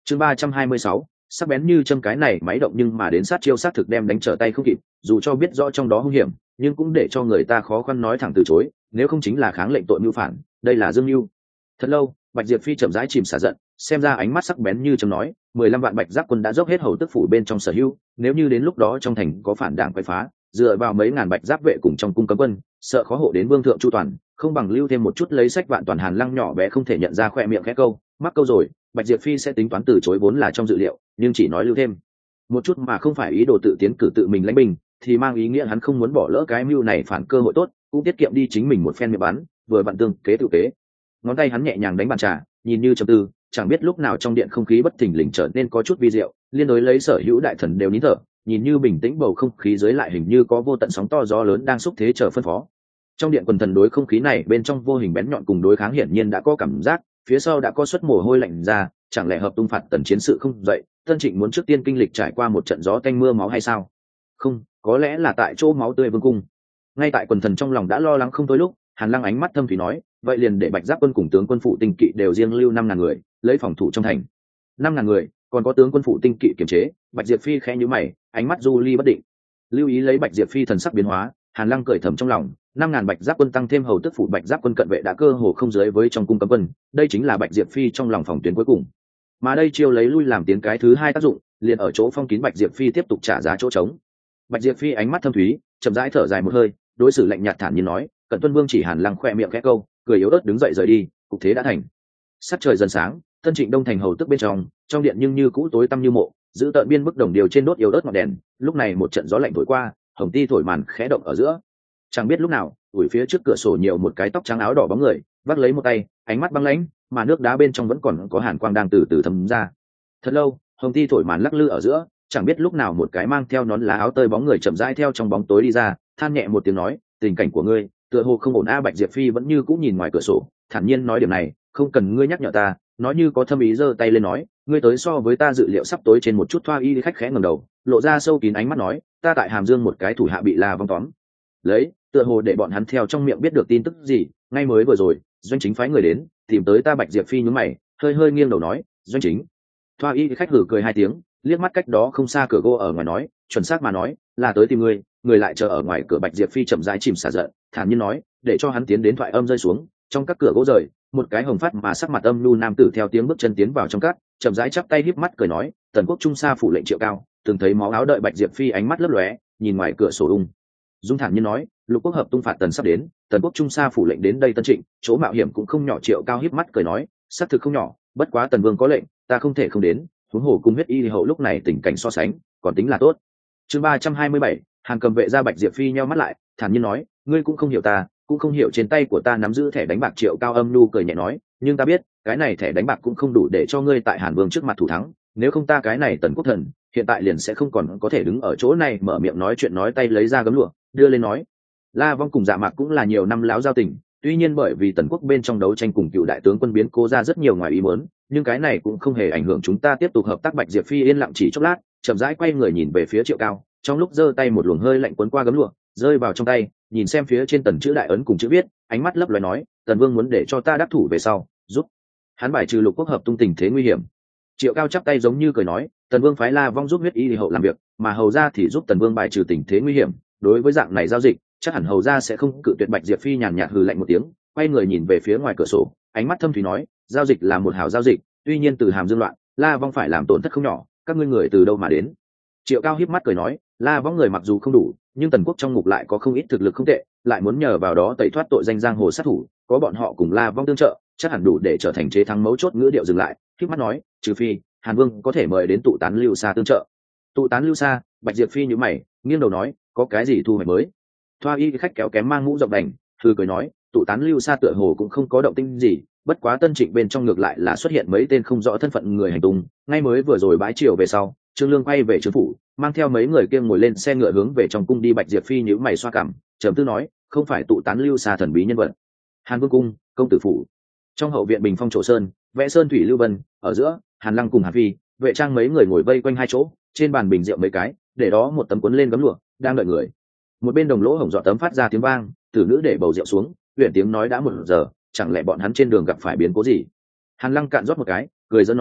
chương 326, sắc bén như châm, cái này máy động nhưng mà đến sát chiêu sát thực đem đánh trở tay không kịp, dù cho biết rõ trong đó hung hiểm nhưng cũng để cho người ta khó khăn nói thẳng từ chối, nếu không chính là kháng lệnh tội mưu phản, đây là dương mưu. Thật lâu, Bạch Diệp Phi chậm rãi chìm xả giận, xem ra ánh mắt sắc bén như châm nói, 15 vạn bạch giáp quân đã dốc hết hầu tức phủ bên trong sở hữu, nếu như đến lúc đó trong thành có phản đảng quậy phá, dựa vào mấy ngàn bạch giáp vệ cùng trong cung cấm quân, sợ khó hộ đến vương thượng chu toàn, không bằng lưu thêm một chút lấy sách vạn toàn. Hàn Lăng nhỏ bé không thể nhận ra, khoe miệng khẽ câu, mắc câu rồi. Bạch Diệp Phi sẽ tính toán từ chối vốn là trong dự liệu, nhưng chỉ nói lưu thêm một chút mà không phải ý đồ tự tiến cử tự mình lãnh binh, thì mang ý nghĩa hắn không muốn bỏ lỡ cái mưu này phản cơ hội tốt, cũng tiết kiệm đi chính mình một phen miệng bắn, vừa vặn tương kế tự kế. Ngón tay hắn nhẹ nhàng đánh bàn trà, nhìn như trầm tư, chẳng biết lúc nào trong điện không khí bất thình lình trở nên có chút vi diệu, liên đối lấy sở hữu đại thần đều nín thở, nhìn như bình tĩnh bầu không khí dưới lại hình như có vô tận sóng to gió lớn đang xúc thế chờ phân phó. Trong điện quần thần đối không khí này bên trong vô hình bén nhọn cùng đối kháng hiển nhiên đã có cảm giác, phía sau đã có suất mồ hôi lạnh ra, chẳng lẽ hợp tung phạt tần chiến sự không dậy, Tân Trịnh muốn trước tiên kinh lịch trải qua một trận gió tanh mưa máu hay sao? Không, có lẽ là tại chỗ máu tươi vương cung. Ngay tại quần thần trong lòng đã lo lắng không thôi lúc, Hàn Lăng ánh mắt thâm thủy nói, vậy liền để bạch giáp quân cùng tướng quân phụ tinh kỵ đều riêng lưu 5.000 người, lấy phòng thủ trong thành. 5.000 người, còn có tướng quân phụ tinh kỵ kiềm chế. Bạch Diệp Phi khẽ nhíu mày, ánh mắt du ly bất định. Lưu ý lấy Bạch Diệp Phi thần sắc biến hóa, Hàn Lăng cười thầm trong lòng, 5.000 bạch giáp quân tăng thêm hầu tức phụ bạch giáp quân cận vệ đã cơ hồ không dưới với trong cung cấm quân, đây chính là Bạch Diệp Phi trong lòng phòng tuyến cuối cùng. Mà đây chiêu lấy lui làm tiến cái thứ hai tác dụng, liền ở chỗ phong kín Bạch Diệp Phi tiếp tục trả giá chỗ trống. Bạch Diệp Phi ánh mắt thâm thúy, chậm rãi thở dài một hơi, đối xử lạnh nhạt thản nhiên nói, cận tuân vương chỉ. Hàn Lăng khoe miệng khẽ câu, cười yếu ớt đứng dậy rời đi. Cục thế đã thành. Sắc trời dần sáng, Tân Trịnh Đông thành hầu tức bên trong điện nhưng như cũ tối tăm như mộ, giữ tợn biên bức đồng điều trên đốt yếu ớt ngọn đèn. Lúc này một trận gió lạnh thổi qua, hồng ti thổi màn khẽ động ở giữa. Chẳng biết lúc nào, ủi phía trước cửa sổ nhiều một cái tóc trắng áo đỏ bóng người, vác lấy một tay, ánh mắt băng lãnh, mà nước đá bên trong vẫn còn có hàn quang đang từ từ thấm ra. Thật lâu, hồng ti thổi màn lắc lư ở giữa, chẳng biết lúc nào một cái mang theo nón lá áo tơi bóng người chậm rãi theo trong bóng tối đi ra, than nhẹ một tiếng nói, tình cảnh của ngươi tựa hồ không ổn a. Bạch Diệp Phi vẫn như cũ nhìn ngoài cửa sổ, thản nhiên nói, điểm này không cần ngươi nhắc nhở ta. Nói như có thâm ý giơ tay lên nói, ngươi tới so với ta dự liệu sắp tối trên một chút. Thoa y khách khẽ ngẩng đầu, lộ ra sâu kín ánh mắt nói, ta tại Hàm Dương một cái thủ hạ bị La Vong tóm lấy, tựa hồ để bọn hắn theo trong miệng biết được tin tức gì, ngay mới vừa rồi doanh chính phái người đến tìm tới ta. Bạch Diệp Phi nhướng mày, hơi hơi nghiêng đầu nói, doanh chính. Thoa y khách hử cười hai tiếng, liếc mắt cách đó không xa cửa gỗ ở ngoài nói, chuẩn xác mà nói là tới tìm ngươi. Người lại chờ ở ngoài cửa. Bạch Diệp Phi chậm rãi chìm xả giận, thản nhiên nói, để cho hắn tiến đến. Thoại âm rơi xuống, trong các cửa gỗ rời, một cái hồng phát mà sắc mặt âm nhu nam tử theo tiếng bước chân tiến vào trong các, chậm rãi chắp tay híp mắt cười nói, Tần Quốc Trung Sa phủ lệnh Triệu Cao, từng thấy máu áo. Đợi Bạch Diệp Phi ánh mắt lấp lóe, nhìn ngoài cửa sổ dung thản nhiên nói, Lục Quốc hợp tung phạt tần sắp đến, Tần Quốc Trung Sa phủ lệnh đến đây Tân Trịnh, chỗ mạo hiểm cũng không nhỏ. Triệu Cao híp mắt cười nói, xác thực không nhỏ, bất quá Tần Vương có lệnh, ta không thể không đến. Huống hồ cung huyết y hậu lúc này tình cảnh so sánh còn tính là tốt. Chương 327, Hàn Cầm vệ ra. Bạch Diệp Phi nheo mắt lại, thản nhiên nói, ngươi cũng không hiểu ta, cũng không hiểu trên tay của ta nắm giữ thẻ đánh bạc. Triệu Cao âm nhu cười nhẹ nói, nhưng ta biết cái này thẻ đánh bạc cũng không đủ để cho ngươi tại Hàn Vương trước mặt thủ thắng, nếu không ta cái này Tần Quốc thần hiện tại liền sẽ không còn có thể đứng ở chỗ này mở miệng nói chuyện. Nói tay lấy ra gấm lụa đưa lên nói, La Vong cùng Dạ Mạc cũng là nhiều năm láo giao tình, tuy nhiên bởi vì Tần Quốc bên trong đấu tranh cùng cựu đại tướng quân biến cố ra rất nhiều ngoài ý muốn, nhưng cái này cũng không hề ảnh hưởng chúng ta tiếp tục hợp tác. Bạch Diệp Phi yên lặng chỉ chốc lát, chậm rãi quay người nhìn về phía Triệu Cao, trong lúc giơ tay một luồng hơi lạnh cuốn qua gấm lụa rơi vào trong tay, nhìn xem phía trên tần chữ đại ấn cùng chữ viết, ánh mắt lấp loé nói, Tần Vương muốn để cho ta đắc thủ về sau giúp hắn bài trừ Lục Quốc hợp tung tình thế nguy hiểm. Triệu Cao chắp tay giống như cười nói, Tần Vương phái La Vong giúp huyết y hậu làm việc, mà hầu ra thì giúp Tần Vương bài trừ tình thế nguy hiểm. Đối với dạng này giao dịch, chắc hẳn hầu ra sẽ không cự tuyệt. Bạch Diệp Phi nhàn nhạt hừ lạnh một tiếng, quay người nhìn về phía ngoài cửa sổ, ánh mắt thâm thúy nói, giao dịch là một hảo giao dịch, tuy nhiên từ Hàm Dương loạn, La Vong phải làm tổn thất không nhỏ, các ngươi người từ đâu mà đến? Triệu Cao híp mắt cười nói, La Vong người mặc dù không đủ, nhưng Tần Quốc trong ngục lại có không ít thực lực không tệ, lại muốn nhờ vào đó tẩy thoát tội danh giang hồ sát thủ, có bọn họ cùng La Vong tương trợ, chắc hẳn đủ để trở thành chế thắng mấu chốt. Ngữ điệu dừng lại, híp mắt nói, trừ phi Hàn Vương có thể mời đến tụ tán lưu xa tương trợ. Tụ tán lưu xa? Bạch Diệp Phi nhíu mày, nghiêng đầu nói, có cái gì thu hoạch mới? Thoa y khách kéo kém mang mũ rộng đành, thư cười nói, tụ tán lưu xa tựa hồ cũng không có động tĩnh gì, bất quá Tân Trịnh bên trong ngược lại là xuất hiện mấy tên không rõ thân phận người hành tung. Ngay mới vừa rồi bãi chiều về sau, Trương Lương quay về Trương phủ, mang theo mấy người kia ngồi lên xe ngựa hướng về trong cung đi. Bạch Diệp Phi nhíu mày xoa cằm, trầm tư nói, không phải tụ tán lưu xa thần bí nhân vật. Hàn Vương cung, công tử phủ. Trong hậu viện bình phong trổ sơn, vẽ sơn thủy lưu vân, ở giữa Hàn Lăng cùng Hàn Phi, vệ trang mấy người ngồi vây quanh hai chỗ, trên bàn bình rượu mấy cái, để đó một tấm cuốn lên gấm lụa, đang đợi người. Một bên đồng lỗ hổng dọ tấm phát ra tiếng vang, tử nữ để bầu rượu xuống, huyền tiếng nói, đã 1 giờ, chẳng lẽ bọn hắn trên đường gặp phải biến cố gì? Hàn Lăng cạn rót một cái, cười dẫn nói,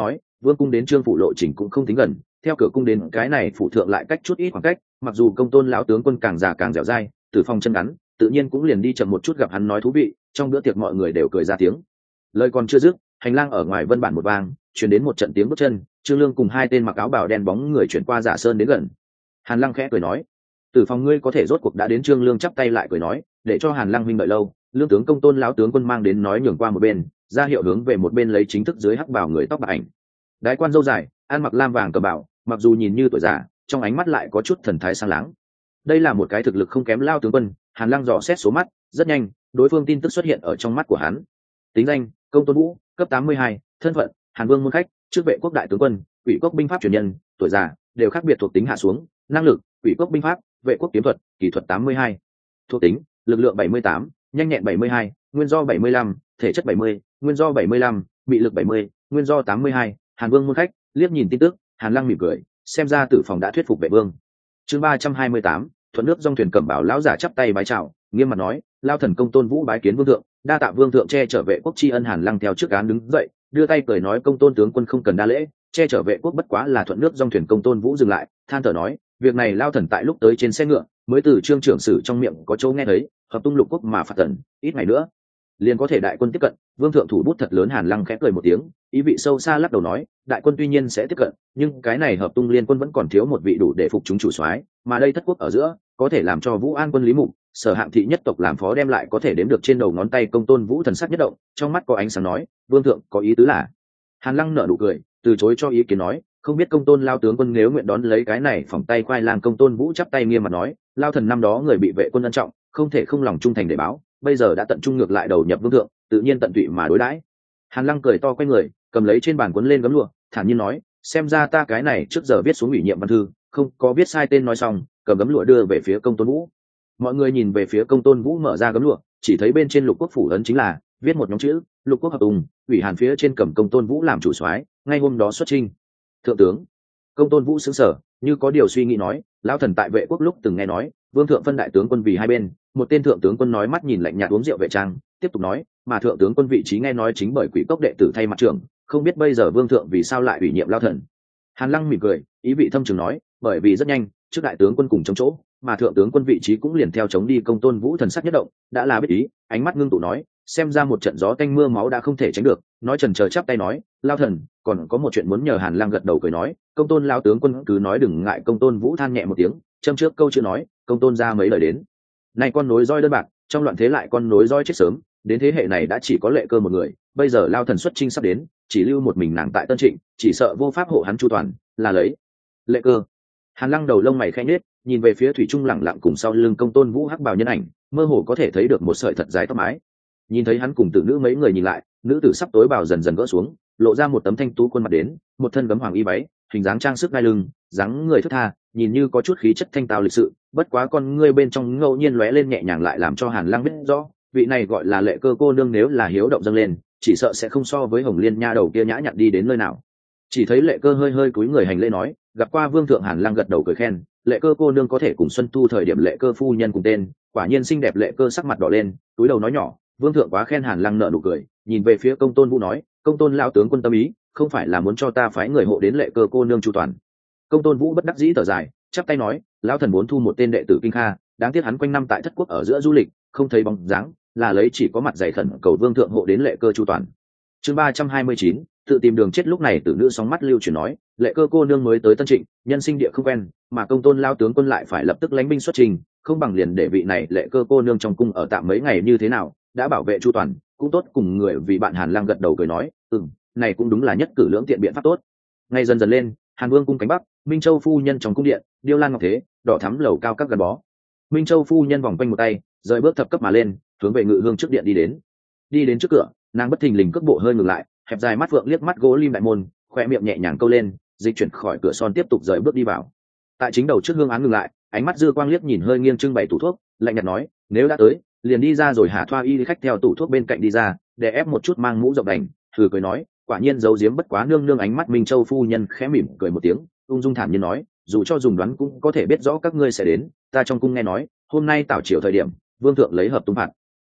vương cung đến trương phủ lộ trình cũng không tính gần, theo cửa cung đến cái này phủ thượng lại cách chút ít khoảng cách, mặc dù công tôn lão tướng quân càng già càng dẻo dai, Tử Phong chân ngắn, tự nhiên cũng liền đi chậm một chút. Gặp hắn nói thú vị, trong bữa tiệc mọi người đều cười ra tiếng. Lời còn chưa dứt, hành lang ở ngoài vân bản một vang, truyền đến một trận tiếng bước chân, Trương Lương cùng hai tên mặc áo bào đen bóng người chuyển qua Giả Sơn đến gần. Hàn Lăng khẽ cười nói: Tử Phong ngươi có thể rốt cuộc đã đến. Trương Lương chắp tay lại cười nói: để cho Hàn Lăng huynh đợi lâu, lương tướng công tôn lão tướng quân mang đến nói nhường qua một bên, ra hiệu hướng về một bên lấy chính thức dưới hắc bào người tóc bạc ảnh. Đái quan dâu dài, ăn mặc lam vàng cờ bảo, mặc dù nhìn như tuổi già, trong ánh mắt lại có chút thần thái sáng láng. Đây là một cái thực lực không kém lao tướng quân. Hàn Lăng dò xét số mắt, rất nhanh đối phương tin tức xuất hiện ở trong mắt của hắn. Tính danh: công tôn vũ, cấp 82, thân phận: Hàn Vương môn khách, trước vệ quốc đại tướng quân, Quỷ quốc binh pháp truyền nhân, tuổi già đều khác biệt thuộc tính hạ xuống. Năng lực: Quỷ quốc binh pháp, vệ quốc kiếm thuật, kỹ thuật 82. Thuộc tính: lực lượng 78, nhanh nhẹn 72, nguyên do 75, thể chất 70, nguyên do 75, bị lực 70, nguyên do 82. Hàn Vương môn khách. Liếc nhìn tin tức, Hàn Lăng mỉm cười, xem ra Tử Phòng đã thuyết phục vệ vương. Chương 328, thuận nước dòng thuyền cẩm bảo lão giả chắp tay bái chào, nghiêm mặt nói: lao thần công tôn vũ bái kiến vương thượng, đa tạ vương thượng che chở vệ quốc tri ân. Hàn Lăng theo trước án đứng dậy, đưa tay cười nói: công tôn tướng quân không cần đa lễ, che chở vệ quốc bất quá là thuận nước dòng thuyền. Công tôn vũ dừng lại, than thở nói: việc này lao thần tại lúc tới trên xe ngựa mới từ trương trưởng sử trong miệng có chỗ nghe thấy, hợp tung lục quốc mà phạt tần, ít ngày nữa liền có thể đại quân tiếp cận. Vương thượng thủ bút thật lớn. Hàn Lăng khẽ cười một tiếng, ý vị sâu xa lắc đầu nói: đại quân tuy nhiên sẽ tiếp cận, nhưng cái này hợp tung liên quân vẫn còn thiếu một vị đủ để phục chúng chủ soái, mà đây thất quốc ở giữa có thể làm cho Vũ An quân Lý Mục, Sở Hạng thị nhất tộc làm phó đem lại có thể đếm được trên đầu ngón tay. Công tôn vũ thần sắc nhất động, trong mắt có ánh sáng nói: vương thượng có ý tứ là? Hàn Lăng nở nụ cười, từ chối cho ý kiến nói: không biết công tôn lao tướng quân nếu nguyện đón lấy cái này phỏng tay khoai lang. Công tôn vũ chắp tay nghiêm mặt nói: lao thần năm đó người bị vệ quân ân trọng, không thể không lòng trung thành để báo, bây giờ đã tận trung ngược lại đầu nhập vương thượng, tự nhiên tận tụy mà đối đãi. Hàn Lăng cười to quay người, cầm lấy trên bàn cuốn lên gấm lụa, thản nhiên nói: xem ra ta cái này trước giờ viết xuống ủy nhiệm văn thư, không có viết sai tên. Nói xong, cầm gấm lụa đưa về phía công tôn vũ. Mọi người nhìn về phía công tôn vũ mở ra gấm lụa, chỉ thấy bên trên lục quốc phủ ấn chính là viết một nhóm chữ: lục quốc hợp tùng, ủy Hàn. Phía trên cầm công tôn vũ làm chủ soái, ngay hôm đó xuất chinh. Thượng tướng. Công tôn vũ sững sờ, như có điều suy nghĩ nói: lão thần tại vệ quốc lúc từng nghe nói vương thượng phân đại tướng quân vì hai bên. Một tên thượng tướng quân nói, mắt nhìn lạnh nhạt uống rượu vệ trang, tiếp tục nói: mà thượng tướng quân vị trí nghe nói chính bởi Quỷ cốc đệ tử thay mặt trưởng, không biết bây giờ vương thượng vì sao lại ủy nhiệm lao thần. Hàn Lăng mỉm cười, ý vị thâm trường nói: bởi vì rất nhanh trước đại tướng quân cùng chống chỗ, mà thượng tướng quân vị trí cũng liền theo chống đi. Công tôn vũ thần sắc nhất động, đã là biết ý, ánh mắt ngưng tụ nói: xem ra một trận gió tanh mưa máu đã không thể tránh được. Nói trần chờ chắp tay nói: lao thần còn có một chuyện muốn nhờ. Hàn Lăng gật đầu cười nói: công tôn lao tướng quân cứ nói đừng ngại. Công tôn vũ than nhẹ một tiếng, châm trước câu chữ nói: công tôn ra mấy lời đến này con nối roi đơn bạc, trong loạn thế lại con nối roi chết sớm, đến thế hệ này đã chỉ có Lệ Cơ một người, bây giờ lao thần xuất chinh sắp đến, chỉ lưu một mình nàng tại Tân Trịnh, chỉ sợ vô pháp hộ hắn chu toàn, là lấy Lệ Cơ. Hàn Lăng đầu lông mày khẽ nhếch, nhìn về phía thủy trung lẳng lặng cùng sau lưng công tôn vũ hắc bào nhân ảnh, mơ hồ có thể thấy được một sợi thật dài tóc mái. Nhìn thấy hắn cùng tử nữ mấy người nhìn lại, nữ tử sắp tối bào dần dần gỡ xuống, lộ ra một tấm thanh tú khuôn mặt đến, một thân gấm hoàng y váy, hình dáng trang sức ngai lưng, dáng người thướt tha, nhìn như có chút khí chất thanh tao lịch sự, bất quá con ngươi bên trong ngẫu nhiên lóe lên nhẹ nhàng lại làm cho Hàn Lăng biết rõ, vị này gọi là Lệ Cơ cô nương nếu là hiếu động dâng lên, chỉ sợ sẽ không so với Hồng Liên nha đầu kia nhã nhặn đi đến nơi nào. Chỉ thấy Lệ Cơ hơi hơi cúi người hành lễ nói: gặp qua vương thượng. Hàn Lăng gật đầu cười khen: Lệ Cơ cô nương có thể cùng Xuân Thu thời điểm Lệ Cơ phu nhân cùng tên, quả nhiên xinh đẹp. Lệ Cơ sắc mặt đỏ lên, cúi đầu nói nhỏ: vương thượng quá khen. Hàn Lăng nở nụ cười, nhìn về phía công tôn vũ nói: công tôn lão tướng quân tâm ý, không phải là muốn cho ta phái người hộ đến Lệ Cơ cô nương chu toàn? Công tôn vũ bất đắc dĩ thở dài, chắp tay nói: lão thần muốn thu một tên đệ tử kinh kha, đáng tiếc hắn quanh năm tại thất quốc ở giữa du lịch, không thấy bóng dáng, là lấy chỉ có mặt dày khẩn cầu vương thượng hộ đến Lệ Cơ chu toàn. Chương 329, tự tìm đường chết. Lúc này tử nữ sóng mắt lưu chuyển nói: Lệ Cơ cô nương mới tới Tân Trịnh, nhân sinh địa không quen, mà công tôn lao tướng quân lại phải lập tức lãnh binh xuất trình, không bằng liền để vị này Lệ Cơ cô nương trong cung ở tạm mấy ngày như thế nào, đã bảo vệ chu toàn cũng tốt. Cùng người vì bạn. Hàn Lăng gật đầu cười nói: này cũng đúng là nhất cử lưỡng tiện biện pháp tốt. Ngày dần dần lên, Hàn Vương cung cánh bắc, Minh Châu phu nhân trong cung điện, điêu lan ngọc thế, đỏ thắm lầu cao các gắn bó. Minh Châu phu nhân vòng quanh một tay, rời bước thập cấp mà lên, hướng về ngự hương trước điện đi đến trước cửa, nàng bất thình lình cước bộ hơi ngừng lại, hẹp dài mắt phượng liếc mắt gỗ lim đại môn, khoe miệng nhẹ nhàng câu lên, dịch chuyển khỏi cửa son tiếp tục rời bước đi vào. Tại chính đầu trước hương án ngừng lại, ánh mắt dư quang liếc nhìn hơi nghiêng trưng bày tủ thuốc, lạnh nhạt nói: nếu đã tới, liền đi ra. Rồi Hà Thoa y khách theo tủ thuốc bên cạnh đi ra, để ép một chút mang mũ rộng đành, thử cười nói: quả nhiên giấu giếm bất quá nương nương. Ánh mắt Minh Châu phu nhân khẽ mỉm cười một tiếng, ung dung thản nhiên nói: dù cho dùng đoán cũng có thể biết rõ các ngươi sẽ đến, ta trong cung nghe nói hôm nay tảo triều thời điểm vương thượng lấy hợp tung phạt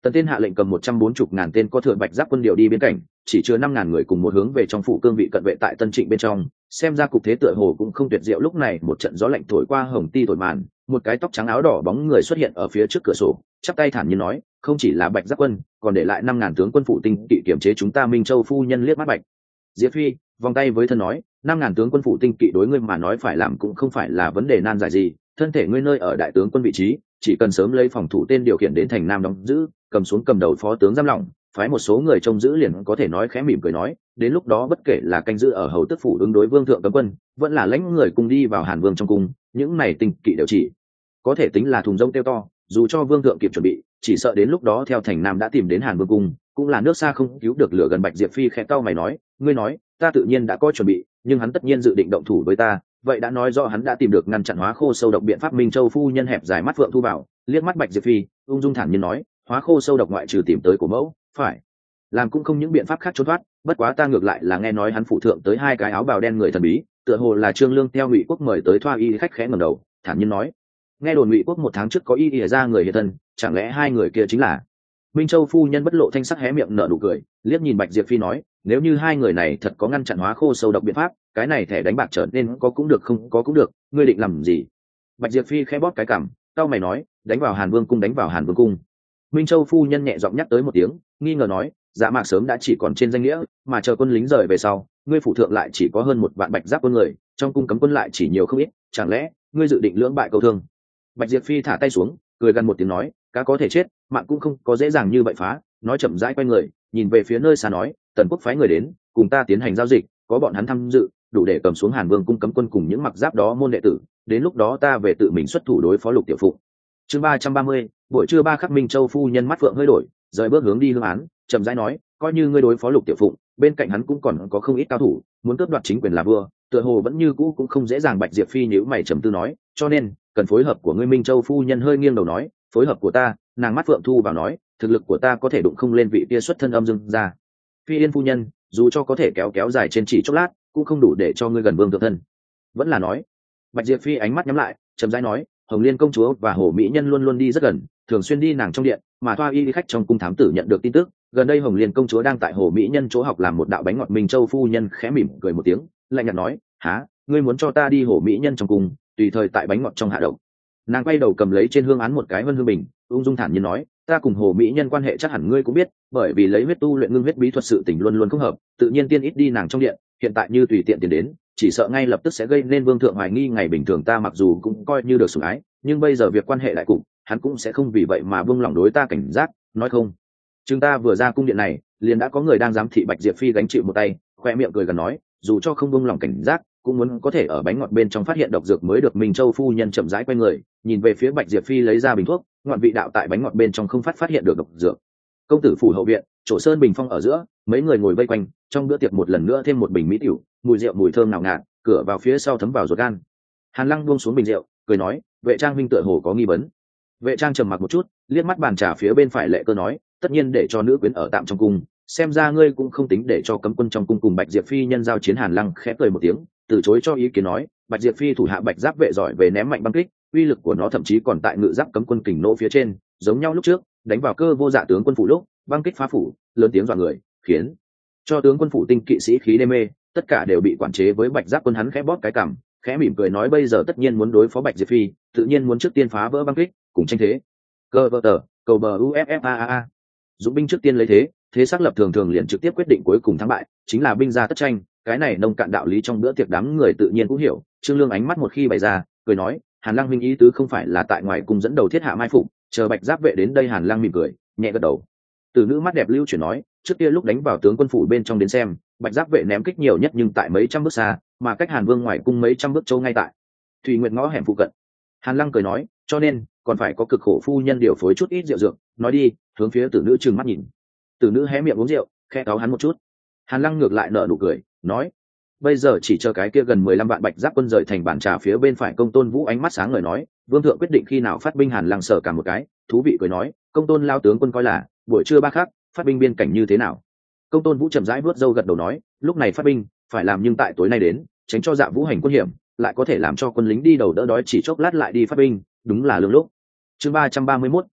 Tần Tiên hạ lệnh cầm 140.000 tên có thừa bạch giáp quân điều đi biên cảnh, chỉ chứa 5.000 người cùng một hướng về trong phủ cương vị cận vệ tại Tân Trịnh bên trong. Xem ra cục thế tựa hồ cũng không tuyệt diệu. Lúc này một trận gió lạnh thổi qua hồng ti thổi màn, một cái tóc trắng áo đỏ bóng người xuất hiện ở phía trước cửa sổ, chắp tay thản nhiên nói, không chỉ là bạch giáp quân, còn để lại 5.000 tướng quân phụ tinh kỵ kiểm chế chúng ta. Minh Châu phu nhân liếc mắt Bạch Diệp Phi, vòng tay với thân nói, 5.000 tướng quân phụ tinh kỵ đối ngươi mà nói phải làm cũng không phải là vấn đề nan giải gì. Thân thể ngươi nơi ở đại tướng quân vị trí, chỉ cần sớm lấy phòng thủ tên điều khiển đến thành Nam đóng giữ, cầm xuống cầm đầu phó tướng giam lỏng, phái một số người trông giữ liền có thể. Nói khẽ mỉm cười nói, đến lúc đó bất kể là canh giữ ở hầu tức phủ ứng đối vương thượng cấm quân, vẫn là lãnh người cùng đi vào Hàn Vương trong cung, những này tinh kỵ đều chỉ có thể tính là thùng rông tiêu to. Dù cho vương thượng kịp chuẩn bị, chỉ sợ đến lúc đó theo thành Nam đã tìm đến Hàn Vương cung, cũng là nước xa không cứu được lửa gần. Bạch Diệp Phi khẽ cau mày nói, ngươi nói ta tự nhiên đã có chuẩn bị, nhưng hắn tất nhiên dự định động thủ với ta, vậy đã nói rõ hắn đã tìm được ngăn chặn hóa khô sâu độc biện pháp. Minh Châu phu nhân hẹp dài mắt phượng thu vào, liếc mắt Bạch Diệp Phi, ung dung thản nhiên nói, hóa khô sâu độc ngoại trừ tìm tới của mẫu, phải làm cũng không những biện pháp khác trốn thoát. Bất quá ta ngược lại là nghe nói hắn phụ thượng tới 2 cái áo bào đen người thần bí, tựa hồ là Trương Lương theo Ngụy Quốc mời tới thoa y. Khách khẽ ngẩng đầu, thản nhiên nói, nghe đồn Ngụy Quốc 1 tháng trước có y ra người hiện thân, chẳng lẽ 2 người kia chính là? Minh Châu phu nhân bất lộ thanh sắc, hé miệng nở nụ cười, liếc nhìn Bạch Diệp Phi nói, nếu như 2 người này thật có ngăn chặn hóa khô sâu độc biện pháp, cái này thẻ đánh bạc trở nên có cũng được, không có cũng được, ngươi định làm gì? Bạch Diệp Phi khẽ bóp cái cằm, cau mày nói, đánh vào Hàn Vương cung, đánh vào Hàn Vương cung. Minh Châu phu nhân nhẹ giọng nhắc tới một tiếng, nghi ngờ nói, Dạ Mạc sớm đã chỉ còn trên danh nghĩa, mà chờ quân lính rời về sau, ngươi phủ thượng lại chỉ có hơn 1 vạn bạch giáp quân người, trong cung cấm quân lại chỉ nhiều không ít, chẳng lẽ ngươi dự định lưỡng bại câu thương? Bạch Diệp Phi thả tay xuống, cười gần một tiếng nói, cá có thể chết, mạng cũng không có dễ dàng như vậy phá. Nói chậm rãi quay người, nhìn về phía nơi xa nói, Tần Quốc phái người đến cùng ta tiến hành giao dịch, có bọn hắn tham dự, đủ để cầm xuống Hàn Vương cung cấm quân cùng những mặc giáp đó môn đệ tử, đến lúc đó ta về tự mình xuất thủ đối phó Lục Tiểu Phụng. Chương 330, buổi trưa 3 khắc. Minh Châu phu nhân mắt phượng hơi đổi, rời bước hướng đi hương án, chậm rãi nói, coi như ngươi đối phó Lục Tiểu Phụng, bên cạnh hắn cũng còn có không ít cao thủ, muốn cướp đoạt chính quyền là vua, tựa hồ vẫn như cũ cũng không dễ dàng. Bạch Diệp Phi nhíu mày trầm tư nói, cho nên cần phối hợp của ngươi. Minh Châu phu nhân hơi nghiêng đầu nói, phối hợp của ta? Nàng mắt phượng thu vào nói, thực lực của ta có thể đụng không lên vị kia xuất thân âm dương ra. Phi Yên phu nhân, dù cho có thể kéo dài trên chỉ chốc lát, cũng không đủ để cho ngươi gần vương thượng thân. Vẫn là nói. Bạch Diệp Phi ánh mắt nhắm lại, chậm rãi nói, Hồng Liên công chúa và Hồ Mỹ Nhân luôn luôn đi rất gần, thường xuyên đi nàng trong điện, mà thoa y khách trong cung thám tử nhận được tin tức, gần đây Hồng Liên công chúa đang tại Hồ Mỹ Nhân chỗ học làm một đạo bánh ngọt. Minh Châu phu nhân khẽ mỉm cười một tiếng, lạnh nhạt nói, há, ngươi muốn cho ta đi Hồ Mỹ Nhân trong cung, tùy thời tại bánh ngọt trong hạ độc? Nàng quay đầu cầm lấy trên hương án một cái vân hương bình, ung dung thản nhiên nói, ta cùng Hồ Mỹ Nhân quan hệ chắc hẳn ngươi cũng biết, bởi vì lấy huyết tu luyện ngưng huyết bí thuật sự tình luôn luôn không hợp, tự nhiên tiên ít đi nàng trong điện, hiện tại như tùy tiện tiền đến, chỉ sợ ngay lập tức sẽ gây nên vương thượng hoài nghi. Ngày bình thường ta mặc dù cũng coi như được sủng ái, nhưng bây giờ việc quan hệ đại cục, hắn cũng sẽ không vì vậy mà buông lỏng đối ta cảnh giác. Nói không chúng ta vừa ra cung điện này, liền đã có người đang giám thị. Bạch Diệp Phi gánh chịu một tay, khoe miệng cười gần nói, dù cho không buông lỏng cảnh giác, cũng muốn có thể ở bánh ngọt bên trong phát hiện độc dược mới được. Minh Châu phu nhân chậm rãi quay người, nhìn về phía Bạch Diệp Phi lấy ra bình thuốc, ngoạn vị đạo, tại bánh ngọt bên trong không phát hiện được độc dược. Công tử phủ hậu viện, chỗ sơn bình phong ở giữa, mấy người ngồi vây quanh, trong bữa tiệc một lần nữa thêm một bình mỹ tiểu, mùi rượu mùi thơm nào ngạt, cửa vào phía sau thấm vào ruột gan. Hàn Lăng buông xuống bình rượu, cười nói, Vệ Trang huynh tựa hồ có nghi vấn. Vệ Trang trầm mặc một chút, liếc mắt bàn trà phía bên phải Lệ Cơ nói, tất nhiên để cho nữ quyến ở tạm trong cung, xem ra ngươi cũng không tính để cho cấm quân trong cung cùng Bạch Diệp Phi nhân giao chiến. Hàn Lăng khẽ cười một tiếng, từ chối cho ý kiến nói, Bạch Diệp Phi thủ hạ Bạch Giáp vệ giỏi về ném mạnh băng kích, uy lực của nó thậm chí còn tại ngự giáp cấm quân kình nỗ phía trên, giống nhau lúc trước đánh vào Cơ Vô Dạ tướng quân phủ lúc, băng kích phá phủ, lớn tiếng dọa người, khiến cho tướng quân phủ tinh kỵ sĩ khí đê mê, tất cả đều bị quản chế với Bạch Giáp quân. Hắn khẽ bóp cái cằm, khẽ mỉm cười nói, bây giờ tất nhiên muốn đối phó Bạch Diệp Phi, tự nhiên muốn trước tiên phá vỡ băng kích, cùng tranh thế. Cơ vợ tờ, cầu bờ UFFAA. Dũng binh trước tiên lấy thế, thế xác lập thường thường liền trực tiếp quyết định cuối cùng thắng bại, chính là binh gia tất tranh. Cái này nông cạn đạo lý trong bữa tiệc đám người tự nhiên cũng hiểu. Trương Lương ánh mắt một khi bày ra, cười nói, Hàn Lăng huynh ý tứ không phải là tại ngoài cung dẫn đầu thiết hạ mai phục, chờ Bạch Giáp vệ đến đây? Hàn Lăng mỉm cười, nhẹ gật đầu. Từ nữ mắt đẹp lưu chuyển nói, trước kia lúc đánh vào tướng quân phủ bên trong đến xem, Bạch Giáp vệ ném kích nhiều nhất nhưng tại mấy trăm bước xa, mà cách Hàn Vương ngoài cung mấy trăm bước châu ngay tại Thủy Nguyệt ngõ hẻm phụ cận. Hàn Lăng cười nói, cho nên còn phải có cực khổ phu nhân điều phối chút ít rượu dược. Nói đi. Hướng phía Tử nữ trừng mắt nhìn. Tử nữ hé miệng uống rượu, khẽ cáu hắn một chút. Hàn Lăng ngược lại nở nụ cười, nói, bây giờ chỉ chờ cái kia gần 15 vạn Bạch Giáp quân rời thành bàn trà phía bên phải. Công Tôn Vũ ánh mắt sáng ngời nói, vương thượng quyết định khi nào phát binh? Hàn Lăng sờ cả một cái, thú vị cười nói, Công Tôn lao tướng quân coi là buổi trưa 3 khắc phát binh biên cảnh như thế nào? Công Tôn Vũ chậm rãi vuốt râu gật đầu nói, lúc này phát binh phải làm, nhưng tại tối nay đến, tránh cho Dạ Vũ hành quân hiểm, lại có thể làm cho quân lính đi đầu đỡ đói, chỉ chốc lát lại đi phát binh, đúng là lương lúc. Chương 331,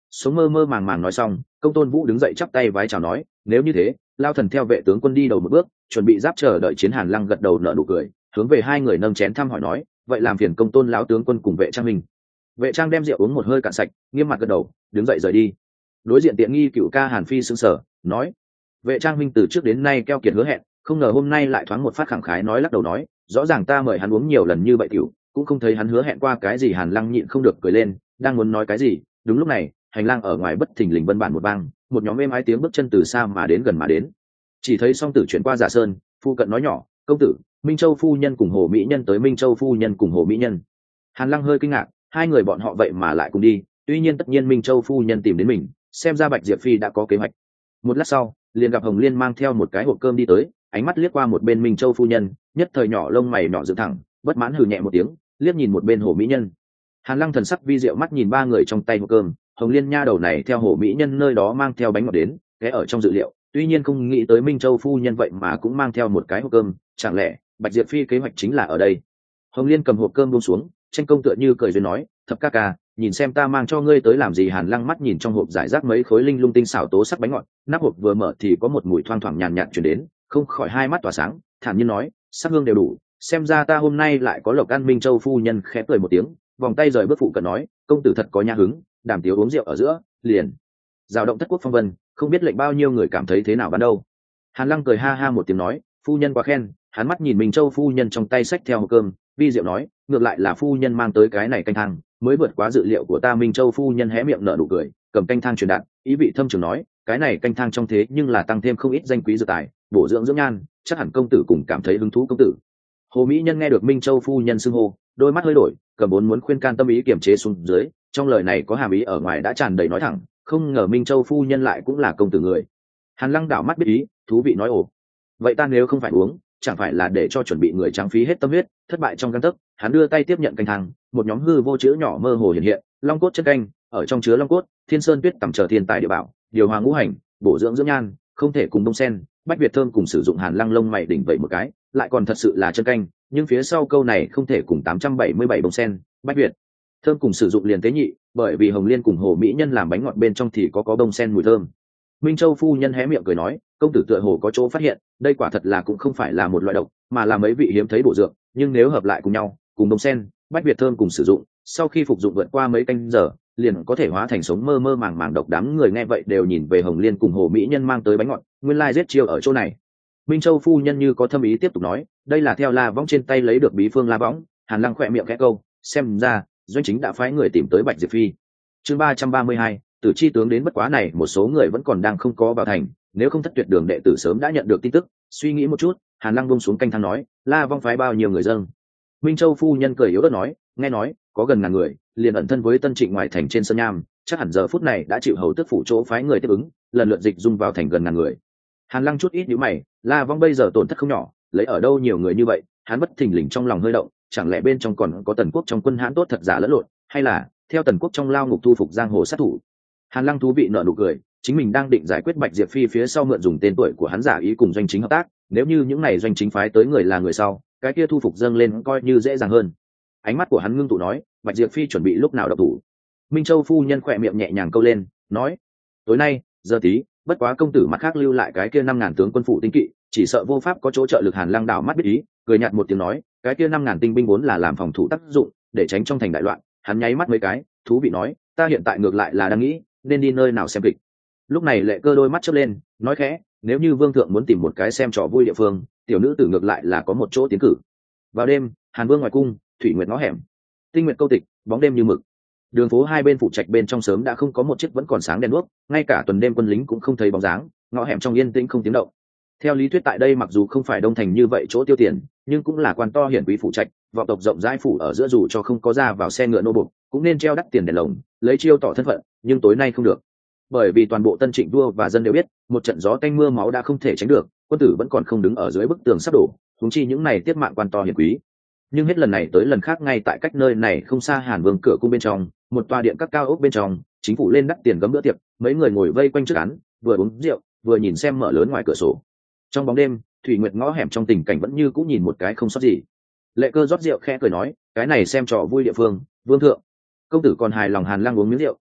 Sống mơ mơ màng màng nói xong, Công Tôn Vũ đứng dậy chắp tay vái chào nói, nếu như thế, lao thần theo vệ tướng quân đi đầu một bước, chuẩn bị giáp chờ đợi chiến. Hàn Lăng gật đầu nở nụ cười, hướng về hai người nâng chén thăm hỏi nói, vậy làm phiền Công Tôn lão tướng quân cùng Vệ Trang mình. Vệ Trang đem rượu uống một hơi cạn sạch, nghiêm mặt gật đầu, đứng dậy rời đi. Đối diện tiện nghi cựu ca Hàn Phi sững sờ, nói, Vệ Trang minh từ trước đến nay keo kiệt hứa hẹn, không ngờ hôm nay lại thoáng một phát khẳng khái nói lắc đầu nói, rõ ràng ta mời hắn uống nhiều lần như vậy cựu, cũng không thấy hắn hứa hẹn qua cái gì. Hàn Lăng nhịn không được cười lên, đang muốn nói cái gì, đúng lúc này, hành lang ở ngoài bất thình lình vân bản một vang, một nhóm êm ái tiếng bước chân từ xa mà đến gần mà đến. Chỉ thấy song tử chuyển qua giả sơn, phu cận nói nhỏ, công tử, Minh Châu phu nhân cùng Hồ mỹ nhân tới. Minh Châu phu nhân cùng Hồ mỹ nhân. Hàn Lăng hơi kinh ngạc, hai người bọn họ vậy mà lại cùng đi, tuy nhiên tất nhiên Minh Châu phu nhân tìm đến mình, xem ra Bạch Diệp Phi đã có kế hoạch. Một lát sau, liền gặp Hồng Liên mang theo một cái hộp cơm đi tới, ánh mắt liếc qua một bên Minh Châu phu nhân, nhất thời nhỏ lông mày nhỏ dựng thẳng, bất mãn hừ nhẹ một tiếng, liếc nhìn một bên Hồ mỹ nhân. Hàn Lăng thần sắc vi diệu mắt nhìn ba người trong tay hộp cơm, Hồng Liên nha đầu này theo Hồ mỹ nhân nơi đó mang theo bánh ngọt đến, cái ở trong dự liệu, tuy nhiên không nghĩ tới Minh Châu phu nhân vậy mà cũng mang theo một cái hộp cơm, chẳng lẽ Bạch Diệp Phi kế hoạch chính là ở đây. Hồng Liên cầm hộp cơm buông xuống, tranh công tựa như cười duyên nói, thập ca ca, nhìn xem ta mang cho ngươi tới làm gì. Hàn Lăng mắt nhìn trong hộp giải rác mấy khối linh lung tinh xảo tố sắc bánh ngọt, nắp hộp vừa mở thì có một mùi thoang thoảng nhàn nhạt truyền đến, không khỏi hai mắt tỏa sáng, thản nhiên nói, sắc hương đều đủ, xem ra ta hôm nay lại có lộc ăn. Minh Châu phu nhân khẽ cười một tiếng, vòng tay rời bước phụ cận nói, công tử thật có nha hứng, đàm tiếu uống rượu ở giữa liền rào động thất quốc phong vân, không biết lệnh bao nhiêu người cảm thấy thế nào ban đâu. Hàn Lăng cười ha ha một tiếng nói, phu nhân quá khen. Hắn mắt nhìn Minh Châu phu nhân trong tay xách theo hộp cơm, vi diệu nói, ngược lại là phu nhân mang tới cái này canh thang mới vượt quá dự liệu của ta. Minh Châu phu nhân hé miệng nở nụ cười, cầm canh thang truyền đạt, ý vị thâm trường nói, cái này canh thang trong thế nhưng là tăng thêm không ít danh quý dược tài, bổ dưỡng dưỡng nhan, chắc hẳn công tử cùng cảm thấy hứng thú. Công tử. Hồ mỹ nhân nghe được Minh Châu phu nhân xưng hô, đôi mắt hơi đổi, cầm bốn muốn khuyên can tâm ý kiềm chế xuống dưới, trong lời này có hàm ý ở ngoài đã tràn đầy nói thẳng, không ngờ Minh Châu phu nhân lại cũng là công tử người. Hàn Lăng đảo mắt biết ý, thú vị nói, ồ, vậy ta nếu không phải uống, chẳng phải là để cho chuẩn bị người trắng phí hết tâm huyết, thất bại trong gang tấc. Hắn đưa tay tiếp nhận canh thang, một nhóm hư vô chữ nhỏ mơ hồ hiện hiện, long cốt chất canh, ở trong chứa long cốt, thiên sơn tuyết tầm chờ thiên tài địa bảo, điều hòa ngũ hành, bổ dưỡng dưỡng nhan, không thể cùng đông sen, bách việt thơm cùng sử dụng. Hàn Lăng lông mày đỉnh vậy một cái, lại còn thật sự là chân canh, nhưng phía sau câu này không thể cùng 877 đông sen, bách việt thơm cùng sử dụng liền tế nhị, bởi vì Hồng Liên cùng Hồ mỹ nhân làm bánh ngọt bên trong thì có đông sen mùi thơm. Minh Châu phu nhân hé miệng cười nói, công tử tựa hồ có chỗ phát hiện, đây quả thật là cũng không phải là một loại độc, mà là mấy vị hiếm thấy bổ dược, nhưng nếu hợp lại cùng nhau, cùng đông sen, bách việt thơm cùng sử dụng, sau khi phục dụng vượt qua mấy canh giờ, liền có thể hóa thành sống mơ mơ màng màng độc. Đám người nghe vậy đều nhìn về Hồng Liên cùng Hồ mỹ nhân mang tới bánh ngọt, nguyên lai giết chiêu ở chỗ này. Minh Châu phu nhân như có thâm ý tiếp tục nói, đây là theo La Võng trên tay lấy được bí phương La Võng. Hàn Lăng khẽ miệng khẽ câu, xem ra doanh chính đã phái người tìm tới Bạch Diệp Phi. Chương 332, Tử chi tướng đến. Bất quá này một số người vẫn còn đang không có vào thành, nếu không Thất Tuyệt Đường đệ tử sớm đã nhận được tin tức. Suy nghĩ một chút, Hàn Lăng buông xuống canh thang nói, La Vong phái bao nhiêu người dâng? Minh Châu phu nhân cười yếu ớt nói, nghe nói có gần ngàn người, liền ẩn thân với Tân Trịnh ngoài thành trên sơn nham, chắc hẳn giờ phút này đã chịu hầu tước phủ chỗ phái người tiếp ứng, lần lượt dịch dung vào thành gần ngàn người. Hàn Lăng chút ít nhíu mày, La Vong bây giờ tổn thất không nhỏ, lấy ở đâu nhiều người như vậy? Hắn bất thình lình trong lòng hơi động, chẳng lẽ bên trong còn có Tần Quốc trong quân hãn tốt thật giả lẫn lộn, hay là theo Tần Quốc trong lao ngục thu phục giang hồ sát thủ? Hàn Lăng thú vị nở nụ cười, chính mình đang định giải quyết Bạch Diệp Phi phía sau mượn dùng tên tuổi của hắn giả ý cùng doanh chính hợp tác, nếu như những này doanh chính phái tới người là người sau, cái kia thu phục dâng lên coi như dễ dàng hơn. Ánh mắt của hắn ngưng tụ nói, Bạch Diệp Phi chuẩn bị lúc nào độc thủ? Minh Châu phu nhân khỏe miệng nhẹ nhàng câu lên, nói, tối nay giờ tí, bất quá công tử mặt khác lưu lại cái kia 5.000 tướng quân phụ tinh kỵ, chỉ sợ vô pháp có chỗ trợ lực. Hàn Lăng đảo mắt biết ý, cười nhạt một tiếng nói, cái kia 5.000 tinh binh vốn là làm phòng thủ tác dụng, để tránh trong thành đại loạn. Hắn nháy mắt mấy cái, thú vị nói, ta hiện tại ngược lại là đang nghĩ nên đi nơi nào xem kịch. Lúc này Lệ Cơ đôi mắt chớp lên, nói khẽ, nếu như vương thượng muốn tìm một cái xem trò vui địa phương, tiểu nữ tử ngược lại là có một chỗ tiến cử. Vào đêm, Hàn Vương ngoài cung, thủy nguyệt ngõ hẻm, tinh nguyệt câu tịch, bóng đêm như mực. Đường phố hai bên phủ trạch bên trong sớm đã không có một chiếc vẫn còn sáng đèn đuốc, ngay cả tuần đêm quân lính cũng không thấy bóng dáng, ngõ hẻm trong yên tĩnh không tiếng động. Theo lý thuyết tại đây mặc dù không phải đông thành như vậy chỗ tiêu tiền, nhưng cũng là quan to hiển quý phủ trạch, vọng tộc rộng rãi phủ ở giữa, dù cho không có ra vào xe ngựa nô bộc, cũng nên treo đắt tiền đèn lồng, lấy chiêu tỏ thân phận, nhưng tối nay không được. Bởi vì toàn bộ Tân Trịnh vua và dân đều biết, một trận gió tanh mưa máu đã không thể tránh được, quân tử vẫn còn không đứng ở dưới bức tường sắp đổ, huống chi những này tiết mạng quan to hiển quý. Nhưng hết lần này tới lần khác, ngay tại cách nơi này không xa Hàn Vương cửa cung bên trong, một tòa điện các cao ốc bên trong, chính phủ lên đắt tiền gấm bữa tiệc, mấy người ngồi vây quanh trước án, vừa uống rượu, vừa nhìn xem mở lớn ngoài cửa sổ. Trong bóng đêm, thủy nguyệt ngõ hẻm trong tình cảnh vẫn như cũng nhìn một cái không sót gì. Lệ Cơ rót rượu khẽ cười nói, cái này xem trò vui địa phương, vương thượng công tử còn hài lòng. Hàn Lăng uống miếng rượu,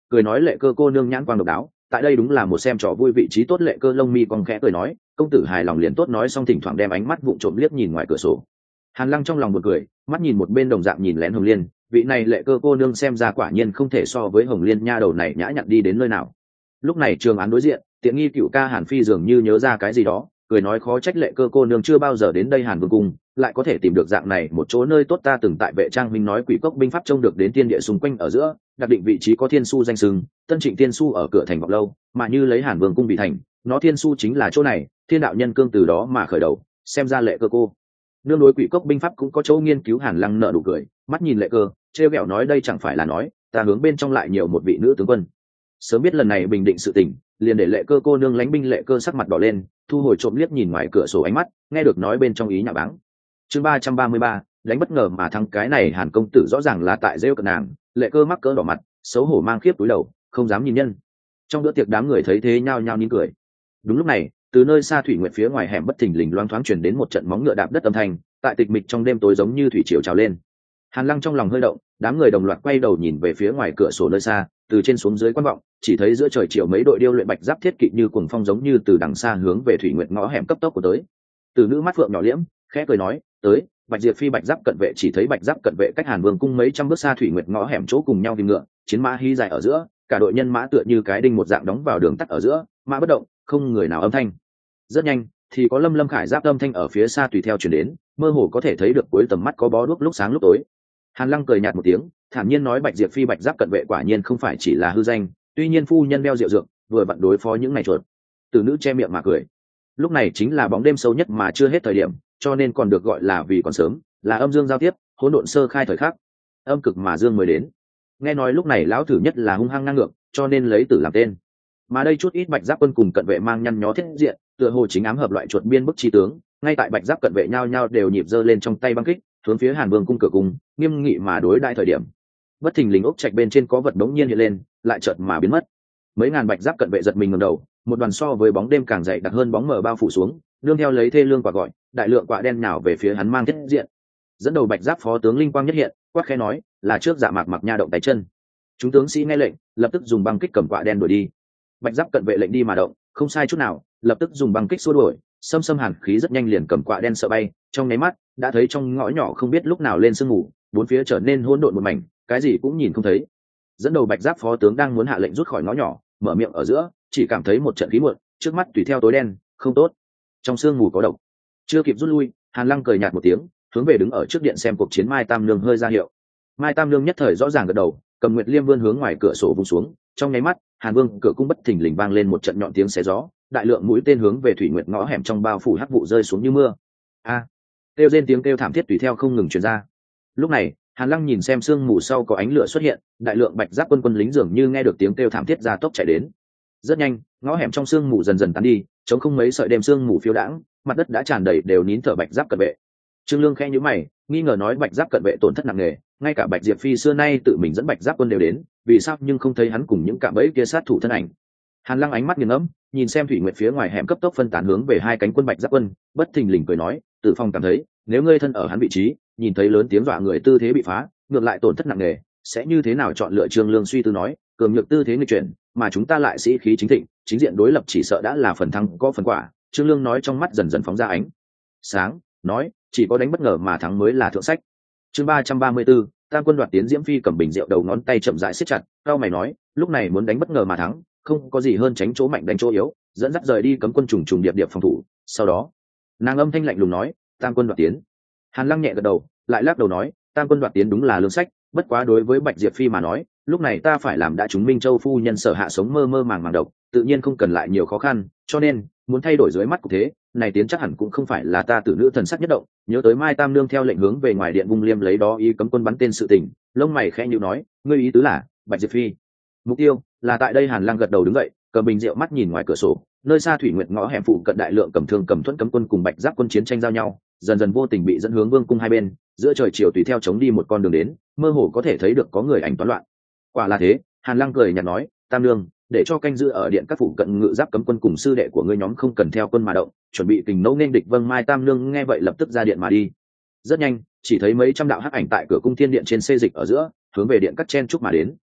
cười nói lệ cơ cô nương nhãn quang độc đáo, tại đây đúng là một xem trò vui vị trí tốt. Lệ cơ lông mi cong khẽ cười nói, công tử hài lòng liền tốt. Nói xong thỉnh thoảng đem ánh mắt vụng trộm liếc nhìn ngoài cửa sổ. Hàn Lăng trong lòng một cười, mắt nhìn một bên đồng dạng nhìn lén Hồng Liên, vị này lệ cơ cô nương xem ra quả nhiên không thể so với Hồng Liên nha đầu này nhã nhặn đi đến nơi nào. Lúc này trường án đối diện, tiện nghi cựu ca Hàn Phi dường như nhớ ra cái gì đó, cười nói khó trách lệ cơ cô nương chưa bao giờ đến đây Hàn Vương cung, lại có thể tìm được dạng này một chỗ nơi tốt. Ta từng tại vệ trang minh nói quỷ cốc binh pháp trông được đến thiên địa xung quanh ở giữa, đặc định vị trí có thiên su danh sừng, Tân Trịnh thiên su ở cửa thành Ngọc Lâu, mà như lấy Hàn Vương cung bị thành, nó thiên su chính là chỗ này, thiên đạo nhân cương từ đó mà khởi đầu. Xem ra lệ cơ cô nương đối quỷ cốc binh pháp cũng có chỗ nghiên cứu. Hàn Lăng nở nụ cười, mắt nhìn lệ cơ, trêu ghẹo nói đây chẳng phải là nói ta hướng bên trong lại nhiều một vị nữ tướng quân. Sớm biết lần này bình định sự tình, liền để lệ cơ cô nương lánh binh. Lệ cơ sắc mặt đỏ lên, thu hồi trộm liếc nhìn ngoài cửa sổ ánh mắt, nghe được nói bên trong ý nhạ báng. Chương 333, đánh bất ngờ mà thắng. Cái này Hàn công tử rõ ràng là tại rêu cận nàng. Lệ cơ mắc cỡ đỏ mặt, xấu hổ mang khiếp túi đầu, không dám nhìn nhân. Trong bữa tiệc đám người thấy thế nhao nhao nín cười. Đúng lúc này, từ nơi xa thủy nguyệt phía ngoài hẻm bất thình lình loang thoáng truyền đến một trận móng ngựa đạp đất âm thanh, tại tịch mịch trong đêm tối giống như thủy triều trào lên. Hàn Lăng trong lòng hơi động, đám người đồng loạt quay đầu nhìn về phía ngoài cửa sổ nơi xa, từ trên xuống dưới quan vọng, chỉ thấy giữa trời chiều mấy đội điêu luyện bạch giáp thiết kỵ như cuồng phong giống như từ đằng xa hướng về thủy nguyệt ngõ hẻm cấp tốc của tới. Từ nữ mắt phượng nhỏ liễm, khẽ cười nói, tới. Bạch Diệp Phi bạch giáp cận vệ chỉ thấy bạch giáp cận vệ cách Hàn Vương cung mấy trăm bước xa thủy nguyệt ngõ hẻm chỗ cùng nhau tìm ngựa, chiến mã hí dài ở giữa, cả đội nhân mã tựa như cái đinh một dạng đóng vào đường tắt ở giữa, mã bất động, không người nào âm thanh. Rất nhanh thì có lâm lâm khải giáp âm thanh ở phía xa tùy theo chuyển đến, mơ hồ có thể thấy được cuối tầm mắt có bó đuốc lúc sáng lúc tối. Hàn Lăng cười nhạt một tiếng, thản nhiên nói bạch diệp phi bạch giáp cận vệ quả nhiên không phải chỉ là hư danh, tuy nhiên phu nhân đeo rượu dược vừa vặn đối phó những ngày chuột. Từ nữ che miệng mà cười. Lúc này chính là bóng đêm sâu nhất mà chưa hết thời điểm, cho nên còn được gọi là vì còn sớm, là âm dương giao tiếp, hỗn độn sơ khai thời khắc, âm cực mà dương mới đến. Nghe nói lúc này lão thử nhất là hung hăng ngang ngược, cho nên lấy tử làm tên. Mà đây chút ít bạch giáp quân cùng cận vệ mang nhăn nhó thiết diện, tựa hồ chính ám hợp loại chuột biên bức chi tướng. Ngay tại bạch giáp cận vệ nhao nhao đều nhịp giơ lên trong tay băng kích, hướng phía Hàn Vương cung cửa cung nghiêm nghị mà đối đại thời điểm, bất thình lình ốc trạch bên trên có vật đống nhiên hiện lên, lại chợt mà biến mất. Mấy ngàn bạch giáp cận vệ giật mình ngẩng đầu, một đoàn so với bóng đêm càng dày đặc hơn bóng mờ bao phủ xuống, nương theo lấy thê lương quả gọi, đại lượng quạ đen nhào về phía hắn mang thiết diện. Dẫn đầu bạch giáp phó tướng linh quang nhất hiện, quát khẽ nói, là trước dạ mạc mặc nha động tay chân. Chúng tướng sĩ nghe lệnh, lập tức dùng băng kích cầm quạ đen đuổi đi. Bạch giáp cận vệ lệnh đi mà động, không sai chút nào, lập tức dùng băng kích xua đuổi, xâm xâm hàn khí rất nhanh liền cầm quạ đen sợ bay. Trong nháy mắt đã thấy trong ngõ nhỏ không biết lúc nào lên sương mù, bốn phía trở nên hỗn độn một mảnh, cái gì cũng nhìn không thấy. Dẫn đầu bạch giáp phó tướng đang muốn hạ lệnh rút khỏi ngõ nhỏ, mở miệng ở giữa chỉ cảm thấy một trận khí muộn, trước mắt tùy theo tối đen, không tốt, trong sương mù có độc. Chưa kịp rút lui, Hàn Lăng cười nhạt một tiếng, hướng về đứng ở trước điện xem cuộc chiến Mai Tam Nương hơi ra hiệu. Mai Tam Nương nhất thời rõ ràng gật đầu, cầm Nguyệt Liêm vươn hướng ngoài cửa sổ vung xuống. Trong nháy mắt, Hàn Vương cửa cung bất thình lình vang lên một trận nhọn tiếng xé gió, đại lượng mũi tên hướng về thủy nguyệt ngõ hẻm trong bao phủ hắc vụ rơi xuống như mưa. A! Kêu rên tiếng kêu thảm thiết tùy theo không ngừng truyền ra. Lúc này, Hàn Lăng nhìn xem sương mù sau có ánh lửa xuất hiện, đại lượng bạch giáp quân lính dường như nghe được tiếng kêu thảm thiết ra tốc chạy đến. Rất nhanh, ngõ hẻm trong sương mù dần dần tán đi, chống không mấy sợi đêm sương mù phiêu đãng, mặt đất đã tràn đầy đều nín thở bạch giáp cận vệ. Trương Lương khẽ nhíu mày, nghi ngờ nói bạch giáp cận vệ tổn thất nặng nề, ngay cả Bạch Diệp Phi xưa nay tự mình dẫn bạch giáp quân đều đến, vì sao nhưng không thấy hắn cùng những cạm bẫy kia sát thủ thân ảnh. Hàn Lăng ánh mắt nghiêng ngẫm, nhìn xem thủy nguyệt phía ngoài hẻm cấp tốc phân tán hướng về hai cánh quân bạch giáp quân, bất thình lình cười nói, Tử Phong cảm thấy, nếu ngươi thân ở hắn vị trí, nhìn thấy lớn tiếng dọa người tư thế bị phá, ngược lại tổn thất nặng nề, sẽ như thế nào chọn lựa? Trương Lương suy tư nói, cường nhược tư thế nghịch chuyển, mà chúng ta lại sĩ khí chính thịnh, chính diện đối lập chỉ sợ đã là phần thắng có phần quả. Trương Lương nói trong mắt dần dần phóng ra ánh sáng, nói, chỉ có đánh bất ngờ mà thắng mới là thượng sách. Chương 334, Tam quân đoạt tiến. Diễm Phi cầm bình rượu đầu ngón tay chậm rãi siết chặt, cao mày nói, lúc này muốn đánh bất ngờ mà thắng, không có gì hơn tránh chỗ mạnh đánh chỗ yếu, dẫn dắt rời đi cấm quân trùng trùng điệp điệp phòng thủ. Sau đó, nàng âm thanh lạnh lùng nói, Tam quân đoạt tiến. Hàn Lăng nhẹ gật đầu, lại lắc đầu nói, Tam quân đoạt tiến đúng là lương sách, bất quá đối với Bạch Diệp Phi mà nói, lúc này ta phải làm đã chúng Minh Châu phu nhân sở hạ sống mơ mơ màng màng độc, tự nhiên không cần lại nhiều khó khăn, cho nên muốn thay đổi dưới mắt cục thế này tiến chắc hẳn cũng không phải là ta tử nữ thần sắc nhất động. Nhớ tới Mai Tam Nương theo lệnh hướng về ngoài điện vung liêm lấy đó ý cấm quân bắn tên sự tình, lông mày khẽ nhíu nói, ngươi ý tứ là Bạch Diệp Phi mục tiêu là tại đây? Hàn Lăng gật đầu đứng dậy, cầm bình rượu mắt nhìn ngoài cửa sổ, nơi xa thủy nguyệt ngõ hẻm phụ cận đại lượng cầm thương cầm thuẫn cấm quân cùng bạch giáp quân chiến tranh giao nhau, dần dần vô tình bị dẫn hướng vương cung hai bên, giữa trời chiều tùy theo chống đi một con đường đến, mơ hồ có thể thấy được có người ảnh toán loạn. Quả là thế, Hàn Lăng cười nhạt nói, Tam Nương, để cho canh giữ ở điện các phụ cận ngự giáp cấm quân cùng sư đệ của ngươi nhóm không cần theo quân mà động, chuẩn bị kình nấu nên địch. Vâng. Mai Tam Nương nghe vậy lập tức ra điện mà đi. Rất nhanh, chỉ thấy mấy trăm đạo hắc ảnh tại cửa cung thiên điện trên xê dịch ở giữa, hướng về điện cắt chen chúc mà đến.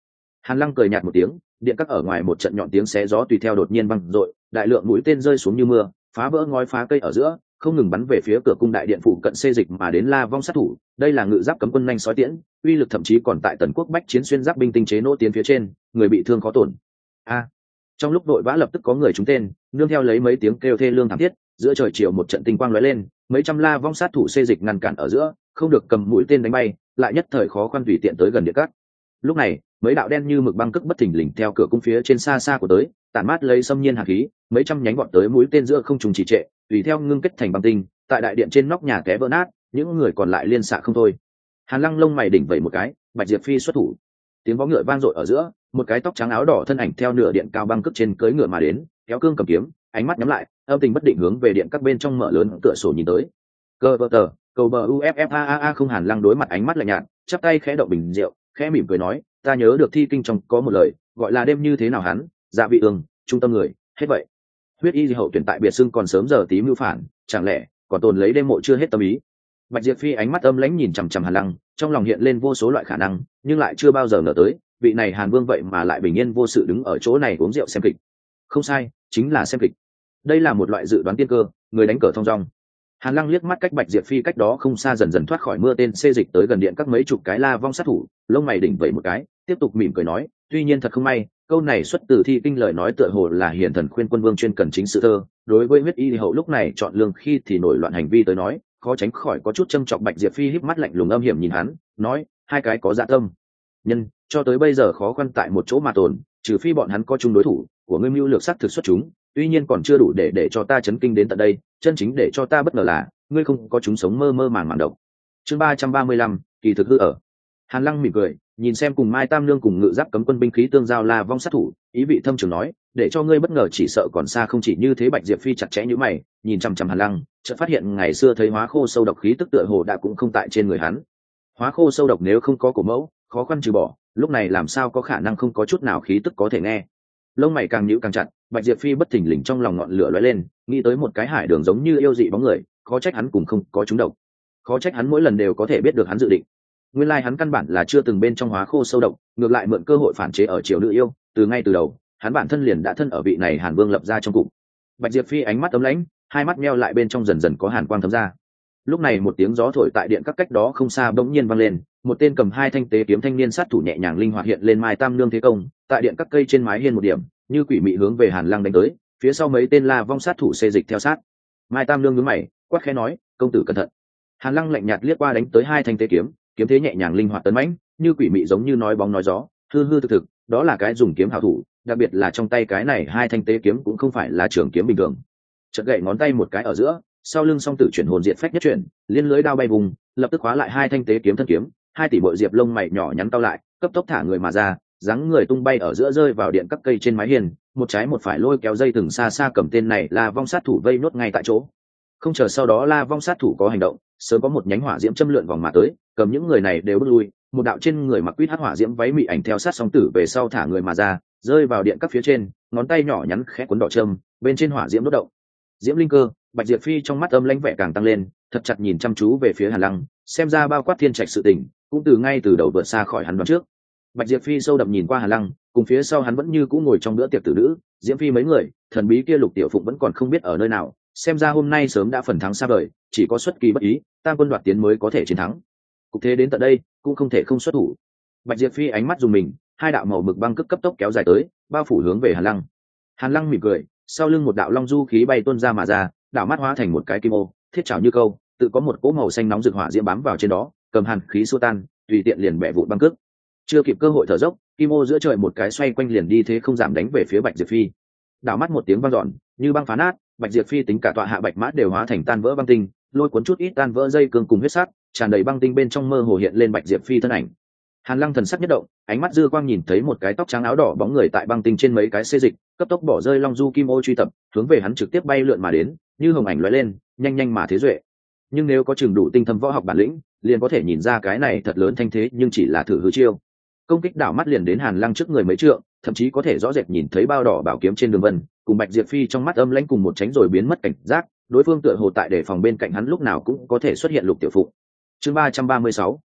Hàn Lăng cười nhạt một tiếng, điện các ở ngoài một trận nhọn tiếng xé gió tùy theo đột nhiên vang dội, đại lượng mũi tên rơi xuống như mưa, phá vỡ ngói phá cây ở giữa, không ngừng bắn về phía cửa cung đại điện phụ cận xê dịch mà đến La Vong sát thủ. Đây là ngự giáp cấm quân nhanh sói tiễn, uy lực thậm chí còn tại Tần Quốc bách chiến xuyên giáp binh tinh chế nỗ tiến phía trên, người bị thương khó tổn. Trong lúc đội vã lập tức có người trúng tên, nương theo lấy mấy tiếng kêu thê lương thảm thiết, giữa trời chiều một trận tinh quang lóe lên, mấy trăm La Vong sát thủ xê dịch ngăn cản ở giữa, không được cầm mũi tên đánh bay, lại nhất thời khó khăn tùy tiện tới gần địa các. Lúc này, mấy đạo đen như mực băng cước bất thình lình theo cửa cung phía trên xa xa của tới, tản mát lấy xâm nhiên hàn khí, mấy trăm nhánh bọn tới mũi tên giữa không trùng trì trệ, tùy theo ngưng kết thành băng tinh, tại đại điện trên nóc nhà té vỡ nát, những người còn lại liên xạ không thôi. Hàn Lăng lông mày đỉnh vẩy một cái, Bạch Diệp Phi xuất thủ. Tiếng vó ngựa vang dội ở giữa, một cái tóc trắng áo đỏ thân ảnh theo nửa điện cao băng cước trên cưỡi ngựa mà đến, kéo cương cầm kiếm, ánh mắt nhắm lại, âm tình bất định hướng về điện các bên trong mở lớn cửa sổ nhìn tới. Cơ vợ tờ, cầu bờ UFFAAA không. Hàn Lăng đối mặt ánh mắt lạnh nhạt, chắp tay khẽ động bình rượu, khẽ mỉm cười nói, ta nhớ được thi kinh trong có một lời, gọi là đêm như thế nào hắn, dạ vị ương, trung tâm người, hết vậy. Huyết y hậu tuyển tại biệt xưng còn sớm giờ tí mưu phản, chẳng lẽ còn tồn lấy đêm mộ chưa hết tâm ý. Bạch Diệp Phi ánh mắt âm lãnh nhìn chằm chằm Hàn Lăng, trong lòng hiện lên vô số loại khả năng, nhưng lại chưa bao giờ ngờ tới, vị này Hàn Vương vậy mà lại bình yên vô sự đứng ở chỗ này uống rượu xem kịch. Không sai, chính là xem kịch. Đây là một loại dự đoán tiên cơ, người đánh cờ thông dong. Hàn Lăng liếc mắt cách Bạch Diệp Phi cách đó không xa dần dần thoát khỏi mưa tên xê dịch tới gần điện các mấy chục cái La Vong sát thủ, lông mày đỉnh vẩy một cái, tiếp tục mỉm cười nói, tuy nhiên thật không may, câu này xuất từ thi kinh lời nói tựa hồ là hiển thần khuyên quân vương chuyên cần chính sự thơ, đối với huyết y hậu lúc này chọn lương khi thì nổi loạn hành vi tới nói, khó tránh khỏi có chút châm trọng. Bạch Diệp Phi híp mắt lạnh lùng âm hiểm nhìn hắn, nói, hai cái có dạ tâm nhân cho tới bây giờ khó khăn tại một chỗ mà tồn, trừ phi bọn hắn có chung đối thủ của ngươi mưu lược sát thực xuất chúng, tuy nhiên còn chưa đủ để cho ta chấn kinh đến tận đây, chân chính để cho ta bất ngờ là ngươi không có chúng sống mơ mơ màng màng độc. Chương 335, kỳ thực hư ở. Hàn Lăng mỉm cười, nhìn xem cùng Mai Tam Nương cùng ngự giáp cấm quân binh khí tương giao La Vong sát thủ, ý vị thâm trường nói, để cho ngươi bất ngờ chỉ sợ còn xa không chỉ như thế. Bạch Diệp Phi chặt chẽ nhíu mày, nhìn chằm chằm Hàn Lăng, chợt phát hiện ngày xưa thấy hóa khô sâu độc khí tức tựa hồ đã cũng không tại trên người hắn. Hóa khô sâu độc nếu không có cổ mẫu, khó khăn trừ bỏ, lúc này làm sao có khả năng không có chút nào khí tức có thể nghe. Lông mày càng nhíu càng chặt, Bạch Diệp Phi bất thình lình trong lòng ngọn lửa lóe lên, nghĩ tới một cái hải đường giống như yêu dị bóng người, khó trách hắn cùng không có trúng độc, khó trách hắn mỗi lần đều có thể biết được hắn dự định. Nguyên lai hắn căn bản là chưa từng bên trong hóa khô sâu độc, ngược lại mượn cơ hội phản chế ở triều nữ yêu, từ ngay từ đầu, hắn bản thân liền đã thân ở vị này Hàn Vương lập ra trong cục. Bạch Diệp Phi ánh mắt ấm lãnh, hai mắt meo lại bên trong dần dần có hàn quang thấm ra. Lúc này một tiếng gió thổi tại điện các cách đó không xa bỗng nhiên vang lên, một tên cầm hai thanh tế kiếm thanh niên sát thủ nhẹ nhàng linh hoạt hiện lên Mai Tam Nương thế công, tại điện các cây trên mái hiên một điểm, như quỷ mị hướng về Hàn Lăng đánh tới, phía sau mấy tên La Vong sát thủ xê dịch theo sát. Mai Tam Nương nhướng mày, quát khẽ nói, công tử cẩn thận. Hàn Lăng lạnh nhạt liếc qua đánh tới hai thanh tế kiếm, kiếm thế nhẹ nhàng linh hoạt tấn mãnh, như quỷ mị giống như nói bóng nói gió, hư hư thực thực, đó là cái dùng kiếm hảo thủ, đặc biệt là trong tay cái này hai thanh tế kiếm cũng không phải là trường kiếm bình thường. Chợt gậy ngón tay một cái ở giữa, sau lưng song tử chuyển hồn diệt phách nhất chuyển, liên lưới đao bay vùng, lập tức khóa lại hai thanh tế kiếm thân kiếm, hai tỷ bội diệp lông mày nhỏ nhắn cau lại, cấp tốc thả người mà ra, dáng người tung bay ở giữa rơi vào điện các cây trên mái hiên, một trái một phải lôi kéo dây thừng xa xa cầm tên này La Vong sát thủ vây nốt ngay tại chỗ. Không chờ sau đó La Vong sát thủ có hành động, sớm có một nhánh hỏa diễm châm lượn vòng mà tới, cầm những người này đều bước lui, một đạo trên người mặc quýt hắc hỏa diễm váy mị ảnh theo sát song tử về sau thả người mà ra, rơi vào điện các phía trên, ngón tay nhỏ nhắn khẽ cuốn đỏ châm, bên trên hỏa diễm đốt động. Diễm linh cơ, Bạch Diệp Phi trong mắt âm lãnh vẻ càng tăng lên, thật chặt nhìn chăm chú về phía Hàn Lăng, xem ra bao quát thiên trạch sự tình, cũng từ ngay từ đầu vượt xa khỏi hắn đoán trước. Bạch Diệp Phi sâu đậm nhìn qua Hàn Lăng, cùng phía sau hắn vẫn như cũ ngồi trong bữa tiệc tử nữ, Diễm Phi mấy người, thần bí kia Lục Tiểu Phụng vẫn còn không biết ở nơi nào, xem ra hôm nay sớm đã phần thắng xa vời, chỉ có xuất kỳ bất ý, tam quân đoạt tiến mới có thể chiến thắng. Cục thế đến tận đây, cũng không thể không xuất thủ. Bạch Diệp Phi ánh mắt dùng mình, hai đạo màu mực băng cấp tốc kéo dài tới, bao phủ hướng về Hàn Lăng. Hàn Lăng mỉm cười, sau lưng một đạo long du khí bay tuôn ra mà ra, đạo mắt hóa thành một cái kim ô, thiết trảo như câu, tự có một cỗ màu xanh nóng rực hỏa diễm bám vào trên đó, cầm hàn khí xua tan, tùy tiện liền bẻ vụn băng cước. Chưa kịp cơ hội thở dốc, kim ô giữa trời một cái xoay quanh liền đi thế không giảm đánh về phía Bạch Diệp Phi. Đạo mắt một tiếng vang dọn, như băng phá nát, Bạch Diệp Phi tính cả tọa hạ bạch mã đều hóa thành tan vỡ băng tinh, lôi cuốn chút ít tan vỡ dây cương cùng huyết sắt, tràn đầy băng tinh bên trong mơ hồ hiện lên Bạch Diệp Phi thân ảnh. Hàn Lăng thần sắc nhất động, ánh mắt dư quang nhìn thấy một cái tóc trắng áo đỏ bóng người tại băng tinh trên mấy cái xê dịch, cấp tốc bỏ rơi long du kim ô truy tập, hướng về hắn trực tiếp bay lượn mà đến, như hồng ảnh lóe lên, nhanh nhanh mà thế duệ. Nhưng nếu có chừng đủ tinh thâm võ học bản lĩnh, liền có thể nhìn ra cái này thật lớn thanh thế, nhưng chỉ là thử hư chiêu. Công kích đảo mắt liền đến Hàn Lăng trước người mấy trượng, thậm chí có thể rõ rệt nhìn thấy bao đỏ bảo kiếm trên đường vân, cùng Bạch Diệp Phi trong mắt âm lãnh cùng một tránh rồi biến mất cảnh giác, đối phương tựa hồ tại để phòng bên cạnh hắn lúc nào cũng có thể xuất hiện Lục Tiểu Phụng. Chương 336,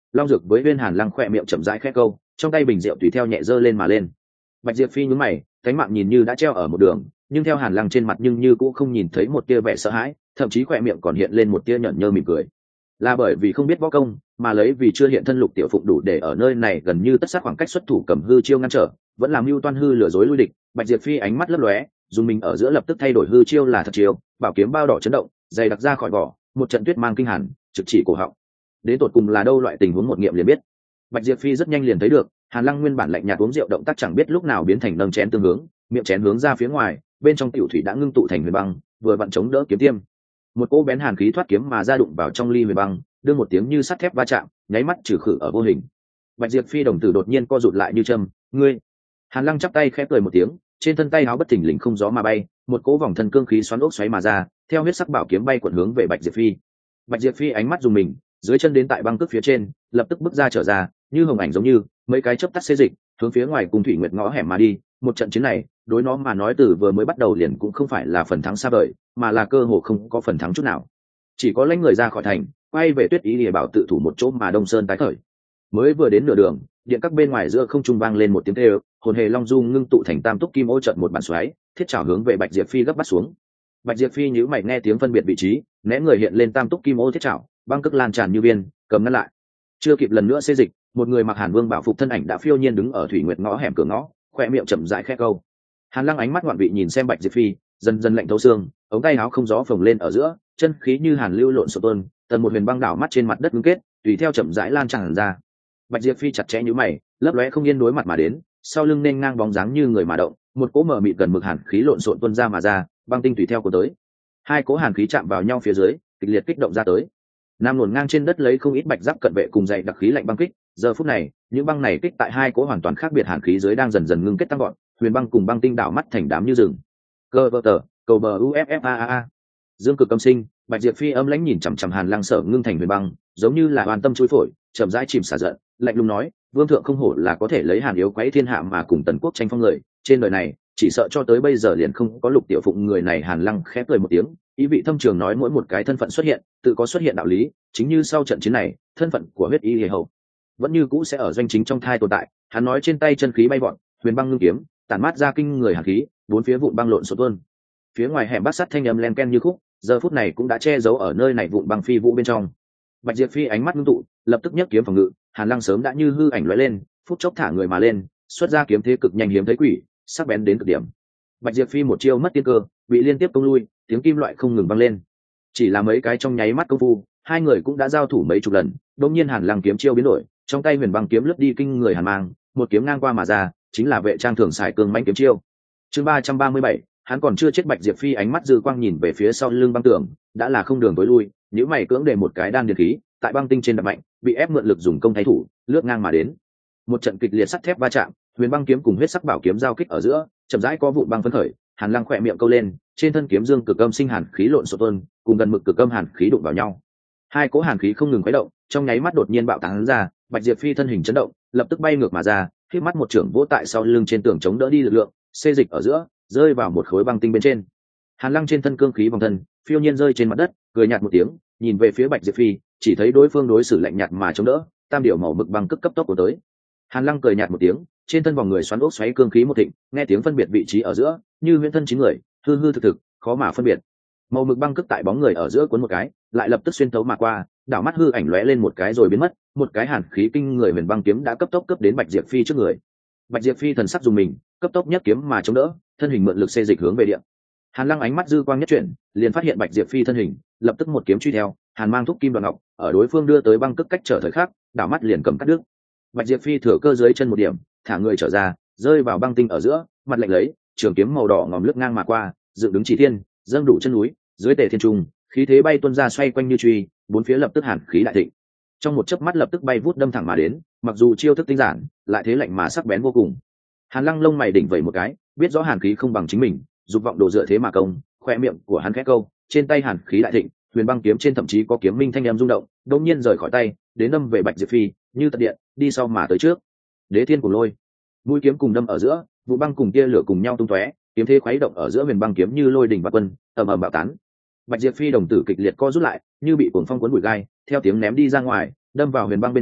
long dược với viên hàn lăng khỏe miệng chậm rãi khẽ câu, trong tay bình rượu tùy theo nhẹ dơ lên mà lên. Bạch Diệp Phi nhướng mày, cánh mạng nhìn như đã treo ở một đường, nhưng theo hàn lăng trên mặt nhưng như cũng không nhìn thấy một tia vẻ sợ hãi, thậm chí khỏe miệng còn hiện lên một tia nhợn nhơ mỉm cười. Là bởi vì không biết võ công, mà lấy vì chưa hiện thân Lục Tiểu Phụng đủ để ở nơi này gần như tất sát khoảng cách xuất thủ cầm hư chiêu ngăn trở, vẫn làm mưu toan hư lừa dối lui địch. Bạch Diệp Phi ánh mắt lấp lóe, dùng mình ở giữa lập tức thay đổi hư chiêu là thật chiêu, bảo kiếm bao đỏ chấn động, dày đặc ra khỏi vỏ, một trận tuyết mang kinh hàn, trực chỉ cổ họng. Đến tột cùng là đâu loại tình huống một nghiệm liền biết. Bạch Diệp Phi rất nhanh liền thấy được, Hàn Lăng nguyên bản lạnh nhạt uống rượu động tác chẳng biết lúc nào biến thành nâng chén tương hướng, miệng chén hướng ra phía ngoài, bên trong tiểu thủy đã ngưng tụ thành huyền băng, vừa vặn chống đỡ kiếm tiêm. Một cỗ bén hàn khí thoát kiếm mà ra đụng vào trong ly huyền băng, đưa một tiếng như sắt thép va chạm, nháy mắt trừ khử ở vô hình. Bạch Diệp Phi đồng tử đột nhiên co rụt lại như châm, ngươi. Hàn Lăng chắp tay khẽ cười một tiếng, trên thân tay áo bất thình lình không gió mà bay, một cỗ vòng thân cương khí xoắn ốc xoáy mà ra, theo huyết sắc bảo kiếm bay cuộn hướng về Bạch Diệp Phi. Bạch Diệp Phi ánh mắt dùng mình, dưới chân đến tại băng cước phía trên, lập tức bước ra trở ra, như hồng ảnh giống như mấy cái chớp tắt xê dịch, hướng phía ngoài cùng Thủy Nguyệt ngõ hẻm mà đi. Một trận chiến này, đối nó mà nói từ vừa mới bắt đầu liền cũng không phải là phần thắng xa vời, mà là cơ hội không có phần thắng chút nào. Chỉ có lãnh người ra khỏi thành, quay về Tuyết Ý Lìa Bảo tự thủ một chỗ mà Đông Sơn tái khởi. Mới vừa đến nửa đường, điện các bên ngoài giữa không trung vang lên một tiếng kêu, hồn hề long du ngưng tụ thành tam túc kim ô trận một bản xoáy, thiết chảo hướng về Bạch Diệp Phi gấp bắt xuống. Bạch Diệp Phi nhíu mày nghe tiếng phân biệt vị trí, né người hiện lên tam túc kim ô thiết chảo, băng cước lan tràn như viên, cầm ngăn lại. Chưa kịp lần nữa xê dịch, một người mặc Hàn Vương bảo phục thân ảnh đã phiêu nhiên đứng ở Thủy Nguyệt ngõ hẻm cửa ngõ, khoe miệng chậm rãi khẽ câu. Hàn Lăng ánh mắt ngoạn vị nhìn xem Bạch Diệp Phi, dần dần lạnh thấu xương, ống tay áo không gió phồng lên ở giữa, chân khí như hàn lưu lộn xộn tuôn, tần một huyền băng đảo mắt trên mặt đất ngưng kết, tùy theo chậm rãi lan tràn ra. Bạch Diệp Phi chặt chẽ nhíu mày, lấp lóe không yên đối mặt mà đến, sau lưng nên ngang bóng dáng như người mà động, một cỗ mở mịt gần mực hàn khí lộn xộn tuôn ra mà ra, băng tinh tùy theo cuốn tới. Hai cỗ hàn khí chạm vào nhau phía dưới, kịch liệt kích động ra tới. Nam luồn ngang trên đất lấy không ít bạch giáp cận vệ cùng dày đặc khí lạnh băng kích, giờ phút này, những băng này kích tại hai cỗ hoàn toàn khác biệt hàn khí dưới đang dần dần ngưng kết tăng gọn, huyền băng cùng băng tinh đảo mắt thành đám như rừng. Cơ vơ tờ, cầu bờ uffaa. Dương Cực Âm Sinh, Bạch Diệp Phi âm lãnh nhìn chằm chằm Hàn Lăng sở ngưng thành huyền băng, giống như là hoàn tâm chui phổi, chậm rãi chìm xả giận, lạnh lùng nói, vương thượng không hổ là có thể lấy Hàn yếu quấy thiên hạ mà cùng tần quốc tranh phong người, trên đời này, chỉ sợ cho tới bây giờ liền không có Lục Tiểu Phụng người này. Hàn Lăng khẽ cười một tiếng, ý vị thâm trường nói mỗi một cái thân phận xuất hiện, tự có xuất hiện đạo lý, chính như sau trận chiến này, thân phận của huyết y hề hậu vẫn như cũ sẽ ở doanh chính trong thai tồn tại. Hắn nói trên tay chân khí bay vọt, huyền băng ngưng kiếm, tản mát ra kinh người hàn khí, bốn phía vụn băng lộn xộn tuôn. Phía ngoài hẻm bát sắt thanh âm len ken như khúc, giờ phút này cũng đã che giấu ở nơi này vụn băng phi vũ bên trong. Bạch Diệp Phi ánh mắt ngưng tụ, lập tức nhấc kiếm phòng ngự. Hàn Lăng sớm đã như hư ảnh lóe lên, phút chốc thả người mà lên, xuất ra kiếm thế cực nhanh hiếm thấy quỷ, sắc bén đến cực điểm. Bạch Diệp Phi một chiêu mất tiên cơ, bị liên tiếp công lui, tiếng kim loại không ngừng vang lên. Chỉ là mấy cái trong nháy mắt công phu, hai người cũng đã giao thủ mấy chục lần. Đột nhiên Hàn Lăng kiếm chiêu biến đổi, trong tay huyền băng kiếm lướt đi kinh người hàn mang, một kiếm ngang qua mà ra, chính là Vệ Trang thường xài cương mãnh kiếm chiêu. Chương 337, hắn còn chưa chết. Bạch Diệp Phi ánh mắt dư quang nhìn về phía sau lưng băng tường, đã là không đường tối lui, nếu mày cưỡng để một cái đan điền khí, tại băng tinh trên đập mạnh, bị ép mượn lực dùng công thái thủ, lướt ngang mà đến. Một trận kịch liệt sắt thép va chạm, huyền băng kiếm cùng huyết sắc bảo kiếm giao kích ở giữa, chậm rãi có vụn băng phấn khởi. Hàn Lăng khỏe miệng câu lên, trên thân kiếm dương cực âm sinh hàn khí lộn xộn tuôn, cùng gần mực cực âm hàn khí đụng vào nhau. Hai cỗ hàn khí không ngừng khuấy động, trong nháy mắt đột nhiên bạo tán ra. Bạch Diệp Phi thân hình chấn động, lập tức bay ngược mà ra, khép mắt một trưởng vỗ tại sau lưng trên tường chống đỡ đi lực lượng, xê dịch ở giữa, rơi vào một khối băng tinh bên trên. Hàn Lăng trên thân cương khí vòng thân, phiêu nhiên rơi trên mặt đất, cười nhạt một tiếng, nhìn về phía Bạch Diệp Phi, chỉ thấy đối phương đối xử lạnh nhạt mà chống đỡ, tam điểu màu mực băng cấp tốc của tới. Hàn Lăng cười nhạt một tiếng, trên thân vòng người xoắn ốc xoáy cương khí một thịnh, nghe tiếng phân biệt vị trí ở giữa, như huyễn thân chín người, hư hư thực thực, khó mà phân biệt. Màu mực băng cước tại bóng người ở giữa cuốn một cái, lại lập tức xuyên thấu mà qua, đảo mắt hư ảnh lóe lên một cái rồi biến mất, một cái hàn khí kinh người huyền băng kiếm đã cấp tốc cấp đến Bạch Diệp Phi trước người. Bạch Diệp Phi thần sắc dùng mình, cấp tốc nhất kiếm mà chống đỡ, thân hình mượn lực xê dịch hướng về điện. Hàn Lăng ánh mắt dư quang nhất chuyển, liền phát hiện Bạch Diệp Phi thân hình, lập tức một kiếm truy theo, Hàn mang thúc kim đoạn ngọc, ở đối phương đưa tới băng cước cách trở thời khắc, đảo mắt liền cầm cắt đứt. Bạch Diệp Phi thừa cơ dưới chân một điểm, thả người trở ra, rơi vào băng tinh ở giữa, mặt lạnh lấy, trường kiếm màu đỏ ngòm lướt ngang mà qua, dựng đứng chỉ thiên, dâng đủ chân núi, dưới tề thiên trung, khí thế bay tuôn ra xoay quanh như truy, bốn phía lập tức hàn khí đại thịnh. Trong một chớp mắt lập tức bay vút đâm thẳng mà đến, mặc dù chiêu thức tinh giản, lại thế lạnh mà sắc bén vô cùng. Hàn Lăng lông mày đỉnh vẩy một cái, biết rõ hàn khí không bằng chính mình, dục vọng đồ dựa thế mà công, khoe miệng của hắn khẽ câu, trên tay hàn khí đại thịnh, huyền băng kiếm trên thậm chí có kiếm minh thanh em rung động, đột nhiên rời khỏi tay, đến đâm về Bạch Diệp Phi, như tật điện, đi sau mà tới trước. Đế thiên cùng lôi, mũi kiếm cùng đâm ở giữa, vụ băng cùng tia lửa cùng nhau tung tóe, kiếm thế khuấy động ở giữa huyền băng kiếm như lôi đỉnh và quân, ầm ầm bạo tán. Bạch Diệp Phi đồng tử kịch liệt co rút lại, như bị cuồng phong cuốn bụi gai, theo tiếng ném đi ra ngoài, đâm vào huyền băng bên trên,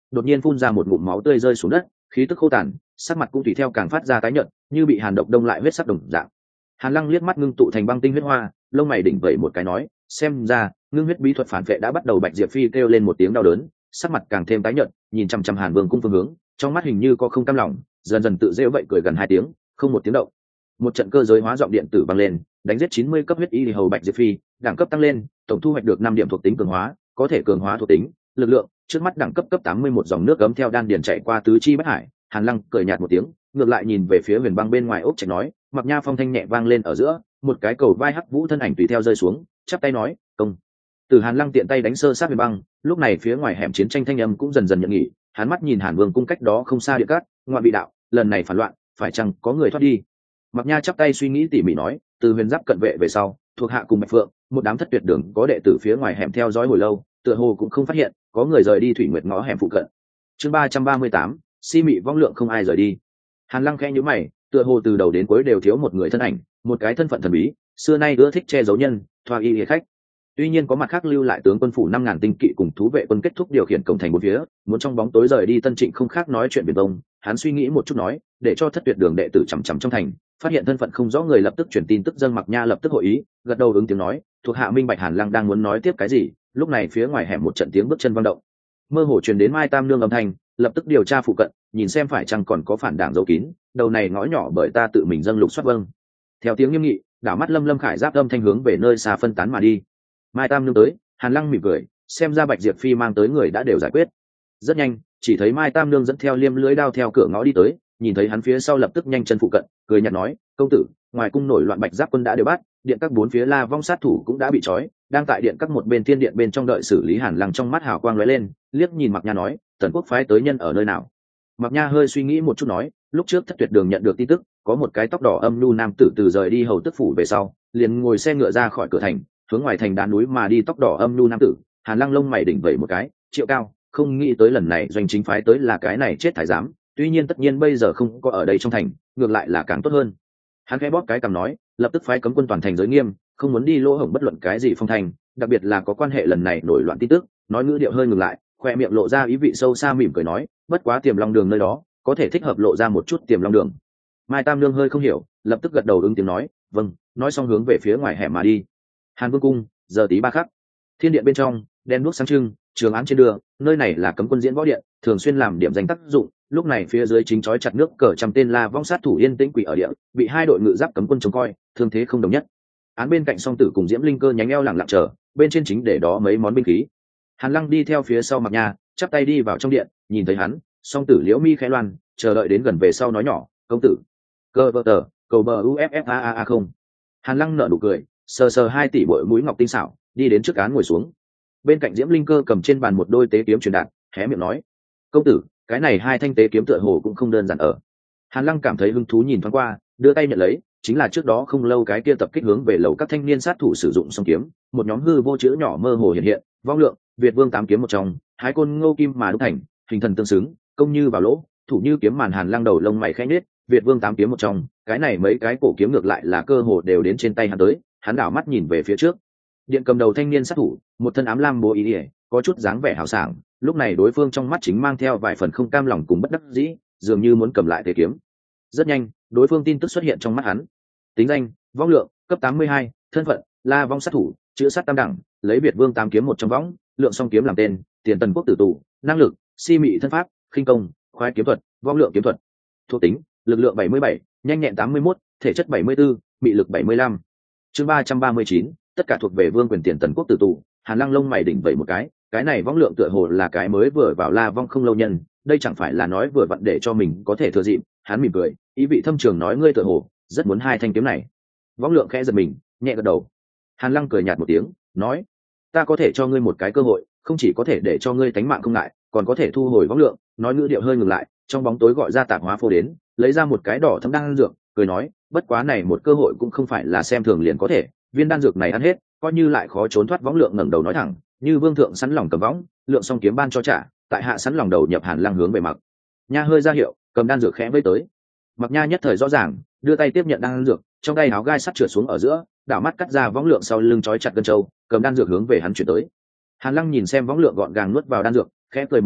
đột nhiên phun ra một ngụm máu tươi rơi xuống đất, khí tức khô tàn, sắc mặt cũng tùy theo càng phát ra tái nhợt, như bị hàn độc đông lại huyết sắc đồng dạng. Hàn Lăng liếc mắt ngưng tụ thành băng tinh huyết hoa, lông mày đỉnh vẩy một cái nói, xem ra ngưng huyết bí thuật phản vệ đã bắt đầu. Bạch Diệp Phi kêu lên một tiếng đau đớn, sắc mặt càng thêm tái nhợt, nhìn chăm chăm Hàn Vương cung phương hướng, trong mắt hình như có không cam lòng, dần dần tự rêu vậy cười gần 2 tiếng, không một tiếng động. Một trận cơ giới hóa giọng điện tử vang lên, đánh giết 90 cấp huyết y hầu Bạch Diệp Phi, đẳng cấp tăng lên, tổng thu hoạch được 5 điểm thuộc tính cường hóa, có thể cường hóa thuộc tính, lực lượng, trước mắt đẳng cấp 81 dòng nước gấm theo đan điền chạy qua tứ chi bách hải. Hàn Lăng cười nhạt một tiếng, ngược lại nhìn về phía Huyền Băng bên ngoài ốc trạch nói, Mặc Nha phong thanh nhẹ vang lên ở giữa, một cái cầu vai hắc vũ thân ảnh tùy theo rơi xuống, chắp tay nói, công. Từ Hàn Lăng tiện tay đánh sơ sát Huyền Băng, lúc này phía ngoài hẻm chiến tranh thanh âm cũng dần dần nhận nghỉ, hắn mắt nhìn Hàn Vương cung cách đó không xa địa cát, ngoại vị đạo, lần này phản loạn, phải chăng có người thoát đi? Mặc Nha chắp tay suy nghĩ tỉ mỉ nói, từ Huyền Giáp cận vệ về sau, thuộc hạ cùng Bạch Phượng, một đám thất tuyệt đường có đệ tử phía ngoài hẻm theo dõi hồi lâu, tựa hồ cũng không phát hiện có người rời đi Thủy Nguyệt ngõ hẻm phụ cận. Chương 338, si mị vong lượng không ai rời đi. Hàn Lăng khẽ nhíu mày, tựa hồ từ đầu đến cuối đều thiếu một người thân ảnh, một cái thân phận thần bí, xưa nay ưa thích che giấu nhân, thoa y khách. Tuy nhiên có mặt khác lưu lại tướng quân phủ 5000 tinh kỵ cùng thú vệ quân kết thúc điều khiển cổng thành bốn phía, muốn trong bóng tối rời đi Tân Trịnh không khác nói chuyện biển đông. Hắn suy nghĩ một chút nói, để cho thất tuyệt đường đệ tử chằm chằm trong thành, phát hiện thân phận không rõ người lập tức truyền tin tức. Dâng Mặc Nha lập tức hội ý, gật đầu ứng tiếng nói, thuộc hạ minh bạch. Hàn Lăng đang muốn nói tiếp cái gì, lúc này phía ngoài hẻm một trận tiếng bước chân vang động, mơ hồ truyền đến Mai Tam Nương âm thanh, lập tức điều tra phụ cận, nhìn xem phải chăng còn có phản đảng giấu kín, đầu này ngõ nhỏ bởi ta tự mình dâng lục soát. Vâng. Theo tiếng nghiêm nghị, đảo mắt Lâm Khải Giáp âm thanh hướng về nơi xa phân tán mà đi. Mai Tam Nương tới, Hàn Lăng mỉm cười, xem ra Bạch Diệp Phi mang tới người đã đều giải quyết. Rất nhanh, chỉ thấy Mai Tam Nương dẫn theo liêm lưới đao theo cửa ngõ đi tới, nhìn thấy hắn phía sau lập tức nhanh chân phụ cận, cười nhạt nói, công tử, ngoài cung nổi loạn Bạch Giáp quân đã đều bắt, điện các bốn phía La Vong sát thủ cũng đã bị trói, đang tại điện các một bên thiên điện bên trong đợi xử lý. Hàn Lăng trong mắt hào quang lóe lên, liếc nhìn Mặc Nha nói, Tần Quốc phái tới nhân ở nơi nào? Mặc Nha hơi suy nghĩ một chút nói, lúc trước thất tuyệt đường nhận được tin tức, có một cái tóc đỏ âm nhu nam tử từ rời đi hầu tức phủ về sau, liền ngồi xe ngựa ra khỏi cửa thành, hướng ngoài thành đá núi mà đi. Tóc đỏ âm nhu nam tử. Hàn Lăng lông mày đỉnh vẩy một cái, Triệu Cao, không nghĩ tới lần này doanh chính phái tới là cái này chết thái giám, tuy nhiên tất nhiên bây giờ không có ở đây trong thành, ngược lại là càng tốt hơn. Hắn khẽ bóp cái cằm nói, lập tức phái cấm quân toàn thành giới nghiêm, không muốn đi lỗ hổng bất luận cái gì phong thành, đặc biệt là có quan hệ lần này nổi loạn tin tức. Nói ngữ điệu hơi ngừng lại, khoe miệng lộ ra ý vị sâu xa, mỉm cười nói, bất quá Tiềm Long đường nơi đó có thể thích hợp lộ ra một chút Tiềm Long đường. Mai Tam Nương hơi không hiểu, lập tức gật đầu ứng tiếng nói, vâng. Nói xong hướng về phía ngoài hẻm mà đi. Hàn Vương cung, giờ tí 3 khắc, thiên điện bên trong đen đuốc sáng trưng, trường án trên đường, nơi này là cấm quân diễn võ điện, thường xuyên làm điểm danh tác dụng. Lúc này phía dưới chính chói chặt nước cờ trăm tên La Vong sát thủ yên tĩnh quỷ ở địa, bị 2 đội ngự giáp cấm quân trông coi, thương thế không đồng nhất. Án bên cạnh Song Tử cùng Diễm Linh Cơ nhánh eo lặng lặng chờ, bên trên chính để đó mấy món binh khí. Hàn Lăng đi theo phía sau Mặc Nha, chắp tay đi vào trong điện, nhìn thấy hắn, Song Tử liễu mi khẽ loan, chờ đợi đến gần về sau nói nhỏ, công tử, cơ vợ tờ, cầu bờ uffaa không. Hàn Lăng nở nụ cười, sờ sờ 2 tỷ bội mũi ngọc tinh xảo, đi đến trước án ngồi xuống. Bên cạnh Diễm Linh Cơ cầm trên bàn một đôi tế kiếm truyền đạt, hé miệng nói, công tử, cái này 2 thanh tế kiếm tựa hồ cũng không đơn giản ở. Hàn Lăng cảm thấy hứng thú nhìn thoáng qua, đưa tay nhận lấy, chính là trước đó không lâu cái kia tập kích hướng về lầu các thanh niên sát thủ sử dụng song kiếm, một nhóm hư vô chữ nhỏ mơ hồ hiện hiện, vong lượng, Việt Vương 8 kiếm một trong, hái côn ngô kim mà đúc thành, hình thần tương xứng, công như vào lỗ, thủ như kiếm màn. Hàn Lăng đầu lông mày khẽ nhếch, Việt Vương 8 kiếm một trong, cái này mấy cái cổ kiếm ngược lại là cơ hồ đều đến trên tay hắn tới. Hắn đảo mắt nhìn về phía trước, điện cầm đầu thanh niên sát thủ, một thân ám lam bố ý ỉa, có chút dáng vẻ hào sảng. Lúc này đối phương trong mắt chính mang theo vài phần không cam lòng cùng bất đắc dĩ, dường như muốn cầm lại thế kiếm. Rất nhanh, đối phương tin tức xuất hiện trong mắt hắn. Tính danh, vong lượng, cấp 82, thân phận, La Vong sát thủ, chữ sát tam đẳng, lấy Việt Vương 8 kiếm một trong võng, lượng song kiếm làm tên, tiền Tần Quốc tử tù, năng lực, si mị thân pháp, khinh công, khoái kiếm thuật, vong lượng kiếm thuật. Thuộc tính, lực lượng 77, nhanh nhẹn 81, thể chất 74, mị lực 75. Chương 339, tất cả thuộc về Vương quyền tiền Tần Quốc tử tù. Hàn Lăng lông mày đỉnh vẩy một cái này vong lượng tựa hồ là cái mới vừa vào La Vong không lâu nhân, đây chẳng phải là nói vừa vặn để cho mình có thể thừa dịp. Hắn mỉm cười, ý vị thâm trường nói, ngươi tựa hồ rất muốn 2 thanh kiếm này. Vong lượng khẽ giật mình, nhẹ gật đầu. Hàn Lăng cười nhạt một tiếng, nói, ta có thể cho ngươi một cái cơ hội, không chỉ có thể để cho ngươi tánh mạng không ngại, còn có thể thu hồi vong lượng. Nói ngữ điệu hơi ngừng lại, trong bóng tối gọi ra Tạp Hóa Phô đến, lấy ra một cái đỏ thẫm đan dược, cười nói, bất quá này một cơ hội cũng không phải là xem thường liền có thể, viên đan dược này ăn hết, coi như lại khó trốn thoát. Vong lượng ngẩng đầu nói thẳng, như vương thượng sẵn lòng cầm võng, lượng song kiếm ban cho trả, tại hạ sẵn lòng đầu nhập. Hàn Lăng hướng về Mặc Nha hơi ra hiệu, cầm đan dược khẽ vây tới. Mặc Nha nhất thời rõ ràng, đưa tay tiếp nhận đan dược, trong tay áo gai sắt trượt xuống ở giữa, đảo mắt cắt ra võng lượng sau lưng trói chặt gân châu, cầm đan dược hướng về hắn chuyển tới. Hàn Lăng nhìn xem võng lượng gọn gàng nuốt vào đan dược, khẽ cười một tiếng,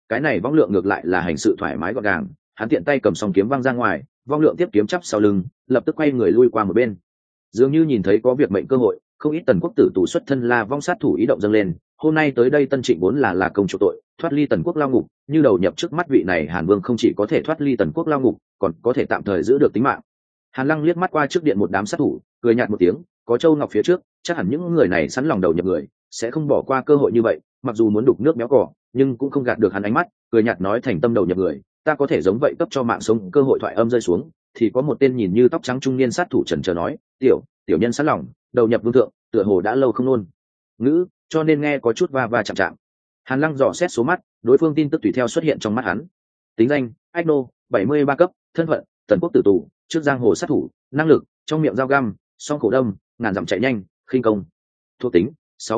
cái này vong lượng ngược lại là hành sự thoải mái gọn gàng, hắn tiện tay cầm song kiếm văng ra ngoài, vong lượng tiếp kiếm chắp sau lưng, lập tức quay người lui qua một bên. Dường như nhìn thấy có việc mệnh cơ hội, không ít tần quốc tử tù xuất thân La Vong sát thủ ý động dâng lên. Hôm nay tới đây Tân Trịnh vốn là công chủ tội, thoát ly tần quốc lao ngục, như đầu nhập trước mắt vị này Hàn Vương không chỉ có thể thoát ly tần quốc lao ngục, còn có thể tạm thời giữ được tính mạng. Hàn Lăng liếc mắt qua trước điện một đám sát thủ, cười nhạt một tiếng, có Châu Ngọc phía trước, chắc hẳn những người này sẵn lòng đầu nhập người, sẽ không bỏ qua cơ hội như vậy. Mặc dù muốn đục nước méo cỏ, nhưng cũng không gạt được hắn ánh mắt, cười nhạt nói thành tâm đầu nhập người, ta có thể giống vậy cấp cho mạng sống. Cơ hội thoại âm rơi xuống, thì có một tên nhìn như tóc trắng trung niên sát thủ chần chờ nói, tiểu nhân sẵn lòng đầu nhập vương thượng, tựa hồ đã lâu không nôn ngữ, cho nên nghe có chút va va chạm chạm. Hàn Lăng dò xét số mắt, đối phương tin tức tùy theo xuất hiện trong mắt hắn. Tính danh: Ách Nô, 73 cấp, thân phận: tần quốc tử tù, trước giang hồ sát thủ, năng lực: trong miệng dao găm, song khổ đâm, ngàn dặm chạy nhanh, khinh công. Thuộc tính: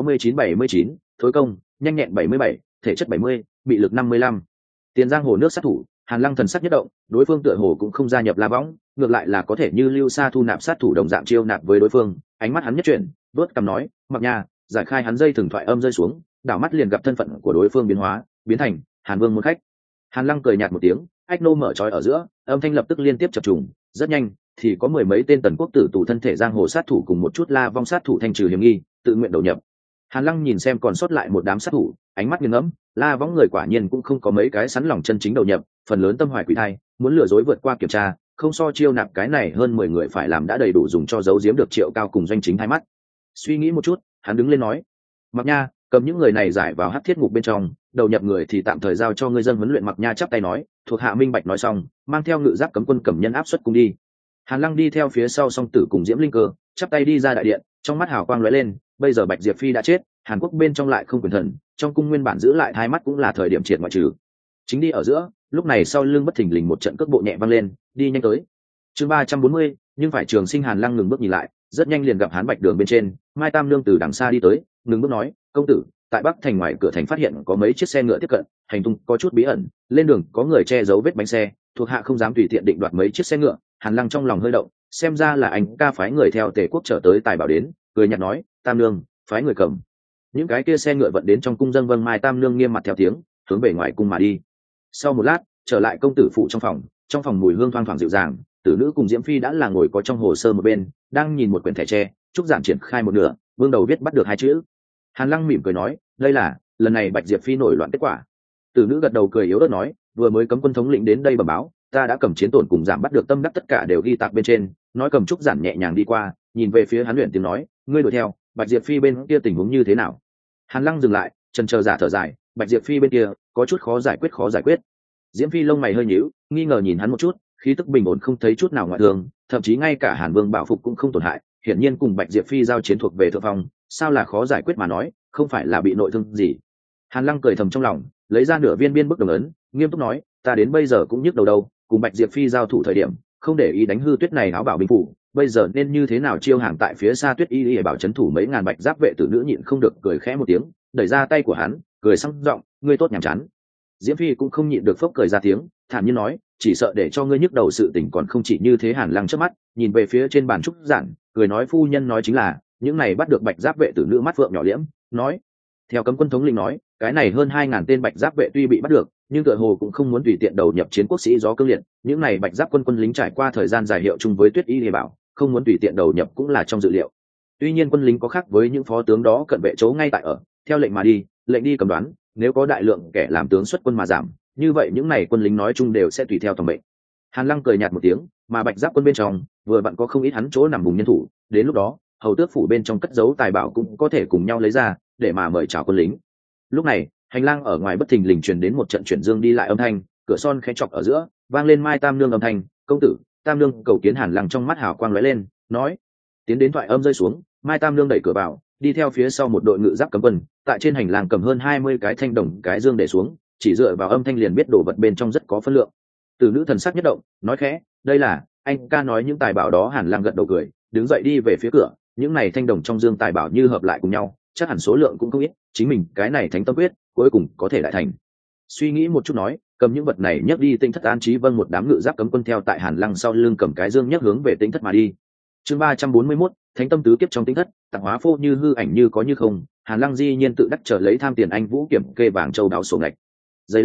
69-79, thối công, nhanh nhẹn 77, thể chất 70, bị lực 55. Tiền giang hồ nước sát thủ. Hàn Lăng thần sắc nhất động, đối phương tựa hồ cũng không gia nhập La Võng, ngược lại là có thể như lưu sa thu nạp sát thủ đồng dạng chiêu nạp với đối phương. Ánh mắt hắn nhất chuyển, vớt cằm nói, mặc nha, giải khai hắn dây thừng thoại âm rơi xuống, đảo mắt liền gặp thân phận của đối phương biến hóa, biến thành Hàn Vương môn khách. Hàn Lăng cười nhạt một tiếng, Ách Nô mở trói ở giữa, âm thanh lập tức liên tiếp chập trùng, rất nhanh thì có mười mấy tên tần quốc tử tù thân thể giang hồ sát thủ cùng một chút La Vong sát thủ thanh trừ hiểm nghi, tự nguyện đầu nhập. Hàn Lăng nhìn xem còn sót lại một đám sát thủ, ánh mắt nghiêng ngẫm, La Võng người quả nhiên cũng không có mấy cái sẵn lòng chân chính đầu nhập, phần lớn tâm hoài quỷ thai, muốn lừa dối vượt qua kiểm tra, không so chiêu nạp cái này hơn 10 người phải làm đã đầy đủ dùng cho giấu giếm được Triệu Cao cùng Doanh Chính hai mắt. Suy nghĩ một chút, hắn đứng lên nói, Mặc Nha, cầm những người này giải vào hắc thiết ngục bên trong, đầu nhập người thì tạm thời giao cho ngươi dân huấn luyện. Mặc Nha chắp tay nói, thuộc hạ minh bạch. Nói xong, mang theo ngự giáp cấm quân cầm nhân áp xuất cung đi. Hàn Lăng đi theo phía sau song tử cùng Diễm Linh Cơ, chắp tay đi ra đại điện, trong mắt hào quang lóe lên, bây giờ Bạch Diệp Phi đã chết, Hàn Quốc bên trong lại không quyền thần, trong cung nguyên bản giữ lại hai mắt cũng là thời điểm triệt ngoại trừ. Chính đi ở giữa, lúc này sau lưng bất thình lình một trận cước bộ nhẹ văng lên, đi nhanh tới. Chương 340, nhưng phải Trường Sinh. Hàn Lăng ngừng bước nhìn lại, rất nhanh liền gặp Hán Bạch Đường bên trên, Mai Tam Nương từ đằng xa đi tới, ngừng bước nói, công tử, tại Bắc thành ngoài cửa thành phát hiện có mấy chiếc xe ngựa tiếp cận, hành tung có chút bí ẩn, lên đường có người che giấu vết bánh xe, thuộc hạ không dám tùy tiện định đoạt mấy chiếc xe ngựa. Hàn Lăng trong lòng hơi động, xem ra là anh ca phái người theo Tề quốc trở tới Tài Bảo đến, cười nhạt nói, Tam Nương, phái người cầm những cái kia xe ngựa vận đến trong cung dân. Vâng. Mai Tam Nương nghiêm mặt theo tiếng, hướng về ngoài cung mà đi. Sau một lát, trở lại công tử phụ trong phòng mùi hương thoang thoảng dịu dàng, tử nữ cùng Diễm Phi đã là ngồi có trong hồ sơ một bên, đang nhìn một quyển thẻ tre, trúc giản triển khai một nửa, vương đầu viết bắt được hai chữ. Hàn Lăng mỉm cười nói, đây là lần này Bạch Diệp Phi nổi loạn kết quả. Tử nữ gật đầu cười yếu ớt nói, vừa mới cấm quân thống lĩnh đến đây bẩm báo, ta đã cầm chiến tổn cùng giảm bắt được tâm đắc tất cả đều ghi tạc bên trên. Nói cầm trúc giản nhẹ nhàng đi qua, nhìn về phía hắn luyện tiếng nói, ngươi đuổi theo Bạch Diệp Phi bên kia tình huống như thế nào? Hàn Lăng dừng lại, chần chờ giả thở dài, Bạch Diệp Phi bên kia có chút khó giải quyết. Diễm Phi lông mày hơi nhíu, nghi ngờ nhìn hắn một chút, khí tức bình ổn không thấy chút nào ngoại thường, thậm chí ngay cả Hàn Vương bảo phục cũng không tổn hại, hiển nhiên cùng Bạch Diệp Phi giao chiến thuộc về thượng phong, sao là khó giải quyết mà nói, không phải là bị nội thương gì. Hàn Lăng cười thầm trong lòng, lấy ra nửa viên biên bức đồng ấn, nghiêm túc nói, ta đến bây giờ cũng nhức đầu đâu, cùng Bạch Diệp Phi giao thủ thời điểm, không để ý đánh hư Tuyết này áo bảo binh phủ, bây giờ nên như thế nào chiêu hàng tại phía xa Tuyết y để bảo chấn thủ mấy ngàn bạch giáp vệ. Tử nữ nhịn không được cười khẽ một tiếng, đẩy ra tay của hắn, cười sang giọng, ngươi tốt nhảm chán. Diễm Phi cũng không nhịn được phốc cười ra tiếng, thản nhiên nói, chỉ sợ để cho ngươi nhức đầu sự tình còn không chỉ như thế. Hàn Lăng chớp mắt, nhìn về phía trên bàn trúc giản, cười nói, phu nhân nói chính là những này bắt được bạch giáp vệ. Tử nữ mắt phượng nhỏ liễm, nói, theo cấm quân thống lĩnh nói, cái này hơn 2000 tên bạch giáp vệ tuy bị bắt được, nhưng tựa hồ cũng không muốn tùy tiện đầu nhập chiến quốc sĩ gió cương liệt. Những này bạch giáp quân lính trải qua thời gian dài hiệu chung với Tuyết y để bảo, không muốn tùy tiện đầu nhập cũng là trong dự liệu. Tuy nhiên quân lính có khác với những phó tướng đó cận vệ chỗ ngay tại ở, theo lệnh mà đi, lệnh đi cầm đoán, nếu có đại lượng kẻ làm tướng xuất quân mà giảm, như vậy những này quân lính nói chung đều sẽ tùy theo toàn mệnh. Hàn Lăng cười nhạt một tiếng, mà bạch giáp quân bên trong vừa vặn có không ít hắn chỗ nằm vùng nhân thủ, đến lúc đó hầu tước phủ bên trong cất giấu tài bảo cũng có thể cùng nhau lấy ra để mà mời chào quân lính. Lúc này hành lang ở ngoài bất thình lình truyền đến một trận chuyển dương đi lại âm thanh, cửa son khẽ chọc ở giữa vang lên Mai Tam Nương âm thanh, công tử. Tam Nương cầu kiến. Hàn Lăng trong mắt hào quang lóe lên, nói, tiến đến. Thoại âm rơi xuống, Mai Tam Nương đẩy cửa vào, đi theo phía sau một đội ngự giáp cấm quân, tại trên hành lang cầm hơn 20 cái thanh đồng cái dương để xuống, chỉ dựa vào âm thanh liền biết đồ vật bên trong rất có phân lượng. Tử nữ thần sắc nhất động, nói khẽ, đây là anh ca nói những tài bảo đó. Hàn Lăng gật đầu cười, đứng dậy đi về phía cửa, những này thanh đồng trong dương tài bảo như hợp lại cùng nhau, chắc hẳn số lượng cũng không ít, chính mình cái này thánh tâm quyết cuối cùng có thể đại thành. Suy nghĩ một chút nói, cầm những vật này nhấc đi Tinh Thất an trí. Vâng. Một đám ngự giáp cấm quân theo tại Hàn Lăng sau lưng cầm cái dương nhấc hướng về Tinh Thất mà đi. Chương 341, Thánh tâm tứ kiếp trong Tinh Thất, tặng hóa phô như hư ảnh như có như không. Hàn Lăng di nhiên tự đắc trở lấy tham tiền anh vũ kiểm kê vàng châu đáo sổ ngạch. Giây lát,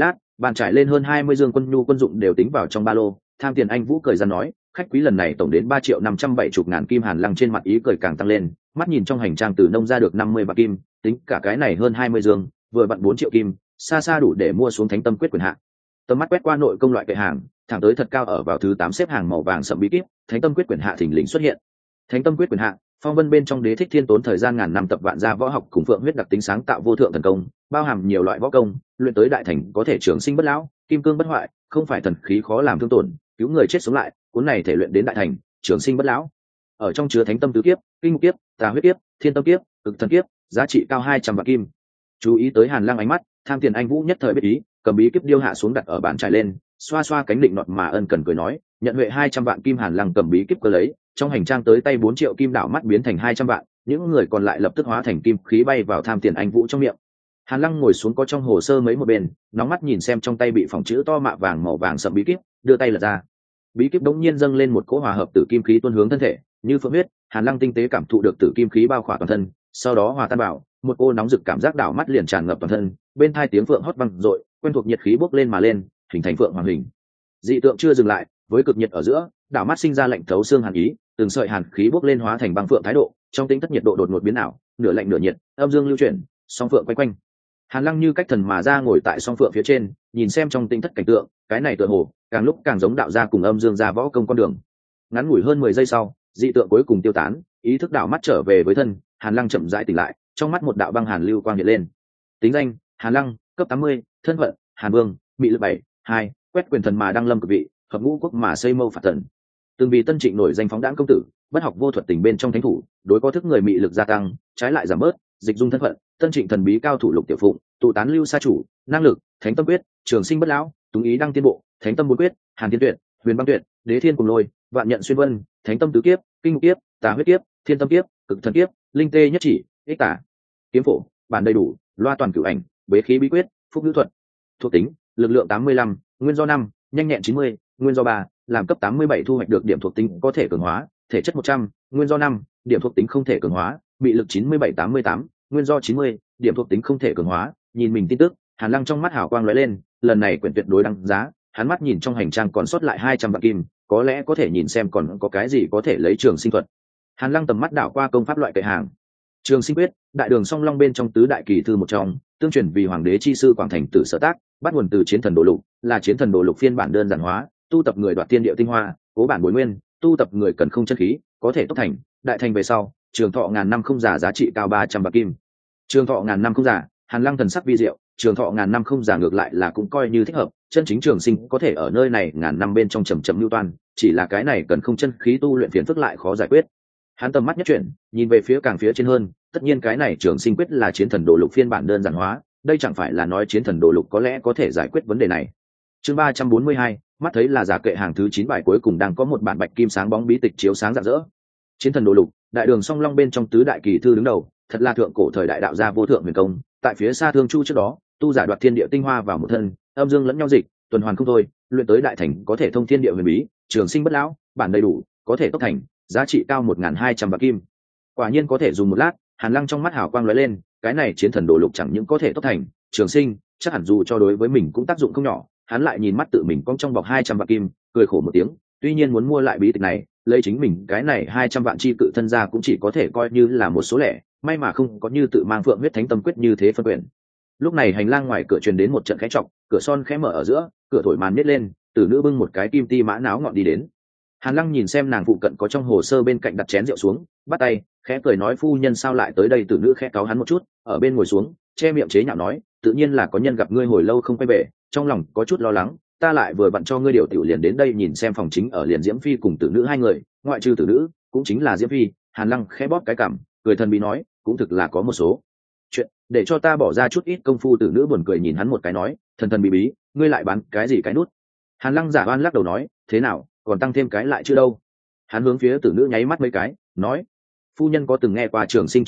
Bàn trải lên hơn 20 dương quân nhu quân dụng đều tính vào trong ba lô. Tham Tiền Anh Vũ cười ra nói, khách quý lần này tổng đến 3.570.000 kim. Hàn Lăng trên mặt ý cười càng tăng lên, mắt nhìn trong hành trang từ nông ra được 50 bạc kim, tính cả cái này hơn 20 dương, vừa vặn 4 triệu kim, xa xa đủ để mua xuống Thánh Tâm Quyết quyền hạn. Tầm mắt quét qua nội công loại kệ hàng, thẳng tới thật cao ở vào thứ 8 xếp hàng màu vàng sậm bí kíp, Thánh Tâm Quyết quyền hạ thình lình xuất hiện. Thánh Tâm Quyết quyền hạ, phong vân bên trong Đế Thích Thiên tốn thời gian ngàn năm tập vạn gia võ học cùng phượng huyết đặc tính sáng tạo vô thượng thần công, bao hàm nhiều loại võ công, luyện tới đại thành có thể trường sinh bất lão, kim cương bất hoại, không phải thần khí khó làm thương tổn, cứu người chết sống lại, cuốn này thể luyện đến đại thành, trường sinh bất lão. Ở trong chứa Thánh Tâm tứ kiếp, kinh kiếp, tà huyết kiếp, thiên tâm kiếp, cực thần kiếp, giá trị cao 200 vạn kim. Chú ý tới Hàn Lăng ánh mắt, Tham Tiền Anh Vũ nhất thời biết ý, cầm bí kíp điêu hạ xuống đặt ở bàn trải lên, xoa xoa cánh định nọt mà ân cần cười nói, nhận huệ 200 vạn kim. Hàn Lăng cầm bí kíp cơ lấy, trong hành trang tới tay 4 triệu kim đảo mắt biến thành 200 vạn, những người còn lại lập tức hóa thành kim khí bay vào Tham Tiền Anh Vũ trong miệng. Hàn Lăng ngồi xuống có trong hồ sơ mấy một bên, nóng mắt nhìn xem trong tay bị phỏng chữ to mạ vàng màu vàng sậm bí kíp, đưa tay lật ra. Bí kíp đống nhiên dâng lên một cỗ hòa hợp tử kim khí tuôn hướng thân thể, như phượng huyết. Hàn Lăng tinh tế cảm thụ được tử kim khí bao khỏa toàn thân, sau đó hòa tan vào, một cô nóng rực cảm giác đảo mắt liền tràn ngập toàn thân, bên tai tiếng phượng hót vang dội, quen thuộc nhiệt khí bốc lên mà lên, hình thành phượng hoàng hình. Dị tượng chưa dừng lại, với cực nhiệt ở giữa, đảo mắt sinh ra lạnh thấu xương hàn ý, từng sợi hàn khí bốc lên hóa thành băng phượng thái độ, trong tính thất nhiệt độ đột ngột biến ảo, nửa lạnh nửa nhiệt, âm dương lưu chuyển, song phượng quay quanh. Hàn Lăng như cách thần mà ra ngồi tại song phượng phía trên, nhìn xem trong tinh thất cảnh tượng, cái này tựa hồ càng lúc càng giống đạo gia cùng âm dương gia võ công con đường. Ngắn ngủi hơn 10 giây sau, dị tượng cuối cùng tiêu tán, ý thức đảo mắt trở về với thân. Hàn Lăng chậm rãi tỉnh lại, trong mắt một đạo băng hàn lưu quang hiện lên. Tính danh: Hàn Lăng, cấp 80, thân phận: Hàn Vương, mị lực 7, 2, quét quyền thần mà đăng lâm cực vị, hợp ngũ quốc mà xây mâu phạt tần. Từng vì Tân Trịnh nổi danh phóng đãng công tử, bất học vô thuật tình bên trong thánh thủ, đối có thức người mị lực gia tăng, trái lại giảm bớt, dịch dung thân phận: Tân Trịnh thần bí cao thủ Lục Tiểu Phụng, tụ tán lưu sa chủ, năng lực: Thánh Tâm Quyết, trường sinh bất lão, túng ý đăng tiên bộ, Thánh Tâm bốn quyết, Hàn Thiên Tuyệt, Huyền Băng Tuyệt, Đế Thiên cùng lôi, Vạn nhận xuyên vân, Thánh Tâm tứ kiếp, kinh kiếp, tà huyết kiếp, thiên tâm kiếp, cực thần kiếp, linh tê nhất chỉ, ích tả, kiếm phổ, bản đầy đủ, loa toàn cửu ảnh, bế khí bí quyết, phúc ngữ thuật. Thuộc tính: lực lượng 85, nguyên do 5, nhanh nhẹn 90, nguyên do 3, làm cấp 87 thu hoạch được điểm thuộc tính có thể cường hóa, thể chất 100, nguyên do 5, điểm thuộc tính không thể cường hóa, bị lực 97-88, nguyên do 90, điểm thuộc tính không thể cường hóa. Nhìn mình tin tức, Hàn Lăng trong mắt hào quang lóe lên, lần này quyển tuyệt đối đăng giá. Hắn mắt nhìn trong hành trang còn sót lại 200 vạn kim, có lẽ có thể nhìn xem còn có cái gì có thể lấy trường sinh thuật. Hàn Lăng tầm mắt đảo qua công pháp loại kệ hàng. Trường sinh quyết, đại đường song long bên trong tứ đại kỳ thư một trong, tương truyền vì hoàng đế chi sư Quảng Thành Tử sở tác, bắt nguồn từ Chiến Thần Đồ Lục, là Chiến Thần Đồ Lục phiên bản đơn giản hóa, tu tập người đoạt tiên địa tinh hoa, cố bản bồi nguyên, tu tập người cần không chân khí, có thể tốc thành, đại thành về sau, trường thọ ngàn năm không giả, giá trị cao 300 bạc kim. Trường thọ ngàn năm không giả, Hàn Lăng thần sắc vi diệu, trường thọ ngàn năm không giả ngược lại là cũng coi như thích hợp, chân chính trường sinh có thể ở nơi này ngàn năm bên trong chậm chậm lưu toan, chỉ là cái này cần không chân khí tu luyện phiền phức lại khó giải quyết. Hắn tầm mắt nhất chuyển, nhìn về phía càng phía trên hơn, tất nhiên cái này trường sinh quyết là Chiến Thần Đồ Lục phiên bản đơn giản hóa, đây chẳng phải là nói Chiến Thần Đồ Lục có lẽ có thể giải quyết vấn đề này. Chương 342, mắt thấy là giả kệ hàng thứ 9 bài cuối cùng đang có một bản bạch kim sáng bóng bí tịch chiếu sáng rạng rỡ. Chiến Thần Đồ Lục, đại đường song long bên trong tứ đại kỳ thư đứng đầu, thật là thượng cổ thời đại đạo gia vô thượng huyền công, tại phía xa Thương Chu trước đó, tu giả đoạt thiên địa tinh hoa vào một thân, âm dương lẫn nhau dịch, tuần hoàn không thôi, luyện tới đại thành có thể thông thiên địa huyền bí, trường sinh bất lão, bản đầy đủ, có thể tốc thành, giá trị cao 1.200 bạc kim. Quả nhiên có thể dùng một lát. Hàn Lăng trong mắt hào quang lóe lên, cái này Chiến Thần Đồ Lục chẳng những có thể tốc thành, trường sinh, chắc hẳn dù cho đối với mình cũng tác dụng không nhỏ. Hắn lại nhìn mắt tự mình cong trong bọc 200 bạc kim, cười khổ một tiếng, tuy nhiên muốn mua lại bí tịch này, lấy chính mình cái này 200 vạn chi cự thân ra cũng chỉ có thể coi như là một số lẻ, may mà không có như tự mang Phượng huyết Thánh Tâm quyết như thế phân quyền. Lúc này hành lang ngoài cửa truyền đến một trận khẽ chọc, cửa son khẽ mở ở giữa, cửa thổi màn nít lên, tử nữ bưng một cái kim ti mã náo ngọn đi đến. Hàn Lăng nhìn xem nàng phụ cận có trong hồ sơ bên cạnh đặt chén rượu xuống, bắt tay, khẽ cười nói phu nhân sao lại tới đây. Tử nữ khẽ cáu hắn một chút, ở bên ngồi xuống, che miệng chế nhạo nói, tự nhiên là có nhân gặp ngươi hồi lâu không quay về, trong lòng có chút lo lắng, ta lại vừa vặn cho ngươi điều tiểu liền đến đây nhìn xem phòng chính ở liền Diễm Phi cùng tử nữ hai người, ngoại trừ tử nữ, cũng chính là Diễm Phi. Hàn Lăng khẽ bóp cái cằm, cười thần bí nói, cũng thực là có một số chuyện, để cho ta bỏ ra chút ít công phu. Tử nữ buồn cười nhìn hắn một cái nói, thần thần bí bí, ngươi lại bán cái gì cái nút. Hàn Lăng giả oan lắc đầu nói, thế nào, còn tăng thêm cái lại chưa đâu. Hắn hướng phía tử nữ nháy mắt mấy cái, nói, phu nhân có từng nghe qua trường sinh.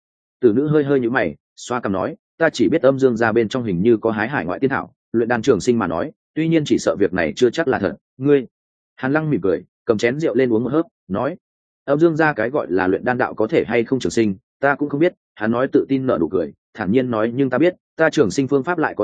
Tử nữ hơi hơi nhíu mày, xoa cằm nói, ta chỉ biết âm dương gia bên trong hình như có hái hải ngoại tiên thảo, luyện đan trường sinh mà nói, tuy nhiên chỉ sợ việc này chưa chắc là thật. Ngươi. Hàn Lăng mỉm cười, cầm chén rượu lên uống một hớp, nói, âm dương gia cái gọi là luyện đan đạo có thể hay không trường sinh, ta cũng không biết. Hắn nói tự tin nở nụ cười, thản nhiên nói, nhưng ta biết, ta trường sinh phương pháp lại có thể,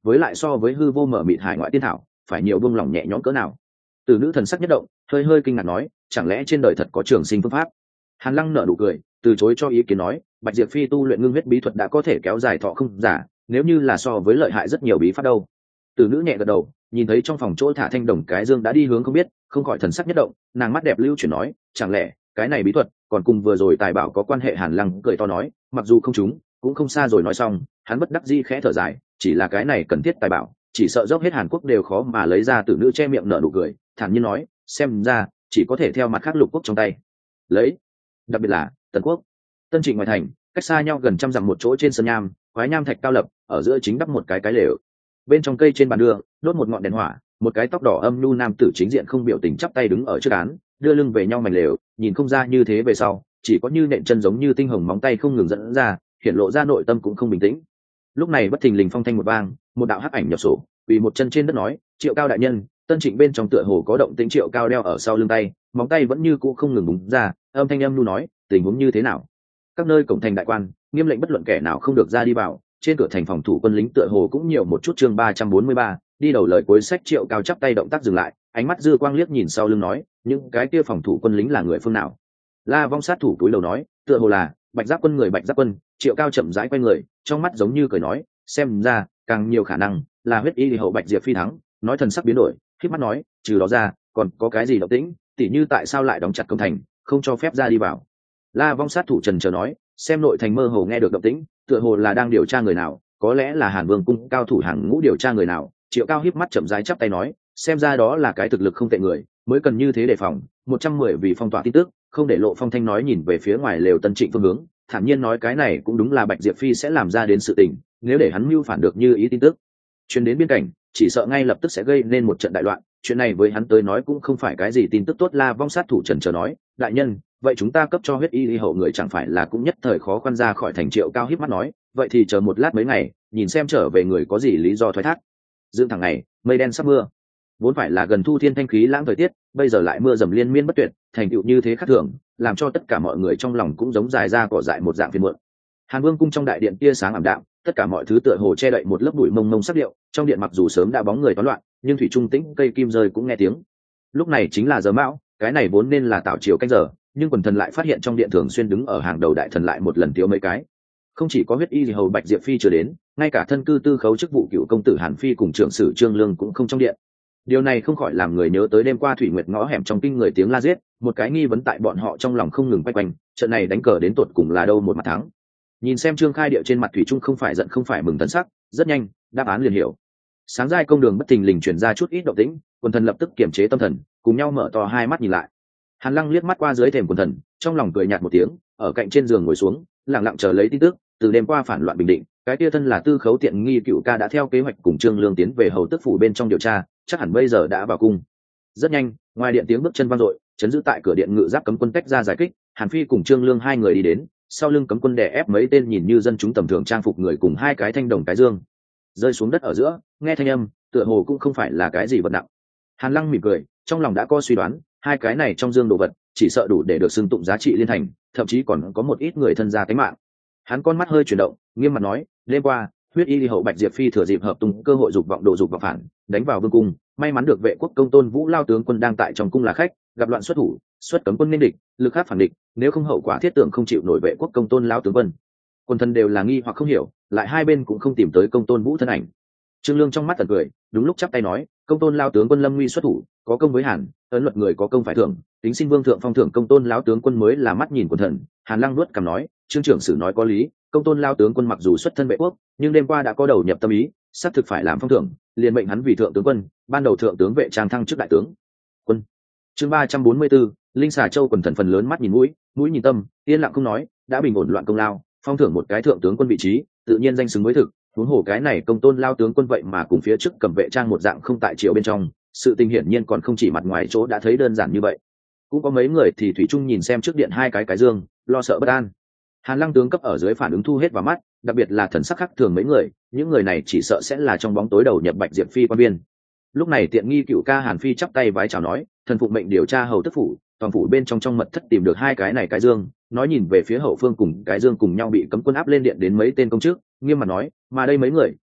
với lại so với hư vô mở mịt hải ngoại tiên thảo phải nhiều buông lỏng nhẹ nhõm cỡ nào. Từ nữ thần sắc nhất động, hơi hơi kinh ngạc nói, chẳng lẽ trên đời thật có trường sinh phương pháp? Hàn Lăng nở nụ cười, từ chối cho ý kiến nói, Bạch Diệp Phi tu luyện ngưng huyết bí thuật đã có thể kéo dài thọ không giả, nếu như là so với lợi hại rất nhiều bí pháp đâu. Từ nữ nhẹ gật đầu, nhìn thấy trong phòng chỗ thả thanh đồng cái dương đã đi hướng không biết, không khỏi thần sắc nhất động, nàng mắt đẹp lưu chuyển nói, chẳng lẽ cái này bí thuật còn cùng vừa rồi tài bảo có quan hệ? Hàn Lăng cười to nói, mặc dù không trúng cũng không xa rồi. Nói xong hắn bất đắc dĩ khẽ thở dài, chỉ là cái này cần thiết tài bảo, chỉ sợ dốc hết Hàn Quốc đều khó mà lấy ra. Từ nữ che miệng nở nụ cười, thản nhiên nói, xem ra chỉ có thể theo mặt khác lục quốc trong tay lấy, đặc biệt là Tần Quốc. Tân Trịnh ngoài thành, cách xa nhau gần trăm dặm một chỗ trên sân nham, quái nham thạch cao lập, ở giữa chính đắp một cái lều. Bên trong cây trên bàn đưa đốt một ngọn đèn hỏa, một cái tóc đỏ âm nhu nam tử chính diện không biểu tình chắp tay đứng ở trước án, đưa lưng về nhau mảnh lều, nhìn không ra như thế về sau, chỉ có như nện chân giống như tinh hồng móng tay không ngừng dẫn ra, hiện lộ ra nội tâm cũng không bình tĩnh. Lúc này bất thình lình phong thanh một vang, một đạo hắc ảnh nhập sổ, vì một chân trên đất nói, Triệu Cao đại nhân. Tân Trịnh bên trong tựa hồ có động tĩnh. Triệu Cao đeo ở sau lưng tay, móng tay vẫn như cũ không ngừng búng ra, âm thanh âm nu nói, tình huống như thế nào? Các nơi cổng thành đại quan nghiêm lệnh bất luận kẻ nào không được ra đi vào, trên cửa thành phòng thủ quân lính tựa hồ cũng nhiều một chút. Chương 343, đi đầu lời cuối sách. Triệu Cao chắp tay động tác dừng lại, ánh mắt dư quang liếc nhìn sau lưng nói, những cái kia phòng thủ quân lính là người phương nào? La Vong sát thủ túi đầu nói, tựa hồ là Bạch Giáp quân. Người Bạch Giáp quân. Triệu Cao chậm rãi quay người, trong mắt giống như cười nói, xem ra càng nhiều khả năng là huyết y hậu Bạch Diệp Phi thắng. Nói thần sắc biến đổi, khép mắt nói, trừ đó ra còn có cái gì động tĩnh? Tỉ như tại sao lại đóng chặt cổng thành, không cho phép ra đi vào? La Vong sát thủ trần chờ nói, xem nội thành mơ hồ nghe được động tĩnh, tựa hồ là đang điều tra người nào, có lẽ là Hàn Vương cung cao thủ hàng ngũ điều tra người nào. Triệu Cao híp mắt chậm rãi chắp tay nói, xem ra đó là cái thực lực không tệ người, mới cần như thế đề phòng. 110 vì phong tỏa tin tức, không để lộ phong thanh. Nói nhìn về phía ngoài lều Tân Trịnh phương hướng, thản nhiên nói, cái này cũng đúng là Bạch Diệp Phi sẽ làm ra đến sự tình, nếu để hắn mưu phản được như ý tin tức truyền đến biên cảnh, chỉ sợ ngay lập tức sẽ gây nên một trận đại loạn. Chuyện này với hắn tới nói cũng không phải cái gì tin tức tốt. La Vong sát thủ trần chờ nói, đại nhân, vậy chúng ta cấp cho huyết y hậu người chẳng phải là cũng nhất thời khó khoan ra khỏi thành? Triệu Cao híp mắt nói, vậy thì chờ một lát mấy ngày, nhìn xem trở về người có gì lý do thoái thác. Dựng thẳng ngày mây đen sắp mưa, vốn phải là gần thu thiên thanh khí lãng thời tiết, bây giờ lại mưa dầm liên miên bất tuyệt, thành tựu như thế khác thường, làm cho tất cả mọi người trong lòng cũng giống dài ra cỏ dại một dạng phiền muộn. Hàn Vương cung trong đại điện tia sáng ảm đạm, tất cả mọi thứ tựa hồ che đậy một lớp bụi mông mông sắc điệu. Trong điện mặc dù sớm đã bóng người toán loạn, nhưng thủy trung tĩnh, cây kim rơi cũng nghe tiếng. Lúc này chính là giờ mão, cái này vốn nên là tảo chiều canh giờ, nhưng quần thần lại phát hiện trong điện thường xuyên đứng ở hàng đầu đại thần lại một lần thiếu mấy cái. Không chỉ có huyết y hầu Bạch Diệp Phi chưa đến, ngay cả thân cư tư khấu chức vụ cựu công tử Hàn Phi cùng trưởng sử Trương Lương cũng không trong điện. Điều này không khỏi làm người nhớ tới đêm qua Thủy Nguyệt ngõ hẻm trong kinh người tiếng la giết, một cái nghi vấn tại bọn họ trong lòng không ngừng quay quanh, trận này đánh cờ đến tột cùng là đâu một mặt thắng. Nhìn xem Trương Khai Điệu trên mặt thủy trung không phải giận không phải mừng tấn sắc, rất nhanh đáp án liền hiểu. Sáng giai công đường bất thình lình truyền ra chút ít động tĩnh, quần thần lập tức kiềm chế tâm thần, cùng nhau mở to hai mắt nhìn lại. Hàn Lăng liếc mắt qua dưới thềm quần thần, trong lòng cười nhạt một tiếng, ở cạnh trên giường ngồi xuống, lặng lặng chờ lấy tin tức. Từ đêm qua phản loạn bình định, cái tia thân là tư khấu tiện nghi cựu ca đã theo kế hoạch cùng Trương Lương tiến về hầu tức phủ bên trong điều tra, chắc hẳn bây giờ đã vào cung. Rất nhanh, ngoài điện tiếng bước chân vang dội, chấn giữ tại cửa điện ngự giáp cấm quân tách ra giải kích, Hàn Phi cùng Trương Lương hai người đi đến, sau lưng cấm quân đè ép mấy tên nhìn như dân chúng tầm thường trang phục người cùng hai cái thanh đồng cái dương rơi xuống đất ở giữa, nghe thanh âm tựa hồ cũng không phải là cái gì vật nặng. Hàn Lăng mỉm cười, trong lòng đã có suy đoán, hai cái này trong dương đồ vật chỉ sợ đủ để được xưng tụng giá trị liên thành, thậm chí còn có một ít người thân gia tính mạng. Hắn con mắt hơi chuyển động, nghiêm mặt nói, đêm qua huyết y hậu Bạch Diệp Phi thừa dịp hợp tung cơ hội dục vọng đồ dục vào phản, đánh vào vương cung, may mắn được vệ quốc công tôn Vũ lao tướng quân đang tại trong cung là khách, gặp loạn xuất thủ, xuất cấm quân nên địch, lực khác phản địch, nếu không hậu quả thiết tưởng không chịu nổi vệ quốc công tôn lao tướng quân. Quân thân đều là nghi hoặc không hiểu, lại hai bên cũng không tìm tới công tôn Vũ thân ảnh. Trương Lương trong mắt tần cười, đúng lúc chắp tay nói, công tôn lao tướng quân lâm nguy xuất thủ, có công với Hàn, ấn luật người có công phải thưởng, tính xin vương thượng phong thưởng công tôn lao tướng quân mới là mắt nhìn quần thần. Hàn Lăng nuốt cằm nói, Trương trưởng sử nói có lý, công tôn lao tướng quân mặc dù xuất thân vệ quốc, nhưng đêm qua đã có đầu nhập tâm ý, xác thực phải làm phong thưởng, liền mệnh hắn vì thượng tướng quân, ban đầu thượng tướng vệ trang thăng chức đại tướng quân. Chương 344, Linh Xà Châu quần thần phần lớn mắt nhìn mũi, mũi nhìn tâm, yên lặng không nói, đã bình ổn loạn công lao, phong thưởng một cái thượng tướng quân vị trí, tự nhiên danh xứng với thực. Huống hồ cái này công tôn lao tướng quân vậy mà cùng phía trước cầm vệ trang một dạng không tại triều bên trong, sự tình hiển nhiên còn không chỉ mặt ngoài chỗ đã thấy đơn giản như vậy. Cũng có mấy người thì thủy chung nhìn xem trước điện hai cái dương, lo sợ bất an. Hàn Lăng tướng cấp ở dưới phản ứng thu hết vào mắt, đặc biệt là thần sắc khác thường mấy người, những người này chỉ sợ sẽ là trong bóng tối đầu nhập Bạch Diệp Phi quan viên. Lúc này tiện nghi cựu ca Hàn Phi chắp tay vái chào nói, thần phụng mệnh điều tra hầu tức phủ, toàn phủ bên trong mật thất tìm được hai cái này cái dương, nói nhìn về phía hậu phương cùng cái dương cùng nhau bị cấm quân áp lên điện đến mấy tên công chức, nghiêm mặt nói, mà đây mấy người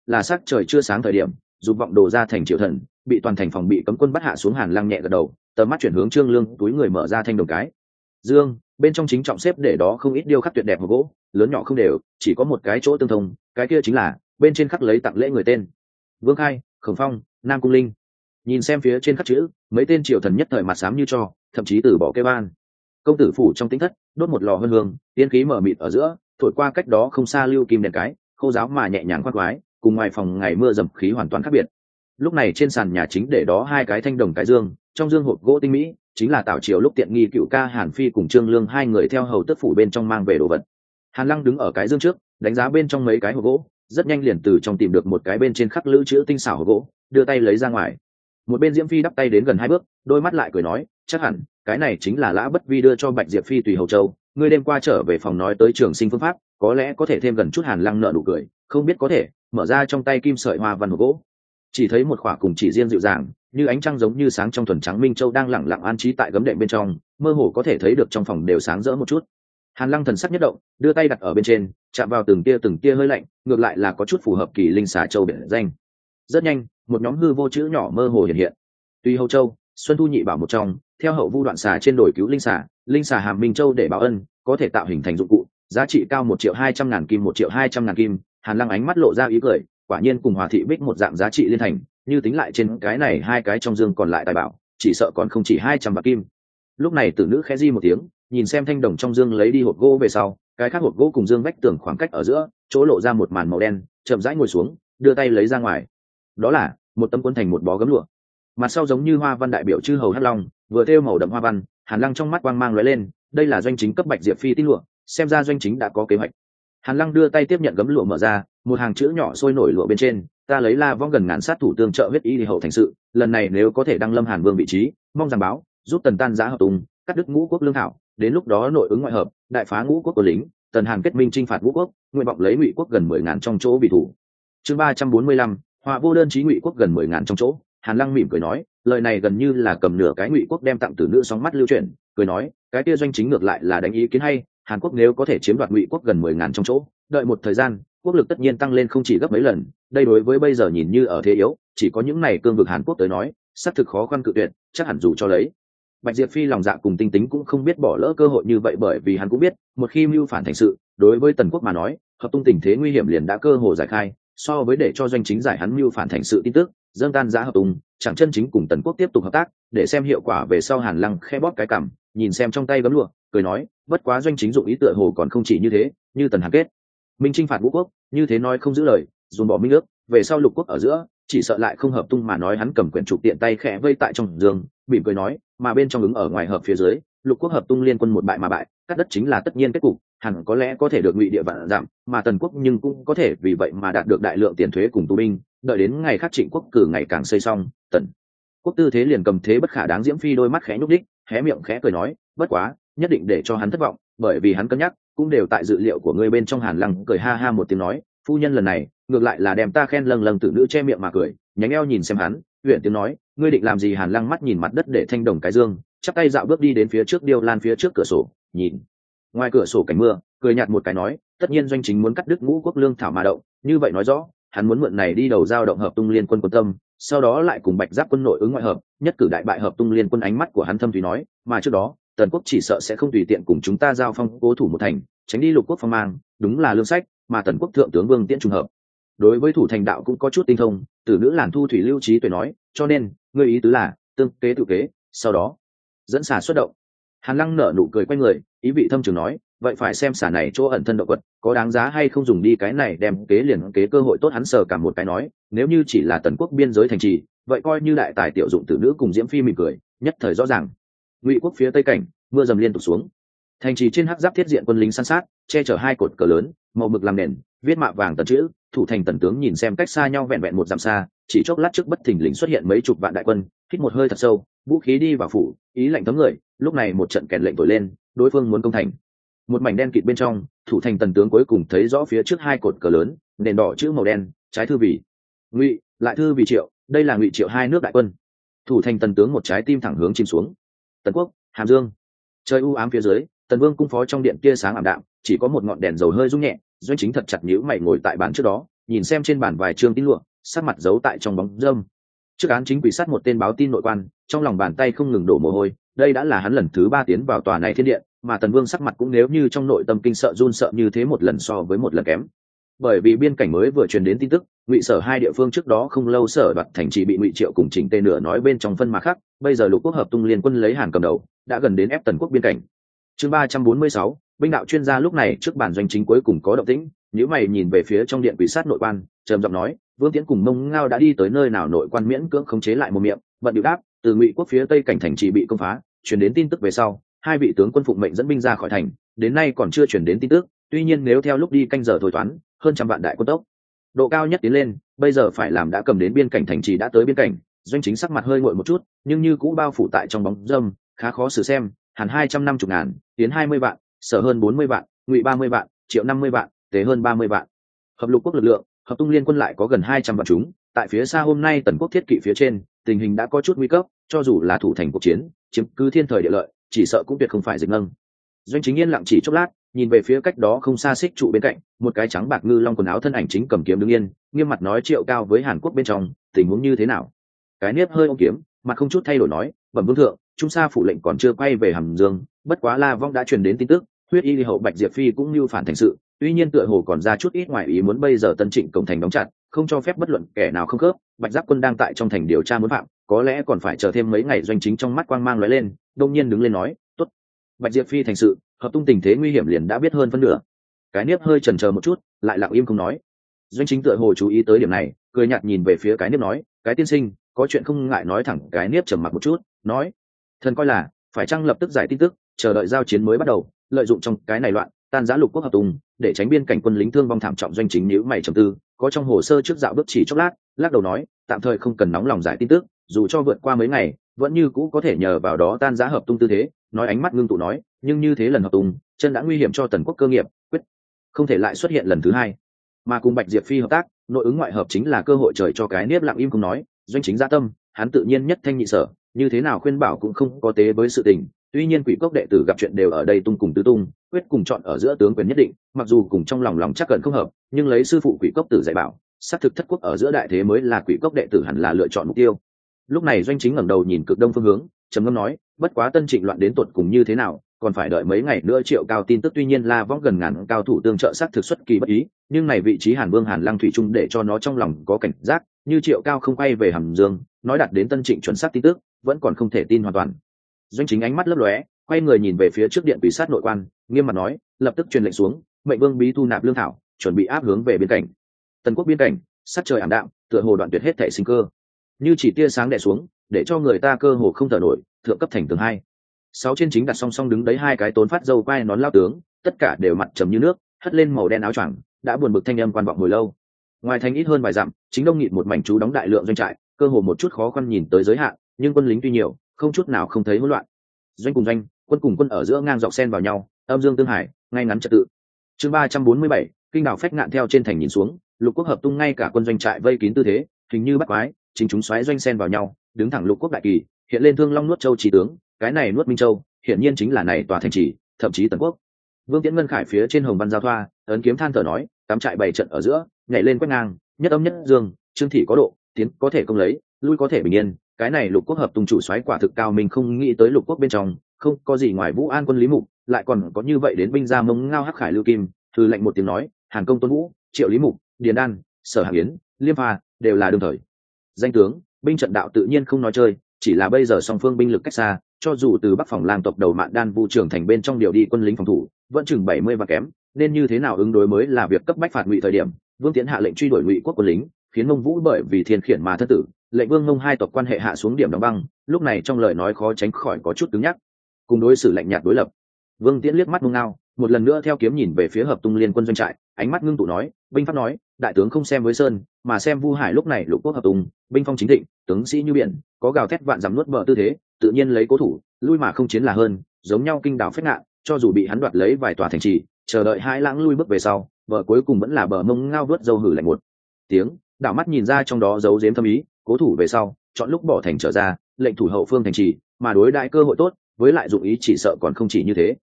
là sắc trời chưa sáng thời điểm, dục vọng đồ ra thành triệu thần, bị toàn thành phòng bị cấm quân bắt hạ xuống. Hàn Lăng nhẹ gật đầu, tầm mắt chuyển hướng Trương Lương, túi người mở ra thanh đồng cái dương, bên trong chính trọng xếp để đó không ít điêu khắc tuyệt đẹp hộp gỗ, lớn nhỏ không đều, chỉ có một cái chỗ tương thông, cái kia chính là bên trên khắc lấy tặng lễ người tên: Vương Khai, Khổng Phong, Nam Cung Linh. Nhìn xem phía trên khắc chữ, mấy tên triều thần nhất thời mặt xám như cho, thậm chí từ bỏ kêu ban. Công tử phủ trong tĩnh thất, đốt một lò hương hương, tiên khí mở mịt ở giữa, thổi qua cách đó không xa lưu kim đèn cái, khô giáo mà nhẹ nhàng khoác khoái, cùng ngoài phòng ngày mưa dầm khí hoàn toàn khác biệt. Lúc này trên sàn nhà chính để đó hai cái thanh đồng cái dương, trong dương hộp gỗ tinh mỹ, chính là Tào Triều lúc tiện nghi cựu ca Hàn Phi cùng Trương Lương hai người theo hầu tước phủ bên trong mang về đồ vật. Hàn Lăng đứng ở cái dương trước, đánh giá bên trong mấy cái hộp gỗ, rất nhanh liền từ trong tìm được một cái bên trên khắc lữ chữ tinh xảo hộp gỗ, đưa tay lấy ra ngoài. Một bên Diễm Phi đắp tay đến gần hai bước, đôi mắt lại cười nói: chắc hẳn cái này chính là Lã Bất Vi đưa cho Bạch Diệp Phi tùy hầu châu, ngươi đêm qua trở về phòng nói tới trường sinh phương pháp, có lẽ có thể thêm gần chút. Hàn Lăng nở nụ cười, không biết có thể mở ra trong tay kim sợi hoa văn hộp gỗ, chỉ thấy một khỏa cùng chỉ riêng dịu dàng như ánh trăng giống như sáng trong thuần trắng minh châu đang lẳng lặng an trí tại gấm đệm bên trong, mơ hồ có thể thấy được trong phòng đều sáng rỡ một chút. Hàn Lăng thần sắc nhất động, đưa tay đặt ở bên trên, chạm vào từng tia hơi lạnh, ngược lại là có chút phù hợp kỳ linh xà châu biệt danh. Rất nhanh, một nhóm hư vô chữ nhỏ mơ hồ hiện hiện: Tuy Hầu Châu, Xuân Thu nhị bảo một trong, theo hậu vu đoạn xà trên đổi cứu linh xà hàm minh châu để báo ân, có thể tạo hình thành dụng cụ, giá trị cao 1.200.000 kim, 1.200.000 kim. Hàn Lăng ánh mắt lộ ra ý cười, quả nhiên cùng Hòa thị bích một dạng giá trị liên thành, như tính lại trên cái này hai cái trong dương còn lại tài bảo, chỉ sợ còn không chỉ 200 bạc kim. Lúc này tử nữ khẽ di một tiếng, nhìn xem thanh đồng trong dương lấy đi hộp gỗ về sau, cái khác hộp gỗ cùng dương vách tường khoảng cách ở giữa chỗ lộ ra một màn màu đen, chậm rãi ngồi xuống, đưa tay lấy ra ngoài. Đó là một tấm cuốn thành một bó gấm lụa, mặt sau giống như hoa văn đại biểu chư hầu hắc long, vừa thêu màu đậm hoa văn. Hàn Lăng trong mắt quang mang lóe lên, đây là doanh chính cấp Bạch Diệp Phi tín lụa, xem ra doanh chính đã có kế hoạch. Hàn Lăng đưa tay tiếp nhận gấm lụa, mở ra một hàng chữ nhỏ sôi nổi lụa bên trên: ta lấy La Vong gần ngàn sát thủ tương trợ huyết y đi hậu thành sự, lần này nếu có thể đăng lâm Hàn Vương vị trí, mong rằng báo giúp Tần tan giã hợp tùng, cắt đứt ngũ quốc lương thảo, đến lúc đó nội ứng ngoại hợp, đại phá ngũ quốc của lính, Tần Hàn kết minh chinh phạt ngũ quốc, nguyện vọng lấy Ngụy quốc gần 10.000 trong chỗ bị thủ. Chương 345, họa vô đơn chí Ngụy quốc gần 10.000 trong chỗ. Hàn Lăng mỉm cười nói, lời này gần như là cầm nửa cái Ngụy quốc đem tặng tử nữ sóng mắt lưu truyền, cười nói, cái kia doanh chính ngược lại là đánh ý kiến hay, Hàn Quốc nếu có thể chiếm đoạt Ngụy quốc gần 10.000 trong chỗ, đợi một thời gian, quốc lực tất nhiên tăng lên không chỉ gấp mấy lần, đây đối với bây giờ nhìn như ở thế yếu, chỉ có những này cương vực Hàn Quốc tới nói, xác thực khó khăn cự tuyệt, chắc hẳn dù cho lấy Bạch Diệp Phi lòng dạ cùng tinh tính cũng không biết bỏ lỡ cơ hội như vậy, bởi vì hắn cũng biết, một khi mưu phản thành sự, đối với Tần Quốc mà nói, hợp tung tình thế nguy hiểm liền đã cơ hồ giải khai, so với để cho doanh chính giải hắn mưu phản thành sự tin tức, dâng tan giá hợp tung, chẳng chân chính cùng Tần Quốc tiếp tục hợp tác, để xem hiệu quả về sau. Hàn Lăng khẽ bóp cái cằm, nhìn xem trong tay gấm lụa, cười nói, bất quá doanh chính dụng ý tựa hồ còn không chỉ như thế, như Tần Hàn kết minh chinh phạt ngũ quốc, như thế nói không giữ lời, dồn bỏ minh ước, về sau lục quốc ở giữa, chỉ sợ lại không hợp tung mà nói. Hắn cầm quyển trục tiện tay khẽ vây tại trong giường, mỉm cười nói, mà bên trong ứng ở ngoài hợp phía dưới, lục quốc hợp tung liên quân một bại mà bại, cắt đất chính là tất nhiên kết cục, hẳn có lẽ có thể được Ngụy địa vạn giảm, mà Tần Quốc nhưng cũng có thể vì vậy mà đạt được đại lượng tiền thuế cùng tù binh, đợi đến ngày khác Trịnh Quốc cử ngày càng xây xong, Tần Quốc tư thế liền cầm thế bất khả đáng. Diễm Phi đôi mắt khẽ nhúc đích, hé miệng khẽ cười nói, bất quá nhất định để cho hắn thất vọng, bởi vì hắn cân nhắc cũng đều tại dự liệu của ngươi bên trong. Hàn Lăng cười ha ha một tiếng nói, phu nhân lần này ngược lại là đem ta khen lâng lâng. Tử nữ che miệng mà cười, nhánh eo nhìn xem hắn, huyện tiếng nói, ngươi định làm gì? Hàn Lăng mắt nhìn mặt đất để thanh đồng cái dương, chắp tay dạo bước đi đến phía trước điêu lan phía trước cửa sổ, nhìn ngoài cửa sổ cảnh mưa, cười nhạt một cái nói, tất nhiên doanh chính muốn cắt đứt ngũ quốc lương thảo mà động, như vậy nói rõ hắn muốn mượn này đi đầu giao động hợp tung liên quân quân tâm, sau đó lại cùng Bạch Giáp quân nội ứng ngoại hợp, nhất cử đại bại hợp tung liên quân. Ánh mắt của hắn thâm thúy nói, mà trước đó Tần Quốc chỉ sợ sẽ không tùy tiện cùng chúng ta giao phong cố thủ một thành, tránh đi lục quốc phong mang, đúng là lương sách mà Tần Quốc thượng tướng Vương Tiễn trùng hợp đối với thủ thành đạo cũng có chút tinh thông. Tử nữ Làn Thu Thủy lưu trí tuệ nói, cho nên ngươi ý tứ là tương kế tự kế, sau đó dẫn xả xuất động. Hàn Lăng nở nụ cười quay người, ý vị thâm trường nói, vậy phải xem xả này chỗ ẩn thân động quật có đáng giá hay không, dùng đi cái này đem kế liền kế cơ hội tốt. Hắn sờ cả một cái nói, nếu như chỉ là Tần Quốc biên giới thành trì, vậy coi như đại tài tiểu dụng. Tử nữ cùng Diễm Phi mỉm cười, nhất thời rõ ràng. Ngụy quốc phía tây cảnh, mưa dầm liên tục xuống, thành trì trên hắc giáp thiết diện quân lính săn sát, che chở hai cột cờ lớn màu mực làm nền, viết mạ vàng tần chữ. Thủ thành Tần tướng nhìn xem cách xa nhau vẹn vẹn một dặm xa, chỉ chốc lát trước bất thình lình xuất hiện mấy chục vạn đại quân, hít một hơi thật sâu, vũ khí đi vào phủ, ý lạnh thấm người. Lúc này một trận kèn lệnh thổi lên, đối phương muốn công thành. Một mảnh đen kịt bên trong, thủ thành Tần tướng cuối cùng thấy rõ phía trước hai cột cờ lớn, nền đỏ chữ màu đen, trái thư vì Ngụy, lại thư vì Triệu, đây là Ngụy Triệu hai nước đại quân. Thủ thành Tần tướng một trái tim thẳng hướng chìm xuống. Tần Quốc, Hàm Dương. Trời u ám phía dưới, Tần Vương cung phó trong điện kia sáng ảm đạm, chỉ có một ngọn đèn dầu hơi rung nhẹ. Doanh chính thật chặt nhíu mày ngồi tại bàn trước đó, nhìn xem trên bản vài chương tín lụa, sát mặt giấu tại trong bóng râm. Trước án chính quỷ sát một tên báo tin nội quan, trong lòng bàn tay không ngừng đổ mồ hôi, đây đã là hắn lần thứ 3 tiến vào tòa này thiên điện, mà Tần Vương sắc mặt cũng nếu như trong nội tâm kinh sợ run sợ như thế một lần so với một lần kém. Bởi vì biên cảnh mới vừa truyền đến tin tức, Ngụy Sở hai địa phương trước đó không lâu Sở Đoạt Thành chỉ bị Ngụy Triệu cùng Chỉnh Tê nửa nói bên trong phân mà khác, bây giờ Lục Quốc hợp tung liên quân lấy Hàn cầm đầu, đã gần đến ép Tần Quốc biên cảnh. Chương 346, binh đạo chuyên gia lúc này trước bản doanh chính cuối cùng có động tĩnh, nếu mày nhìn về phía trong điện quỷ sát nội quan, trầm giọng nói, Vương Tiễn cùng Mông Ngao đã đi tới nơi nào nội quan miễn cưỡng khống chế lại một miệng, bận điệu đáp, từ Ngụy Quốc phía tây cảnh thành chỉ bị công phá, truyền đến tin tức về sau, hai vị tướng quân phụng mệnh dẫn binh ra khỏi thành, đến nay còn chưa truyền đến tin tức, tuy nhiên nếu theo lúc đi canh giờ thôi toán, hơn trăm vạn đại quân tốc độ cao nhất tiến lên, bây giờ phải làm đã cầm đến biên cảnh thành trì đã tới biên cảnh, doanh chính sắc mặt hơi nguội một chút, nhưng như cũ bao phủ tại trong bóng râm, khá khó xử xem. Hàn 250 ngàn, Tiến 20 vạn, Sở hơn 40 vạn, Ngụy 30 vạn, Triệu 50 vạn, Tế hơn 30 vạn. Hợp Lục Quốc lực lượng, hợp tung liên quân lại có gần 200 vạn chúng, tại phía xa hôm nay Tần Quốc thiết kỵ phía trên, tình hình đã có chút nguy cấp, cho dù là thủ thành cuộc chiến, chiếm cứ thiên thời địa lợi, chỉ sợ cũng tuyệt không phải dịch nâng. Doanh chính yên lặng chỉ chốc lát, nhìn về phía cách đó không xa xích trụ bên cạnh, một cái trắng bạc ngư long quần áo thân ảnh chính cầm kiếm đứng yên, nghiêm mặt nói Triệu Cao với Hàn Quốc bên trong, tình huống như thế nào? Cái nếp hơi ôm kiếm, mặt không chút thay đổi nói, bẩm vương thượng, trung sa phủ lệnh còn chưa quay về Hàm Dương, bất quá La Vong đã truyền đến tin tức, huyết y hậu Bạch Diệp Phi cũng như phản thành sự, tuy nhiên tựa hồ còn ra chút ít ngoài ý muốn, bây giờ Tân Trịnh cổng thành đóng chặt, không cho phép bất luận kẻ nào không khớp, Bạch Giáp quân đang tại trong thành điều tra muốn phạm, có lẽ còn phải chờ thêm mấy ngày. Doanh chính trong mắt quang mang lóe lên, đông nhiên đứng lên nói, tốt. Bạch Diệp Phi thành sự, hợp tung tình thế nguy hiểm liền đã biết hơn phân nửa. Cái nếp hơi chần chờ một chút, lại lặng im không nói. Doanh chính tựa hồ chú ý tới điểm này, cười nhạt nhìn về phía cái nếp nói, cái tiên sinh, có chuyện không ngại nói thẳng. Cái nếp trầm mặc một chút, nói, thần coi là phải chăng lập tức giải tin tức, chờ đợi giao chiến mới bắt đầu, lợi dụng trong cái này loạn tan giã Lục Quốc hợp tung, để tránh biên cảnh quân lính thương vong thảm trọng. Doanh chính nhíu mày trầm tư, có trong hồ sơ trước dạo bước chỉ chốc lát, lắc đầu nói, tạm thời không cần nóng lòng giải tin tức, dù cho vượt qua mấy ngày, vẫn như cũ có thể nhờ vào đó tan giã hợp tung tư thế. Nói ánh mắt ngưng tụ nói, nhưng như thế lần hợp tung, chân đã nguy hiểm cho Tần Quốc cơ nghiệp, quyết không thể lại xuất hiện lần thứ hai. Mà cùng Bạch Diệp Phi hợp tác, nội ứng ngoại hợp chính là cơ hội trời cho. Cái nếp lặng im không nói. Doanh chính dạ tâm, hắn tự nhiên nhất thanh nhị sở, như thế nào khuyên bảo cũng không có tế với sự tình. Tuy nhiên Quỷ Cốc đệ tử gặp chuyện đều ở đây tung cùng tứ tung, quyết cùng chọn ở giữa tướng quyền nhất định, mặc dù cùng trong lòng chắc cần không hợp, nhưng lấy sư phụ Quỷ Cốc tử dạy bảo, xác thực thất quốc ở giữa đại thế mới là Quỷ Cốc đệ tử hẳn là lựa chọn mục tiêu. Lúc này Doanh chính ngẩng đầu nhìn cực đông phương hướng, trầm ngâm nói, bất quá Tân Trịnh loạn đến tột cùng như thế nào, còn phải đợi mấy ngày nữa. Triệu Cao tin tức tuy nhiên La Vong gần ngàn cao thủ tương trợ, xác thực xuất kỳ bất ý, nhưng này vị trí Hàn Vương Hàn Lăng thủy chung để cho nó trong lòng có cảnh giác, như Triệu Cao không quay về Hàm Dương, nói đạt đến Tân Trịnh chuẩn xác tin tức, vẫn còn không thể tin hoàn toàn. Doanh chính ánh mắt lấp lóe, quay người nhìn về phía trước điện quỷ sát nội quan, nghiêm mặt nói, lập tức truyền lệnh xuống, mệnh Vương Bí thu nạp lương thảo, chuẩn bị áp hướng về biên cảnh. Tần Quốc biên cảnh, sát trời ảm đạm, tựa hồ đoạn tuyệt hết thể sinh cơ, như chỉ tia sáng đè xuống, để cho người ta cơ hồ không thở nổi. Thượng cấp thành tường 2, 6 trên chính đặt song song đứng đấy hai cái tốn phát dâu quai nón lao tướng, tất cả đều mặt trầm như nước, hất lên màu đen áo choàng, đã buồn bực thanh âm quan vọng hồi lâu. Ngoài thành ít hơn vài dặm, chính đông nghịt một mảnh chú đóng đại lượng doanh trại, cơ hồ một chút khó khăn nhìn tới giới hạn, nhưng quân lính tuy nhiều, không chút nào không thấy hỗn loạn. Doanh cùng doanh, quân cùng quân ở giữa ngang dọc xen vào nhau, âm dương tương hải, ngay ngắn trật tự. Chương 347, kinh đảo phách ngạn theo trên thành nhìn xuống, Lục Quốc hợp tung ngay cả quân doanh trại vây kín tư thế, hình như bắt quái, chính chúng xoáy doanh xen vào nhau, đứng thẳng Lục Quốc đại kỳ, hiện lên Thương Long nuốt châu chỉ tướng, cái này nuốt Minh Châu, hiển nhiên chính là này tòa thành trì, thậm chí Tần Quốc. Vương Tiễn Ngân Khải phía trên hồng văn giao thoa, ấn kiếm than thở nói, cắm trại bày trận ở giữa, nhảy lên quét ngang, nhất âm nhất dương, trương thị có độ, tiến có thể công lấy, lui có thể bình yên. Cái này Lục Quốc hợp tung chủ soái quả thực cao, mình không nghĩ tới Lục Quốc bên trong không có gì ngoài Vũ An quân Lý Mục, lại còn có như vậy đến binh gia Mông Ngao Hắc Khải Lưu Kim. Thư lệnh một tiếng nói, Hàn Công Tôn Vũ, Triệu Lý Mục, Điền Đan, Sở Hạng Yến, Liêm Pha đều là đương thời danh tướng, binh trận đạo tự nhiên không nói chơi, chỉ là bây giờ song phương binh lực cách xa, cho dù từ Bắc Phòng Lang tộc đầu Mạn Đan Vu trưởng thành bên trong điều đi quân lính phòng thủ, vẫn chừng 70 và kém, nên như thế nào ứng đối mới là việc cấp bách phạt Ngụy thời điểm. Vương Tiễn hạ lệnh truy đuổi Ngụy quốc quân lính, khiến Mông Vũ bởi vì thiên khiển mà thất tử, lệnh Vương Mông hai tộc quan hệ hạ xuống điểm đóng băng. Lúc này trong lời nói khó tránh khỏi có chút cứng nhắc, cùng đối xử lạnh nhạt đối lập. Vương Tiễn liếc mắt Mông Ngao, một lần nữa theo kiếm nhìn về phía hợp tung liên quân doanh trại, ánh mắt ngưng tụ nói, binh pháp nói, đại tướng không xem với sơn, mà xem Vu Hải. Lúc này Lục Quốc hợp tung, binh phong chính thịnh, tướng sĩ như biển, có gào thét vạn dặm nuốt bờ tư thế, tự nhiên lấy cố thủ, lui mà không chiến là hơn. Giống nhau kinh đảo phách ngạn, cho dù bị hắn đoạt lấy vài tòa thành trì, chờ đợi hai lãng lui bước về sau, bờ cuối cùng vẫn là bờ Mông Ngao vớt dâu hử lạnh một tiếng, đảo mắt nhìn ra trong đó giấu giếm thâm ý, cố thủ về sau, chọn lúc bỏ thành trở ra, lệnh thủ hậu phương thành trì, mà đối đại cơ hội tốt, với lại dụng ý chỉ sợ còn không chỉ như thế.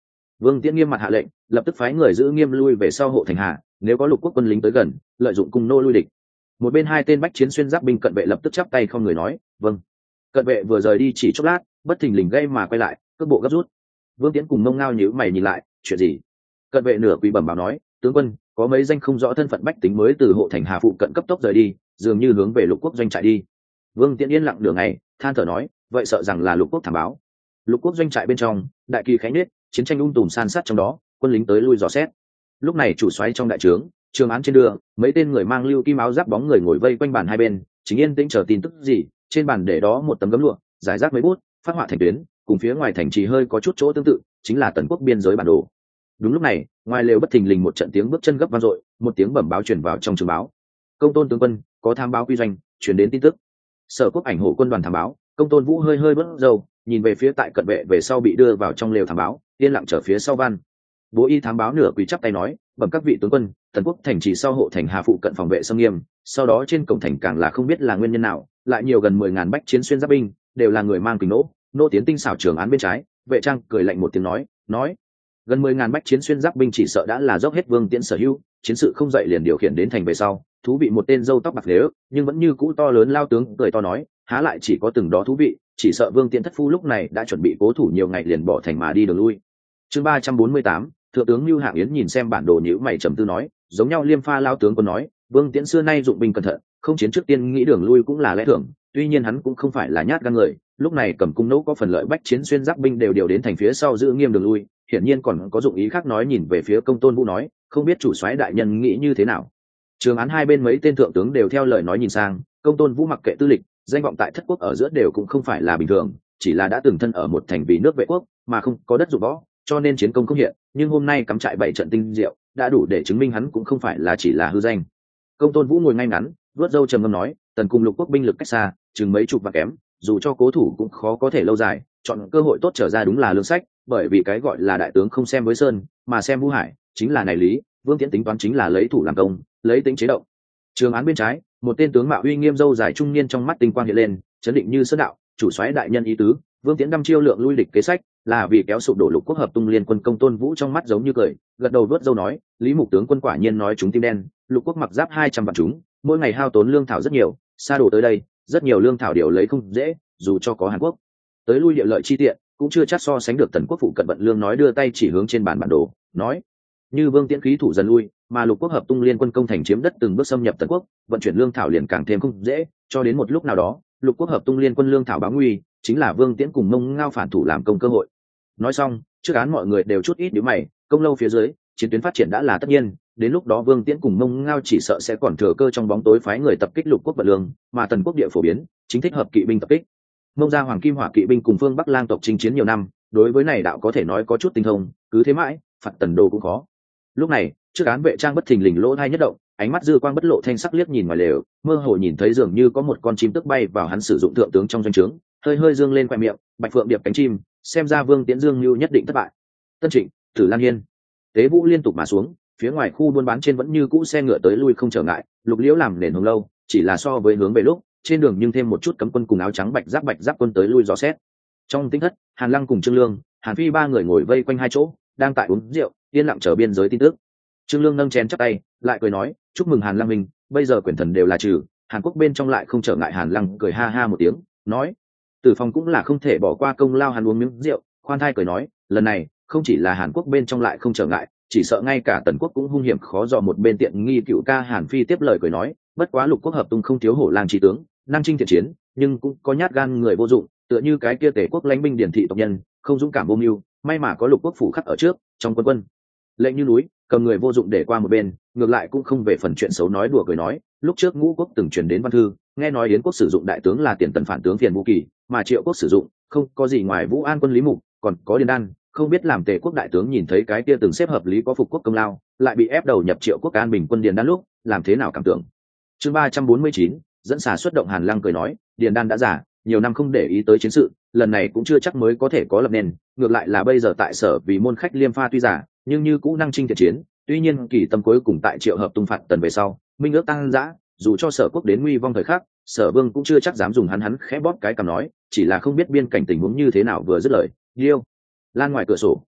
Vương Tiễn nghiêm mặt hạ lệnh, lập tức phái người giữ nghiêm lui về sau hộ thành hà, nếu có lục quốc quân lính tới gần, lợi dụng cung nô lui địch. Một bên hai tên bách chiến xuyên giáp binh cận vệ lập tức chắp tay không người nói, vâng. Cận vệ vừa rời đi chỉ chốc lát, bất thình lình gây mà quay lại, cước bộ gấp rút. Vương Tiễn cùng Mông Ngao nhíu mày nhìn lại, chuyện gì? Cận vệ nửa quỳ bẩm báo nói, tướng quân, có mấy danh không rõ thân phận bách tính mới từ hộ thành hà phụ cận cấp tốc rời đi, dường như hướng về lục quốc doanh trại đi. Vương Tiễn yên lặng nửa ngày, than thở nói, vậy sợ rằng là lục quốc thảm báo. Lục quốc doanh trại bên trong, đại kỳ khánh nết, chiến tranh tùm san sát trong đó, quân lính tới lui dò xét. Lúc này chủ soái trong đại trướng, trường án trên đường, mấy tên người mang lưu kim áo giáp bóng người ngồi vây quanh bàn hai bên, chính yên tĩnh chờ tin tức gì. Trên bàn để đó một tấm gấm lụa, giải rác mấy bút, phát họa thành tuyến, cùng phía ngoài thành trì hơi có chút chỗ tương tự, chính là tần quốc biên giới bản đồ. Đúng lúc này, ngoài lều bất thình lình một trận tiếng bước chân gấp vang dội, một tiếng bẩm báo truyền vào trong trường báo. Công tôn tướng quân, có tham báo quy doanh, truyền đến tin tức. Sở quốc ảnh hộ quân đoàn thám báo. Công tôn vũ hơi hơi bớt dầu, nhìn về phía tại cận vệ về sau bị đưa vào trong lều thám báo, yên lặng trở phía sau văn. Bố y thám báo nửa quỳ chắp tay nói, bẩm các vị tướng quân, tần quốc thành trì sau hộ thành hà phụ cận phòng vệ xâm nghiêm, sau đó trên cổng thành càng là không biết là nguyên nhân nào, lại nhiều gần 10.000 bách chiến xuyên giáp binh, đều là người mang kình nô tiến tinh xảo trường án bên trái. Vệ trang cười lạnh một tiếng nói gần 10.000 bách chiến xuyên giáp binh chỉ sợ đã là dốc hết Vương Tiễn sở hữu, chiến sự không dậy liền điều khiển đến thành về sau, thú vị một tên râu tóc bạc phế, nhưng vẫn như cũ to lớn lao tướng cười to nói, há lại chỉ có từng đó thú vị, chỉ sợ Vương Tiễn thất phu lúc này đã chuẩn bị cố thủ nhiều ngày liền bỏ thành mà đi đường lui. Chương 348, thượng tướng Lưu Hạng Yến nhìn xem bản đồ nhíu mày trầm tư nói, giống nhau Liêm Pha lao tướng quân nói, Vương Tiễn xưa nay dụng binh cẩn thận, không chiến trước tiên nghĩ đường lui cũng là lẽ thường, tuy nhiên hắn cũng không phải là nhát gan người, lúc này cầm cung nỗ có phần lợi bách chiến xuyên giáp binh đều điều đến thành phía sau giữ nghiêm đường lui, hiển nhiên còn có dụng ý khác. Nói nhìn về phía Công tôn Vũ nói, không biết chủ soái đại nhân nghĩ như thế nào. Trường án hai bên mấy tên thượng tướng đều theo lời nói nhìn sang. Công tôn Vũ mặc kệ tư lịch, danh vọng tại thất quốc ở giữa đều cũng không phải là bình thường, chỉ là đã từng thân ở một thành vì nước vệ quốc mà không có đất dụng võ, cho nên chiến công không hiện, nhưng hôm nay cắm trại 7 trận tinh diệu đã đủ để chứng minh hắn cũng không phải là chỉ là hư danh. Công tôn Vũ ngồi ngay ngắn, vuốt râu trầm ngâm nói, tần cùng lục quốc binh lực cách xa, chừng mấy chục và kém, dù cho cố thủ cũng khó có thể lâu dài, chọn cơ hội tốt trở ra đúng là lương sách, bởi vì cái gọi là đại tướng không xem với sơn mà xem Vũ Hải, chính là này lý. Vương Tiễn tính toán chính là lấy thủ làm công, lấy tính chế động. Trường án bên trái, một tên tướng mạo uy nghiêm râu dài trung niên trong mắt tinh quang hiện lên, chấn định như sơn đạo, chủ soái đại nhân ý tứ, Vương Tiễn đăm chiêu lượng lui địch kế sách, là vì kéo sụp đổ lục quốc hợp tung liên quân. Công tôn Vũ trong mắt giống như cười, gật đầu vuốt râu nói, lý mục tướng quân quả nhiên nói chúng tim đen, lục quốc mặc giáp 200 vạn chúng, mỗi ngày hao tốn lương thảo rất nhiều, xa đổ tới đây, rất nhiều lương thảo điều lấy không dễ, dù cho có Hàn Quốc tới lui địa lợi chi tiện, cũng chưa chắc so sánh được tần quốc phụ cận vận lương. Nói đưa tay chỉ hướng trên bản đồ, nói như Vương Tiễn khí thủ dần lui, mà lục quốc hợp tung liên quân công thành chiếm đất từng bước xâm nhập tần quốc, vận chuyển lương thảo liền càng thêm không dễ, cho đến một lúc nào đó lục quốc hợp tung liên quân lương thảo báo nguy, chính là Vương Tiễn cùng Mông Ngao phản thủ làm công cơ hội. Nói xong, trước án mọi người đều chút ít nhíu mày, công lâu phía dưới, chiến tuyến phát triển đã là tất nhiên, đến lúc đó Vương Tiễn cùng Mông Ngao chỉ sợ sẽ còn thừa cơ trong bóng tối phái người tập kích lục quốc vận lương, mà tần quốc địa phổ biến, chính thích hợp kỵ binh tập kích. Mông gia Hoàng Kim Hỏa kỵ binh cùng phương Bắc Lang tộc chinh chiến nhiều năm, đối với này đạo có thể nói có chút tinh thông, cứ thế mãi, phạt tần đô cũng khó. Lúc này, trước án vệ trang bất thình lình lỗ thai nhất động, ánh mắt dư quang bất lộ thanh sắc liếc nhìn ngoài lều, mơ hồ nhìn thấy dường như có một con chim tức bay vào hắn sử dụng thượng tướng trong doanh trướng, hơi hơi dương lên khoe miệng, bạch phượng điệp cánh chim, xem ra Vương Tiễn Dương Nưu nhất định thất bại. Tân Trịnh, Tử Lan Hiên, Tế Vũ liên tục mà xuống, phía ngoài khu buôn bán trên vẫn như cũ xe ngựa tới lui không trở ngại, lục liễu làm nền hồng lâu, chỉ là so với hướng về lúc trên đường nhưng thêm một chút cấm quân cùng áo trắng bạch giáp quân tới lui dò xét. Trong tinh thất, Hàn Lăng cùng Trương Lương, Hàn Phi ba người ngồi vây quanh hai chỗ, đang tại uống rượu, yên lặng chờ biên giới tin tức. Trương Lương nâng chén chắp tay, lại cười nói, chúc mừng Hàn Lăng mình, bây giờ quyền thần đều là trừ, Hàn Quốc bên trong lại không trở ngại. Hàn Lăng cười ha ha một tiếng, nói, Tử Phong cũng là không thể bỏ qua công lao. Hắn uống miếng rượu, khoan thai cười nói, lần này không chỉ là Hàn Quốc bên trong lại không trở ngại, chỉ sợ ngay cả tần quốc cũng hung hiểm khó dò. Một bên tiện nghi cựu ca Hàn Phi tiếp lời cười nói, bất quá lục quốc hợp tung không thiếu hổ lang trí tướng, năng chinh thiện chiến, nhưng cũng có nhát gan người vô dụng, tựa như cái kia Tề quốc lãnh binh điển thị tộc nhân, không dũng cảm vô mưu. May mà có lục quốc phủ khắc ở trước, trong quân lệnh như núi, cầm người vô dụng để qua một bên, ngược lại cũng không về phần chuyện xấu. Nói đùa cười nói, lúc trước Ngũ quốc từng truyền đến văn thư, nghe nói Yến quốc sử dụng đại tướng là tiền tần phản tướng Phiền Vũ Kỳ, mà Triệu quốc sử dụng không có gì ngoài Vũ An quân Lý Mục, còn có Điền Đan, không biết làm Tề quốc đại tướng nhìn thấy cái kia từng xếp hợp lý có phục quốc công lao, lại bị ép đầu nhập Triệu quốc an bình quân Điền Đan lúc, làm thế nào cảm tưởng. Chương 349, dẫn xà xuất động. Hàn Lăng cười nói, Điền Đan đã già, nhiều năm không để ý tới chiến sự, lần này cũng chưa chắc mới có thể có lập nền, ngược lại là bây giờ tại sở vì môn khách Liêm Pha tuy già, nhưng như cũ năng chinh thiện chiến. Tuy nhiên kỳ tâm cuối cùng tại Triệu hợp tung phạt tần về sau, minh ước tăng dã, dù cho Sở quốc đến nguy vong thời khắc, Sở vương cũng chưa chắc dám dùng hắn khẽ bóp cái cằm nói, chỉ là không biết biên cảnh tình huống như thế nào. Vừa dứt lời, Liêu Lan ngoài cửa sổ,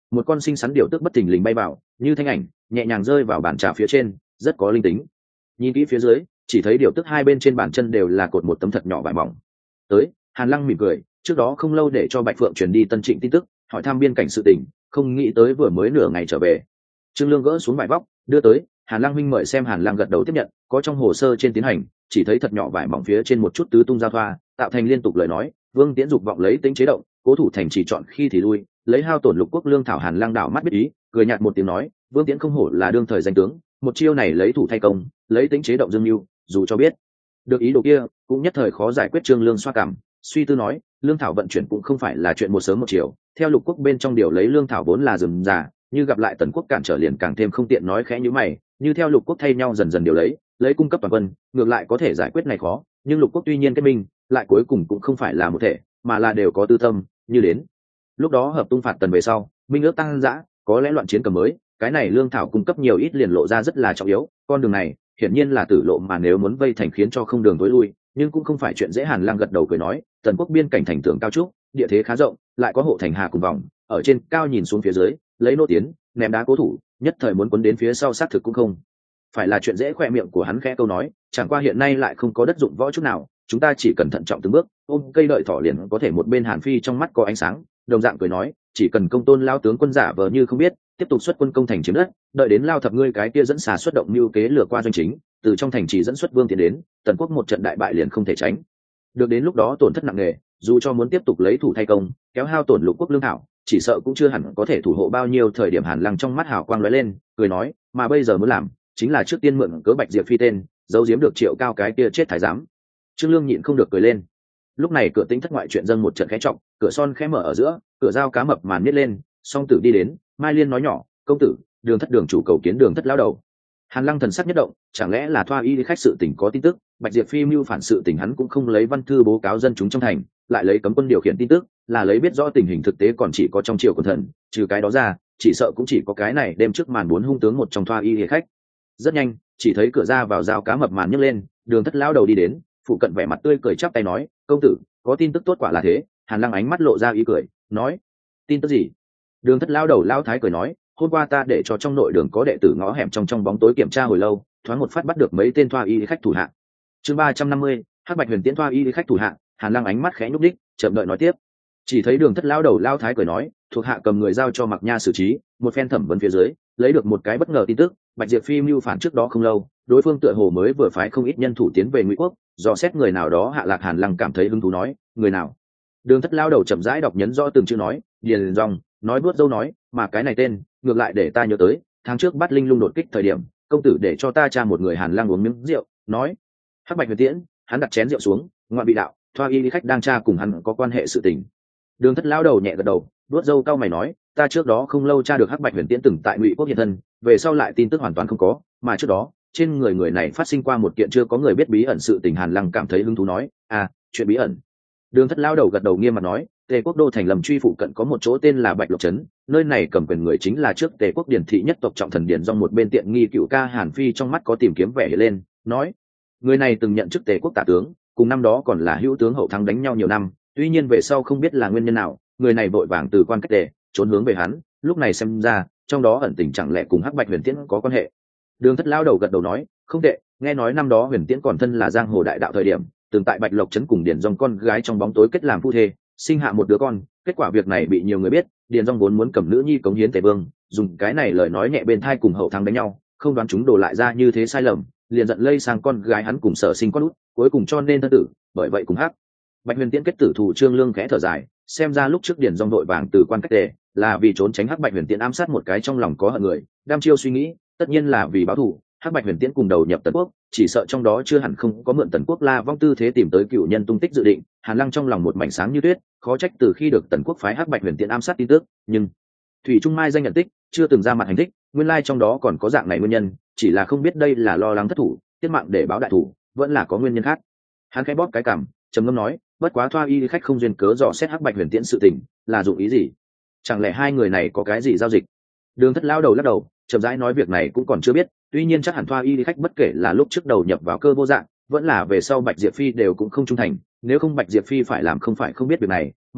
một con xinh xắn điểu tước bất thình lình bay vào như thanh ảnh nhẹ nhàng rơi vào bàn trà phía trên, rất có linh tính. Nhìn kỹ phía dưới chỉ thấy điểu tước hai bên trên bàn chân đều là cột một tấm thật nhỏ vải mỏng. Tới, Hàn Lăng mỉm cười, trước đó không lâu để cho Bạch Phượng truyền đi Tân Trịnh tin tức, hỏi thăm biên cảnh sự tình, không nghĩ tới vừa mới nửa ngày trở về. Trương Lương gỡ xuống vải vóc đưa tới, Hàn Lăng huynh mời xem. Hàn Lăng gật đầu tiếp nhận, có trong hồ sơ trên tiến hành, chỉ thấy thật nhỏ vải mỏng phía trên một chút tứ tung giao thoa, tạo thành liên tục lời nói. Vương Tiễn dục vọng lấy tính chế động, cố thủ thành chỉ chọn khi thì lui, lấy hao tổn lục quốc lương thảo. Hàn Lăng đảo mắt biết ý, cười nhạt một tiếng nói, Vương Tiễn không hổ là đương thời danh tướng, một chiêu này lấy thủ thay công, lấy tính chế động dương mưu, dù cho biết được ý đồ kia cũng nhất thời khó giải quyết. Trương Lương xoa cảm suy tư nói, lương thảo vận chuyển cũng không phải là chuyện một sớm một chiều, theo lục quốc bên trong điều lấy lương thảo vốn là rườm rà, như gặp lại tần quốc cản trở liền càng thêm không tiện. Nói khẽ như mày, như theo lục quốc thay nhau dần dần điều lấy cung cấp toàn quân, ngược lại có thể giải quyết này khó, nhưng lục quốc tuy nhiên kết minh lại cuối cùng cũng không phải là một thể, mà là đều có tư tâm, như đến lúc đó hợp tung phạt tần về sau minh ước tăng dã, có lẽ loạn chiến cầm mới, cái này lương thảo cung cấp nhiều ít liền lộ ra rất là trọng yếu. Con đường này hiển nhiên là tử lộ, mà nếu muốn vây thành khiến cho không đường tối lui, nhưng cũng không phải chuyện dễ. Hàn Lăng gật đầu cười nói, tần quốc biên cảnh thành tường cao trúc, địa thế khá rộng, lại có hộ thành hà cùng vòng, ở trên cao nhìn xuống phía dưới lấy nô tiến ném đá cố thủ, nhất thời muốn quấn đến phía sau xác thực cũng không phải là chuyện dễ. Khoe miệng của hắn khẽ câu nói, chẳng qua hiện nay lại không có đất dụng võ chút nào, chúng ta chỉ cần thận trọng từng bước, ôm cây đợi thỏ liền có thể. Một bên Hàn Phi trong mắt có ánh sáng, đồng dạng cười nói, chỉ cần công tôn lao tướng quân giả vờ như không biết, tiếp tục xuất quân công thành chiếm đất, đợi đến lao thập ngươi cái kia dẫn xà xuất động mưu kế lừa qua doanh chính, từ trong thành trì dẫn xuất vương tiến đến, tần quốc một trận đại bại liền không thể tránh được. Đến lúc đó tổn thất nặng nề, dù cho muốn tiếp tục lấy thủ thay công, kéo hao tổn lục quốc lương thảo, chỉ sợ cũng chưa hẳn có thể thủ hộ bao nhiêu. Thời điểm Hàn Lăng trong mắt hào quang lóe lên, cười nói, mà bây giờ muốn làm chính là trước tiên mượn cớ Bạch Diệp Phi tên, giấu giếm được Triệu Cao cái kia chết thái giám. Trương Lương nhịn không được cười lên. Lúc này cửa Tĩnh thất ngoại chuyện dâng một trận khẽ trọng, cửa son khẽ mở ở giữa, cửa dao cá mập màn nhét lên, song tử đi đến. Mai Liên nói nhỏ, công tử, đường thất đường chủ cầu kiến đường thất lão đầu. Hàn Lăng thần sắc nhất động, chẳng lẽ là Thoa Y khách sự tình có tin tức? Bạch Diệp Phi mưu phản sự tình hắn cũng không lấy văn thư bố cáo dân chúng trong thành, lại lấy cấm quân điều khiển tin tức, là lấy biết rõ tình hình thực tế còn chỉ có trong triều quần thần, trừ cái đó ra chỉ sợ cũng chỉ có cái này đêm trước màn bốn hung tướng một trong Thoa Y khách. Rất nhanh chỉ thấy cửa ra vào dao cá mập màn nhấc lên, đường thất lão đầu đi đến, phụ cận vẻ mặt tươi cười chắp tay nói, công tử có tin tức tốt quả là thế. Hàn Lăng ánh mắt lộ ra ý cười, nói, tin tức gì? Đường thất lão đầu lao thái cười nói, hôm qua ta để cho trong nội đường có đệ tử ngõ hẻm trong bóng tối kiểm tra hồi lâu, thoáng một phát bắt được mấy tên Thoa Y khách thủ hạ. Chương 350, Hắc Bạch Huyền Tiễn Thoa Y khách thủ hạ. Hàn Lăng ánh mắt khẽ nhúc đích, chậm đợi nói tiếp. Chỉ thấy đường thất lão đầu lao thái cười nói, thuộc hạ cầm người giao cho Mặc Nha xử trí, một phen thẩm vấn phía dưới, lấy được một cái bất ngờ tin tức, Bạch Diệp Phi mưu phản trước đó không lâu, đối phương tựa hồ mới vừa phái không ít nhân thủ tiến về Ngụy quốc, dò xét người nào đó hạ lạc. Hàn Lăng cảm thấy hứng thú nói, người nào? Đường thất lão đầu chậm rãi đọc nhấn rõ từng chữ nói, điền dòng, nói buốt dâu nói, mà cái này tên ngược lại để ta nhớ tới tháng trước bắt linh lung đột kích thời điểm, công tử để cho ta tra một người. Hàn Lăng uống miếng rượu nói, Hắc Bạch Huyền Tiễn. Hắn đặt chén rượu xuống, ngoại bị đạo, Thoa Y khách đang tra cùng hắn có quan hệ sự tình. Đường thất lão đầu nhẹ gật đầu, đuốt dâu cau mày nói, ta trước đó không lâu tra được Hắc Bạch Huyền Tiễn từng tại Ngụy quốc hiện thân, về sau lại tin tức hoàn toàn không có, mà trước đó trên người này phát sinh qua một kiện chưa có người biết bí ẩn sự tình. Hàn Lăng cảm thấy hứng thú nói, chuyện bí ẩn? Đường thất lão đầu gật đầu nghiêm mặt nói, Tề quốc đô thành Lầm Truy phụ cận có một chỗ tên là Bạch Lộc trấn, nơi này cầm quyền người chính là trước Tề quốc điển thị nhất tộc trọng thần Điền Dòng. Một bên tiện nghi cựu ca Hàn Phi trong mắt có tìm kiếm vẻ hiện lên, nói, người này từng nhận chức Tề quốc tả tướng, cùng năm đó còn là hữu tướng hậu thắng đánh nhau nhiều năm, tuy nhiên về sau không biết là nguyên nhân nào, người này vội vàng từ quan cách Tề trốn hướng về hắn, lúc này xem ra trong đó ẩn tình chẳng lẽ cùng Hắc Bạch Huyền Tiễn có quan hệ. Đường thất lão đầu gật đầu nói, không tệ, nghe nói năm đó Huyền Tiễn còn thân là giang hồ đại đạo thời điểm, từng tại Bạch Lộc trấn cùng Điền Dòng con gái trong bóng tối kết làm phu thê, sinh hạ một đứa con. Kết quả việc này bị nhiều người biết, Điền Dòng vốn muốn cầm nữ nhi cống hiến Tề vương, dùng cái này lời nói nhẹ bên thai cùng hậu thắng đánh nhau, không đoán chúng đổ lại ra như thế sai lầm, liền giận lây sang con gái hắn cùng sở sinh con út, cuối cùng cho nên thân tử, bởi vậy cùng Hắc Bạch Huyền Tiễn kết tử thù. Trương Lương khẽ thở dài, xem ra lúc trước Điền Dòng đội vàng từ quan cách Tề là vì trốn tránh Hắc Bạch Huyền Tiễn ám sát một cái trong lòng có hận người, đam chiêu suy nghĩ, tất nhiên là vì báo thù. Hắc Bạch Huyền Tiễn cùng đầu nhập Tần quốc, chỉ sợ trong đó chưa hẳn không có mượn Tần quốc La Vong tư thế tìm tới cựu nhân tung tích dự định. Hàn Lăng trong lòng một mảnh sáng như tuyết, khó trách từ khi được Tần quốc phái Hắc Bạch Huyền Tiễn ám sát tin tức, nhưng thủy trung mai danh nhận tích, chưa từng ra mặt hành thích, nguyên lai trong đó còn có dạng này nguyên nhân, chỉ là không biết đây là lo lắng thất thủ, tiết mạng để báo đại thủ, vẫn là có nguyên nhân khác. Hắn khẽ bóp cái cằm, trầm ngâm nói, bất quá Thoa Y khách không duyên cớ dò xét Hắc Bạch Huyền Tiễn sự tình, là dụng ý gì? Chẳng lẽ hai người này có cái gì giao dịch? Đường thất lão đầu lắc đầu, chậm rãi nói, việc này cũng còn chưa biết, tuy nhiên chắc hẳn Thoa Y khách bất kể là lúc trước đầu nhập vào cơ vô dạng, vẫn là về sau Bạch Diệp Phi đều cũng không trung thành, nếu không Bạch Diệp Phi phải làm không phải không biết việc này,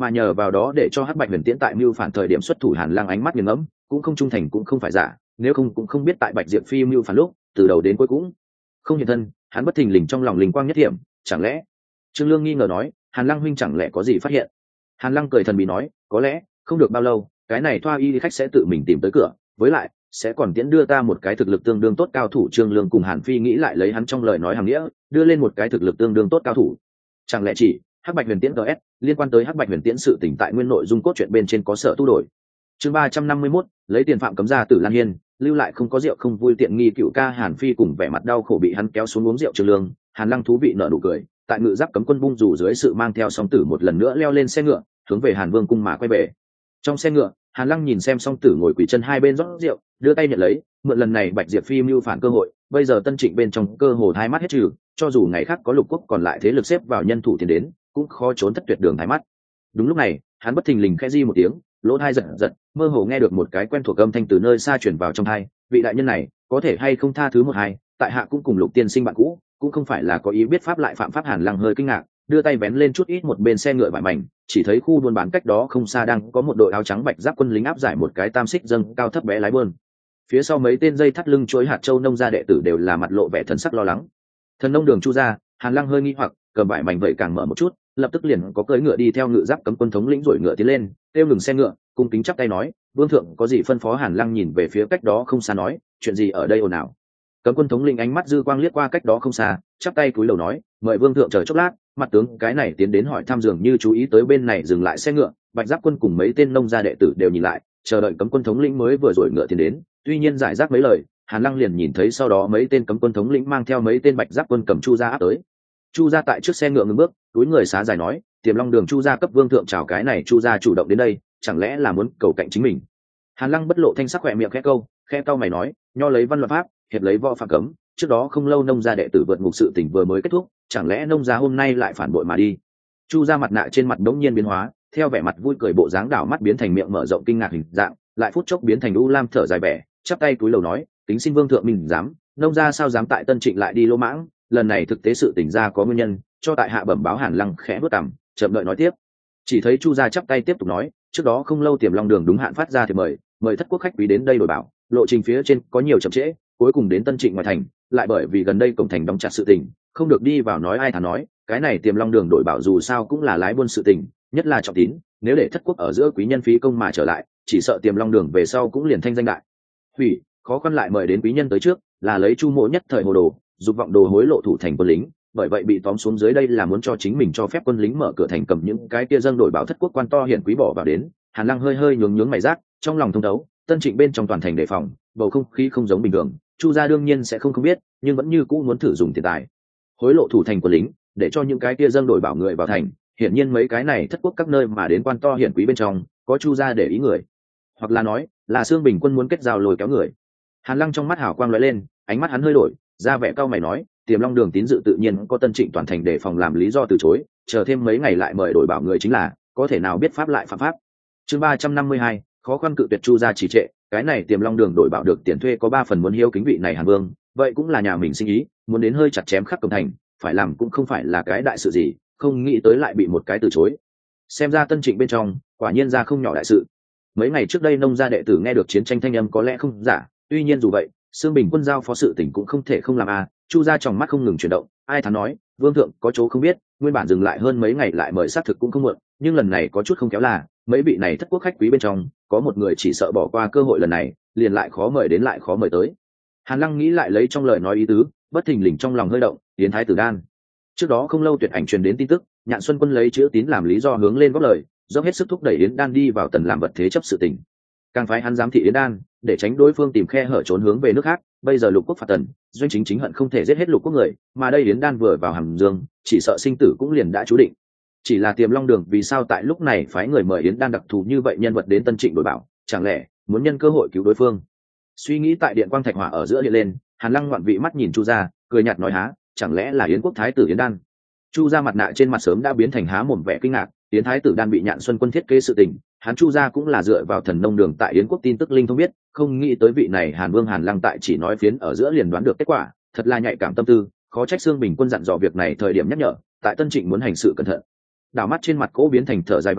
mà nhờ vào đó để cho hắc bạch huyền tiễn tại mưu phản thời điểm xuất thủ. Hàn Lăng ánh mắt nghiêng ngẫm, cũng không trung thành cũng không phải giả, nếu không cũng không biết tại bạch diệp phi mưu phản lúc từ đầu đến cuối cũng không hiện thân. Hắn bất thình lình trong lòng linh quang nhất hiểm, chẳng lẽ Trương Lương nghi ngờ nói, Hàn Lăng huynh chẳng lẽ có gì phát hiện? Hàn Lăng cười thần bí nói, có lẽ không được bao lâu cái này thoa y khách sẽ tự mình tìm tới cửa, với lại sẽ còn tiễn đưa ta một cái thực lực tương đương tốt cao thủ. Trương Lương cùng Hàn Phi nghĩ lại lấy hắn trong lời nói hàng nghĩa, đưa lên một cái thực lực tương đương tốt cao thủ, chẳng lẽ chỉ hắc bạch huyền tiễn ts liên quan tới hắc bạch huyền tiễn sự tỉnh tại nguyên nội dung cốt truyện bên trên có sở tu đổi. Chương 351, lấy tiền phạm cấm ra Tử Lan Hiên, lưu lại không có rượu không vui tiện nghi. Cựu ca Hàn Phi cùng vẻ mặt đau khổ bị hắn kéo xuống uống rượu. Trương Lương, Hàn Lăng thú vị nở nụ cười, tại ngự giáp cấm quân bung rủ dưới sự mang theo song tử một lần nữa leo lên xe ngựa, hướng về Hàn Vương cung mà quay về. Trong xe ngựa, Hàn Lăng nhìn xem song tử ngồi quỳ chân hai bên rót rượu, đưa tay nhận lấy, mượn lần này bạch diệp phi mưu phản cơ hội, bây giờ Tân Trịnh bên trong cơ hồ hai mắt hết trừ, cho dù ngày khác có lục quốc còn lại thế lực xếp vào nhân thủ tiến đến, cũng khó trốn thất tuyệt đường thái mắt. Đúng lúc này, hắn bất thình lình khẽ di một tiếng, lỗ tai giật giật, mơ hồ nghe được một cái quen thuộc âm thanh từ nơi xa truyền vào trong tai. Vị đại nhân này có thể hay không tha thứ một hai, tại hạ cũng cùng Lục tiên sinh bạn cũ, cũng không phải là có ý biết pháp lại phạm pháp. Hàn Lăng hơi kinh ngạc, đưa tay vén lên chút ít một bên xe ngựa vải mảnh, chỉ thấy khu buôn bán cách đó không xa đang có một đội áo trắng bạch giáp quân lính áp giải một cái tam xích dâng cao thấp bé lái bơn. Phía sau mấy tên dây thắt lưng chuỗi hạt châu nông gia đệ tử đều là mặt lộ vẻ thần sắc lo lắng. Thần nông đường Chu gia, Hàn Lăng hơi nghi hoặc, cầm vải mảnh vậy càng mở một chút, lập tức liền có cưỡi ngựa đi theo ngự giáp cấm quân thống lĩnh rồi ngựa tiến lên, kêu ngừng xe ngựa, cung kính chắp tay nói, vương thượng có gì phân phó? Hàn Lăng nhìn về phía cách đó không xa nói, chuyện gì ở đây ồn ào? Cấm quân thống lĩnh ánh mắt dư quang liếc qua cách đó không xa, chắp tay cúi đầu nói, mời vương thượng chờ chốc lát. Mặt tướng cái này tiến đến hỏi thăm, dường như chú ý tới bên này dừng lại xe ngựa, bạch giáp quân cùng mấy tên nông gia đệ tử đều nhìn lại, chờ đợi cấm quân thống lĩnh mới vừa rồi ngựa tiến đến. Tuy nhiên giải rác mấy lời, Hàn Lăng liền nhìn thấy sau đó mấy tên cấm quân thống lĩnh mang theo mấy tên bạch giáp quân cầm Chu gia áp tới. Chu gia tại trước xe ngựa ngừng bước, túi người xá dài nói, Tiềm Long đường Chu gia cấp vương thượng chào. Cái này Chu gia chủ động đến đây, chẳng lẽ là muốn cầu cạnh chính mình? Hàn Lăng bất lộ thanh sắc, khỏe miệng khẽ câu, khẽ cau mày nói, nho lấy văn luật pháp, hiệp lấy võ phạm cấm, trước đó không lâu nông gia đệ tử vượt ngục sự tình vừa mới kết thúc, chẳng lẽ nông gia hôm nay lại phản bội mà đi? Chu gia mặt nạ trên mặt đống nhiên biến hóa, theo vẻ mặt vui cười bộ dáng đảo mắt biến thành miệng mở rộng kinh ngạc hình dạng, lại phút chốc biến thành u lam thở dài vẻ, chắp tay cúi đầu nói, kính xin vương thượng mình dám, nông gia sao dám tại Tân Trịnh lại đi lỗ mãng, lần này thực tế sự tình ra có nguyên nhân, cho tại hạ bẩm báo. Hàn Lăng khẽ bước cằm, chậm đợi nói tiếp. Chỉ thấy Chu gia chắp tay tiếp tục nói, trước đó không lâu Tiềm Long đường đúng hạn phát ra thì mời thất quốc khách quý đến đây đổi bảo, lộ trình phía trên có nhiều chậm trễ, cuối cùng đến Tân Trịnh ngoài thành, lại bởi vì gần đây cổng thành đóng chặt sự tình, không được đi vào. Nói ai thà nói, cái này Tiềm Long đường đổi bảo dù sao cũng là lái buôn sự tình, nhất là trọng tín, nếu để thất quốc ở giữa quý nhân phí công mà trở lại, chỉ sợ Tiềm Long đường về sau cũng liền thanh danh đại hủy. Khó khăn lại mời đến quý nhân tới trước, là lấy Chu mộ nhất thời hồ đồ, dục vọng đồ hối lộ thủ thành quân lính, bởi vậy bị tóm xuống dưới. Đây là muốn cho chính mình cho phép quân lính mở cửa thành cầm những cái kia dâng đổi bảo thất quốc quan to hiển quý bỏ vào đến. Hàn Lăng hơi hơi nhướng mày rác, trong lòng thông đấu, Tân Trịnh bên trong toàn thành đề phòng, bầu không khí không giống bình thường. Chu gia đương nhiên sẽ không biết, nhưng vẫn như cũ muốn thử dùng tiền tài hối lộ thủ thành quân lính, để cho những cái kia dâng đổi bảo người vào thành. Hiển nhiên mấy cái này thất quốc các nơi mà đến quan to hiển quý bên trong có Chu gia để ý người, hoặc là nói là Xương Bình quân muốn kết giao lôi kéo người. Hàn Lăng trong mắt hào quang lóe lên, ánh mắt hắn hơi đổi, ra vẻ cau mày nói, Tiềm Long đường tín dự tự nhiên có Tân Trịnh toàn thành đề phòng làm lý do từ chối, chờ thêm mấy ngày lại mời đổi bảo người chính là, có thể nào biết pháp lại phạm pháp. Chương 352, khó khăn cự tuyệt. Chu gia trì trệ, cái này Tiềm Long đường đổi bảo được tiền thuê có 3 phần muốn hiếu kính vị này Hàn Vương, vậy cũng là nhà mình sinh ý, muốn đến hơi chặt chém khắp cổng thành, phải làm cũng không phải là cái đại sự gì, không nghĩ tới lại bị một cái từ chối. Xem ra Tân Trịnh bên trong quả nhiên ra không nhỏ đại sự. Mấy ngày trước đây nông gia đệ tử nghe được chiến tranh thanh âm có lẽ không giả, tuy nhiên dù vậy Xương Bình quân giao phó sự tình cũng không thể không làm a. Chu gia tròng mắt không ngừng chuyển động, ai thắn nói, vương thượng có chỗ không biết, nguyên bản dừng lại hơn mấy ngày lại mời xác thực cũng không muộn, nhưng lần này có chút không kéo là mấy vị này thất quốc khách quý bên trong có một người chỉ sợ bỏ qua cơ hội lần này, liền lại khó mời đến lại khó mời tới. Hàn Lăng nghĩ lại lấy trong lời nói ý tứ, bất thình lình trong lòng hơi động, Yến Thái tử Đan. Trước đó không lâu tuyệt ảnh truyền đến tin tức, Nhạn Xuân quân lấy chữ tín làm lý do hướng lên góp lời, dốc hết sức thúc đẩy Yến Đan đi vào tần làm vật thế chấp sự tình, càng phái hắn giám thị Yến Đan để tránh đối phương tìm khe hở trốn hướng về nước khác. Bây giờ lục quốc phạt tần, doanh chính hận không thể giết hết lục quốc người, mà đây Yến Đan vừa vào Hàm Dương, chỉ sợ sinh tử cũng liền đã chú định. Chỉ là Tiềm Long đường vì sao tại lúc này phái người mời Yến Đan đặc thù như vậy nhân vật đến Tân Trịnh đổi bảo, chẳng lẽ muốn nhân cơ hội cứu đối phương? Suy nghĩ tại điện quang thạch hỏa ở giữa hiện lên, Hàn Lăng ngoạn vị mắt nhìn Chu gia, cười nhạt nói, há chẳng lẽ là Yến quốc thái tử Yến Đan? Chu gia mặt nạ trên mặt sớm đã biến thành há mồm vẻ kinh ngạc. Yến thái tử Đan bị Nhạn Xuân quân thiết kế sự tình, hắn Chu gia cũng là dựa vào thần nông đường tại Yến quốc tin tức linh thông biết, không nghĩ tới vị này Hàn Vương Hàn Lăng tại chỉ nói phiến ở giữa liền đoán được kết quả, thật là nhạy cảm tâm tư, khó trách Xương Bình quân dặn dò việc này thời điểm nhắc nhở, tại Tân Trịnh muốn hành sự cẩn thận. Đảo mắt trên mặt Cố biến thành thở dài vẻ,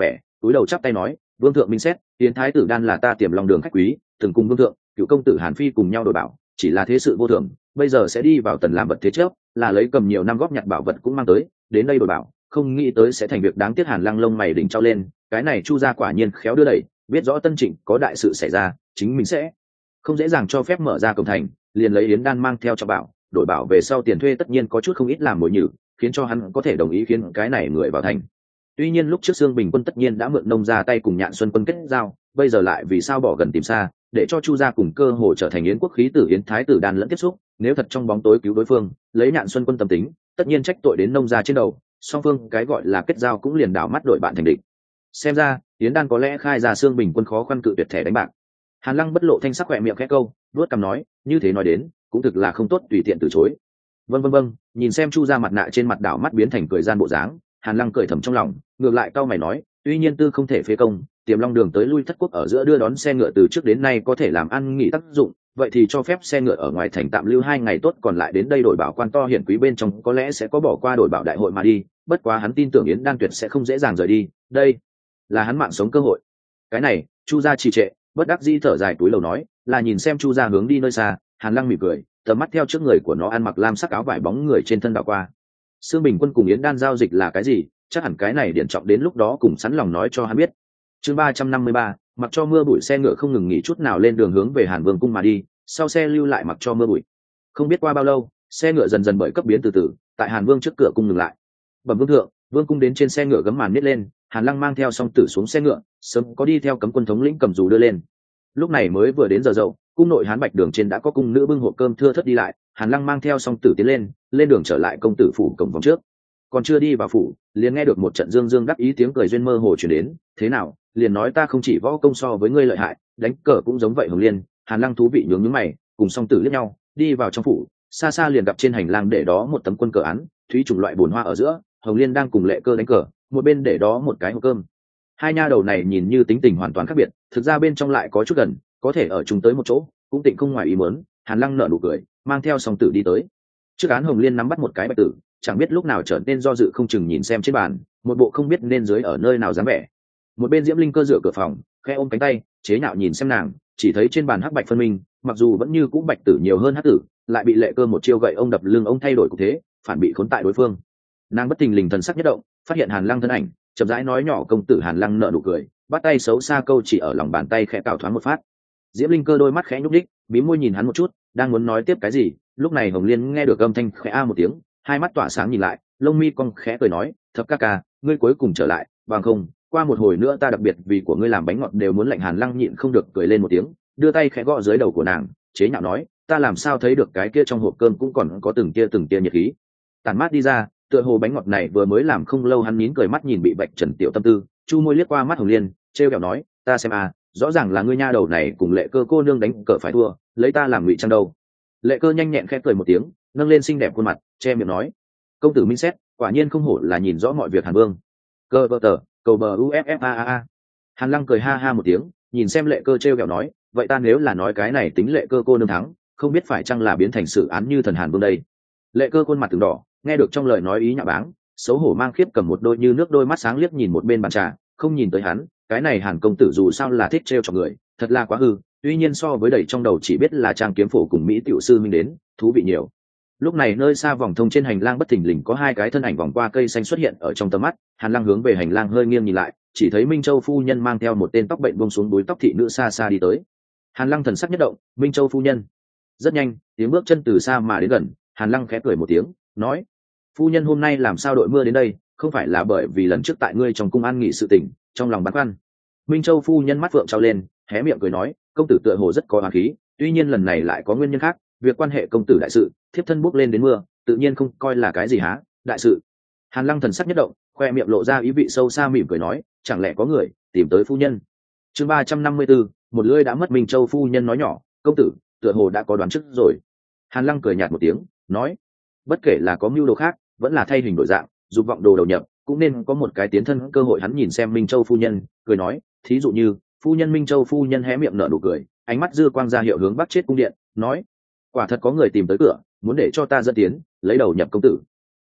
túi đầu chắp tay nói, vương thượng minh xét, tiến thái tử đan là ta tiềm lòng đường khách quý, từng cùng vương thượng cựu công tử Hàn Phi cùng nhau đổi bảo, chỉ là thế sự vô thường, bây giờ sẽ đi vào tần làm vật thế trước, là lấy cầm nhiều năm góp nhặt bảo vật cũng mang tới, đến đây đổi bảo, không nghĩ tới sẽ thành việc đáng tiếc. Hàn Lăng lông mày đỉnh trao lên, cái này Chu gia quả nhiên khéo đưa đẩy, biết rõ Tân Trịnh có đại sự xảy ra, chính mình sẽ không dễ dàng cho phép mở ra cổng thành, liền lấy yến đan mang theo cho bảo, đổi bảo về sau tiền thuê tất nhiên có chút không ít làm mồi nhử, khiến cho hắn có thể đồng ý khiến cái này người vào thành. Tuy nhiên lúc trước Sương Bình quân tất nhiên đã mượn nông ra tay cùng Nhạn Xuân quân kết giao, bây giờ lại vì sao bỏ gần tìm xa, để cho Chu gia cùng cơ hồ trở thành yến quốc khí tử yến thái tử đan lẫn tiếp xúc, nếu thật trong bóng tối cứu đối phương, lấy Nhạn Xuân quân tâm tính, tất nhiên trách tội đến nông gia trên đầu, song phương cái gọi là kết giao cũng liền đảo mắt đội bạn thành địch. Xem ra yến đan có lẽ khai ra Sương Bình quân khó khăn cự tuyệt thẻ đánh bạc. Hàn Lăng bất lộ thanh sắc, khỏe miệng khẽ câu, vuốt cằm nói, như thế nói đến cũng thực là không tốt tùy tiện từ chối. Vâng, nhìn xem Chu gia mặt nạ trên mặt đảo mắt biến thành cười gian bộ dáng, Hàn Lăng cười thầm trong lòng, ngược lại cau mày nói, tuy nhiên tư không thể phế công, tiềm long đường tới lui thất quốc ở giữa đưa đón xe ngựa từ trước đến nay có thể làm ăn nghỉ tác dụng, vậy thì cho phép xe ngựa ở ngoài thành tạm lưu 2 ngày tốt, còn lại đến đây đổi bảo quan to hiển quý bên trong có lẽ sẽ có bỏ qua đổi bảo đại hội mà đi, bất quá hắn tin tưởng yến đan tuyệt sẽ không dễ dàng rời đi, đây là hắn mạng sống cơ hội. Cái này Chu gia trì trệ, bất đắc dĩ thở dài túi lầu nói, là nhìn xem Chu gia hướng đi nơi xa. Hàn Lăng mỉm cười, tầm mắt theo trước người của nó ăn mặc lam sắc áo vải bóng người trên thân đảo qua. Sương Bình quân cùng yến đan giao dịch là cái gì, chắc hẳn cái này điển trọng đến lúc đó cùng sẵn lòng nói cho hắn biết. Chương 353, mặc cho mưa bụi xe ngựa không ngừng nghỉ chút nào lên đường hướng về Hàn Vương cung mà đi, sau xe lưu lại mặc cho mưa bụi. Không biết qua bao lâu, xe ngựa dần dần bởi cấp biến từ từ, tại Hàn Vương trước cửa cung ngừng lại. Bẩm vương thượng, vương cung đến trên xe ngựa gấm màn nít lên, Hàn Lăng mang theo song tử xuống xe ngựa, sớm có đi theo cấm quân thống lĩnh cầm dù đưa lên. Lúc này mới vừa đến giờ dậu, cung nội Hán Bạch đường trên đã có cung nữ bưng hộp cơm thưa thớt đi lại. Hàn Lăng mang theo song tử tiến lên đường trở lại công tử phủ cổng vòng trước. Còn chưa đi vào phủ, liền nghe được một trận dương dương đắc ý tiếng cười duyên mơ hồ chuyển đến. Thế nào, liền nói ta không chỉ võ công so với ngươi lợi hại, đánh cờ cũng giống vậy Hồng Liên. Hàn Lăng thú vị nhướng nhướng mày, cùng song tử liếc nhau, đi vào trong phủ. Xa xa liền gặp trên hành lang để đó một tấm quân cờ án, thúy trùng loại bồn hoa ở giữa, Hồng Liên đang cùng Lệ Cơ đánh cờ, một bên để đó một cái hộp cơm. Hai nha đầu này nhìn như tính tình hoàn toàn khác biệt, thực ra bên trong lại có chút gần, có thể ở chung tới một chỗ, cũng tịnh không ngoài ý muốn. Hàn Lăng nở nụ cười, mang theo song tử đi tới. Trước án Hồng Liên nắm bắt một cái bạch tử, chẳng biết lúc nào trở nên do dự không chừng nhìn xem trên bàn, một bộ không biết nên dưới ở nơi nào dám vẻ. Một bên Diễm Linh Cơ dựa cửa phòng, khẽ ôm cánh tay, chế nhạo nhìn xem nàng, chỉ thấy trên bàn hắc bạch phân minh, mặc dù vẫn như cũ bạch tử nhiều hơn hắc tử, lại bị Lệ Cơ một chiêu gậy ông đập lưng ông thay đổi cục thế, phản bị khốn tại đối phương. Nàng bất thình lình thần sắc nhất động, phát hiện Hàn Lăng thân ảnh, chậm rãi nói nhỏ, công tử. Hàn Lăng nở nụ cười, bắt tay xấu xa câu chỉ ở lòng bàn tay khẽ cào thoáng một phát. Diễm Linh Cơ đôi mắt khẽ nhúc đích, mím môi nhìn hắn một chút, đang muốn nói tiếp cái gì, lúc này Hồng Liên nghe được âm thanh khẽ a một tiếng, hai mắt tỏa sáng nhìn lại, lông mi cong khẽ cười nói, thập ca ca, ngươi cuối cùng trở lại, bằng không qua một hồi nữa ta đặc biệt vì của ngươi làm bánh ngọt đều muốn lạnh. Hàn Lăng nhịn không được cười lên một tiếng, đưa tay khẽ gõ dưới đầu của nàng, chế nhạo nói, ta làm sao thấy được cái kia trong hộp cơm cũng còn có từng tia nhiệt khí tản mát đi ra, tựa hồ bánh ngọt này vừa mới làm không lâu. Hắn nín cười mắt nhìn bị bạch trần tiểu tâm tư, chu môi liếc qua mắt Hồng Liên, trêu kẹo nói, ta xem rõ ràng là ngươi nha đầu này cùng Lệ Cơ cô nương đánh cờ phải thua, lấy ta làm ngụy trang đâu. Lệ Cơ nhanh nhẹn khẽ cười một tiếng, nâng lên xinh đẹp khuôn mặt, che miệng nói, công tử minh xét, quả nhiên không hổ là nhìn rõ mọi việc Hàn Vương. Cơ vợ tờ, cầu bờ uffaa. Hàn Lăng cười ha ha một tiếng, nhìn xem Lệ Cơ trêu kẹo nói, vậy ta nếu là nói cái này tính Lệ Cơ cô nương thắng, không biết phải chăng là biến thành sự án như thần Hàn Vương đây. Lệ Cơ khuôn mặt từng đỏ, nghe được trong lời nói ý nhạo báng, xấu hổ mang khiếp cầm một đôi như nước đôi mắt sáng liếc nhìn một bên bàn trà, không nhìn tới hắn. Cái này Hàn công tử dù sao là thích trêu cho người, thật là quá hư. Tuy nhiên so với đầy trong đầu chỉ biết là trang kiếm phổ cùng mỹ tiểu sư minh đến, thú vị nhiều. Lúc này nơi xa vòng thông trên hành lang bất thình lình có hai cái thân ảnh vòng qua cây xanh xuất hiện ở trong tầm mắt. Hàn Lăng hướng về hành lang hơi nghiêng nhìn lại, chỉ thấy Minh Châu phu nhân mang theo một tên tóc bệnh buông xuống đuôi tóc thị nữ xa xa đi tới. Hàn Lăng thần sắc nhất động, Minh Châu phu nhân. Rất nhanh, tiếng bước chân từ xa mà đến gần. Hàn Lăng khẽ cười một tiếng, nói, phu nhân hôm nay làm sao đội mưa đến đây, không phải là bởi vì lần trước tại ngươi trong cung an nghỉ sự tình, trong lòng băn khoăn. Minh Châu phu nhân mắt phượng trao lên, hé miệng cười nói, công tử tựa hồ rất có oán khí, tuy nhiên lần này lại có nguyên nhân khác, việc quan hệ công tử đại sự, thiếp thân bước lên đến mưa, tự nhiên không coi là cái gì há, đại sự. Hàn Lăng thần sắc nhất động, khoe miệng lộ ra ý vị sâu xa mỉm cười nói, chẳng lẽ có người tìm tới phu nhân. Chương 354, một lưỡi đã mất. Minh Châu phu nhân nói nhỏ, công tử tựa hồ đã có đoán trước rồi. Hàn Lăng cười nhạt một tiếng, nói, bất kể là có mưu đồ khác, vẫn là thay hình đổi dạng, dục vọng đồ đầu nhập, cũng nên có một cái tiến thân cơ hội. Hắn nhìn xem Minh Châu phu nhân, cười nói, thí dụ như phu nhân. Minh Châu phu nhân hé miệng nở nụ cười, ánh mắt dư quang ra hiệu hướng bắc chết cung điện, nói, quả thật có người tìm tới cửa, muốn để cho ta dẫn tiến, lấy đầu nhập công tử.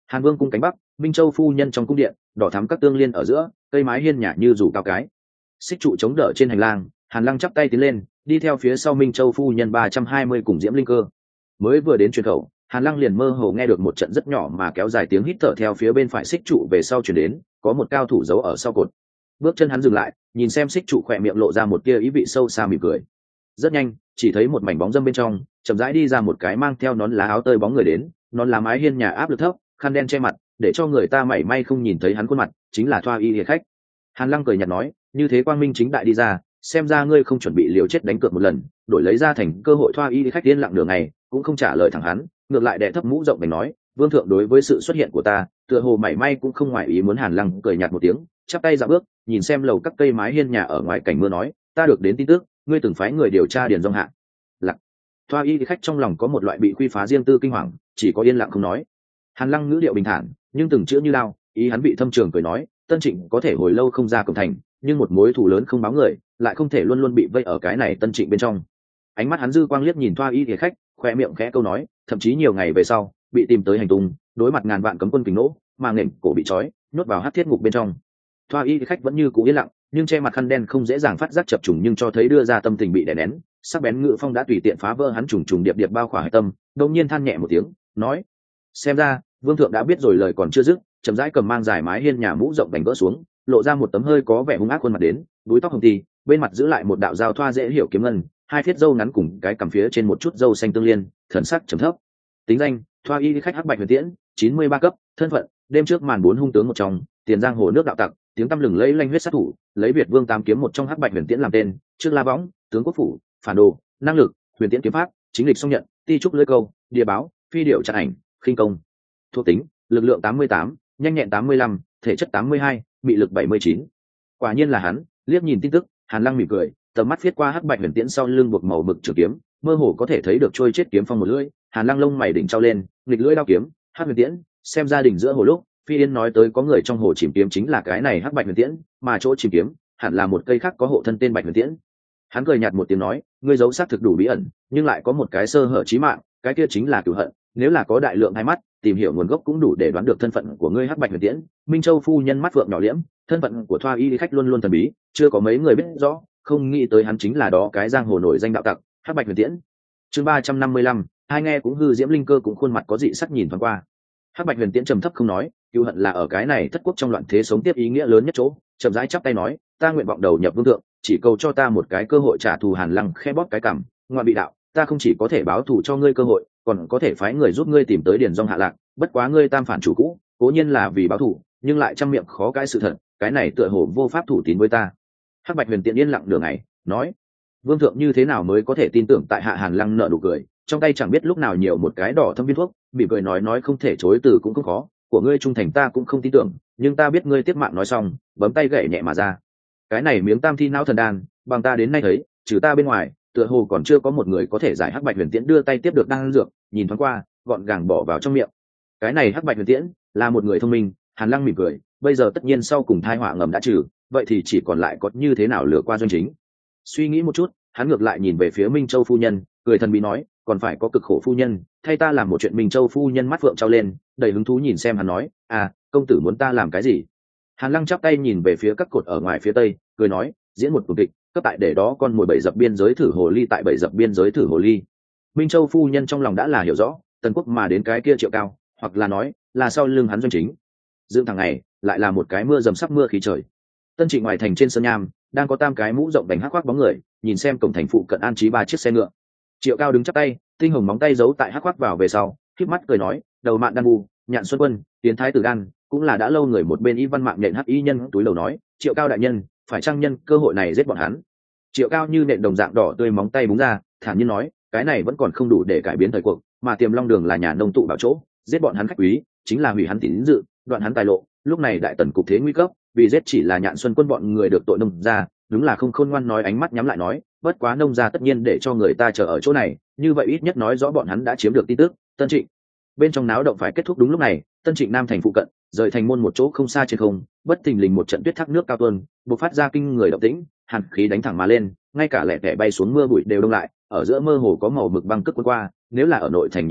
Hàn Vương cung cánh bắc, Minh Châu phu nhân trong cung điện, đỏ thắm các tương liên ở giữa, cây mái hiên nhà như rủ cao cái. Xích trụ chống đỡ trên hành lang, Hàn Lăng chắp tay tiến lên, đi theo phía sau Minh Châu phu nhân 320 cùng Diễm Linh Cơ. Mới vừa đến truyền khẩu, Hàn Lăng liền mơ hồ nghe được một trận rất nhỏ mà kéo dài tiếng hít thở theo phía bên phải xích trụ về sau truyền đến, có một cao thủ giấu ở sau cột. Bước chân hắn dừng lại, nhìn xem xích trụ khỏe miệng lộ ra một tia ý vị sâu xa mỉm cười. Rất nhanh, chỉ thấy một mảnh bóng dâm bên trong, chậm rãi đi ra một cái mang theo nón lá áo tơi bóng người đến, nón lá mái hiên nhà áp lực thấp, khăn đen che mặt, để cho người ta mảy may không nhìn thấy hắn khuôn mặt, chính là Thoa Y Liệt khách. Hàn Lăng cười nhạt nói, như thế quang minh chính đại đi ra, xem ra ngươi không chuẩn bị liều chết đánh cược một lần, đổi lấy ra thành cơ hội. Thoa Y Liệt khách yên lặng đường này, cũng không trả lời thẳng hắn, ngược lại đè thấp mũ rộng bành nói, vương thượng đối với sự xuất hiện của ta, tựa hồ mảy may cũng không ngoài ý muốn. Hàn Lăng cười nhạt một tiếng, chắp tay dạo bước, nhìn xem lầu các cây mái hiên nhà ở ngoài cảnh mưa nói, ta được đến tin tức, ngươi từng phái người điều tra Điền Dung Hạ. Lạc. Thoa Y Liệt khách trong lòng có một loại bị khuy phá riêng tư kinh hoàng, chỉ có yên lặng không nói. Hàn Lăng ngữ điệu bình thản, nhưng từng chữ như lao, ý hắn bị thâm trường cười nói, Tân Trịnh có thể hồi lâu không ra cổng thành, nhưng một mối thù lớn không báo người, lại không thể luôn luôn bị vây ở cái này Tân Trịnh bên trong. Ánh mắt hắn dư quang liếc nhìn Thoa Y Liệt khách, khoe miệng khẽ câu nói, thậm chí nhiều ngày về sau, bị tìm tới hành tung, đối mặt ngàn vạn cấm quân kình nỗ, mà nghển cổ bị trói, nhốt vào hắc thiết ngục bên trong. Thoa Y Liệt khách vẫn như cũ yên lặng, nhưng che mặt khăn đen không dễ dàng phát giác chập trùng, nhưng cho thấy đưa ra tâm tình bị đè nén, sắc bén ngự phong đã tùy tiện phá vỡ hắn trùng trùng điệp điệp bao khỏa hải tâm. Đột nhiên than nhẹ một tiếng, nói, xem ra vương thượng đã biết rồi. Lời còn chưa dứt, chậm rãi cầm mang dài mái hiên nhà mũ rộng bành vỡ xuống, lộ ra một tấm hơi có vẻ hung ác khuôn mặt đến, búi tóc hồng tì, bên mặt giữ lại một đạo giao thoa dễ hiểu kiếm ngân, hai thiết râu ngắn cùng cái cằm phía trên một chút râu xanh tương liên, thần sắc trầm thấp. Tính danh: Thoa Y khách Hắc Bạch Huyền Tiễn, 93 cấp. Thân phận: đêm trước màn 4 hung tướng một trong, tiền giang hồ nước đạo tặc, tiếng tăm lừng lẫy lanh huyết sát thủ, lấy Việt Vương tám kiếm một trong Hắc Bạch Huyền Tiễn làm tên, trước La Võng, tướng quốc phủ, phản đồ, năng lực: huyền tiễn kiếm pháp, chính lịch song nhận, ti trúc lưỡi câu, địa báo, phi điệu chặn ảnh, khinh công. Thuộc tính: lực lượng 88, nhanh nhẹn 85, thể chất 82, bị lực 79. Quả nhiên là hắn. Liếc nhìn tin tức, Hàn Lăng mỉm cười, tầm mắt viết qua Hắc Bạch Huyền Tiễn sau lưng buộc màu mực trường kiếm, mơ hồ có thể thấy được trôi chết kiếm phong một lưỡi. Hàn Lăng lông mày đỉnh trao lên, nghịch lưỡi đao kiếm, Hắc Huyền Tiễn, xem gia đình giữa hồ lúc, Phi Yên nói tới có người trong hồ chìm kiếm chính là cái này Hắc Bạch Huyền Tiễn, mà chỗ chìm kiếm hẳn là một cây khác có hộ thân tên Bạch Huyền Tiễn. Hắn cười nhạt một tiếng nói, ngươi giấu xác thực đủ bí ẩn, nhưng lại có một cái sơ hở chí mạng, cái kia chính là cửu hận. Nếu là có đại lượng hai mắt, tìm hiểu nguồn gốc cũng đủ để đoán được thân phận của ngươi. Hắc Bạch Huyền Tiễn. Minh Châu phu nhân mắt phượng nhỏ liễm, thân phận của Thoa Y khách luôn luôn thần bí, chưa có mấy người biết rõ, không nghĩ tới hắn chính là đó cái giang hồ nổi danh đạo tặc Hắc Bạch Huyền Tiễn. Chương 355, hai nghe cũng hư. Diễm Linh Cơ cũng khuôn mặt có dị sắc nhìn thoáng qua. Hắc Bạch Huyền Tiễn trầm thấp không nói, cửu hận là ở cái này thất quốc trong loạn thế sống tiếp ý nghĩa lớn nhất chỗ, chậm rãi chắp tay nói, ta nguyện vọng đầu nhập vương thượng, chỉ cầu cho ta một cái cơ hội trả thù. Hàn Lăng khẽ bóp cái cằm, ngoại bị đạo, ta không chỉ có thể báo thù cho ngươi cơ hội, còn có thể phái người giúp ngươi tìm tới Điền Dung Hạ lạc, bất quá ngươi tam phản chủ cũ, cố nhiên là vì báo thù, nhưng lại trăm miệng khó cãi sự thật, cái này tựa hồ vô pháp thủ tín với ta. Hắc Bạch Huyền Tiễn yên lặng nửa ngày, nói, vương thượng như thế nào mới có thể tin tưởng tại hạ? Hàn Lăng nở nụ cười, trong tay chẳng biết lúc nào nhiều một cái đỏ thâm viên thuốc, bị cười nói không thể chối từ cũng không khó, của ngươi trung thành ta cũng không tin tưởng, nhưng ta biết ngươi tiếp mạng. Nói xong, bấm tay gậy nhẹ mà ra. Cái này miếng tam thi não thần đan, bằng ta đến nay thấy, trừ ta bên ngoài, tựa hồ còn chưa có một người có thể giải. Hắc Bạch Huyền Tiễn đưa tay tiếp được đan dược, nhìn thoáng qua, gọn gàng bỏ vào trong miệng. Cái này Hắc Bạch Huyền Tiễn là một người thông minh. Hàn Lăng mỉm cười, bây giờ tất nhiên sau cùng tai họa ngầm đã trừ, vậy thì chỉ còn lại có như thế nào lừa qua doanh chính. Suy nghĩ một chút, hắn ngược lại nhìn về phía Minh Châu phu nhân, cười thần bí nói, còn phải có cực khổ phu nhân thay ta làm một chuyện. Minh Châu phu nhân mắt phượng trao lên, đầy hứng thú nhìn xem hắn nói, à, công tử muốn ta làm cái gì? Hàn Lăng chắp tay nhìn về phía các cột ở ngoài phía tây, cười nói, diễn một cuộc kịch, cấp tại để đó con mồi bảy dập biên giới thử hồ ly. Tại bảy dập biên giới thử hồ ly. Minh Châu phu nhân trong lòng đã là hiểu rõ, Tần Quốc mà đến cái kia Triệu Cao, hoặc là nói là sau lưng hắn doanh chính. Dưỡng thằng này lại là một cái mưa dầm sắp mưa khí trời. Tân Trịnh ngoài thành trên sơn nham đang có tam cái mũ rộng đánh hắc khoác bóng người, nhìn xem cổng thành phụ cận an trí 3 chiếc xe ngựa. Triệu Cao đứng chắp tay, tinh hồng móng tay giấu tại hắc khoác vào về sau, khép mắt cười nói, đầu mạn đan bu, nhạn xuân quân, tiến thái tử đan, cũng là đã lâu người. Một bên y văn mạng nhện hắc y nhân túi đầu nói, Triệu Cao đại nhân, phải chăng nhân cơ hội này giết bọn hắn? Triệu Cao như nện đồng dạng đỏ tươi móng tay búng ra, thản nhiên nói, cái này vẫn còn không đủ để cải biến thời cuộc, mà Tiềm Long Đường là nhà nông tụ bảo chỗ, giết bọn hắn khách quý chính là hủy hắn tín dự, đoạn hắn tài lộ. Lúc này đại tần cục thế nguy cấp, vì giết chỉ là nhạn xuân quân bọn người được tội nông gia, đúng là không khôn ngoan. Nói ánh mắt nhắm lại nói, bất quá nông gia tất nhiên để cho người ta chờ ở chỗ này, như vậy ít nhất nói rõ bọn hắn đã chiếm được tin tức. Tân Trịnh bên trong náo động phải kết thúc. Đúng lúc này, Tân Trịnh Nam thành phụ cận, rời thành môn một chỗ không xa trên không, bất thình lình một trận tuyết thác nước cao tuôn, bộc phát ra kinh người động tĩnh, hàn khí đánh thẳng mà lên, ngay cả lẻ tẻ bay xuống mưa bụi đều đông lại, ở giữa mơ hồ có màu mực băng cước cuốn qua. Nếu là ở nội thành nhìn kỹ,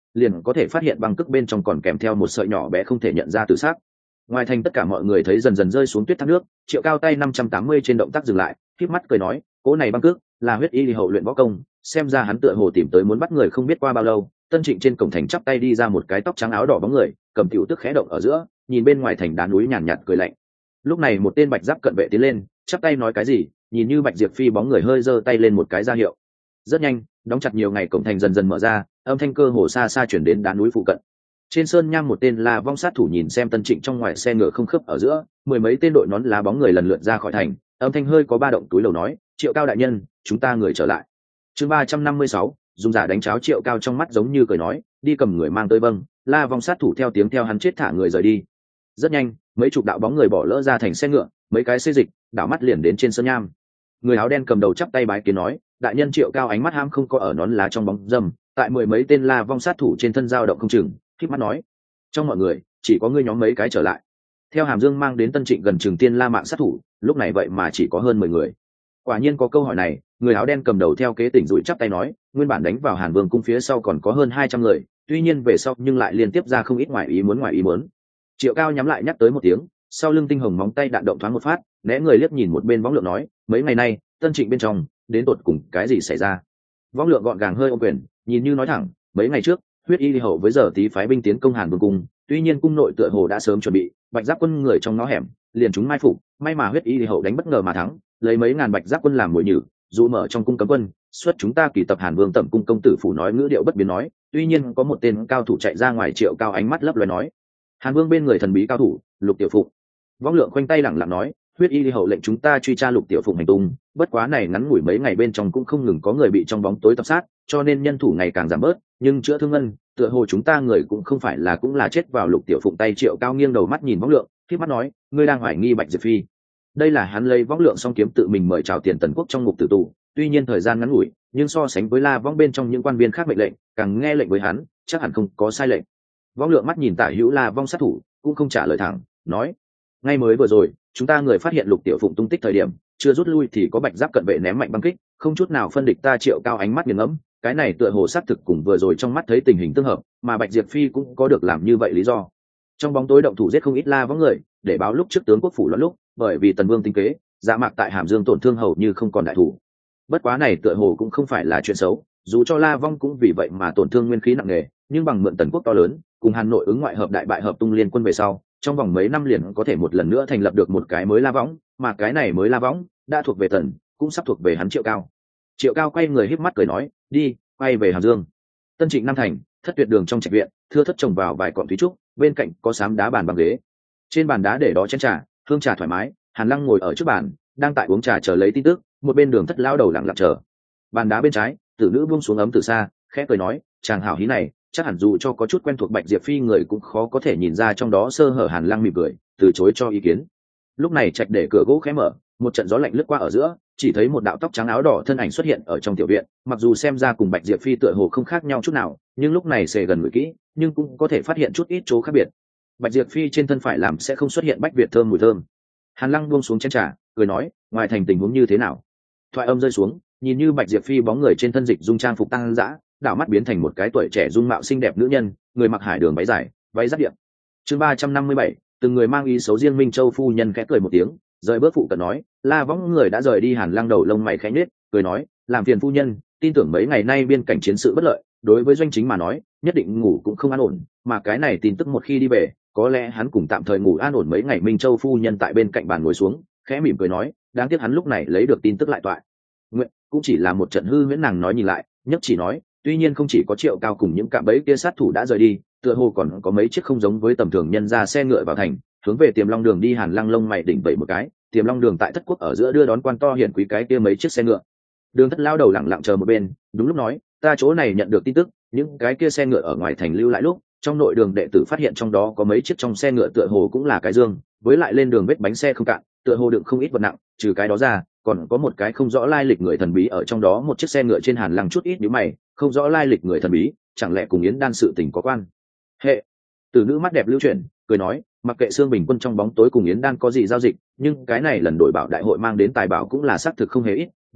liền có thể phát hiện băng cước bên trong còn kèm theo một sợi nhỏ bé không thể nhận ra tự xác. Ngoài thành tất cả mọi người thấy dần dần rơi xuống tuyết thác nước, Triệu Cao tay 580 trên động tác dừng lại, khép mắt cười nói, cỗ này băng cước là huyết y hậu luyện võ công, xem ra hắn tựa hồ tìm tới muốn bắt người không biết qua bao lâu. Tân Trịnh trên cổng thành chắp tay đi ra một cái tóc trắng áo đỏ bóng người, cầm tiểu tức khẽ động ở giữa, nhìn bên ngoài thành đá núi nhàn nhạt cười lạnh. Lúc này một tên bạch giáp cận vệ tiến lên, chắp tay nói cái gì, nhìn như Bạch Diệp Phi bóng người hơi giơ tay lên một cái ra hiệu. Rất nhanh, đóng chặt nhiều ngày cổng thành dần dần mở ra, âm thanh cơ hồ xa xa chuyển đến đá núi phụ cận. Trên sơn nham một tên La Vong sát thủ nhìn xem Tân Trịnh trong ngoài xe ngựa không khớp ở giữa, mười mấy tên đội nón lá bóng người lần lượt ra khỏi thành, âm thanh hơi có ba động túi lầu nói, Triệu Cao đại nhân, chúng ta người trở lại. Chương 356, dùng giả đánh cháo. Triệu Cao trong mắt giống như cười nói, đi cầm người mang tới. Vâng. La Vong sát thủ theo tiếng theo hắn chết thả người rời đi. Rất nhanh, mấy chục đạo bóng người bỏ lỡ ra thành xe ngựa, mấy cái xê dịch đảo mắt liền đến trên sơn nham. Người áo đen cầm đầu chắp tay bái kiến nói, đại nhân Triệu Cao ánh mắt ham không có ở nón lá trong bóng râm, tại mười mấy tên La Vong sát thủ trên thân dao động không chừng, khép mắt nói, trong mọi người chỉ có ngươi nhóm mấy cái trở lại. Theo Hàm Dương mang đến Tân Trịnh gần chừng tiên La mạng sát thủ, lúc này vậy mà chỉ có hơn 10 người. Quả nhiên có câu hỏi này, người áo đen cầm đầu theo kế tỉnh rủi chắp tay nói, nguyên bản đánh vào Hàn Vương cung phía sau còn có hơn 200 người, tuy nhiên về sau nhưng lại liên tiếp ra không ít ngoài ý muốn. Triệu Cao nhắm lại nhắc tới một tiếng, sau lưng tinh hồng móng tay đạn động thoáng một phát, né người liếc nhìn một bên Võng Lượng nói, mấy ngày nay Tân Trịnh bên trong đến tột cùng cái gì xảy ra. Võng Lượng gọn gàng hơi ôm quyền, nhìn như nói thẳng, mấy ngày trước huyết y hậu với giờ tí phái binh tiến công Hàn Vương cung, tuy nhiên cung nội tựa hồ đã sớm chuẩn bị, bạch giáp quân người trong ngõ hẻm liền chúng mai phục, may mà huyết y hậu đánh bất ngờ mà thắng, lấy mấy ngàn bạch giáp quân làm mồi nhử, dụ mở trong cung cấm quân, xuất chúng ta kỳ tập Hàn Vương tẩm cung. Công tử phủ nói ngữ điệu bất biến nói, tuy nhiên có một tên cao thủ chạy ra ngoài. Triệu Cao ánh mắt lấp loé nói, Hàn Vương bên người thần bí cao thủ Lục Tiểu Phụng. Võng Lượng khoanh tay lẳng lặng nói, huyết y hậu lệnh chúng ta truy tra Lục Tiểu Phụng hành tung, bất quá này ngắn ngủi mấy ngày bên trong cũng không ngừng có người bị trong bóng tối tập sát, cho nên nhân thủ ngày càng giảm bớt, nhưng chữa thương ngân tựa hồ chúng ta người cũng không phải là cũng là chết vào Lục Tiểu Phụng tay. Triệu Cao nghiêng đầu mắt nhìn Võng Lượng, khép mắt nói, ngươi đang hoài nghi Bạch Diệp Phi. Đây là hắn lấy Võng Lượng song kiếm tự mình mời chào tiền Tần quốc trong ngục tử tù, tuy nhiên thời gian ngắn ngủi, nhưng so sánh với La Võng bên trong những quan viên khác mệnh lệnh, càng nghe lệnh với hắn, chắc hẳn không có sai lệnh. Võng Lượng mắt nhìn tả hữu La Vong sát thủ, cũng không trả lời thẳng, nói, ngay mới vừa rồi chúng ta người phát hiện Lục Tiểu Phụng tung tích thời điểm, chưa rút lui thì có bạch giáp cận vệ ném mạnh băng kích, không chút nào phân địch ta. Triệu Cao ánh mắt nghiêng ngẫm, cái này tựa hồ xác thực cùng vừa rồi trong mắt thấy tình hình tương hợp, mà Bạch Diệp Phi cũng có được làm như vậy lý do. Trong bóng tối động thủ giết không ít La Võng người, để báo lúc trước tướng quốc phủ loạn lúc, bởi vì Tần Vương tính kế, Dạ Mạc tại Hàm Dương tổn thương hầu như không còn đại thủ. Bất quá này tựa hồ cũng không phải là chuyện xấu, dù cho La Vong cũng vì vậy mà tổn thương nguyên khí nặng nề, nhưng bằng mượn Tần quốc to lớn, cùng Hà Nội ứng ngoại hợp đại bại hợp tung liên quân về sau, trong vòng mấy năm liền có thể một lần nữa thành lập được một cái mới La Võng, mà cái này mới La Võng đã thuộc về Tần, cũng sắp thuộc về hắn. Triệu Cao. Triệu Cao quay người híp mắt cười nói, đi, quay về Hàm Dương. Tân Trịnh Nam thành, Thất Tuyệt đường trong trạch viện, thưa thất trồng vào vài cọng thúy trúc, bên cạnh có sám đá bàn bằng ghế. Trên bàn đá để đó chén trà, hương trà thoải mái, Hàn Lăng ngồi ở trước bàn, đang tại uống trà chờ lấy tin tức, một bên Đường Thất lao đầu lặng lặng chờ. Bàn đá bên trái, Tử Nữ buông xuống ấm từ xa, khẽ cười nói, chàng hảo hí này, chắc hẳn dù cho có chút quen thuộc Bạch Diệp Phi người cũng khó có thể nhìn ra trong đó sơ hở. Hàn Lăng mỉm cười, từ chối cho ý kiến. Lúc này trạch để cửa gỗ khẽ mở, một trận gió lạnh lướt qua ở giữa, chỉ thấy một đạo tóc trắng áo đỏ thân ảnh xuất hiện ở trong tiểu viện, mặc dù xem ra cùng Bạch Diệp Phi tựa hồ không khác nhau chút nào, nhưng lúc này xề gần người kỹ, nhưng cũng có thể phát hiện chút ít chỗ khác biệt. Bạch Diệp Phi trên thân phải làm sẽ không xuất hiện bách việt thơm mùi thơm. Hàn Lăng buông xuống chén trà, cười nói, ngoài thành tình huống như thế nào? Thoại âm rơi xuống, nhìn như Bạch Diệp Phi bóng người trên thân dịch dung trang phục tăng dã, đảo mắt biến thành một cái tuổi trẻ dung mạo xinh đẹp nữ nhân, người mặc hải đường váy dài, váy giáp điện. Chương 357, từng người mang ý xấu riêng. Minh Châu phu nhân khẽ cười một tiếng, rời bước phụ cận nói, La Võng người đã rời đi. Hàn Lăng đầu lông mày khẽ nhếch, cười nói, làm phiền phu nhân, tin tưởng mấy ngày nay biên cảnh chiến sự bất lợi, đối với doanh chính mà nói, nhất định ngủ cũng không an ổn, mà cái này tin tức một khi đi về, có lẽ hắn cùng tạm thời ngủ an ổn mấy ngày. Minh Châu phu nhân tại bên cạnh bàn ngồi xuống, khẽ mỉm cười nói, đáng tiếc hắn lúc này lấy được tin tức lại toại nguyện cũng chỉ là một trận hư huyễn. Nàng nói nhìn lại, nhất chỉ nói, tuy nhiên không chỉ có Triệu Cao cùng những cạm bẫy kia sát thủ đã rời đi, tựa hồ còn có mấy chiếc không giống với tầm thường nhân ra xe ngựa vào thành, hướng về Tiềm Long đường đi. Hàn Lăng lông mày đỉnh bẩy một cái, Tiềm Long đường tại Thất Quốc ở giữa đưa đón quan to hiển quý cái kia mấy chiếc xe ngựa. Đường Thất lao đầu lặng lặng chờ một bên, đúng lúc nói, ta chỗ này nhận được tin tức, những cái kia xe ngựa ở ngoài thành lưu lại lúc, trong nội đường đệ tử phát hiện trong đó có mấy chiếc trong xe ngựa tựa hồ cũng là cái dương, với lại lên đường vết bánh xe không cạn, tựa hồ đựng không ít vật nặng, trừ cái đó ra, còn có một cái không rõ lai lịch người thần bí ở trong đó một chiếc xe ngựa trên. Hàn Lăng chút ít nhíu mày, không rõ lai lịch người thần bí, chẳng lẽ cùng Yến Đan sự tình có quan hệ? Tử Nữ mắt đẹp lưu chuyển, cười nói, mặc kệ Sương Bình quân trong bóng tối cùng Yến Đan có gì giao dịch, nhưng cái này lần đổi bảo đại hội mang đến tài bảo cũng là xác thực không hề ít,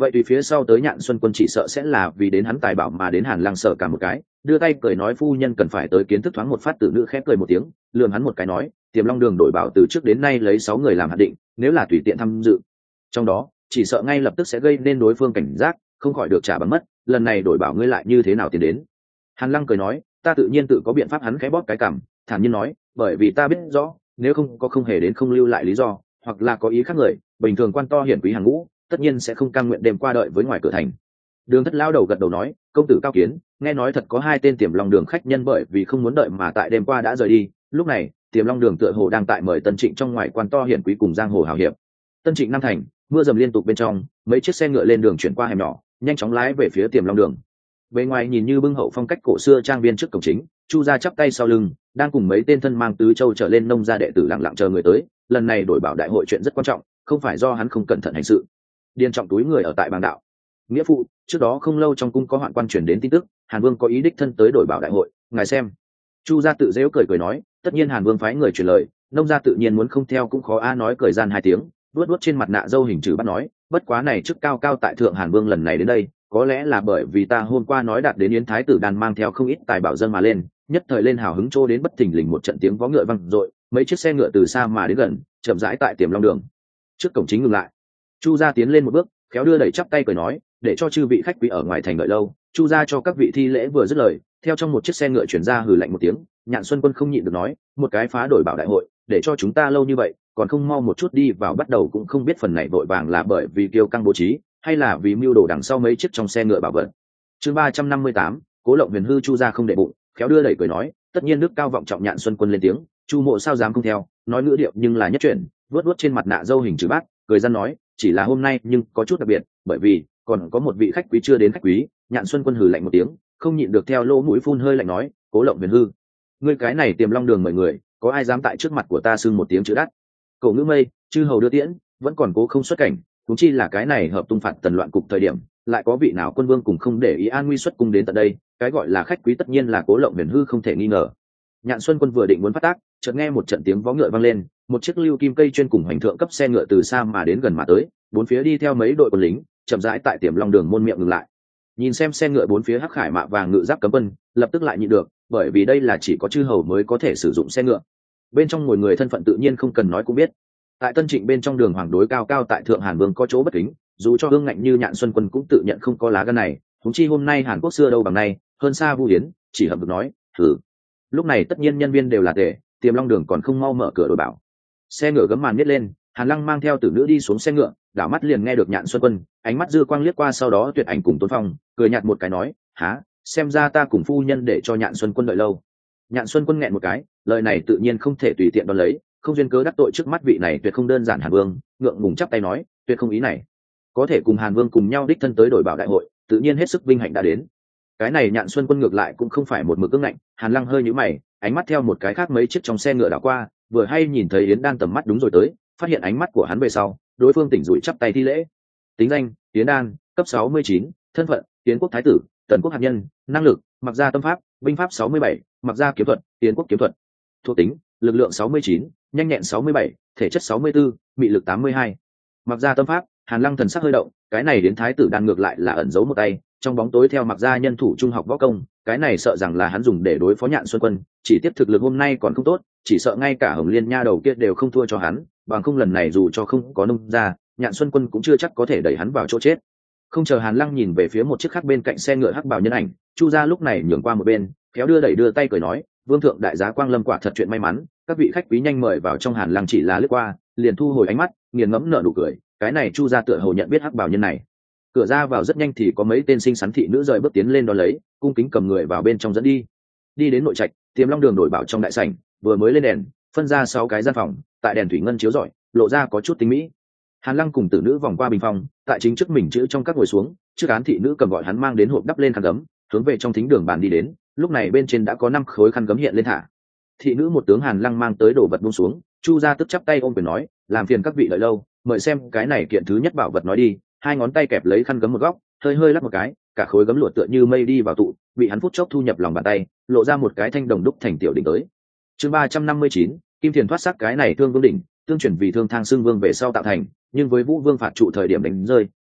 vậy tùy phía sau tới Nhạn Xuân Quân chỉ sợ sẽ là vì đến hắn tài bảo mà đến Hàn Lăng sợ cả một cái, đưa tay cười nói phu nhân cần phải tới kiến thức thoáng một phát. Tử nữ khép cười một tiếng, lườm hắn một cái nói, Tiềm Long Đường đổi bảo từ trước đến nay lấy 6 người làm hạn định, nếu là tùy tiện tham dự trong đó, chỉ sợ ngay lập tức sẽ gây nên đối phương cảnh giác, không khỏi được trả bằng mất. Lần này đổi bảo ngươi lại như thế nào tiến đến? Hàn Lăng cười nói, ta tự nhiên tự có biện pháp. Hắn khẽ bóp cái cằm, thản nhiên nói, bởi vì ta biết rõ, nếu không có không hề đến không lưu lại lý do, hoặc là có ý khác người, bình thường quan to hiển quý hàng ngũ, tất nhiên sẽ không cam nguyện đêm qua đợi với ngoài cửa thành. Đường Thất lao đầu gật đầu nói, công tử cao kiến, nghe nói thật có 2 tên Tiềm Long Đường khách nhân bởi vì không muốn đợi mà tại đêm qua đã rời đi. Lúc này Tiềm Long Đường tựa hồ đang tại mời Tân Trịnh trong ngoài quan to hiển quý cùng giang hồ hào hiệp. Tân Trịnh Nam thành, mưa dầm liên tục bên trong, mấy chiếc xe ngựa lên đường chuyển qua hẻm nhỏ, nhanh chóng lái về phía Tiềm Long Đường. Bề ngoài nhìn như bưng hậu phong cách cổ xưa trang viên trước cổng chính, Chu gia chắp tay sau lưng, đang cùng mấy tên thân mang tứ châu trở lên nông gia đệ tử lặng lặng chờ người tới. Lần này đổi bảo đại hội chuyện rất quan trọng, không phải do hắn không cẩn thận hành sự. Điền Trọng túi người ở tại bàng đạo. Nghĩa phụ, trước đó không lâu trong cung có hoạn quan truyền đến tin tức, Hàn Vương có ý đích thân tới đổi bảo đại hội, ngài xem. Chu gia tự giễu cười cười nói, tất nhiên Hàn Vương phái người truyền lời, nông gia tự nhiên muốn không theo cũng khó a. Nói cười gian 2 tiếng, vuốt vuốt trên mặt nạ dâu hình chữ bắt nói, bất quá này chức cao cao tại thượng Hàn Vương lần này đến đây, có lẽ là bởi vì ta hôm qua nói đạt đến Yến Thái tử đàn mang theo không ít tài bảo dân mà lên, nhất thời lên hào hứng trô đến bất thình lình một trận tiếng vó ngựa vang dội, mấy chiếc xe ngựa từ xa mà đến gần, chậm rãi tại Tiềm Long Đường trước cổng chính ngừng lại. Chu gia tiến lên một bước, khéo đưa đẩy chắp tay cười nói, để cho chư vị khách quý ở ngoài thành đợi lâu. Chu gia cho các vị thi lễ vừa dứt lời, theo trong một chiếc xe ngựa chuyển ra hừ lạnh một tiếng. Nhạn Xuân Quân không nhịn được nói, một cái phá đổi bảo đại hội, để cho chúng ta lâu như vậy, còn không mau một chút đi vào. Bắt đầu cũng không biết phần này vội vàng là bởi vì kiêu căng bố trí, hay là vì mưu đồ đằng sau mấy chiếc trong xe ngựa bảo vật. Chương 358, Cố Lộng Huyền hư. Chu gia không để bụng, khéo đưa đẩy cười nói, tất nhiên đức cao vọng trọng. Nhạn Xuân Quân lên tiếng, Chu mộ sao dám không theo. Nói ngữ điệu nhưng là nhất chuyển, vuốt vuốt trên mặt nạ dâu hình chữ bát, cười gian nói, chỉ là hôm nay nhưng có chút đặc biệt, bởi vì còn có một vị khách quý chưa đến. Khách quý? Nhạn Xuân Quân hừ lạnh một tiếng, không nhịn được theo lỗ mũi phun hơi lạnh nói, Cố Lộng Huyền hư, ngươi cái này Tiềm Long Đường mời người, có ai dám tại trước mặt của ta xưng một tiếng chữ đắt? Cổ ngữ mây, chư hầu đưa tiễn, vẫn còn cố không xuất cảnh, cũng chi là cái này hợp tung phạt tần loạn cục thời điểm, lại có vị nào quân vương cùng không để ý an nguy xuất cung đến tận đây, cái gọi là khách quý tất nhiên là Cố Lộng Huyền hư không thể nghi ngờ. Nhạn Xuân Quân vừa định muốn phát tác, chợt nghe một trận tiếng vó ngựa vang lên, một chiếc lưu kim cây chuyên cùng hành thượng cấp xe ngựa từ xa mà đến gần mà tới, bốn phía đi theo mấy đội quân lính, chậm rãi tại Tiềm Long Đường môn miệng ngừng lại. Nhìn xem xe ngựa bốn phía hắc khải mạ vàng ngự giáp cấm quân, lập tức lại nhịn được, bởi vì đây là chỉ có chư hầu mới có thể sử dụng xe ngựa. Bên trong ngồi người thân phận tự nhiên không cần nói cũng biết. Tại Tân Trịnh bên trong đường hoàng đối cao cao tại thượng Hàn Vương có chỗ bất kính, dù cho hương ngạnh như Nhạn Xuân Quân cũng tự nhận không có lá gan này. Huống chi hôm nay Hàn Quốc xưa đâu bằng nay, hơn xa Vu Hiến, chỉ hậm được nói, thử. Lúc này tất nhiên nhân viên đều là tệ, Tiềm Long Đường còn không mau mở cửa đổi bảo. Xe ngựa gấm màn nhét lên, Hàn Lăng mang theo tử nữ đi xuống xe ngựa, đảo mắt liền nghe được Nhạn Xuân Quân, ánh mắt dư quang liếc qua, sau đó Tuyệt Ảnh cùng Tôn Phong, cười nhạt một cái nói, há, xem ra ta cùng phu nhân để cho Nhạn Xuân Quân đợi lâu. Nhạn Xuân Quân nghẹn một cái, lời này tự nhiên không thể tùy tiện đón lấy, không duyên cớ đắc tội trước mắt vị này tuyệt không đơn giản Hàn Vương, ngượng ngùng chắp tay nói, tuyệt không ý này, có thể cùng Hàn Vương cùng nhau đích thân tới đổi bảo đại hội, tự nhiên hết sức vinh hạnh đã đến. Cái này Nhạn Xuân Quân ngược lại cũng không phải một mực ương ngạnh. Hàn Lăng hơi nhíu mày, ánh mắt theo một cái khác mấy chiếc trong xe ngựa đảo qua, vừa hay nhìn thấy Yến Đan tầm mắt đúng rồi tới, phát hiện ánh mắt của hắn về sau, đối phương tỉnh rủi chắp tay thi lễ. Tính danh: Yến Đan, cấp 69, thân phận: Yến quốc thái tử, Tần quốc hạt nhân, năng lực: mặc gia tâm pháp, binh pháp 67, mặc gia kiếm thuật, Yến quốc kiếm thuật. Thuộc tính: lực lượng 69, nhanh nhẹn 67, thể chất 64, mị lực 82. Mặc gia tâm pháp. Hàn Lăng thần sắc hơi động, cái này đến thái tử đan ngược lại là ẩn giấu một tay, trong bóng tối theo mặc gia nhân thủ trung học võ công, cái này sợ rằng là hắn dùng để đối phó Nhạn Xuân Quân, chỉ tiếp thực lực hôm nay còn không tốt, chỉ sợ ngay cả Hồng Liên nha đầu kia đều không thua cho hắn, bằng không lần này dù cho không có nông ra, Nhạn Xuân Quân cũng chưa chắc có thể đẩy hắn vào chỗ chết. Không chờ Hàn Lăng nhìn về phía một chiếc khác bên cạnh xe ngựa hắc bào nhân ảnh, Chu gia lúc này nhường qua một bên, khéo đưa đẩy đưa tay cười nói, vương thượng đại giá quang lâm, quả thật chuyện may mắn, các vị khách quý nhanh mời vào trong. Hàn Lăng chỉ là lướt qua, liền thu hồi ánh mắt, nghiền ngẫm nở nụ cười, cái này Chu gia tựa hồ nhận biết hắc bào nhân này. Cửa ra vào rất nhanh thì có mấy tên xinh xắn thị nữ rời bước tiến lên đón lấy, cung kính cầm người vào bên trong dẫn đi. Đi đến nội trạch, Tiềm Long Đường đổi bảo trong đại sảnh, vừa mới lên đèn, phân ra 6 cái gian phòng, tại đèn thủy ngân chiếu rọi, lộ ra có chút tinh mỹ. Hàn Lăng cùng tử nữ vòng qua bình phòng, tại chính trước mình chữ trong các ngồi xuống, trước án thị nữ cầm gọi hắn mang đến hộp đắp lên khăn gấm, hướng về trong thính đường bàn đi đến, lúc này bên trên đã có 5 khối khăn gấm hiện lên thả. Thị nữ một tướng Hàn Lăng mang tới đồ vật buông xuống, Chu gia tức chắp tay ôm quyền nói, làm phiền các vị đợi lâu, mời xem cái này kiện thứ nhất bảo vật. Nói đi, hai ngón tay kẹp lấy khăn gấm một góc, hơi hơi lắc một cái, cả khối gấm lụa tựa như mây đi vào tụ, bị hắn phút chốc thu nhập lòng bàn tay, lộ ra một cái thanh đồng đúc thành tiểu đỉnh tới. Chương 359, Kim Thiền thoát sắc. Cái này Thương Vương đỉnh, tương truyền vì Thương Thang Xưng Vương về sau tạo thành, nhưng với Vũ Vương phạt trụ thời điểm đánh rơi,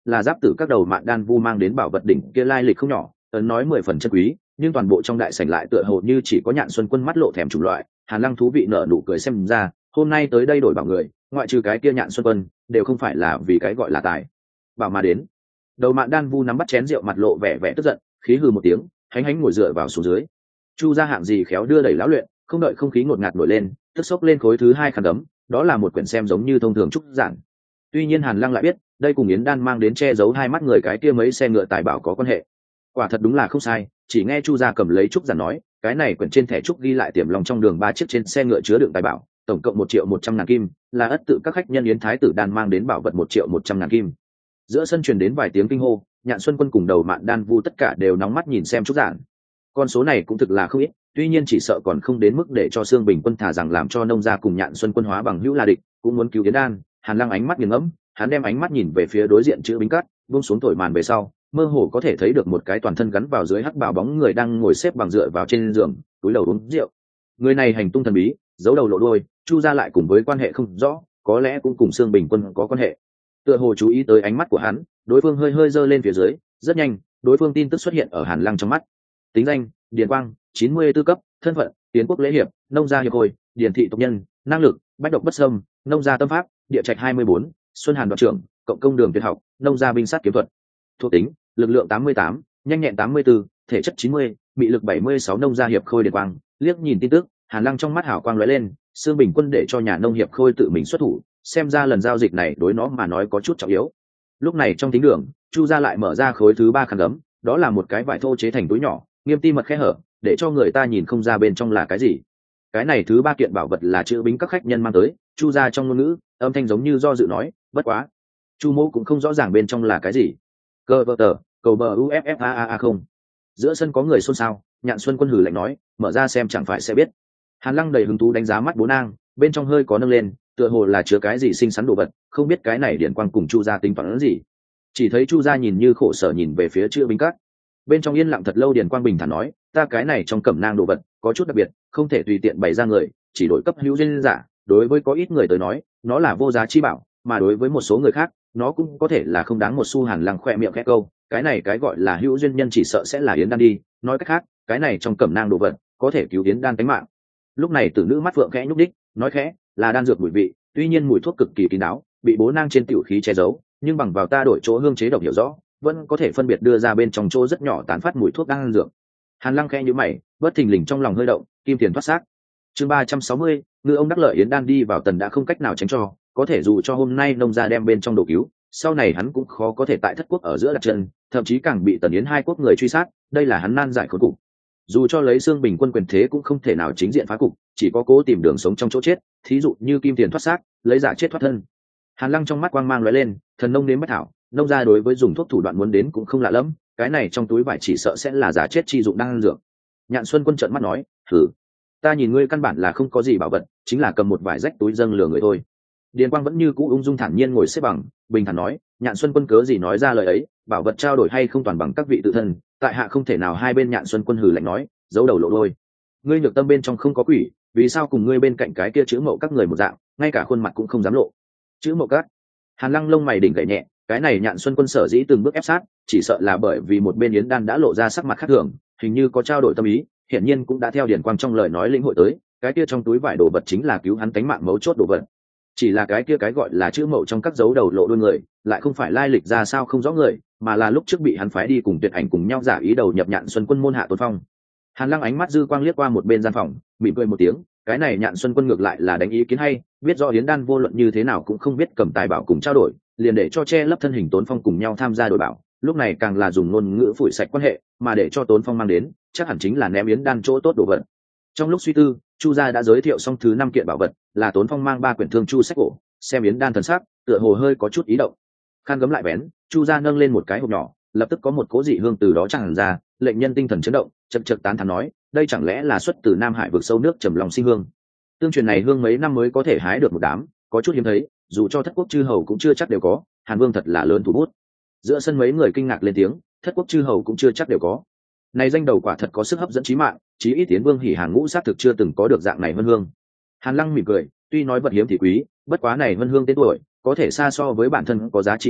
là giáp tử các đầu mạng đan vu mang đến bảo vật đỉnh kia lai lịch không nhỏ, ấn nói 10 phần chân quý, nhưng toàn bộ trong đại sảnh lại tựa hồ như chỉ có Nhạn Xuân Quân mắt lộ thèm chủng loại. Hàn Lăng thú vị nở nụ cười xem ra, hôm nay tới đây đổi bảo người, ngoại trừ cái kia Nhạn Xuân Quân, đều không phải là vì cái gọi là tài bảo mà đến. Đầu mạng đan vu nắm bắt chén rượu mặt lộ vẻ vẻ tức giận, khí hừ một tiếng, hánh hánh ngồi dựa vào xuống dưới. Chu gia hạng gì khéo đưa đẩy lão luyện, không đợi không khí ngột ngạt nổi lên, tức xốc lên khối thứ hai khăn đấm, đó là một quyển xem giống như thông thường trúc giản. Tuy nhiên Hàn Lăng lại biết, đây cùng Yến Đan mang đến che giấu hai mắt người cái kia mấy xe ngựa tài bảo có quan hệ. Quả thật đúng là không sai, chỉ nghe Chu gia cầm lấy trúc giản nói, cái này quyển trên thẻ trúc ghi lại tiềm lòng trong đường 3 chiếc trên xe ngựa chứa đựng tài bảo, tổng cộng 1.100.000 kim, là ất tự các khách nhân Yến Thái tử Đan mang đến bảo vật 1.100.000 kim. Giữa sân truyền đến vài tiếng kinh hô, Nhạn Xuân Quân cùng đầu mạn đan vu tất cả đều nóng mắt nhìn xem trúc giản. Con số này cũng thực là không ít, tuy nhiên chỉ sợ còn không đến mức để cho Sương Bình Quân thả rằng làm cho nông gia cùng Nhạn Xuân Quân hóa bằng hữu là địch, cũng muốn cứu Yến Đan. Hàn Lăng ánh mắt nghiêng ngẫm, hắn đem ánh mắt nhìn về phía đối diện chữ bính cát, buông xuống thổi màn về sau, mơ hồ có thể thấy được một cái toàn thân gắn vào dưới hắc bào bóng người đang ngồi xếp bằng dựa vào trên giường, túi đầu uống rượu. Người này hành tung thần bí, giấu đầu lộ đuôi, Chu gia lại cùng với quan hệ không rõ, có lẽ cũng cùng Sương Bình Quân có quan hệ. Tựa hồ chú ý tới ánh mắt của hắn, đối phương hơi hơi giơ lên phía dưới, rất nhanh, đối phương tin tức xuất hiện ở Hàn Lăng trong mắt. Tính danh: Điền Quang, 94 cấp, thân phận: Tiến quốc lễ hiệp, nông gia hiệp hội, điền thị tộc nhân, năng lực: bách độc bất xâm, nông gia tâm pháp, địa trạch 24, xuân hàn đoạt trưởng, cộng công đường tuyệt học, nông gia binh sát kiếm thuật. Thuộc tính: lực lượng 88, nhanh nhẹn 84, thể chất 90, bị lực 76. Nông gia hiệp khôi Điền Quang liếc nhìn tin tức, Hàn Lăng trong mắt hào quang lóe lên. Sương Bình Quân để cho nhà nông hiệp khôi tự mình xuất thủ, xem ra lần giao dịch này đối nó mà nói có chút trọng yếu. Lúc này trong thính đường, Chu gia lại mở ra khối thứ 3 khăn gấm, đó là một cái vải thô chế thành túi nhỏ, nghiêm ti mật khe hở, để cho người ta nhìn không ra bên trong là cái gì. Cái này thứ 3 kiện bảo vật là chữ bính các khách nhân mang tới. Chu gia trong ngôn ngữ, âm thanh giống như do dự nói, bất quá Chu mỗ cũng không rõ ràng bên trong là cái gì. Cơ vợ tờ, cầu bờ uffaa không. Giữa sân có người xôn xao, Nhạn Xuân Quân hừ lạnh nói, mở ra xem chẳng phải sẽ biết. Hàn Lăng đầy hứng thú đánh giá mắt bố nang, bên trong hơi có nâng lên, tựa hồ là chứa cái gì xinh xắn đồ vật, không biết cái này Điển Quang cùng Chu gia tính toán gì. Chỉ thấy Chu gia nhìn như khổ sở nhìn về phía chữ bính các. Bên trong yên lặng thật lâu, Điền Quang bình thản nói, ta cái này trong cẩm nang đồ vật có chút đặc biệt, không thể tùy tiện bày ra người, chỉ đổi cấp hữu duyên giả. Đối với có ít người tới nói, nó là vô giá chi bảo, mà đối với một số người khác, nó cũng có thể là không đáng một xu. Hàn Lăng khoe miệng khẽ câu, cái này cái gọi là hữu duyên nhân chỉ sợ sẽ là Yến Đan đi. Nói cách khác, cái này trong cẩm nang đồ vật có thể cứu Yến Đan tính mạng. Lúc này tử nữ mắt phượng khẽ nhúc đích, nói khẽ, là đan dược mùi vị, tuy nhiên mùi thuốc cực kỳ kín đáo, bị bố nang trên tiểu khí che giấu, nhưng bằng vào ta đổi chỗ hương chế độc hiểu rõ, vẫn có thể phân biệt đưa ra bên trong chỗ rất nhỏ tán phát mùi thuốc đan dược. Hàn Lăng khẽ nhíu mày, bất thình lình trong lòng hơi động, kim tiền thoát xác. Chương 360, ngư ông đắc lợi. Yến Đan đi vào tần đã không cách nào tránh cho, có thể dù cho hôm nay nông gia đem bên trong đồ cứu, sau này hắn cũng khó có thể tại thất quốc ở giữa đặt chân, thậm chí càng bị tần Yến hai quốc người truy sát, đây là hắn nan giải khốn cục. Dù cho lấy Sương Bình Quân quyền thế cũng không thể nào chính diện phá cục, chỉ có cố tìm đường sống trong chỗ chết, thí dụ như kim tiền thoát xác, lấy giả chết thoát thân. Hàn Lăng trong mắt quang mang lóe lên, thần nông nếm bách thảo, nông gia đối với dùng thuốc thủ đoạn muốn đến cũng không lạ lắm, cái này trong túi vải chỉ sợ sẽ là giả chết chi dụng đang dược. Nhạn Xuân Quân trợn mắt nói, thử, ta nhìn ngươi căn bản là không có gì bảo vật, chính là cầm một vải rách túi dâng lừa người thôi. Điền Quang vẫn như cũ ung dung thản nhiên ngồi xếp bằng, bình thản nói, Nhạn Xuân Quân cớ gì nói ra lời ấy, bảo vật trao đổi hay không toàn bằng các vị tự thân, tại hạ không thể nào. Hai bên. Nhạn Xuân Quân hừ lạnh nói, giấu đầu lộ đôi, ngươi nhược tâm bên trong không có quỷ, vì sao cùng ngươi bên cạnh cái kia chữ mậu các người một dạng, ngay cả khuôn mặt cũng không dám lộ. Chữ mậu các. Hàn Lăng lông mày đỉnh gảy nhẹ, cái này Nhạn Xuân Quân sở dĩ từng bước ép sát, chỉ sợ là bởi vì một bên Yến Đan đã lộ ra sắc mặt khác thường, hình như có trao đổi tâm ý, hiển nhiên cũng đã theo Điền Quang trong lời nói lĩnh hội tới, cái kia trong túi vải đồ vật chính là cứu hắn tánh mạng mấu chốt đồ vật. Chỉ là cái kia cái gọi là chữ mậu trong các dấu đầu lộ đuôi người, lại không phải lai lịch ra sao không rõ người, mà là lúc trước bị hắn phái đi cùng Tuyệt Ảnh cùng nhau giả ý đầu nhập Nhạn Xuân Quân môn hạ Tôn Phong. Hàn Lăng ánh mắt dư quang liếc qua một bên gian phòng, mỉm cười một tiếng, cái này Nhạn Xuân Quân ngược lại là đánh ý kiến hay, biết rõ Yến Đan vô luận như thế nào cũng không biết cầm tài bảo cùng trao đổi, liền để cho che lấp thân hình Tôn Phong cùng nhau tham gia đổi bảo, lúc này càng là dùng ngôn ngữ phủi sạch quan hệ, mà để cho Tôn Phong mang đến, chắc hẳn chính là ném Yến Đan chỗ tốt đồ vật. Trong lúc suy tư, Chu gia đã giới thiệu xong thứ 5 kiện bảo vật, là Tôn Phong mang 3 quyển thương chu sách cổ, xem Yến Đan thần sắc, tựa hồ hơi có chút ý động. Khăn gấm lại bén, Chu gia nâng lên một cái hộp nhỏ, lập tức có một cỗ dị hương từ đó tràn ra, lệnh nhân tinh thần chấn động, chậc chậc tán thán nói, đây chẳng lẽ là xuất từ Nam Hải vực sâu nước trầm lòng sinh hương. Tương truyền này hương mấy năm mới có thể hái được một đám, có chút hiếm thấy, dù cho thất quốc chư hầu cũng chưa chắc đều có. Hàn Vương thật là lớn thủ bút. Giữa sân mấy người kinh ngạc lên tiếng, thất quốc chư hầu cũng chưa chắc đều có. Này danh đầu quả thật có sức hấp dẫn chí mạng, chí ít Tiến Vương Hỉ Hàng Ngũ xác thực chưa từng có được dạng này vân hương. Hàn Lăng mỉm cười, tuy nói vật hiếm thì quý, bất quá này vân hương tên tuổi, có thể xa so với bản thân có giá trị nhiều,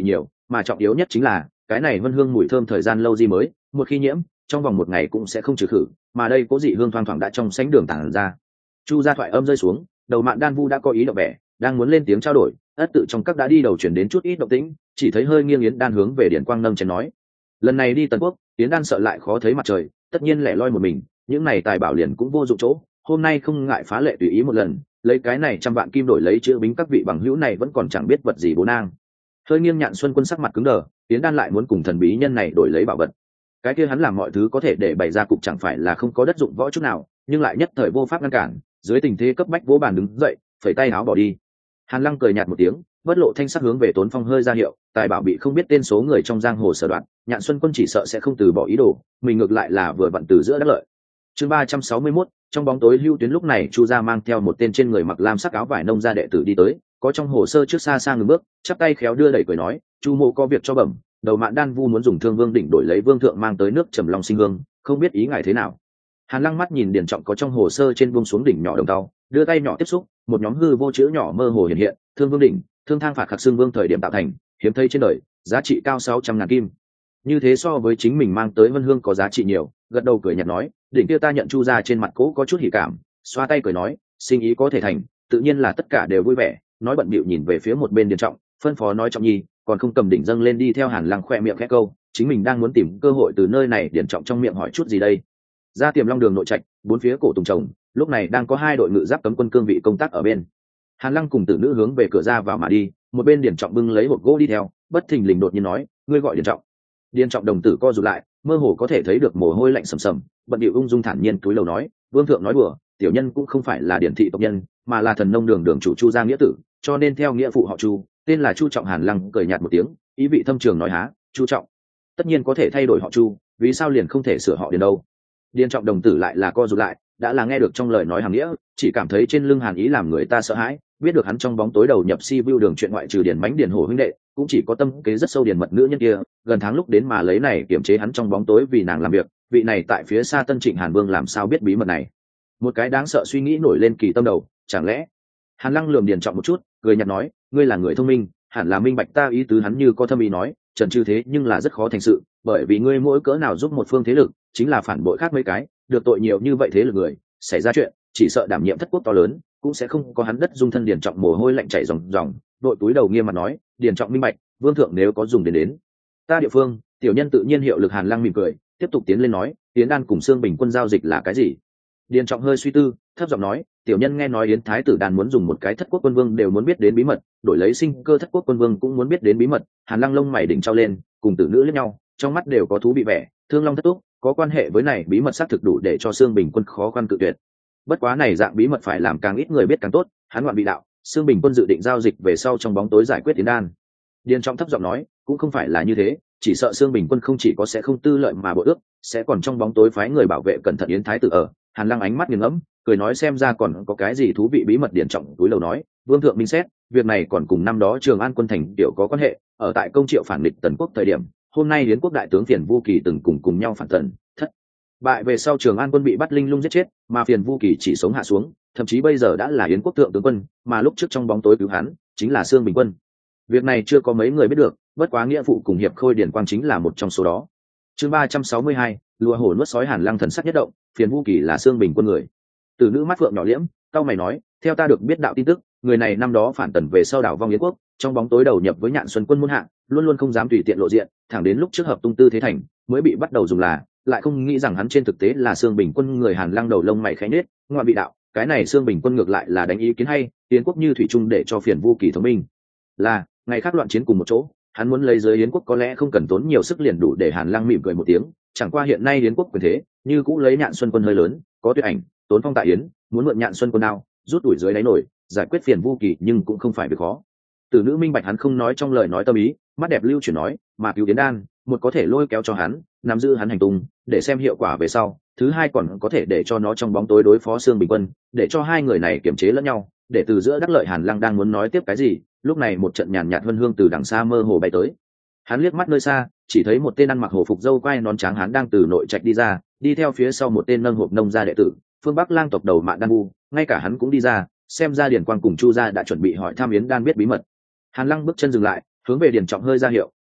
mà trọng yếu nhất chính là cái này vân hương mùi thơm thời gian lâu di mới, một khi nhiễm trong vòng một ngày cũng sẽ không trừ khử, mà đây cố dị hương thoang thoảng đã trong sánh đường tản ra. Chu gia thoại âm rơi xuống, đầu Mạn Đan Vu đã có ý động bẻ, đang muốn lên tiếng trao đổi, ất tự trong các đã đi đầu chuyển đến chút ít động tĩnh, chỉ thấy hơi nghiêng Yến Đan hướng về Điển Quang nâng chén nói: lần này đi Tần Quốc, Yến Đan sợ lại khó thấy mặt trời, tất nhiên lẻ loi một mình, những này tài bảo liền cũng vô dụng chỗ, hôm nay không ngại phá lệ tùy ý một lần, lấy cái này 100 vạn kim đổi lấy chữ bính, các vị bằng hữu này vẫn còn chẳng biết vật gì bố nang. Hơi nghiêng Nhạn Xuân Quân sắc mặt cứng đờ, Yến Đan lại muốn cùng thần bí nhân này đổi lấy bảo vật. Cái kia hắn làm mọi thứ có thể để bày ra cục chẳng phải là không có đất dụng võ chút nào, nhưng lại nhất thời vô pháp ngăn cản, dưới tình thế cấp bách vỗ bàn đứng dậy, phẩy tay áo bỏ đi. Hàn Lăng cười nhạt một tiếng, bất lộ thanh sắc hướng về Tốn Phong hơi ra hiệu, tài bảo bị không biết tên số người trong giang hồ sở đoạn, Nhạn Xuân Quân chỉ sợ sẽ không từ bỏ ý đồ, mình ngược lại là vừa vặn từ giữa đắc lợi. Chương 361, trong bóng tối Lưu Tuyến lúc này Chu gia mang theo một tên trên người mặc lam sắc áo vải nông gia đệ tử đi tới, có trong hồ sơ trước xa xa ngừng bước, chắp tay khéo đưa đẩy cười nói: "Chu mộ có việc cho bẩm, đầu Mạn Đan Vu muốn dùng Thương Vương đỉnh đổi lấy vương thượng mang tới nước Trầm Long Sinh Hương, không biết ý ngài thế nào?" Hàn Lăng mắt nhìn điển trọng có trong hồ sơ trên buông xuống đỉnh nhỏ đồng tàu, đưa tay nhỏ tiếp xúc, một nhóm hư vô chữ nhỏ mơ hồ hiện hiện: Thương Vương đỉnh, thương thang phạt khắc xương vương thời điểm tạo thành, hiếm thấy trên đời, giá trị cao 600.000 kim. Như thế so với chính mình mang tới Vân Hương có giá trị nhiều, gật đầu cười nhạt nói: "Đỉnh kia ta nhận." Chu ra trên mặt cố có chút hỉ cảm, xoa tay cười nói: "Sinh ý có thể thành, tự nhiên là tất cả đều vui vẻ." Nói bận bịu nhìn về phía một bên điển trọng, phân phó nói: "Trọng nhi, còn không cầm đỉnh dâng lên đi." Theo Hàn Lăng khoe miệng khẽ câu, chính mình đang muốn tìm cơ hội từ nơi này điển trọng trong miệng hỏi chút gì đây. Ra Tiềm Long đường nội trạch, bốn phía cổ tùng trồng, lúc này đang có hai đội ngự giáp cấm quân cương vị công tác ở bên. Hàn Lăng cùng tử nữ hướng về cửa ra vào mà đi, một bên điển trọng bưng lấy hộp gỗ đi theo, bất thình lình đột nhiên nói: "Ngươi gọi điển trọng." Điển trọng đồng tử co rụt lại, mơ hồ có thể thấy được mồ hôi lạnh sầm sầm, bận điệu ung dung thản nhiên cúi đầu nói: "Vương thượng nói đùa, tiểu nhân cũng không phải là điển thị tộc nhân, mà là thần nông đường đường chủ Chu gia nghĩa tử, cho nên theo nghĩa phụ họ Chu, tên là Chu Trọng." Hàn Lăng cười nhạt một tiếng, ý vị thâm trường nói: "Há, Chu Trọng, tất nhiên có thể thay đổi họ Chu, vì sao liền không thể sửa họ Điền đâu?" Điền trọng đồng tử lại là co rụt lại, đã là nghe được trong lời nói hàng nghĩa, chỉ cảm thấy trên lưng Hàn ý làm người ta sợ hãi, biết được hắn trong bóng tối đầu nhập si view đường chuyện ngoại trừ Điền Mánh Điền Hổ huynh đệ, cũng chỉ có tâm kế rất sâu Điền Mật nữ nhân kia, gần tháng lúc đến mà lấy này kiểm chế hắn trong bóng tối vì nàng làm việc, vị này tại phía xa Tân Trịnh Hàn Vương làm sao biết bí mật này. Một cái đáng sợ suy nghĩ nổi lên kỳ tâm đầu, chẳng lẽ. Hàn Lăng lườm Điền trọng một chút, cười nhạt nói: "Ngươi là người thông minh, hẳn là minh bạch ta ý tứ." Hắn như có thâm ý nói: "Trần trừ thế nhưng là rất khó thành sự, bởi vì ngươi mỗi cỡ nào giúp một phương thế lực, chính là phản bội khác mấy cái, được tội nhiều như vậy thế lực người, xảy ra chuyện, chỉ sợ đảm nhiệm thất quốc to lớn, cũng sẽ không có hắn đất dung thân." Điền trọng mồ hôi lạnh chảy ròng ròng, đội túi đầu nghiêm mặt nói: "Điền trọng minh bạch, vương thượng nếu có dùng đến ta địa phương, tiểu nhân tự nhiên hiệu lực." Hàn Lăng mỉm cười, tiếp tục tiến lên nói: "Yến Đan cùng Xương Bình Quân giao dịch là cái gì?" Điền trọng hơi suy tư, thấp giọng nói: "Tiểu nhân nghe nói Yến Thái tử Đàn muốn dùng một cái thất quốc quân vương đều muốn biết đến bí mật, đổi lấy sinh cơ thất quốc quân vương cũng muốn biết đến bí mật." Hàn Lăng lông mày đỉnh trao lên, cùng tử nữ liếc nhau, trong mắt đều có thú bị vẻ, thương long thất túc, có quan hệ với này bí mật xác thực đủ để cho Xương Bình Quân khó khăn cự tuyệt. Bất quá này dạng bí mật phải làm càng ít người biết càng tốt, hắn ngoạn bị đạo, Xương Bình Quân dự định giao dịch về sau trong bóng tối giải quyết Yến Đan. Điền trọng thấp giọng nói: "Cũng không phải là như thế, chỉ sợ Xương Bình Quân không chỉ có sẽ không tư lợi mà bội ước, sẽ còn trong bóng tối phái người bảo vệ cẩn thận Yến Thái tử ở." Hàn Lăng ánh mắt nghiêng ngẫm, cười nói: "Xem ra còn có cái gì thú vị bí mật." Điền trọng túi lầu nói: "Vương thượng minh xét, việc này còn cùng năm đó Trường An quân thành tiểu có quan hệ, ở tại công triệu phản địch Tần quốc thời điểm, hôm nay Yến quốc đại tướng Phiền Vu Kỳ từng cùng nhau phản tần, thất bại về sau Trường An quân bị bắt linh lung giết chết, mà Phiền Vu Kỳ chỉ sống hạ xuống, thậm chí bây giờ đã là Yến quốc thượng tướng quân, mà lúc trước trong bóng tối cứu hắn chính là Xương Bình Quân. Việc này chưa có mấy người biết được, bất quá nghĩa phụ cùng hiệp khôi Điền Quang chính là một trong số đó." Chương 362, lùa hổ nuốt sói. Hàn Lăng thần sắc nhất động, Phiền Vu Kỳ là Xương Bình Quân người. Từ nữ mắt phượng nhỏ liễm, cao mày nói: "Theo ta được biết đạo tin tức, người này năm đó phản tần về sau đảo vong Yến quốc, trong bóng tối đầu nhập với Nhạn Xuân Quân muôn hạng, luôn luôn không dám tùy tiện lộ diện, thẳng đến lúc trước hợp tung tư thế thành, mới bị bắt đầu dùng là, lại không nghĩ rằng hắn trên thực tế là Xương Bình Quân người." Hàn Lăng đầu lông mày khẽ nhếch, ngoại bị đạo, cái này Xương Bình Quân ngược lại là đánh ý kiến hay, Yến quốc như thủy chung để cho Phiền Vu Kỳ thống minh. Là, ngày khác loạn chiến cùng một chỗ, hắn muốn lấy giới Yến quốc có lẽ không cần tốn nhiều sức liền đủ để. Hàn Lăng mỉm cười một tiếng, chẳng qua hiện nay Yến quốc quyền thế, như cũng lấy Nhạn Xuân Quân hơi lớn, có Tuyệt Ảnh, Tốn Phong tại Yến, muốn mượn Nhạn Xuân Quân nào, rút đuổi dưới đáy nổi, giải quyết Phiền Vu Kỳ nhưng cũng không phải việc khó. Tử nữ minh bạch hắn không nói trong lời nói tâm ý, mắt đẹp lưu chuyển nói: "Mà cứu Yến Đan, một có thể lôi kéo cho hắn, nắm giữ hắn hành tung, để xem hiệu quả về sau, thứ hai còn có thể để cho nó trong bóng tối đối phó Xương Bình Quân, để cho hai người này kiềm chế lẫn nhau, để từ giữa đắc lợi." Hàn Lăng đang muốn nói tiếp cái gì, lúc này một trận nhàn nhạt vân hương từ đằng xa mơ hồ bay tới. Hắn liếc mắt nơi xa, chỉ thấy một tên ăn mặc hổ phục dâu quai nón trắng hắn đang từ nội trạch đi ra, đi theo phía sau một tên nâng hộp nông gia đệ tử, phương Bắc lang tộc đầu Mạn Đan Vu, ngay cả hắn cũng đi ra, xem ra Điền Quang cùng Chu gia đã chuẩn bị hỏi thăm Yến Đan biết bí mật. Hàn Lăng bước chân dừng lại, hướng về Điền Trọng hơi ra hiệu,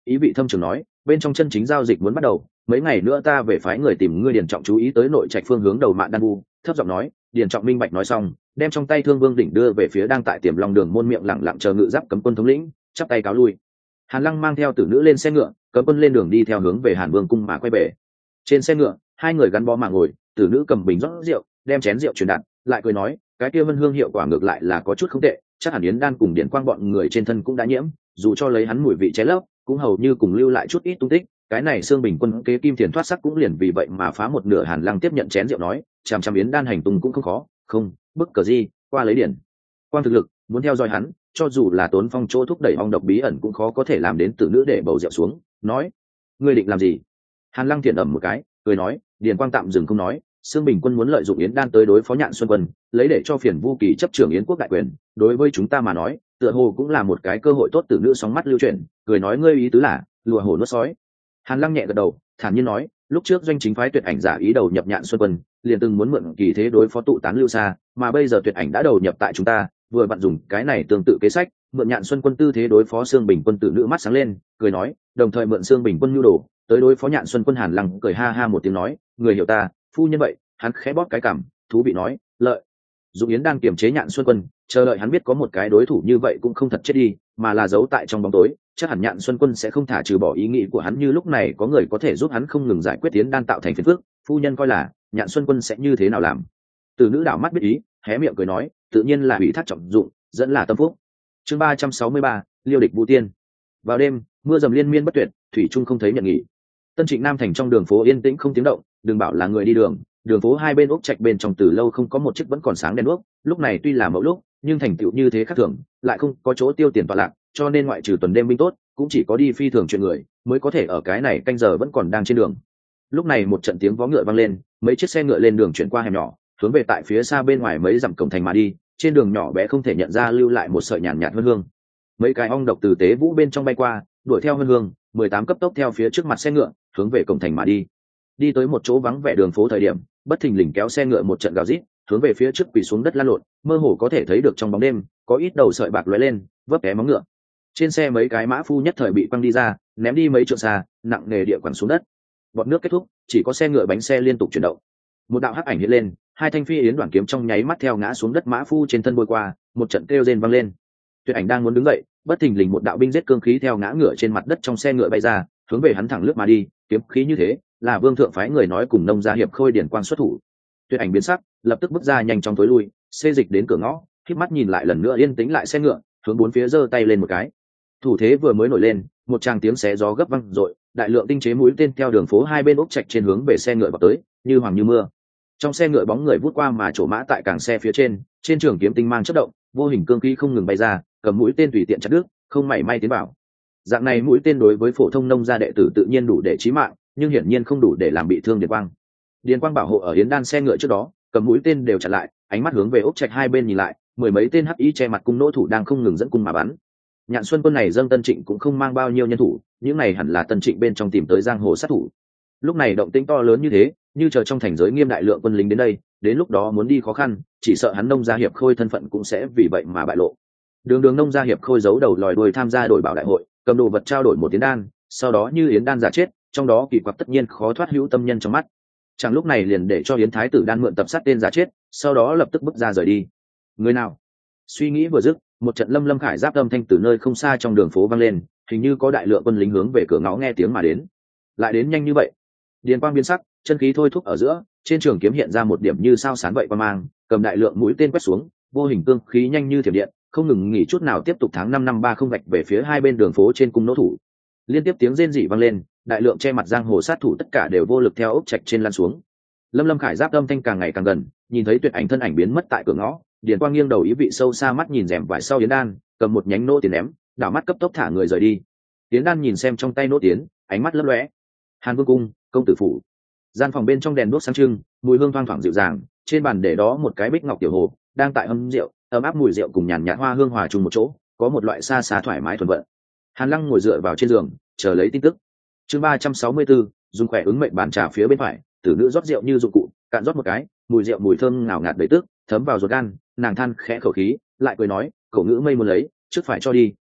ý vị thâm trường nói, bên trong chân chính giao dịch muốn bắt đầu, mấy ngày nữa ta về phái người tìm ngươi. Điền Trọng chú ý tới nội trạch phương hướng đầu Mạn Đan Vu, thấp giọng nói. Điền Trọng minh bạch nói xong, đem trong tay Thương Vương đỉnh đưa về phía đang tại Tiềm Long đường môn miệng lặng lặng chờ ngự giáp cấm quân thống lĩnh, chắp tay cáo lui. Hàn Lăng mang theo tử nữ lên xe ngựa, cấm quân lên đường đi theo hướng về Hàn Vương cung mà quay về. Trên xe ngựa, hai người gắn bó mà ngồi, tử nữ cầm bình rót rượu, đem chén rượu truyền đạt, lại cười nói, cái kia Vân Hương hiệu quả ngược lại là có chút không tệ, chắc hẳn Yến Đan cùng Điền Quang bọn người trên thân cũng đã nhiễm, dù cho lấy hắn mùi vị cháy lấp, cũng hầu như cùng lưu lại chút ít tung tích. Cái này Xương Bình quân kế kim tiền thoát sắc cũng liền vì vậy mà phá một nửa. Hàn Lăng tiếp nhận chén rượu nói, chằm chằm Yến Đan hành tung cũng không khó, không bức cờ gì qua lấy Điền Quang thực lực, muốn theo dõi hắn, cho dù là tốn phong chỗ thúc đẩy ong độc bí ẩn cũng khó có thể làm đến. Tử nữ để bầu rượu xuống, nói, ngươi định làm gì? Hàn Lăng thiện ẩm một cái, cười nói, Điền Quang tạm dừng không nói, Xương Bình quân muốn lợi dụng Yến Đan tới đối phó Nhạn Xuân quân, lấy để cho Phiền Vu Kỳ chấp trưởng Yến quốc đại quyền, đối với chúng ta mà nói, tựa hồ cũng là một cái cơ hội tốt. Tử nữ sóng mắt lưu chuyển, cười nói, ngươi ý tứ là lùa hổ nuốt sói. Hàn Lăng nhẹ gật đầu, thản nhiên nói, lúc trước doanh chính phái Tuyệt Ảnh giả ý đầu nhập Nhạn Xuân quân, liền từng muốn mượn kỳ thế đối phó tụ tán Lưu Sa, mà bây giờ Tuyệt Ảnh đã đầu nhập tại chúng ta, vừa vặn dùng cái này tương tự kế sách, mượn Nhạn Xuân quân tư thế đối phó Xương Bình quân. Tử nữ mắt sáng lên, cười nói, đồng thời mượn Xương Bình quân nhu đồ tới đối phó Nhạn Xuân quân. Hàn Lăng cười ha ha một tiếng nói, người hiểu ta, phu nhân vậy. Hắn khẽ bóp cái cằm, thú vị nói, lợi dụng Yến Đan kiềm chế Nhạn Xuân quân, chờ đợi hắn biết có một cái đối thủ như vậy cũng không thật chết đi, mà là giấu tại trong bóng tối, chắc hẳn Nhạn Xuân quân sẽ không thả trừ bỏ ý nghĩ của hắn. Như lúc này có người có thể giúp hắn không ngừng giải quyết Yến Đan tạo thành phiền phức, phu nhân coi là Nhạn Xuân quân sẽ như thế nào làm? Từ nữ đảo mắt biết ý, hé miệng cười nói, tự nhiên là ủy thác trọng dụng, dẫn là tâm phúc. Chương 363, Liêu địch Vũ Tiên. Vào đêm, mưa dầm liên miên bất tuyệt, thủy trung không thấy nhận nghỉ. Tân Trịnh Nam thành trong đường phố yên tĩnh không tiếng động, đừng bảo là người đi đường, đường phố hai bên ốc trạch bên trong từ lâu không có một chiếc vẫn còn sáng đèn đuốc. Lúc này tuy là mẫu lúc, nhưng thành tựu như thế khác thường, lại không có chỗ tiêu tiền tọa lạc, cho nên ngoại trừ tuần đêm binh tốt, cũng chỉ có đi phi thường chuyện người mới có thể ở cái này canh giờ vẫn còn đang trên đường. Lúc này một trận tiếng vó ngựa vang lên, mấy chiếc xe ngựa lên đường chuyển qua hẻm nhỏ, hướng về tại phía xa bên ngoài mấy dặm cổng thành mà đi. Trên đường nhỏ bé không thể nhận ra lưu lại một sợi nhàn nhạt hương hương. Mấy cái ong độc từ tế vũ bên trong bay qua, đuổi theo hương hương, 18 cấp tốc theo phía trước mặt xe ngựa, hướng về cổng thành mà đi. Đi tới một chỗ vắng vẻ đường phố thời điểm, bất thình lình kéo xe ngựa một trận gào rít, hướng về phía trước quỳ xuống đất lăn lộn, mơ hồ có thể thấy được trong bóng đêm có ít đầu sợi bạc lóe lên, vấp té móng ngựa. Trên xe mấy cái mã phu nhất thời bị quăng đi ra, ném đi mấy trượng xa, nặng nề địa quẳng xuống đất. Bọt nước kết thúc, chỉ có xe ngựa bánh xe liên tục chuyển động. Một đạo hắc ảnh hiện lên, hai thanh phi yến đoạn kiếm trong nháy mắt theo ngã xuống đất mã phu trên thân bôi qua, một trận kêu rên vang lên. Tuyệt Ảnh đang muốn đứng dậy, bất thình lình một đạo binh giết cương khí theo ngã ngựa trên mặt đất trong xe ngựa bay ra, hướng về hắn thẳng lướt mà đi. Kiếm khí như thế, là Vương thượng phái người nói cùng Nông gia hiệp khôi Điển Quang xuất thủ. Tuyệt Ảnh biến sắc, lập tức bước ra nhanh chóng tối lui, xê dịch đến cửa ngõ, khép mắt nhìn lại lần nữa yên tĩnh lại xe ngựa, hướng bốn phía giơ tay lên một cái. Thủ thế vừa mới nổi lên, một tràng tiếng xé gió gấp vang dội, đại lượng tinh chế mũi tên theo đường phố hai bên ốc trạch trên hướng về xe ngựa vào tới, như hoàng như mưa. Trong xe ngựa bóng người vút qua mà trổ mã tại càng xe phía trên trường kiếm tinh mang chớp động, vô hình cương khí không ngừng bay ra, cầm mũi tên tùy tiện chặt đứt, không mảy may tiến vào. Dạng này mũi tên đối với phổ thông nông gia đệ tử tự nhiên đủ để chí mạng, nhưng hiển nhiên không đủ để làm bị thương Điền Quang. Điền Quang bảo hộ ở Yến Đan xe ngựa trước đó, cầm mũi tên đều chặn lại, ánh mắt hướng về ốc trạch hai bên nhìn lại, mười mấy tên hắc y che mặt cung nỗ thủ đang không ngừng dẫn cung mà bắn. Nhạn Xuân quân này dâng Tân Trịnh cũng không mang bao nhiêu nhân thủ, những này hẳn là Tân Trịnh bên trong tìm tới giang hồ sát thủ. Lúc này động tĩnh to lớn như thế, như chờ trong thành giới nghiêm đại lượng quân lính đến đây, đến lúc đó muốn đi khó khăn, chỉ sợ hắn Nông gia hiệp khôi thân phận cũng sẽ vì vậy mà bại lộ. Đường Nông gia hiệp khôi giấu đầu lòi đuôi tham gia đổi bảo đại hội, cầm đồ vật trao đổi một Yến Đan, sau đó như Yến Đan giả chết, trong đó kỳ quặc tất nhiên khó thoát hữu tâm nhân trong mắt. Chẳng lúc này liền để cho Yến Thái tử Đan mượn tập sát tên giả chết, sau đó lập tức bước ra rời đi. Người nào? Suy nghĩ vừa dứt, một trận lâm khải giáp âm thanh từ nơi không xa trong đường phố vang lên, hình như có đại lượng quân lính hướng về cửa ngõ nghe tiếng mà đến. Lại đến nhanh như vậy? Điền Quang biến sắc, chân khí thôi thúc ở giữa, trên trường kiếm hiện ra một điểm như sao sán vậy qua mang, cầm đại lượng mũi tên quét xuống, vô hình cương khí nhanh như thiểm điện, không ngừng nghỉ chút nào tiếp tục tháng 5 năm 30 vạch về phía hai bên đường phố trên cung nỗ thủ. Liên tiếp tiếng rên rỉ vang lên, đại lượng che mặt giang hồ sát thủ tất cả đều vô lực theo ốc trạch trên lăn xuống. Lâm khải giáp âm thanh càng ngày càng gần, nhìn thấy Tuyệt Ảnh thân ảnh biến mất tại cửa ngõ, Điền Quang nghiêng đầu ý vị sâu xa mắt nhìn rèm vải sau Yến Đan, cầm một nhánh nỗ tiền ném, đảo mắt cấp tốc thả người rời đi. Yến Đan nhìn xem trong tay nỗ tiến, ánh mắt lấp lóe. Hàn Vương cung, công tử phủ. Gian phòng bên trong đèn đuốc sáng trưng, mùi hương thoang thoảng dịu dàng, trên bàn để đó một cái bích ngọc tiểu hồ, đang tại hâm rượu, ấm áp mùi rượu cùng nhàn nhạt hoa hương hòa chung một chỗ, có một loại xa xa thoải mái thuần vận. Hàn Lăng ngồi dựa vào trên giường, chờ lấy tin tức. Chương 364, dùng khỏe ứng mệnh bàn trà phía bên phải, tử nữ rót rượu như dụng cụ, cạn rót một cái, mùi rượu mùi thơm ngào ngạt đầy tức, thấm vào ruột gan, nàng than khẽ khẩu khí, lại cười nói, cổ ngữ mây muốn lấy, trước phải cho đi,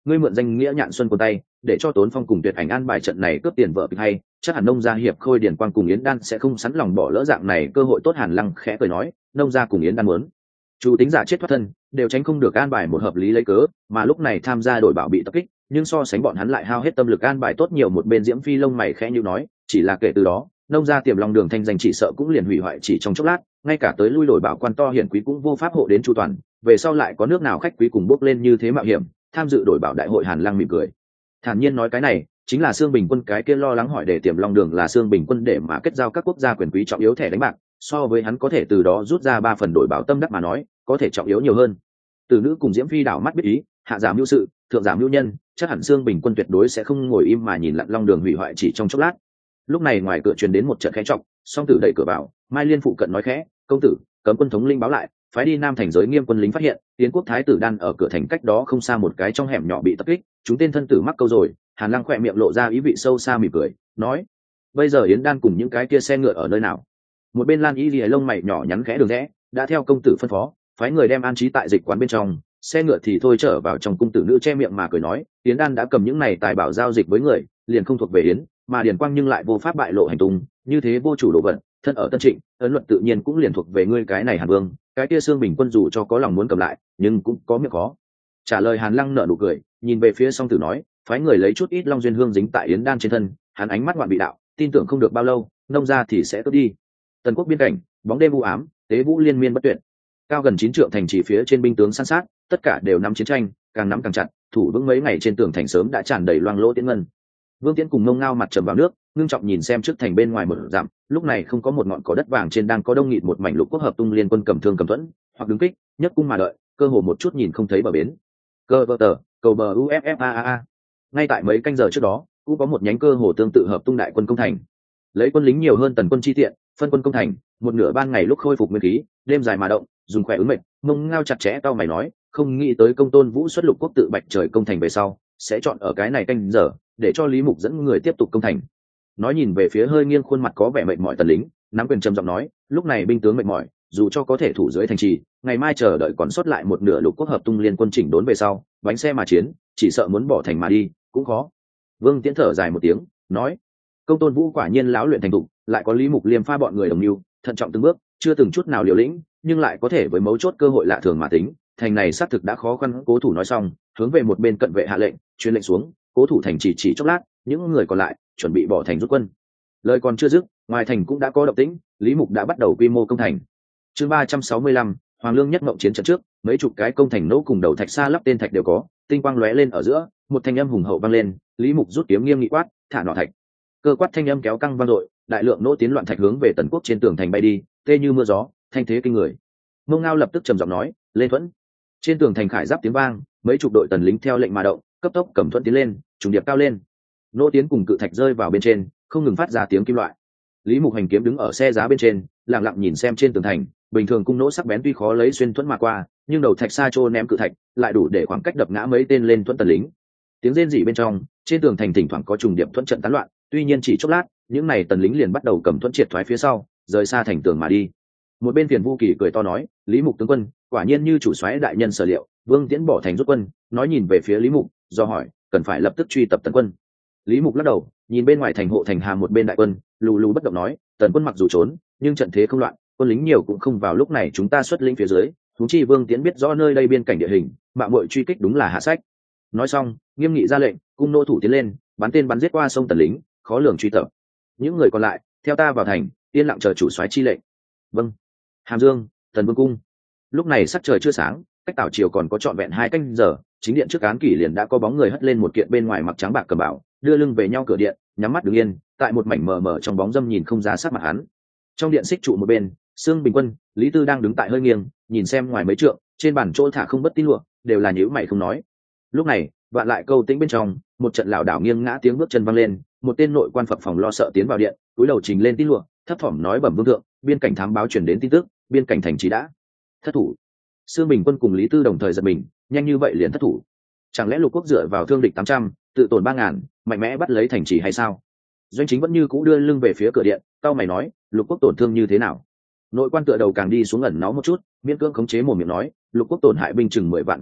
ngươi mượn danh nghĩa Nhạn Xuân quân tay để cho Tốn Phong cùng Tuyệt Ảnh an bài trận này cướp tiền vợ kịch hay, chắc hẳn nông gia hiệp khôi Điền Quang cùng Yến Đan sẽ không sẵn lòng bỏ lỡ dạng này cơ hội tốt. Hàn Lăng khẽ cười nói, nông gia cùng Yến Đan muốn chủ tính giả chết thoát thân đều tránh không được an bài một hợp lý lấy cớ, mà lúc này tham gia đổi bảo bị tập kích, nhưng so sánh bọn hắn lại hao hết tâm lực an bài tốt nhiều. Một bên Diễm Phi lông mày khẽ nhíu nói, chỉ là kể từ đó nông gia Tiềm Long đường thanh danh chỉ sợ cũng liền hủy hoại chỉ trong chốc lát, ngay cả tới lui đổi bảo quan to hiển quý cũng vô pháp hộ đến chu toàn, về sau lại có nước nào khách quý cùng bước lên như thế mạo hiểm tham dự đổi bảo đại hội. Hàn Lăng mỉm cười thản nhiên nói, cái này chính là Xương Bình Quân cái kia lo lắng hỏi để Tiềm Long đường là Xương Bình Quân để mà kết giao các quốc gia quyền quý trọng yếu thẻ đánh bạc, so với hắn có thể từ đó rút ra 3 phần đổi bảo tâm đắc mà nói, có thể trọng yếu nhiều hơn. Từ nữ cùng Diễm Phi đảo mắt biết ý, hạ giảm mưu sự, thượng giảm mưu nhân, chắc hẳn Xương Bình Quân tuyệt đối sẽ không ngồi im mà nhìn Lặn Long đường hủy hoại chỉ trong chốc lát. Lúc này ngoài cửa truyền đến một trận khẽ trọng, Song Tử đẩy cửa vào, Mai Liên phụ cận nói khẽ, công tử, cấm quân thống linh báo lại, phái đi Nam thành giới nghiêm quân lính phát hiện Yến quốc thái tử Đan ở cửa thành cách đó không xa một cái trong hẻm nhỏ bị tập kích, chúng tên thân tử mắc câu rồi. Hàn Lăng khỏe miệng lộ ra ý vị sâu xa mỉm cười nói, bây giờ Yến Đan cùng những cái kia xe ngựa ở nơi nào? Một bên Lan Y lìa lông mày nhỏ nhắn khẽ đường rẽ, đã theo công tử phân phó phái người đem an trí tại dịch quán bên trong, xe ngựa thì thôi trở vào trong cung. Tử nữ che miệng mà cười nói, Yến Đan đã cầm những này tài bảo giao dịch với người, liền không thuộc về Yến, mà Điền Quang nhưng lại vô pháp bại lộ hành tung, như thế vô chủ đồ vật, thân ở Tân Trịnh, ấn luật tự nhiên cũng liền thuộc về ngươi cái này Hàn Vương. Cái kia Xương Bình Quân dù cho có lòng muốn cầm lại, nhưng cũng có miệng khó trả lời. Hàn Lăng nở nụ cười, nhìn về phía Song Tử nói, phái người lấy chút ít long duyên hương dính tại Yến Đan trên thân. Hắn ánh mắt ngoạn vị đạo, tin tưởng không được bao lâu nông gia thì sẽ cướp đi. Tần quốc biên cảnh, bóng đêm u ám, tế vũ liên miên bất tuyệt, cao gần 9 trượng thành trì phía trên binh tướng san sát, tất cả đều nắm chiến tranh, càng nắm càng chặt, thủ vững mấy ngày trên tường thành sớm đã tràn đầy loang lỗ tiễn ngân. Vương Tiễn cùng Ngông Ngao mặt trầm vào nước, ngưng trọng nhìn xem trước thành bên ngoài một dặm, lúc này không có một ngọn cỏ đất vàng trên đang có đông nghịt một mảnh lục quốc hợp tung liên quân cầm thương cầm thuẫn, hoặc đứng kích, nhấc cung mà đợi, cơ hồ một chút nhìn không thấy bờ bến. Cơ vợ tờ, cầu bờ UFFAA. Ngay tại mấy canh giờ trước đó, cũng có một nhánh cơ hồ tương tự hợp tung đại quân công thành. Lấy quân lính nhiều hơn tần quân chi tiện, phân quân công thành, một nửa ban ngày lúc khôi phục nguyên khí, đêm dài mà động, dùng khỏe ứng mệnh. Ngông Ngao chặt chẽ tao mày nói, không nghĩ tới Công Tôn Vũ xuất lục quốc tự bạch trời công thành về sau, sẽ chọn ở cái này canh giờ để cho Lý Mục dẫn người tiếp tục công thành. Nói nhìn về phía hơi nghiêng khuôn mặt có vẻ mệt mỏi tần lính, nắm quyền trầm giọng nói, lúc này binh tướng mệt mỏi, dù cho có thể thủ dưới thành trì, ngày mai chờ đợi còn sót lại một nửa lục quốc hợp tung liên quân chỉnh đốn về sau, bánh xe mà chiến, chỉ sợ muốn bỏ thành mà đi cũng khó. Vương Tiễn thở dài một tiếng, nói, Công Tôn Vũ quả nhiên lão luyện thành thục, lại có Lý Mục liêm pha bọn người đồng mưu, thận trọng từng bước, chưa từng chút nào liều lĩnh, nhưng lại có thể với mấu chốt cơ hội lạ thường mà tính. Thành này xác thực đã khó khăn. Cố thủ nói xong, hướng về một bên cận vệ hạ lệnh, truyền lệnh xuống, cố thủ thành chỉ chốc lát, những người còn lại chuẩn bị bỏ thành rút quân. Lời còn chưa dứt, ngoài thành cũng đã có động tĩnh, Lý Mục đã bắt đầu quy mô công thành. Chương 365, Hoàng Lương nhất mộng chiến trận trước, mấy chục cái công thành nỗ cùng đầu thạch xa lắp tên thạch đều có, tinh quang lóe lên ở giữa, một thanh âm hùng hậu vang lên, Lý Mục rút kiếm nghiêm nghị quát, thả nỏ thạch. Cơ quát thanh âm kéo căng vang dội, đại lượng nỗ tiến loạn thạch hướng về Tần quốc trên tường thành bay đi, tê như mưa gió, thanh thế kinh người. Ngông Ngao lập tức trầm giọng nói, lên thuẫn. Trên tường thành khải giáp tiếng vang, mấy chục đội tần lính theo lệnh mà động, cấp tốc cầm thuẫn tiến lên, trùng điệp cao lên. Nỗ tiến cùng cự thạch rơi vào bên trên, không ngừng phát ra tiếng kim loại. Lý Mục hành kiếm đứng ở xe giá bên trên, lặng lặng nhìn xem trên tường thành, bình thường cung nỗ sắc bén tuy khó lấy xuyên thuẫn mà qua, nhưng đầu thạch sa trô ném cự thạch lại đủ để khoảng cách đập ngã mấy tên lên thuẫn tần lính. Tiếng rên rỉ bên trong, trên tường thành thỉnh thoảng có trùng điệp thuẫn trận tán loạn, tuy nhiên chỉ chốc lát, những này tần lính liền bắt đầu cầm thuẫn triệt thoái phía sau, rời xa thành tường mà đi. Một bên Phiền Vu Kỳ cười to nói, Lý Mục tướng quân, quả nhiên như chủ soái đại nhân sở liệu. Vương Tiễn bỏ thành rút quân, nói nhìn về phía Lý Mục, do hỏi, cần phải lập tức truy tập tần quân. Lý Mục lắc đầu, nhìn bên ngoài thành hộ thành Hàm một bên đại quân, lù lù bất động nói, tần quân mặc dù trốn, nhưng trận thế không loạn, quân lính nhiều cũng không vào lúc này chúng ta xuất lĩnh phía dưới. Huống chi Vương Tiễn biết rõ nơi đây biên cảnh địa hình, mạo muội truy kích đúng là hạ sách. Nói xong, nghiêm nghị ra lệnh, cung nô thủ tiến lên, bắn tên bắn giết qua sông tần lính, khó lường truy tập. Những người còn lại, theo ta vào thành, yên lặng chờ chủ soái chi lệnh. Vâng. Hàm Dương, Tần Vương cung. Lúc này sắc trời chưa sáng, cách tảo chiều còn có trọn vẹn 2 canh giờ, chính điện trước án kỷ liền đã có bóng người hất lên một kiện bên ngoài mặc trắng bạc cầm bảo, đưa lưng về nhau cửa điện, nhắm mắt đứng yên, tại một mảnh mờ mờ trong bóng dâm nhìn không ra sắc mặt hắn. Trong điện xích trụ một bên, Sương Bình Quân, Lý Tư đang đứng tại hơi nghiêng, nhìn xem ngoài mấy trượng, trên bàn chỗ thả không bất tín lụa, đều là nhíu mày không nói. Lúc này, vạn lại câu tĩnh bên trong, một trận lảo đảo nghiêng ngã tiếng bước chân vang lên, một tên nội quan Phật phòng lo sợ tiến vào điện, cúi đầu trình lên tín lụa, thấp thỏm nói bẩm vương thượng, biên cảnh thám báo truyền đến tin tức, biên cảnh thành trì đã thất thủ. Sương Bình Quân cùng Lý Tư đồng thời giật mình, nhanh như vậy liền thất thủ? Chẳng lẽ lục quốc dựa vào thương địch 800, tự tổn 3000, mạnh mẽ bắt lấy thành trì hay sao? Doanh Chính vẫn như cũ đưa lưng về phía cửa điện, cao mày nói, lục quốc tổn thương như thế nào? Nội quan tựa đầu càng đi xuống ẩn nó một chút, miễn cưỡng khống chế mồm miệng nói, lục quốc tổn hại binh chừng 10 vạn có thừa,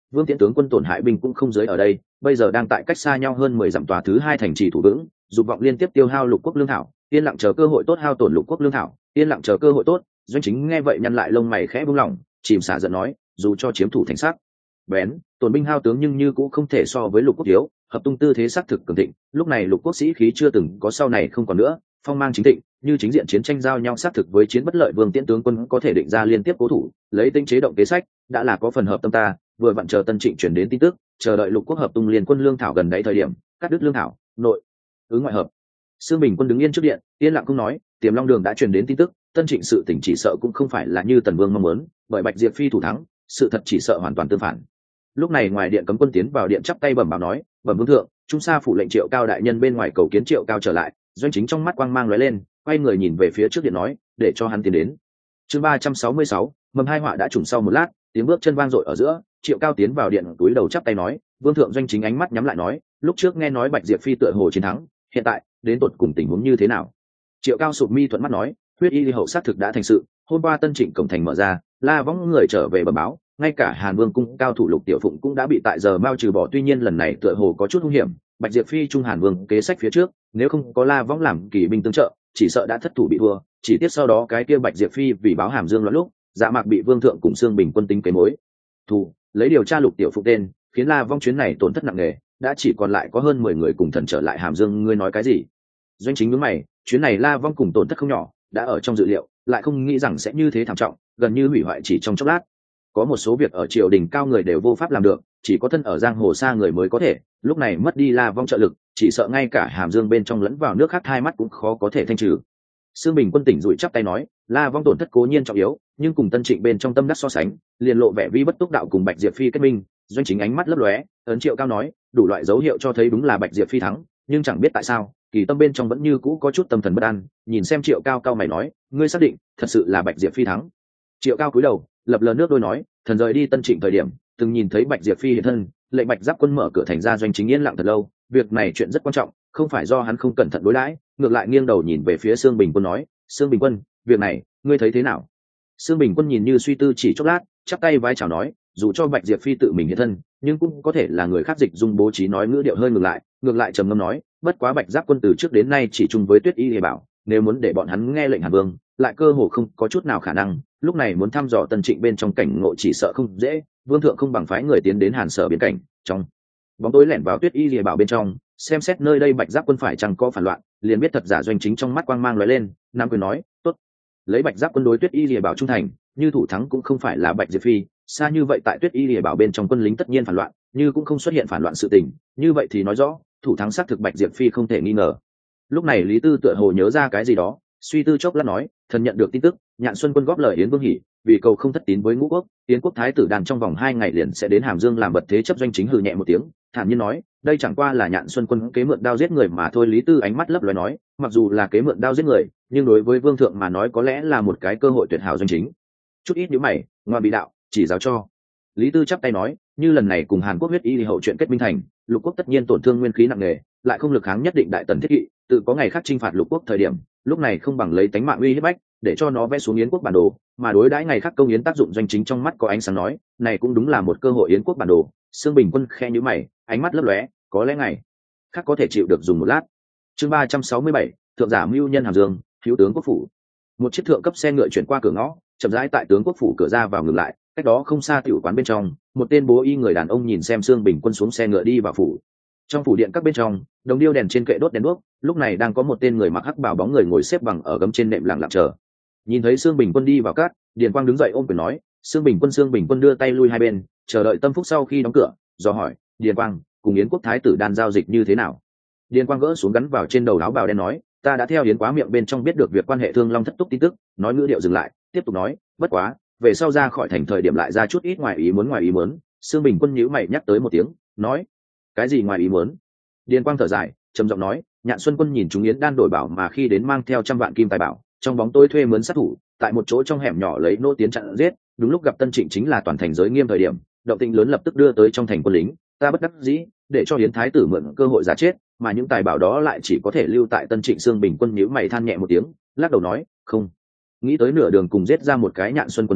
Vương Tiễn tướng quân tổn hại binh cũng không dưới ở đây, bây giờ đang tại cách xa nhau hơn 10 dặm tòa thứ hai thành trì thủ vững, dục vọng liên tiếp tiêu hao lục quốc lương thảo, yên lặng chờ cơ hội tốt hao tổn lục quốc lương thảo, yên lặng chờ cơ hội tốt. Doanh Chính nghe vậy nhăn lại lông mày khẽ buông lỏng, chìm xả giận nói, dù cho chiếm thủ thành sắc bén, tổn binh hao tướng nhưng như cũng không thể so với lục quốc thiếu. Hợp tung tư thế xác thực cường thịnh, lúc này lục quốc sĩ khí chưa từng có, sau này không còn nữa, phong mang chính thịnh, như chính diện chiến tranh giao nhau xác thực với chiến bất lợi. Vương Tiễn tướng quân có thể định ra liên tiếp cố thủ, lấy tinh chế động kế sách, đã là có phần hợp tâm ta. Vừa vặn chờ Tân Trịnh chuyển đến tin tức, chờ đợi lục quốc hợp tung liên quân lương thảo gần đấy thời điểm, cắt đứt lương thảo, nội ứng ngoại hợp. Sương Bình quân đứng yên trước điện, yên lặng không nói. Tiềm Long Đường đã truyền đến tin tức, Tân Trịnh sự tỉnh chỉ sợ cũng không phải là như Tần Vương mong muốn, bởi Bạch Diệp Phi thủ thắng, sự thật chỉ sợ hoàn toàn tương phản. Lúc này ngoài điện cấm quân tiến vào điện chắp tay bẩm báo nói, bẩm vương thượng, trung sa phủ lệnh Triệu Cao đại nhân bên ngoài cầu kiến Triệu Cao trở lại. Doanh Chính trong mắt quang mang lóe lên, quay người nhìn về phía trước điện nói, để cho hắn tiến đến. Chương 366, mầm hai họa đã trùng sau một lát, tiếng bước chân vang dội ở giữa, Triệu Cao tiến vào điện, túi đầu chắp tay nói, vương thượng. Doanh Chính ánh mắt nhắm lại nói, lúc trước nghe nói Bạch Diệp Phi tựa hồ chiến thắng, hiện tại đến tột cùng tình huống như thế nào? Triệu Cao sụp mi thuận mắt nói, huyết y hậu xác thực đã thành sự, hôm qua Tân Trịnh cổng thành mở ra, La Võng người trở về bẩm báo, ngay cả Hàn Vương cung cao thủ Lục Tiểu Phụng cũng đã bị tại giờ mao trừ bỏ. Tuy nhiên lần này tựa hồ có chút hung hiểm, Bạch Diệp Phi trung Hàn Vương kế sách phía trước, nếu không có La Võng làm kỳ binh tương trợ, chỉ sợ đã thất thủ bị thua. Chỉ tiếc sau đó cái kia Bạch Diệp Phi vì báo Hàm Dương loạn lúc, Dạ Mạc bị Vương thượng cùng Sương Bình quân tính kế mối thủ, lấy điều tra Lục Tiểu Phụng tên, khiến La Võng chuyến này tổn thất nặng nề, đã chỉ còn lại có hơn 10 người cùng thần trở lại Hàm Dương. Ngươi nói cái gì? Doanh Chính nhướng mày, chuyến này La Võng cùng tổn thất không nhỏ, đã ở trong dự liệu, lại không nghĩ rằng sẽ như thế thảm trọng, gần như hủy hoại chỉ trong chốc lát. Có một số việc ở triều đình cao người đều vô pháp làm được, chỉ có thân ở giang hồ xa người mới có thể. Lúc này mất đi La Võng trợ lực, chỉ sợ ngay cả Hàm Dương bên trong lẫn vào nước khác hai mắt cũng khó có thể thanh trừ. Sương Bình quân tỉnh rủi chắp tay nói, La Võng tổn thất cố nhiên trọng yếu, nhưng cùng Tân Trịnh bên trong tâm đắc so sánh, liền lộ vẻ vi bất túc đạo cùng Bạch Diệp Phi kết minh. Doanh Chính ánh mắt lấp lóe, ấn Triệu Cao nói, đủ loại dấu hiệu cho thấy đúng là Bạch Diệp Phi thắng, nhưng chẳng biết tại sao kỳ tâm bên trong vẫn như cũ có chút tâm thần bất an. Nhìn xem Triệu Cao cao mày nói, ngươi xác định thật sự là Bạch Diệp Phi thắng? Triệu Cao cúi đầu lập lờ nước đôi nói, thần rời đi Tân Trịnh thời điểm từng nhìn thấy Bạch Diệp Phi hiện thân, lệnh Bạch Giáp quân mở cửa thành ra. Doanh Chính yên lặng thật lâu, việc này chuyện rất quan trọng, không phải do hắn không cẩn thận đối đãi, ngược lại nghiêng đầu nhìn về phía Sương Bình quân nói, Sương Bình quân, việc này ngươi thấy thế nào? Sương Bình quân nhìn như suy tư chỉ chốc lát, chắp tay vái chào nói, dù cho Bạch Diệp Phi tự mình hiện thân, nhưng cũng có thể là người khác dịch dung bố trí. Nói ngữ điệu hơi ngược lại trầm ngâm nói, bất quá Bạch Giáp quân từ trước đến nay chỉ chung với Tuyết Y Hề Bảo, nếu muốn để bọn hắn nghe lệnh Hàn Vương, lại cơ hồ không có chút nào khả năng. Lúc này muốn thăm dò Tân Trịnh bên trong cảnh ngộ chỉ sợ không dễ. Vương thượng không bằng phái người tiến đến Hàn Sở biên cảnh, trong bóng tối lẻn vào Tuyết Y Lìa Bảo bên trong, xem xét nơi đây Bạch Giáp quân phải chăng có phản loạn, liền biết thật giả. Doanh Chính trong mắt quang mang lóe lên, nam quyền nói, tốt. Lấy Bạch Giáp quân đối Tuyết Y Lìa Bảo trung thành, như thủ thắng cũng không phải là Bạch Diệp Phi, xa như vậy tại Tuyết Y Lìa Bảo bên trong quân lính tất nhiên phản loạn, như cũng không xuất hiện phản loạn sự tình, như vậy thì nói rõ thủ thắng xác thực Bạch Diệp Phi không thể nghi ngờ. Lúc này Lý Tư tựa hồ nhớ ra cái gì đó, suy tư chốc lát nói, thần nhận được tin tức, Nhạn Xuân quân góp lời Yến Vương Hỉ, vì cầu không thất tín với Ngũ Quốc, Yến quốc thái tử đàn trong vòng 2 ngày liền sẽ đến Hàm Dương làm vật thế chấp. Doanh Chính hừ nhẹ một tiếng, thản nhiên nói, đây chẳng qua là Nhạn Xuân quân kế mượn đao giết người mà thôi. Lý Tư ánh mắt lấp lóe nói, mặc dù là kế mượn đao giết người, nhưng đối với Vương thượng mà nói có lẽ là một cái cơ hội tuyệt hảo. Doanh Chính chút ít nhíu mày, ngoan bị đạo chỉ giáo cho. Lý Tư chắp tay nói, như lần này cùng Hàn Quốc huyết y hậu chuyện kết minh thành, Lục quốc tất nhiên tổn thương nguyên khí nặng nề, lại không lực kháng nhất định đại tần thiết kỵ, tự có ngày khác chinh phạt Lục quốc thời điểm, lúc này không bằng lấy tánh mạng uy hiếp bách, để cho nó vẽ xuống Yến quốc bản đồ, mà đối đãi ngày khác công yến tác dụng. Doanh Chính trong mắt có ánh sáng nói, này cũng đúng là một cơ hội. Yến quốc bản đồ. Sương Bình quân khe nhíu mày, ánh mắt lấp lóe, có lẽ ngày khác có thể chịu được dùng một lát. Chương 367, thượng giả mưu nhân Hàm Dương, thiếu tướng quốc phủ. Một chiếc thượng cấp xe ngựa chuyển qua cửa ngõ, chậm rãi tại tướng quốc phủ cửa ra vào ngừng lại, cách đó không xa tiểu quán bên trong, một tên bố y người đàn ông nhìn xem Sương Bình quân xuống xe ngựa đi vào phủ. Trong phủ điện các bên trong, đồng điêu đèn trên kệ đốt đèn đuốc, lúc này đang có một tên người mặc hắc bào bóng người ngồi xếp bằng ở gấm trên nệm lặng lặng chờ. Nhìn thấy Sương Bình quân đi vào cát, Điền Quang đứng dậy ôm quyền nói, Sương Bình quân đưa tay lui hai bên, chờ đợi tâm phúc. Sau khi đóng cửa, do hỏi, Điền Quang, cùng Yến quốc thái tử đan giao dịch như thế nào? Điền Quang gỡ xuống gắn vào trên đầu áo bào đen nói, ta đã theo Yến quá miệng bên trong biết được việc quan hệ Thương Long thất túc tin tức. Nói ngữ điệu dừng lại, tiếp tục nói, bất quá về sau ra khỏi thành thời điểm lại ra chút ít ngoài ý muốn. Sương Bình quân nhíu mày nhắc tới một tiếng, nói, cái gì ngoài ý muốn? Điền Quang thở dài, trầm giọng nói, Nhạn Xuân quân nhìn chúng Yến đan đổi bảo mà khi đến mang theo 100 vạn kim tài bảo, trong bóng tối thuê mướn sát thủ, tại một chỗ trong hẻm nhỏ lấy nô tiến chặn giết. Đúng lúc gặp Tân Trịnh chính là toàn thành giới nghiêm thời điểm, động tĩnh lớn lập tức đưa tới trong thành quân lính, ta bất đắc dĩ để cho Yến thái tử mượn cơ hội giả chết, mà những tài bảo đó lại chỉ có thể lưu tại Tân Trịnh. Sương Bình quân nhíu mày than nhẹ một tiếng, lắc đầu nói, không nghĩ tới nửa đường cùng giết ra một cái Nhạn Xuân quân đến,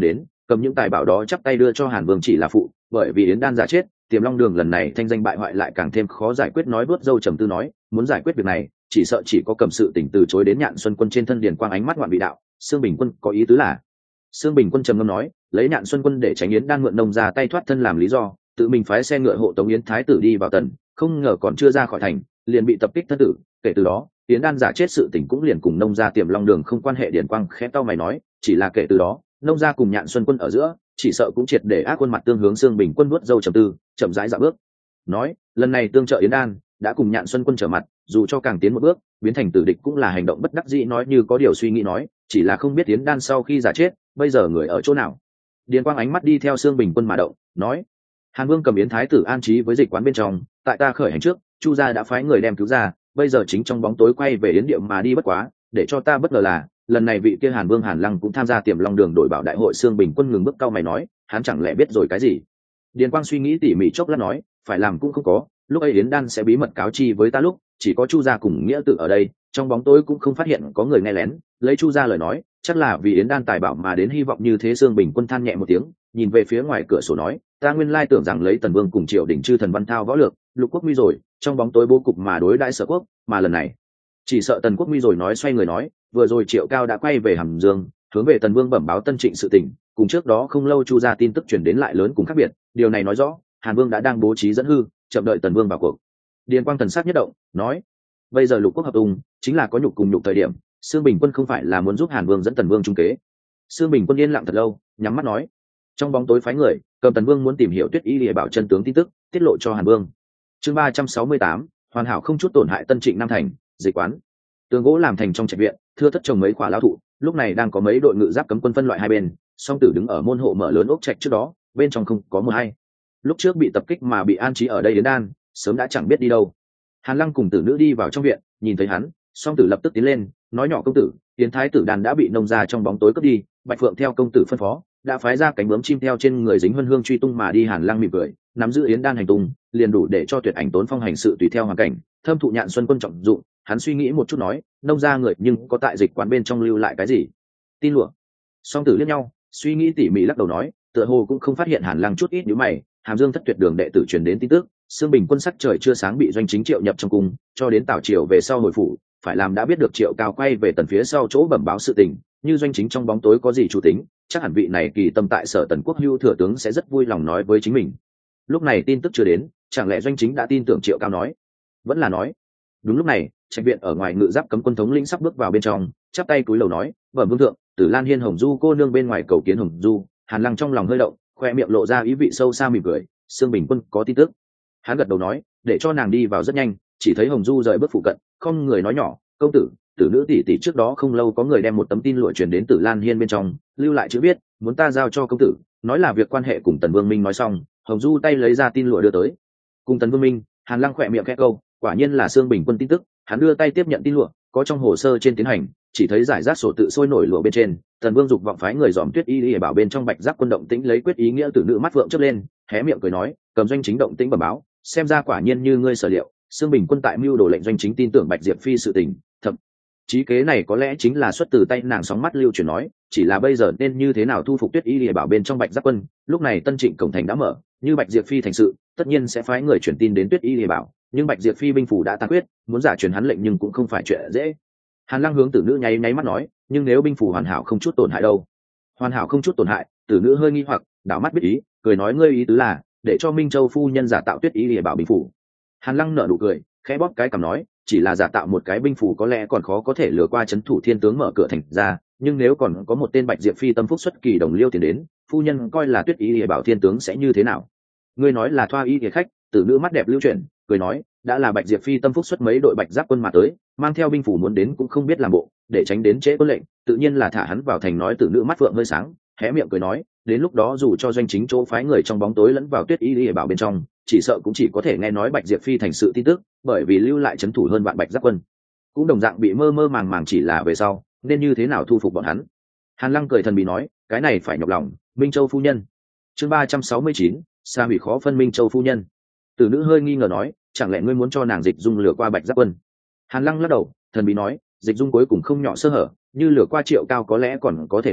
cầm những tài bảo đó chắp tay đưa cho Hàn Vương chỉ là phụ, bởi vì Yến Đan giả chết, Tiềm Long Đường lần này thanh danh bại hoại lại càng thêm khó giải quyết. Nói vuốt râu trầm tư nói, muốn giải quyết việc này, chỉ sợ chỉ có cầm sự tình từ chối đến Nhạn Xuân Quân trên thân. Điền Quang ánh mắt ngoạn vị đạo, Sương Bình Quân có ý tứ là? Sương Bình Quân trầm ngâm nói, lấy Nhạn Xuân Quân để tránh Yến Đan mượn nông ra tay thoát thân làm lý do, tự mình phái xe ngựa hộ tống Yến Thái tử đi vào tần, không ngờ còn chưa ra khỏi thành, liền bị tập kích thân tử. Kể từ đó, Yến Đan giả chết sự tình cũng liền cùng nông gia Tiềm Long Đường không quan hệ. Điền Quang khẽ cau mày nói, chỉ là kể từ đó, nông gia cùng Nhạn Xuân Quân ở giữa, chỉ sợ cũng triệt để ác khuôn mặt tương hướng. Sương Bình Quân vuốt râu trầm tư, chậm rãi dạo bước, nói, lần này tương trợ Yến Đan, đã cùng Nhạn Xuân Quân trở mặt, dù cho càng tiến một bước, biến thành tử địch cũng là hành động bất đắc dĩ. Nói như có điều suy nghĩ nói, chỉ là không biết Yến Đan sau khi giả chết, bây giờ người ở chỗ nào. Điền Quang ánh mắt đi theo Sương Bình Quân mà động, nói, Hàn Vương cầm Yến Thái tử an trí với dịch quán bên trong, tại ta khởi hành trước, Chu gia đã phái người đem cứu ra, bây giờ chính trong bóng tối quay về Yến Điệu mà đi. Bất quá, để cho ta bất ngờ là, lần này vị kia Hàn Vương Hàn Lăng cũng tham gia Tiềm Long Đường đổi bảo đại hội. Sương Bình Quân ngừng bước cau mày nói, hắn chẳng lẽ biết rồi cái gì? Điền Quang suy nghĩ tỉ mỉ chốc lát nói, phải làm cũng không có, lúc ấy Yến Đan sẽ bí mật cáo chi với ta lúc, chỉ có Chu gia cùng Nghĩa Tử ở đây, trong bóng tối cũng không phát hiện có người nghe lén. Lấy Chu gia lời nói, chắc là vì Yến Đan tài bảo mà đến, hy vọng như thế. Sương Bình Quân than nhẹ một tiếng, nhìn về phía ngoài cửa sổ nói, ta nguyên lai tưởng rằng lấy Tần Vương cùng Triệu Đình chư thần văn thao võ lược, lục quốc nguy rồi, trong bóng tối bố cục mà đối đãi Sở quốc, mà lần này chỉ sợ Tần quốc nguy rồi. Nói xoay người nói, vừa rồi Triệu Cao đã quay về Hàm Dương, hướng về Tần Vương bẩm báo Tân Trịnh sự tình, cùng trước đó không lâu Chu gia tin tức truyền đến lại lớn cùng khác biệt. Điều này nói rõ Hàn Vương đã đang bố trí dẫn hư, chậm đợi Tần Vương vào cuộc. Điền Quang thần sắc nhất động, nói, bây giờ lục quốc hợp tung, chính là có nhục cùng nhục thời điểm. Sương Bình Quân không phải là muốn giúp Hàn Vương dẫn Tần Vương trung kế? Sương Bình Quân yên lặng thật lâu, nhắm mắt nói, trong bóng tối phái người cầm Tần Vương muốn tìm hiểu Tuyết Y Lìa Bảo chân tướng tin tức, tiết lộ cho Hàn Vương. Chương 368, hoàn hảo không chút tổn hại. Tân Trịnh Nam thành, dịch quán, tường gỗ làm thành trong trạch viện, thưa thất trồng mấy quả lão thụ. Lúc này đang có mấy đội ngự giáp cấm quân phân loại hai bên, song tử đứng ở môn hộ mở lớn ốc trạch trước đó, bên trong không có mưa hay. Lúc trước bị tập kích mà bị an trí ở đây Yến Đan, sớm đã chẳng biết đi đâu. Hàn Lăng cùng tử nữ đi vào trong viện, nhìn thấy hắn, song tử lập tức tiến lên, nói nhỏ, công tử, Yến Thái tử Đan đã bị nông gia trong bóng tối cướp đi, Bạch Phượng theo công tử phân phó, đã phái ra cánh bướm chim theo trên người dính huân hương truy tung mà đi. Hàn Lăng mỉm cười, nắm giữ Yến Đan hành tung, liền đủ để cho Tuyệt Ảnh Tốn Phong hành sự tùy theo hoàn cảnh, thâm thụ Nhạn Xuân Quân trọng dụng. Hắn suy nghĩ một chút nói, nông gia người nhưng có tại dịch quán bên trong lưu lại cái gì? Tin lụa. Song tử liếc nhau, suy nghĩ tỉ mỉ lắc đầu nói, tựa hồ cũng không phát hiện. Hàn Lăng chút ít nhíu mày, Hàm Dương thất tuyệt đường đệ tử truyền đến tin tức, Sương Bình Quân sắc trời chưa sáng bị doanh chính Triệu nhập trong cung, cho đến tảo triều về sau hồi phủ, phải làm đã biết được Triệu Cao quay về Tần phía sau chỗ bẩm báo sự tình. Như doanh chính trong bóng tối có gì chủ tính, chắc hẳn vị này kỳ tâm tại Sở Tần Quốc hưu thừa tướng sẽ rất vui lòng nói với chính mình. Lúc này tin tức chưa đến, chẳng lẽ doanh chính đã tin tưởng Triệu Cao nói? Vẫn là nói. Đúng lúc này, trạch viện ở ngoài ngự giáp cấm quân thống lĩnh sắp bước vào bên trong, chắp tay cúi lầu nói, bẩm vương thượng, Tử Lan Hiên Hồng Du cô nương bên ngoài cầu kiến Hồng Du. Hàn Lăng trong lòng hơi động, khoe miệng lộ ra ý vị sâu xa mỉm cười. Sương Bình Quân có tin tức. Hắn gật đầu nói, để cho nàng đi vào rất nhanh. Chỉ thấy Hồng Du rời bước phụ cận, không người nói nhỏ, công tử, tử nữ tỷ tỷ trước đó không lâu có người đem một tấm tin lụa truyền đến Tử Lan Hiên bên trong, lưu lại chữ viết, muốn ta giao cho công tử, nói là việc quan hệ cùng Tần Vương Minh. Nói xong, Hồng Du tay lấy ra tin lụa đưa tới. Cùng Tần Vương Minh. Hàn Lăng khỏe miệng khẽ câu, quả nhiên là Sương Bình Quân tin tức. Hắn đưa tay tiếp nhận tin lụa, có trong hồ sơ trên tiến hành, chỉ thấy giải rác sổ tự sôi nổi lụa bên trên, Tần Vương dục vọng phái người dòm Tuyết Y Lìa Bảo bên trong Bạch Giáp Quân động tĩnh, lấy quyết ý nghĩa. Tử nữ mắt vượng chớp lên, hé miệng cười nói, cầm doanh chính động tĩnh bẩm báo, xem ra quả nhiên như ngươi sở liệu, Sương Bình Quân tại mưu đồ lệnh doanh chính tin tưởng Bạch Diệp Phi sự tình, thậm chí kế này có lẽ chính là xuất từ tay nàng. Sóng mắt lưu chuyển nói, chỉ là bây giờ nên như thế nào thu phục Tuyết Y Lìa Bảo bên trong Bạch Giáp Quân. Lúc này Tân Trịnh cổng thành đã mở, như Bạch Diệp Phi thành sự, tất nhiên sẽ phái người chuyển tin đến Tuyết Y Lìa Bảo, nhưng Bạch Diệp Phi binh phủ đã tan quyết, muốn giả truyền hắn lệnh nhưng cũng không phải chuyện dễ. Hàn Lăng hướng tử nữ nháy nháy mắt nói, nhưng nếu binh phủ hoàn hảo không chút tổn hại đâu? Hoàn hảo không chút tổn hại? Tử nữ hơi nghi hoặc, đảo mắt biết ý, cười nói, ngươi ý tứ là để cho Minh Châu phu nhân giả tạo Tuyết Y Lìa Bảo binh phủ? Hàn Lăng nở nụ cười, khẽ bóp cái cằm nói, chỉ là giả tạo một cái binh phủ có lẽ còn khó có thể lừa qua trấn thủ thiên tướng mở cửa thành ra, nhưng nếu còn có một tên Bạch Diệp Phi tâm phúc xuất kỳ đồng liêu tiền đến, phu nhân coi là Tuyết Y Lìa Bảo thiên tướng sẽ như thế nào? Ngươi nói là thoa y kìa khách. Tử nữ mắt đẹp lưu chuyển, cười nói, đã là Bạch Diệp Phi tâm phúc xuất mấy đội Bạch Giáp Quân mà tới, mang theo binh phủ muốn đến cũng không biết làm bộ, để tránh đến trễ quân lệnh, tự nhiên là thả hắn vào thành. Nói tử nữ mắt phượng hơi sáng, hé miệng cười nói, đến lúc đó dù cho doanh chính chỗ phái người trong bóng tối lẫn vào Tuyết Y Lìa Bảo bên trong, chỉ sợ cũng chỉ có thể nghe nói Bạch Diệp Phi thành sự tin tức, bởi vì lưu lại trấn thủ hơn vạn Bạch Giáp Quân, cũng đồng dạng bị mơ mơ màng màng, chỉ là về sau nên như thế nào thu phục bọn hắn. Hàn Lăng cười thần bí nói, cái này phải nhọc lòng Minh Châu phu nhân. Chương 369, xa hủy khó phân Minh Châu phu nhân. Tử nữ hơi nghi ngờ nói, chẳng lẽ ngươi muốn cho nàng Dịch Dung lừa qua Bạch Giáp Quân? Hàn Lăng lắc đầu, thần bí nói, Dịch Dung cuối cùng không nhỏ sơ hở, như lừa qua Triệu Cao có lẽ còn có thể đi,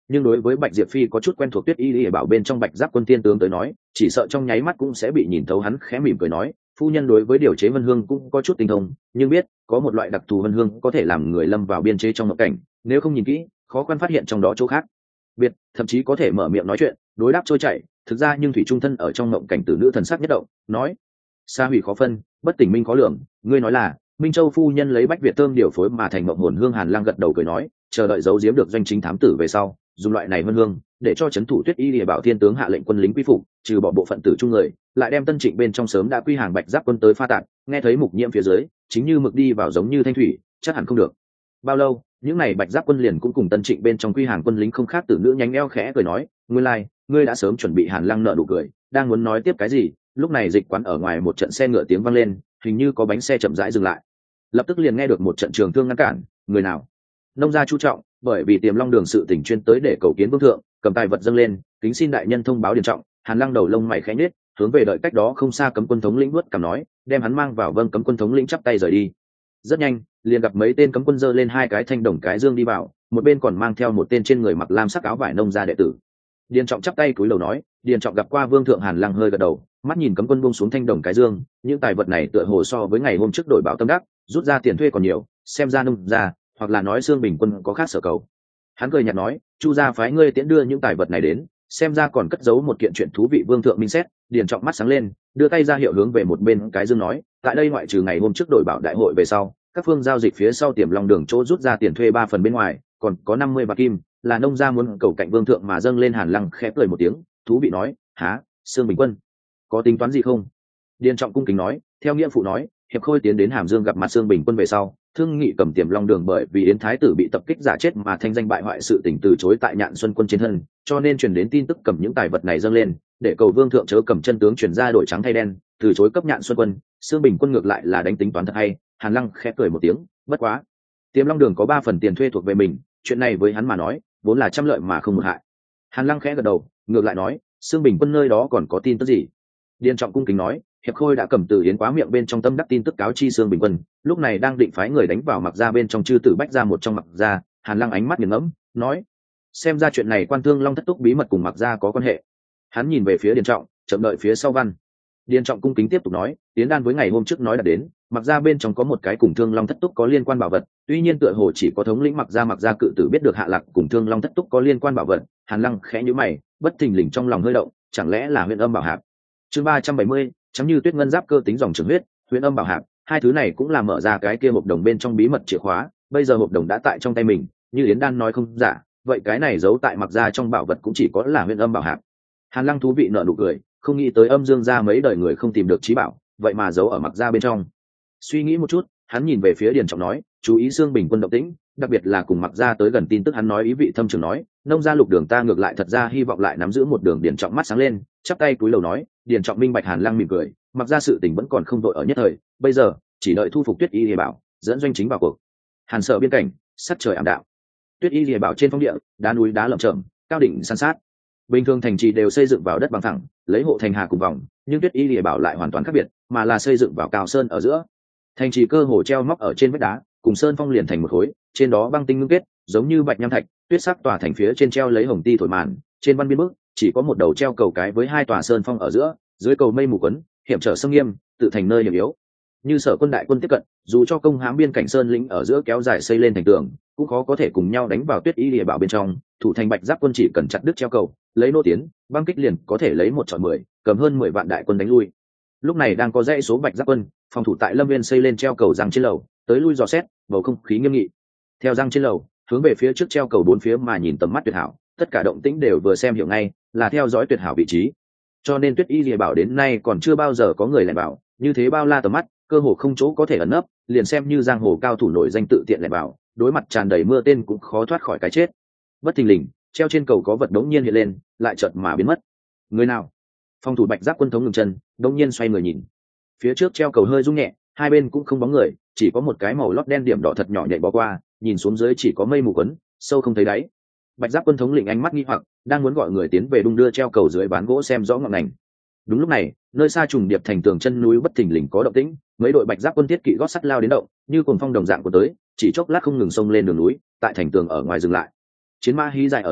nhưng đối với bạch diệp phi có chút quen thuộc Tuyết Y Lìa Bảo bên trong bạch giáp quân tiên tướng tới nói, chỉ sợ trong nháy mắt cũng sẽ bị nhìn thấu. Hắn khẽ mỉm cười nói, phu nhân đối với điều chế vân hương cũng có chút tinh thông, nhưng biết có một loại đặc thù vân hương có thể làm người lâm vào biên chế trong mộng cảnh, nếu không nhìn kỹ khó quan phát hiện trong đó chỗ khác biệt, thậm chí có thể mở miệng nói chuyện đối đáp trôi chảy. Thực ra nhưng thủy trung thân ở trong mộng cảnh, tử nữ thần sắc nhất động nói, xa hủy khó phân, bất tỉnh minh khó lường. Ngươi nói là Minh Châu phu nhân lấy bách việt thơm điều phối mà thành mộng hồn hương. Hàn Lăng gật đầu cười nói, chờ đợi giấu giếm được doanh chính thám tử về sau, dùng loại này vân hương để cho trấn thủ Tuyết Y Lìa Bảo thiên tướng hạ lệnh quân lính quy phục, trừ bỏ bộ phận tử trung người, lại đem Tân Trịnh bên trong sớm đã quy hàng bạch giáp quân tới pha tạc. Nghe thấy Mục Nhiễm phía dưới chính như mực đi vào giống như thanh thủy, chắc hẳn không được bao lâu những này bạch giáp quân liền cũng cùng Tân Trịnh bên trong quy hàng quân lính không khác. Tử nữ nhánh eo khẽ cười nói, nguyên lai ngươi đã sớm chuẩn bị. Hàn Lăng nở nụ cười, đang muốn nói tiếp cái gì, lúc này dịch quán ở ngoài một trận xe ngựa tiếng vang lên, hình như có bánh xe chậm rãi dừng lại. Lập tức liền nghe được một trận trường thương ngăn cản. Người nào? Nông gia Chu Trọng, bởi vì Tiềm Long Đường sự tình chuyên tới để cầu kiến vương thượng, cầm tài vật dâng lên, kính xin đại nhân thông báo Điền Trọng. Hàn Lăng đầu lông mày khẽ nhếch, hướng về đợi cách đó không xa cấm quân thống lĩnh vuốt cằm nói, đem hắn mang vào. Vâng. Cấm quân thống lĩnh chắp tay rời đi. Rất nhanh liền gặp mấy tên cấm quân giơ lên hai cái thanh đồng cái dương đi vào, một bên còn mang theo một tên trên người mặc lam sắc áo vải nông gia đệ tử. Điền Trọng chắp tay cúi đầu nói, Điền Trọng gặp qua vương thượng. Hàn Lăng hơi gật đầu, mắt nhìn cấm quân buông xuống thanh đồng cái dương, những tài vật này tựa hồ so với ngày hôm trước đổi bảo tâm đắc, rút ra tiền thuê còn nhiều, xem ra nông gia hoặc là nói Xương Bình quân có khác sở cầu. Hắn cười nhạt nói, Chu gia phái ngươi tiễn đưa những tài vật này đến, xem ra còn cất giấu một kiện chuyện thú vị. Vương thượng minh xét. Điền Trọng mắt sáng lên, đưa tay ra hiệu hướng về một bên cái dương nói, tại đây ngoại trừ ngày hôm trước đổi bảo đại hội về sau, các phương giao dịch phía sau Tiềm Long Đường chỗ rút ra tiền thuê 3 phần bên ngoài, còn có 50 bạc kim, là nông gia muốn cầu cạnh vương thượng mà dâng lên. Hàn Lăng khẽ cười một tiếng, thú vị nói, há, Xương Bình quân có tính toán gì không? Điền Trọng cung kính nói, theo nghĩa phụ nói, hiệp khôi tiến đến Hàm Dương gặp mặt Xương Bình quân về sau, thương nghị cầm Tiềm Long Đường bởi vì Yến thái tử bị tập kích giả chết mà thanh danh bại hoại sự tình từ chối tại Nhạn Xuân quân trên thân, cho nên truyền đến tin tức cầm những tài vật này dâng lên, để cầu vương thượng chớ cầm chân tướng truyền ra đổi trắng thay đen, từ chối cấp Nhạn Xuân quân. Xương Bình quân ngược lại là đánh tính toán thật hay. Hàn Lăng khẽ cười một tiếng, bất quá Tiềm Long Đường có 3 phần tiền thuê thuộc về mình, chuyện này với hắn mà nói vốn là trăm lợi mà không một hại. Hàn Lăng khẽ gật đầu, ngược lại nói, Xương Bình quân nơi đó còn có tin tức gì? Điền Trọng cung kính nói, hiệp khôi đã cầm từ Yến quá miệng bên trong tâm đắc tin tức cáo chi Xương Bình quân, lúc này đang định phái người đánh vào Mặc gia bên trong chư tử bách ra một trong Mặc gia. Hàn Lăng ánh mắt nghiền ngẫm nói, xem ra chuyện này Quan Thương Long thất túc bí mật cùng Mặc gia có quan hệ. Hắn nhìn về phía Điền Trọng, chậm đợi phía sau văn. Điền Trọng cung kính tiếp tục nói, Yến đan với ngày hôm trước nói đã đến, Mặc gia bên trong có một cái cùng Thương Long thất túc có liên quan bảo vật, tuy nhiên tựa hồ chỉ có thống lĩnh Mặc gia cự tử biết được hạ lạc cùng Thương Long thất túc có liên quan bảo vật. Hàn Lăng khẽ nhíu mày, bất thình lình trong lòng hơi động, chẳng lẽ là Huyền Âm Bảo Hạp? Chương 370, chấm như tuyết ngân giáp cơ tính dòng trường huyết, Huyền Âm Bảo Hạp, hai thứ này cũng là mở ra cái kia hộp đồng bên trong bí mật chìa khóa, bây giờ hộp đồng đã tại trong tay mình, như Yến đan nói không giả, vậy cái này giấu tại Mặc gia trong bảo vật cũng chỉ có là Huyền Âm Bảo Hạp. Hàn Lăng thú vị nở nụ cười, không nghĩ tới Âm Dương gia mấy đời người không tìm được trí bảo, vậy mà giấu ở Mặc gia bên trong. Suy nghĩ một chút, hắn nhìn về phía Điền Trọng nói, chú ý Xương Bình quân động tĩnh, đặc biệt là cùng Mặc gia tới gần tin tức. Hắn nói ý vị thâm trường nói, nông gia Lục Đường ta ngược lại thật ra hy vọng lại nắm giữ một đường. Điền Trọng mắt sáng lên, chắp tay cúi đầu nói, Điền Trọng minh bạch. Hàn Lăng mỉm cười, Mặc gia sự tình vẫn còn không vội ở nhất thời, bây giờ chỉ đợi thu phục Tuyết Y Lìa Bảo, dẫn doanh chính vào cuộc. Hàn Sở biên cảnh, sắc trời ảm đạm. Tuyết Y Lìa Bảo trên phong địa, đá núi đá lởm chởm, cao đỉnh san sát. Bình thường thành trì đều xây dựng vào đất bằng thẳng, lấy hộ thành hà cùng vòng, nhưng Tuyết Y Lìa Bảo lại hoàn toàn khác biệt, mà là xây dựng vào cao sơn ở giữa. Thành trì cơ hồ treo móc ở trên vách đá, cùng sơn phong liền thành một khối, trên đó băng tinh ngưng kết, giống như bạch nham thạch, tuyết sắc tòa thành phía trên treo lấy hồng ti thổi màn, trên văn biên bức chỉ có một đầu treo cầu cái với 2 tòa sơn phong ở giữa, dưới cầu mây mù quấn, hiểm trở sông nghiêm, tự thành nơi hiểm yếu. Như Sở quân đại quân tiếp cận, dù cho công hãm biên cảnh sơn lĩnh ở giữa kéo dài xây lên thành tường, cũng khó có thể cùng nhau đánh vào Tuyết Y Lìa Bảo bên trong. Thủ thành bạch giáp quân chỉ cần chặt đứt treo cầu, lấy nô tiến, băng kích liền có thể lấy 1 chọi 10, cầm hơn 10 vạn đại quân đánh lui. Lúc này đang có dãy số bạch giáp quân phòng thủ tại Lâm Viên xây lên treo cầu răng trên lầu, tới lui dò xét, bầu không khí nghiêm nghị. Theo răng trên lầu, hướng về phía trước treo cầu 4 phía mà nhìn tầm mắt tuyệt hảo, tất cả động tĩnh đều vừa xem hiểu ngay, là theo dõi tuyệt hảo vị trí. Cho nên Tuyết Y Lìa Bảo đến nay còn chưa bao giờ có người lẻn vào, như thế bao la tầm mắt, cơ hồ không chỗ có thể ẩn nấp, liền xem như giang hồ cao thủ nổi danh tự tiện lẻn vào, đối mặt tràn đầy mưa tên cũng khó thoát khỏi cái chết. Bất thình lình, treo trên cầu có vật đống nhiên hiện lên, lại chợt mà biến mất. Người nào? Phòng thủ bạch giáp quân thống ngừng chân, đống nhiên xoay người nhìn. Phía trước treo cầu hơi rung nhẹ, hai bên cũng không bóng người, chỉ có một cái màu lót đen điểm đỏ thật nhỏ nhảy bỏ qua, nhìn xuống dưới chỉ có mây mù quấn, sâu không thấy đáy. Bạch giáp quân thống lĩnh ánh mắt nghi hoặc, đang muốn gọi người tiến về đung đưa treo cầu dưới ván gỗ xem rõ ngọn ngành. Đúng lúc này, nơi xa trùng điệp thành tường chân núi bất thình lình có động tĩnh, mấy đội bạch giáp quân thiết kỵ gót sắt lao đến động, như cuồng phong đồng dạng của tới, chỉ chốc lát không ngừng xông lên đường núi, tại thành tường ở ngoài dừng lại. Chiến mã hí dài ở giữa,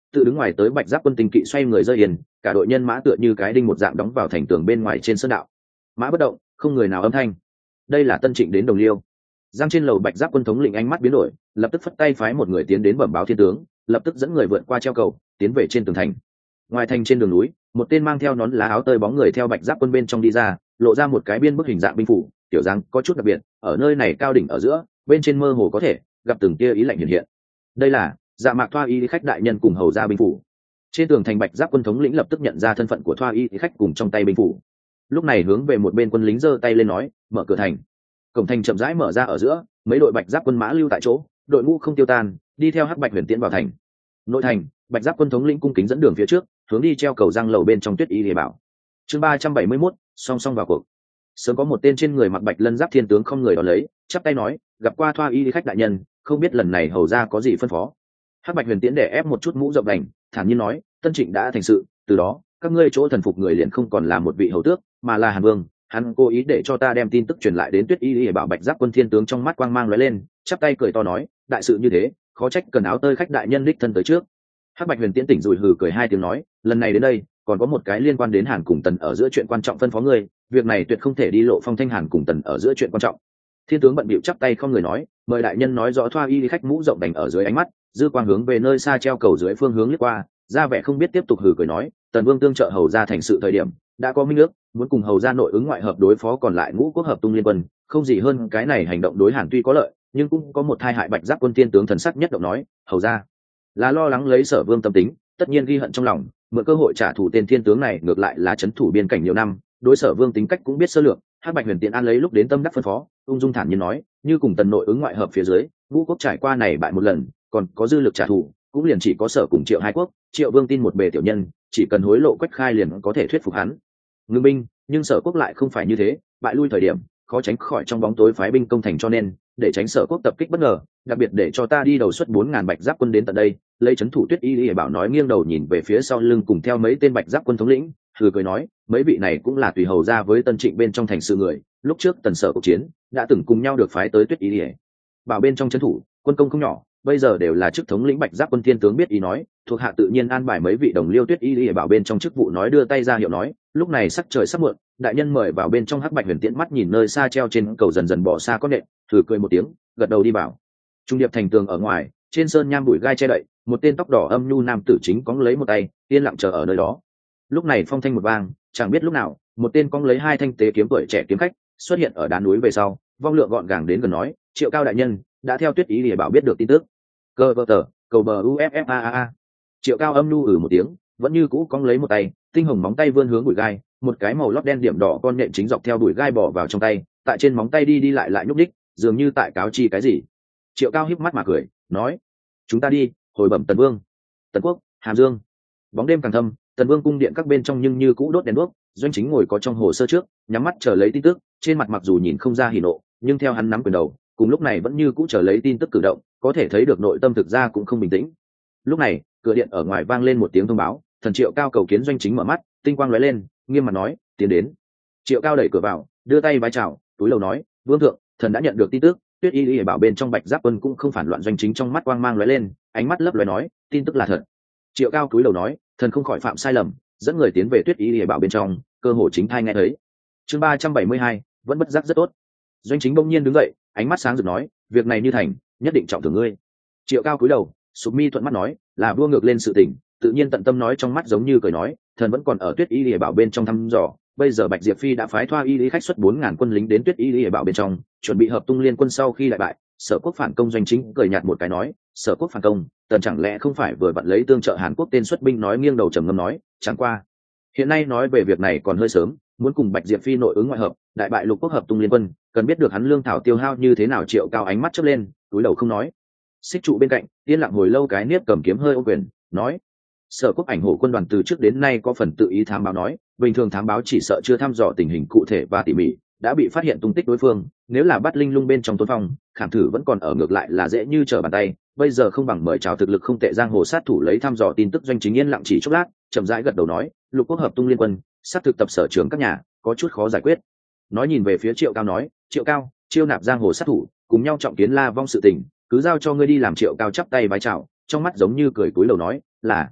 tự đứng ngoài tới bạch giáp quân tinh kỵ xoay người rơi yên, cả đội nhân mã tựa như cái đinh một dạng đóng vào thành tường bên ngoài trên sơn đạo, mã bất động, không người nào âm thanh. Đây là Tân Trịnh đến Đồng Liêu. Giang trên lầu bạch giáp quân thống lĩnh ánh mắt biến đổi, lập tức phất tay phái một người tiến đến bẩm báo thiên tướng, lập tức dẫn người vượt qua treo cầu tiến về trên tường thành. Ngoài thành trên đường núi, một tên mang theo nón lá áo tơi bóng người theo bạch giáp quân bên trong đi ra, lộ ra một cái biên bức hình dạng binh phủ, tiểu dáng có chút đặc biệt, ở nơi này cao đỉnh ở giữa, bên trên mơ hồ có thể gặp từng tia ý lạnh hiện hiện. Đây là Dạ Mạc Thoa Y khách đại nhân cùng hầu gia binh phủ. Trên tường thành bạch giáp quân thống lĩnh lập tức nhận ra thân phận của Thoa Y khách cùng trong tay binh phủ. Lúc này hướng về một bên quân lính giơ tay lên nói, mở cửa thành. Cổng thành chậm rãi mở ra ở giữa, mấy đội bạch giáp quân mã lưu tại chỗ, đội ngũ không tiêu tan, đi theo hắc bạch huyền tiễn vào thành. Nội thành, bạch giáp quân thống lĩnh cung kính dẫn đường phía trước, hướng đi treo cầu răng lầu bên trong Tuyết Y Lìa Bảo. Chương 371, song song vào cuộc. Sớm có một tên trên người mặc bạch lân giáp thiên tướng không người đón lấy, chắp tay nói, gặp qua Thoa Y khách đại nhân, không biết lần này hầu ra có gì phân phó. Hắc bạch huyền tiễn để ép một chút mũ rộng đành, thản nhiên nói, Tân Trịnh đã thành sự, từ đó các ngươi chỗ thần phục người liền không còn là một vị hầu tước, mà là Hàn Vương. Hắn cố ý để cho ta đem tin tức truyền lại đến Tuyết Y Lìa Bảo. Bạch giáp quân thiên tướng trong mắt quang mang lóe lên, chắp tay cười to nói, đại sự như thế, khó trách cần áo tơi khách đại nhân đích thân tới trước. Hắc bạch huyền tiễn tỉnh rùi hừ cười hai tiếng nói, lần này đến đây còn có một cái liên quan đến Hàn cùng Tần ở giữa chuyện quan trọng phân phó ngươi, việc này tuyệt không thể đi lộ phong thanh Hàn cùng Tần ở giữa chuyện quan trọng. Thiên tướng bận bịu chắp tay không người nói, mời đại nhân nói rõ. Thoa Y khách mũ rộng đành ở dưới ánh mắt, dư quang hướng về nơi xa treo cầu dưới phương hướng liếc qua, ra vẻ không biết, tiếp tục hừ cười nói, Tần Vương tương trợ hầu ra thành sự thời điểm đã có minh ước, muốn cùng hầu ra nội ứng ngoại hợp đối phó còn lại ngũ quốc hợp tung liên quân, không gì hơn cái này hành động đối Hàn tuy có lợi, nhưng cũng có một thai hại. Bạch giáp quân thiên tướng thần sắc nhất động nói, hầu ra là lo lắng lấy Sở Vương tâm tính, tất nhiên ghi hận trong lòng, mượn cơ hội trả thù. Tên thiên tướng này ngược lại là trấn thủ biên cảnh nhiều năm, đối Sở Vương tính cách cũng biết sơ lược. Hắc bạch huyền tiện an lấy lúc đến tâm đắc phân phó, ung dung thản nhiên nói, như cùng Tần nội ứng ngoại hợp phía dưới, ngũ quốc trải qua này bại một lần, còn có dư lực trả thù, cũng liền chỉ có Sở cùng Triệu hai quốc. Triệu Vương tin một bề tiểu nhân, chỉ cần hối lộ Quách Khai liền có thể thuyết phục hắn ngưng binh, nhưng Sở quốc lại không phải như thế, bại lui thời điểm khó tránh khỏi trong bóng tối phái binh công thành, cho nên để tránh Sở quốc tập kích bất ngờ, đặc biệt để cho ta đi đầu xuất 4.000 bạch giáp quân đến tận đây, lấy trấn thủ Tuyết Y Lìa Bảo. Nói nghiêng đầu nhìn về phía sau lưng cùng theo mấy tên bạch giáp quân thống lĩnh, hừ cười nói, mấy vị này cũng là tùy hầu ra với Tân Trịnh bên trong thành sự người, lúc trước Tần Sở cuộc chiến đã từng cùng nhau được phái tới Tuyết Y Lìa Bảo bên trong trấn thủ, quân công không nhỏ, bây giờ đều là chức thống lĩnh bạch giáp quân. Thiên tướng biết ý nói, thuộc hạ tự nhiên an bài mấy vị đồng liêu Tuyết Y Lìa Bảo bên trong chức vụ. Nói đưa tay ra hiệu nói, lúc này sắc trời sắp muộn, đại nhân mời vào bên trong. Hắc bạch huyền tiễn mắt nhìn nơi xa treo trên cầu dần dần bỏ xa con nện, thử cười một tiếng, gật đầu đi bảo. Trung điệp thành tường ở ngoài, trên sơn nham bụi gai che đậy, một tên tóc đỏ âm nhu nam tử chính cóng lấy một tay, yên lặng chờ ở nơi đó. Lúc này phong thanh một vang, chẳng biết lúc nào một tên cóng lấy hai thanh tế kiếm tuổi trẻ kiếm khách xuất hiện ở đá núi về sau, vong lượng gọn gàng đến gần nói, Triệu Cao đại nhân đã theo Tuyết Y Lìa Bảo biết được tin tức. Cơ vơ tờ cầu bờ uffaa. Triệu Cao âm nhu một tiếng, vẫn như cũ cóng lấy một tay, tinh hồng móng tay vươn hướng bụi gai, một cái màu lót đen điểm đỏ con nhện chính dọc theo bụi gai bỏ vào trong tay, tại trên móng tay đi đi lại nhúc đích, dường như tại cáo chi cái gì. Triệu Cao híp mắt mà cười nói, chúng ta đi hồi bẩm Tần Vương. Tần Quốc, Hàm Dương. Bóng đêm càng thâm, Tần Vương cung điện các bên trong nhưng như cũ đốt đèn đuốc, Doanh Chính ngồi có trong hồ sơ trước, nhắm mắt chờ lấy tin tức, trên mặt mặc dù nhìn không ra hỉ nộ, nhưng theo hắn nắm quyền đầu, cùng lúc này vẫn như cũ chờ lấy tin tức cử động, có thể thấy được nội tâm thực ra cũng không bình tĩnh. Lúc này, cửa điện ở ngoài vang lên một tiếng thông báo, thần Triệu Cao cầu kiến. Doanh Chính mở mắt, tinh quang lóe lên, nghiêm mặt nói, tiến đến. Triệu Cao đẩy cửa vào, đưa tay vái chào, túi lầu nói, vương thượng, thần đã nhận được tin tức, Tuyết Y Lìa Bảo bên trong bạch giáp quân cũng không phản loạn. Doanh Chính trong mắt quang mang lóe lên, ánh mắt lấp lóe nói, tin tức là thật. Triệu Cao túi lầu nói, thần không khỏi phạm sai lầm, dẫn người tiến về Tuyết Y Lìa Bảo bên trong, cơ hội chính thai nghe thấy. Chương 372, vẫn bất giác rất tốt. Doanh Chính bỗng nhiên đứng dậy, ánh mắt sáng rực nói, việc này như thành, nhất định trọng thưởng ngươi. Triệu Cao cúi đầu, sụp mi thuận mắt nói, là vua ngược lên sự tình, tự nhiên tận tâm nói, trong mắt giống như cười nói, thần vẫn còn ở Tuyết Y Lìa Bảo bên trong thăm dò, bây giờ Bạch Diệp Phi đã phái Thoa Y Lý khách xuất 4.000 quân lính đến Tuyết Y Lìa Bảo bên trong, chuẩn bị hợp tung liên quân sau khi đại bại. Sở quốc phản công. Doanh Chính cười nhạt một cái nói, Sở quốc phản công, tần chẳng lẽ không phải vừa vặn lấy tương trợ Hàn Quốc tên xuất binh. Nói nghiêng đầu trầm ngâm nói, chẳng qua hiện nay nói về việc này còn hơi sớm, muốn cùng Bạch Diệp Phi nội ứng ngoại hợp, đại bại lục quốc hợp tung liên quân, cần biết được hắn lương thảo tiêu hao như thế nào. Triệu Cao ánh mắt chớp lên, túi đầu không nói. Xích trụ bên cạnh yên lặng hồi lâu, cái niếp cầm kiếm hơi ô quyền nói, Sở quốc ảnh hổ quân đoàn từ trước đến nay có phần tự ý thám báo, nói bình thường thám báo chỉ sợ chưa thăm dò tình hình cụ thể và tỉ mỉ, đã bị phát hiện tung tích đối phương, nếu là bắt linh lung bên trong Tôn Phong, Khảm Thử vẫn còn ở, ngược lại là dễ như trở bàn tay, bây giờ không bằng mời chào thực lực không tệ giang hồ sát thủ lấy thăm dò tin tức. Doanh Chính yên lặng chỉ chốc lát, chậm rãi gật đầu nói, lục quốc hợp tung liên quân, sát thực tập sở trường các nhà, có chút khó giải quyết. Nói nhìn về phía Triệu Cao nói, Triệu Cao, chiêu nạp giang hồ sát thủ, cùng nhau trọng kiến La Vong sự tình, cứ giao cho ngươi đi làm. Triệu Cao chắp tay vái chào, trong mắt giống như cười, túi lầu nói, là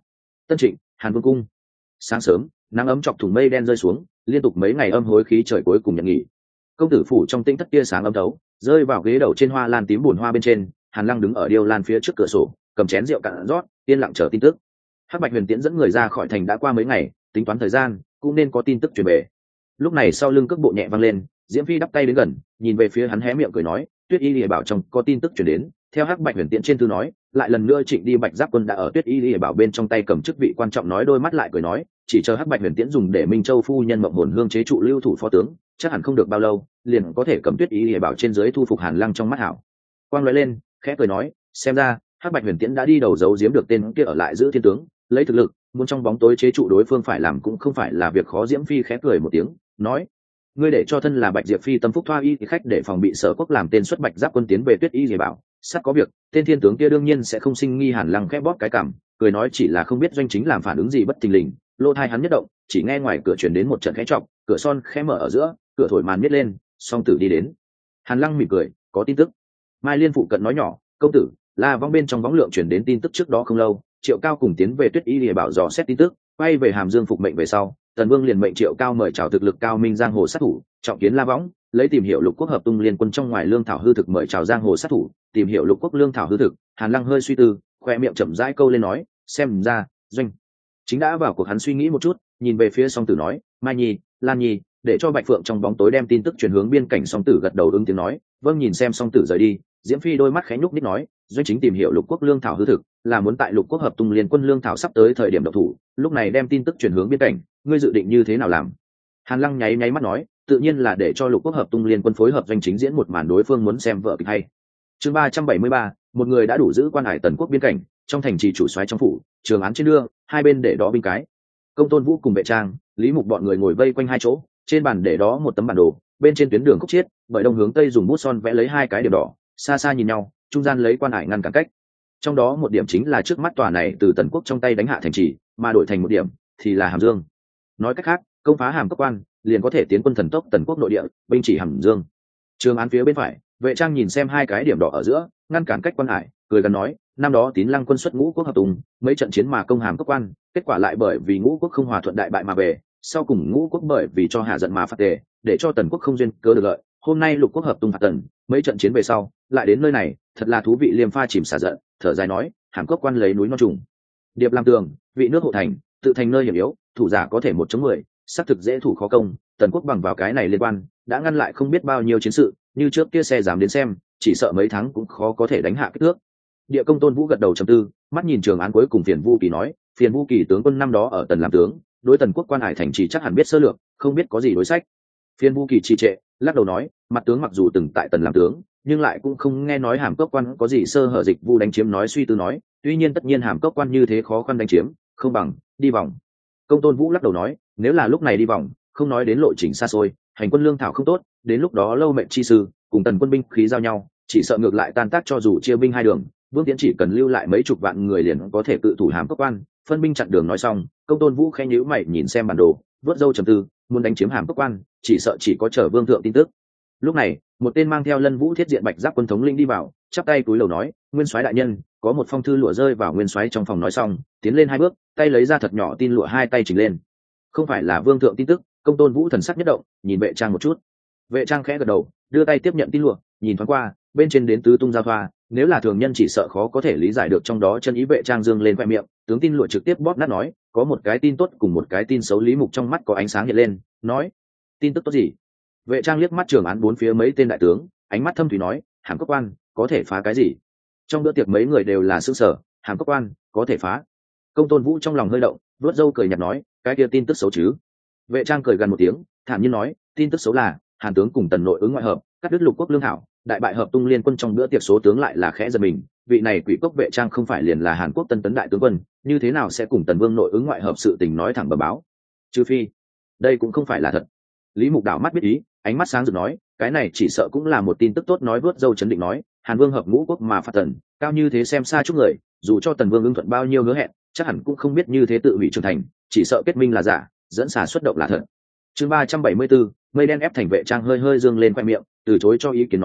Tân Trịnh, Hàn Vương cung. Sáng sớm, nắng ấm chọc thủng mây đen rơi xuống, liên tục mấy ngày âm hối khí trời cuối cùng nhận nghỉ. Công tử phủ trong tĩnh thất tia sáng ấm thấu, rơi vào ghế đầu trên hoa lan tím buồn hoa bên trên. Hàn Lăng đứng ở điêu lan phía trước cửa sổ, cầm chén rượu cạn rót, yên lặng chờ tin tức. Hắc Bạch Huyền Tiễn dẫn người ra khỏi thành đã qua mấy ngày, tính toán thời gian cũng nên có tin tức truyền về. Lúc này sau lưng cước bộ nhẹ văng lên, Diễm Phi đắp tay đến gần, nhìn về phía hắn hé miệng cười nói, Tuyết Y Lìa bảo trong có tin tức truyền đến. Theo Hắc Bạch Huyền Tiễn trên thư nói, lại lần nữa Trịnh đi Bạch Giáp Quân đã ở Tuyết Y Lìa bảo bên trong tay cầm chức vị quan trọng, nói đôi mắt lại cười nói, chỉ chờ Hắc Bạch Huyền Tiễn dùng để Minh Châu phu nhân mộng hồn hương chế trụ lưu thủ phó tướng, chắc hẳn không được bao lâu, liền có thể cầm Tuyết Y Lìa bảo trên dưới thu phục Hàn Lăng trong mắt hảo. Quang lóe lên, khẽ cười nói, xem ra Hắc Bạch Huyền Tiễn đã đi đầu giấu giếm được tên kia ở lại giữ thiên tướng, lấy thực lực muốn trong bóng tối chế trụ đối phương phải làm cũng không phải là việc khó. Diễm Phi khẽ cười một tiếng, nói, ngươi để cho thân là Bạch Diệp Phi tâm phúc thoa y thì khách để phòng bị Sở Quốc làm tên xuất Bạch Giáp Quân tiến về Tuyết Y Lìa bảo, sắp có việc, tên thiên tướng kia đương nhiên sẽ không sinh nghi. Hàn Lăng khẽ bóp cái cằm, cười nói, chỉ là không biết doanh chính làm phản ứng gì bất thình lình. Lỗ tai hắn nhất động, chỉ nghe ngoài cửa truyền đến một trận khẽ chọc, cửa son khẽ mở ở giữa, cửa thổi màn miết lên, song tử đi đến. Hàn Lăng mỉm cười, có tin tức. Mai Liên phụ cận nói nhỏ, công tử, La Vong bên trong võng lượng chuyển đến tin tức trước đó không lâu, Triệu Cao cùng tiến về Tuyết Y Lìa bảo dò xét tin tức, quay về Hàm Dương phục mệnh về sau, Tần Vương liền mệnh Triệu Cao mời chào thực lực cao minh giang hồ sát thủ, trọng kiến La Võng, lấy tìm hiểu lục quốc hợp tung liên quân trong ngoài lương thảo hư thực, mời chào giang hồ sát thủ, tìm hiểu lục quốc lương thảo hư thực. Hàn Lăng hơi suy tư, khoe miệng chậm rãi câu lên nói, xem ra doanh chính đã vào cuộc. Hắn suy nghĩ một chút, nhìn về phía Song Tử nói, Mai Nhi, Lan Nhi, để cho Bạch Phượng trong bóng tối đem tin tức chuyển hướng biên cảnh. Song Tử gật đầu ứng tiếng nói, vâng. Nhìn xem Song Tử rời đi, Diễm Phi đôi mắt khẽ nhúc nhích nói, doanh chính tìm hiểu lục quốc lương thảo hư thực, là muốn tại lục quốc hợp tung liên quân lương thảo sắp tới thời điểm độc thủ, lúc này đem tin tức chuyển hướng biên cảnh, ngươi dự định như thế nào làm? Hàn Lăng nháy nháy mắt nói, tự nhiên là để cho lục quốc hợp tung liên quân phối hợp doanh chính diễn một màn đối phương muốn xem vợ kịch hay. Chương 373, một người đã đủ giữ quan hải Tần quốc biên cảnh, trong thành trì chủ soái trong phủ, trường án trên đưa, hai bên để đó binh cái. Công Tôn Vũ cùng Vệ Trang, Lý Mục bọn người ngồi vây quanh hai chỗ, trên bàn để đó một tấm bản đồ, bên trên tuyến đường khúc chiết, bởi đông hướng tây dùng bút son vẽ lấy hai cái điểm đỏ, xa xa nhìn nhau, trung gian lấy quan hải ngăn cản cách. Trong đó một điểm chính là trước mắt tòa này từ Tần quốc trong tay đánh hạ thành trì, mà đổi thành một điểm thì là Hàm Dương. Nói cách khác, công phá Hàm Cốc quan, liền có thể tiến quân thần tốc Tần quốc nội địa, binh chỉ Hàm Dương. Trường án phía bên phải, Vệ Trang nhìn xem hai cái điểm đỏ ở giữa, ngăn cản cách quan hải, cười gần nói, năm đó Tín Lăng quân xuất ngũ quốc hợp tùng, mấy trận chiến mà công Hàm Cốc quan, kết quả lại bởi vì ngũ quốc không hòa thuận đại bại mà về, sau cùng ngũ quốc bởi vì cho hạ giận mà phạt tề, để cho Tần quốc không duyên cớ được lợi. Hôm nay lục quốc hợp tung phạt Tần, mấy trận chiến về sau, lại đến nơi này, thật là thú vị. Liêm Pha chìm xả giận, thở dài nói, Hàm Cốc quan lấy núi non trùng điệp làm tường, vị nước hộ thành, tự thành nơi hiểm yếu, thủ giả có thể 1 chống 10, xác thực dễ thủ khó công. Tần quốc bằng vào cái này liên quan, đã ngăn lại không biết bao nhiêu chiến sự, như trước kia xe dám đến xem, chỉ sợ mấy tháng cũng khó có thể đánh hạ kích thước. Địa Công Tôn Vũ gật đầu trầm tư, mắt nhìn trường án cuối cùng. Phiền Vu Kỳ nói, Phiền Vu Kỳ tướng quân năm đó ở Tần làm tướng, đối Tần quốc quan hải thành trì chắc hẳn biết sơ lược, không biết có gì đối sách. Phiền Vu Kỳ trì trệ, lắc đầu nói, mặt tướng mặc dù từng tại Tần làm tướng, nhưng lại cũng không nghe nói Hàm Cốc quan có gì sơ hở. Dịch Vu đánh chiếm nói suy tư nói, tuy nhiên tất nhiên Hàm Cốc quan như thế khó khăn đánh chiếm, không bằng đi vòng. Công Tôn Vũ lắc đầu nói, nếu là lúc này đi vòng, không nói đến lộ trình xa xôi, hành quân lương thảo không tốt, đến lúc đó lâu mệnh chi sư cùng Tần quân binh khí giao nhau, chỉ sợ ngược lại tan tác. Cho dù chia binh hai đường, Vương Tiễn chỉ cần lưu lại mấy chục vạn người liền có thể tự thủ Hàm Cốc quan, phân binh chặn đường. Nói xong, Công Tôn Vũ khẽ nhíu mày nhìn xem bản đồ, vớt râu trầm tư, muốn đánh chiếm Hàm Cốc quan, chỉ sợ chỉ có chờ Vương thượng tin tức. Lúc này, một tên mang theo Lân Vũ thiết diện Bạch Giáp quân thống lĩnh đi vào, chắp tay cúi đầu nói, Nguyên soái đại nhân, có một phong thư lụa rơi vào Nguyên soái trong phòng. Nói xong, tiến lên 2 bước, tay lấy ra thật nhỏ tin lụa, hai tay chỉnh lên. Không phải là Vương thượng tin tức. Công Tôn Vũ thần sắc nhất động, nhìn Vệ Trang một chút. Vệ Trang khẽ gật đầu, đưa tay tiếp nhận tin lụa, nhìn thoáng qua, bên trên đến tứ tung giao thoa, nếu là thường nhân chỉ sợ khó có thể lý giải được trong đó chân ý. Vệ Trang dương lên khoe miệng, tướng tin lụa trực tiếp bóp nát nói, có một cái tin tốt cùng một cái tin xấu. Lý Mục trong mắt có ánh sáng hiện lên, nói, tin tức tốt gì? Vệ Trang liếc mắt trường án bốn phía mấy tên đại tướng, ánh mắt thâm thủy nói, Hàm Cốc quan có thể phá cái gì? Trong bữa tiệc mấy người đều là sững sờ, Hàm Cốc quan có thể phá? Công Tôn Vũ trong lòng hơi động, vuốt râu cười nhạt nói, cái kia tin tức xấu chứ? Vệ Trang cười gần một tiếng, thản nhiên nói, tin tức xấu là Hàn tướng cùng Tần nội ứng ngoại hợp, cắt đứt lục quốc lương thảo, đại bại hợp tung liên quân. Trong bữa tiệc số tướng lại là khẽ giật mình, vị này Quỷ Cốc Vệ Trang không phải liền là Hàn Quốc Tân tấn đại tướng quân, như thế nào sẽ cùng Tần Vương nội ứng ngoại hợp? Sự tình nói thẳng bẩm báo, trừ phi đây cũng không phải là thật. Lý Mục đảo mắt biết ý, ánh mắt sáng rực nói, cái này chỉ sợ cũng là một tin tức tốt. Nói vuốt râu chấn định nói, Hàn Vương hợp ngũ quốc mà phạt Tần, cao như thế xem xa chút người, dù cho Tần Vương ưng thuận bao nhiêu hứa hẹn, chắc hẳn cũng không biết như thế tự hủy trưởng thành, chỉ sợ kết minh là giả, dẫn xả xuất động là thật. Chương 374, mây đen ép thành. Vệ Trang hơi hơi dương lên khoe miệng, từ chối cho ý kiến nói,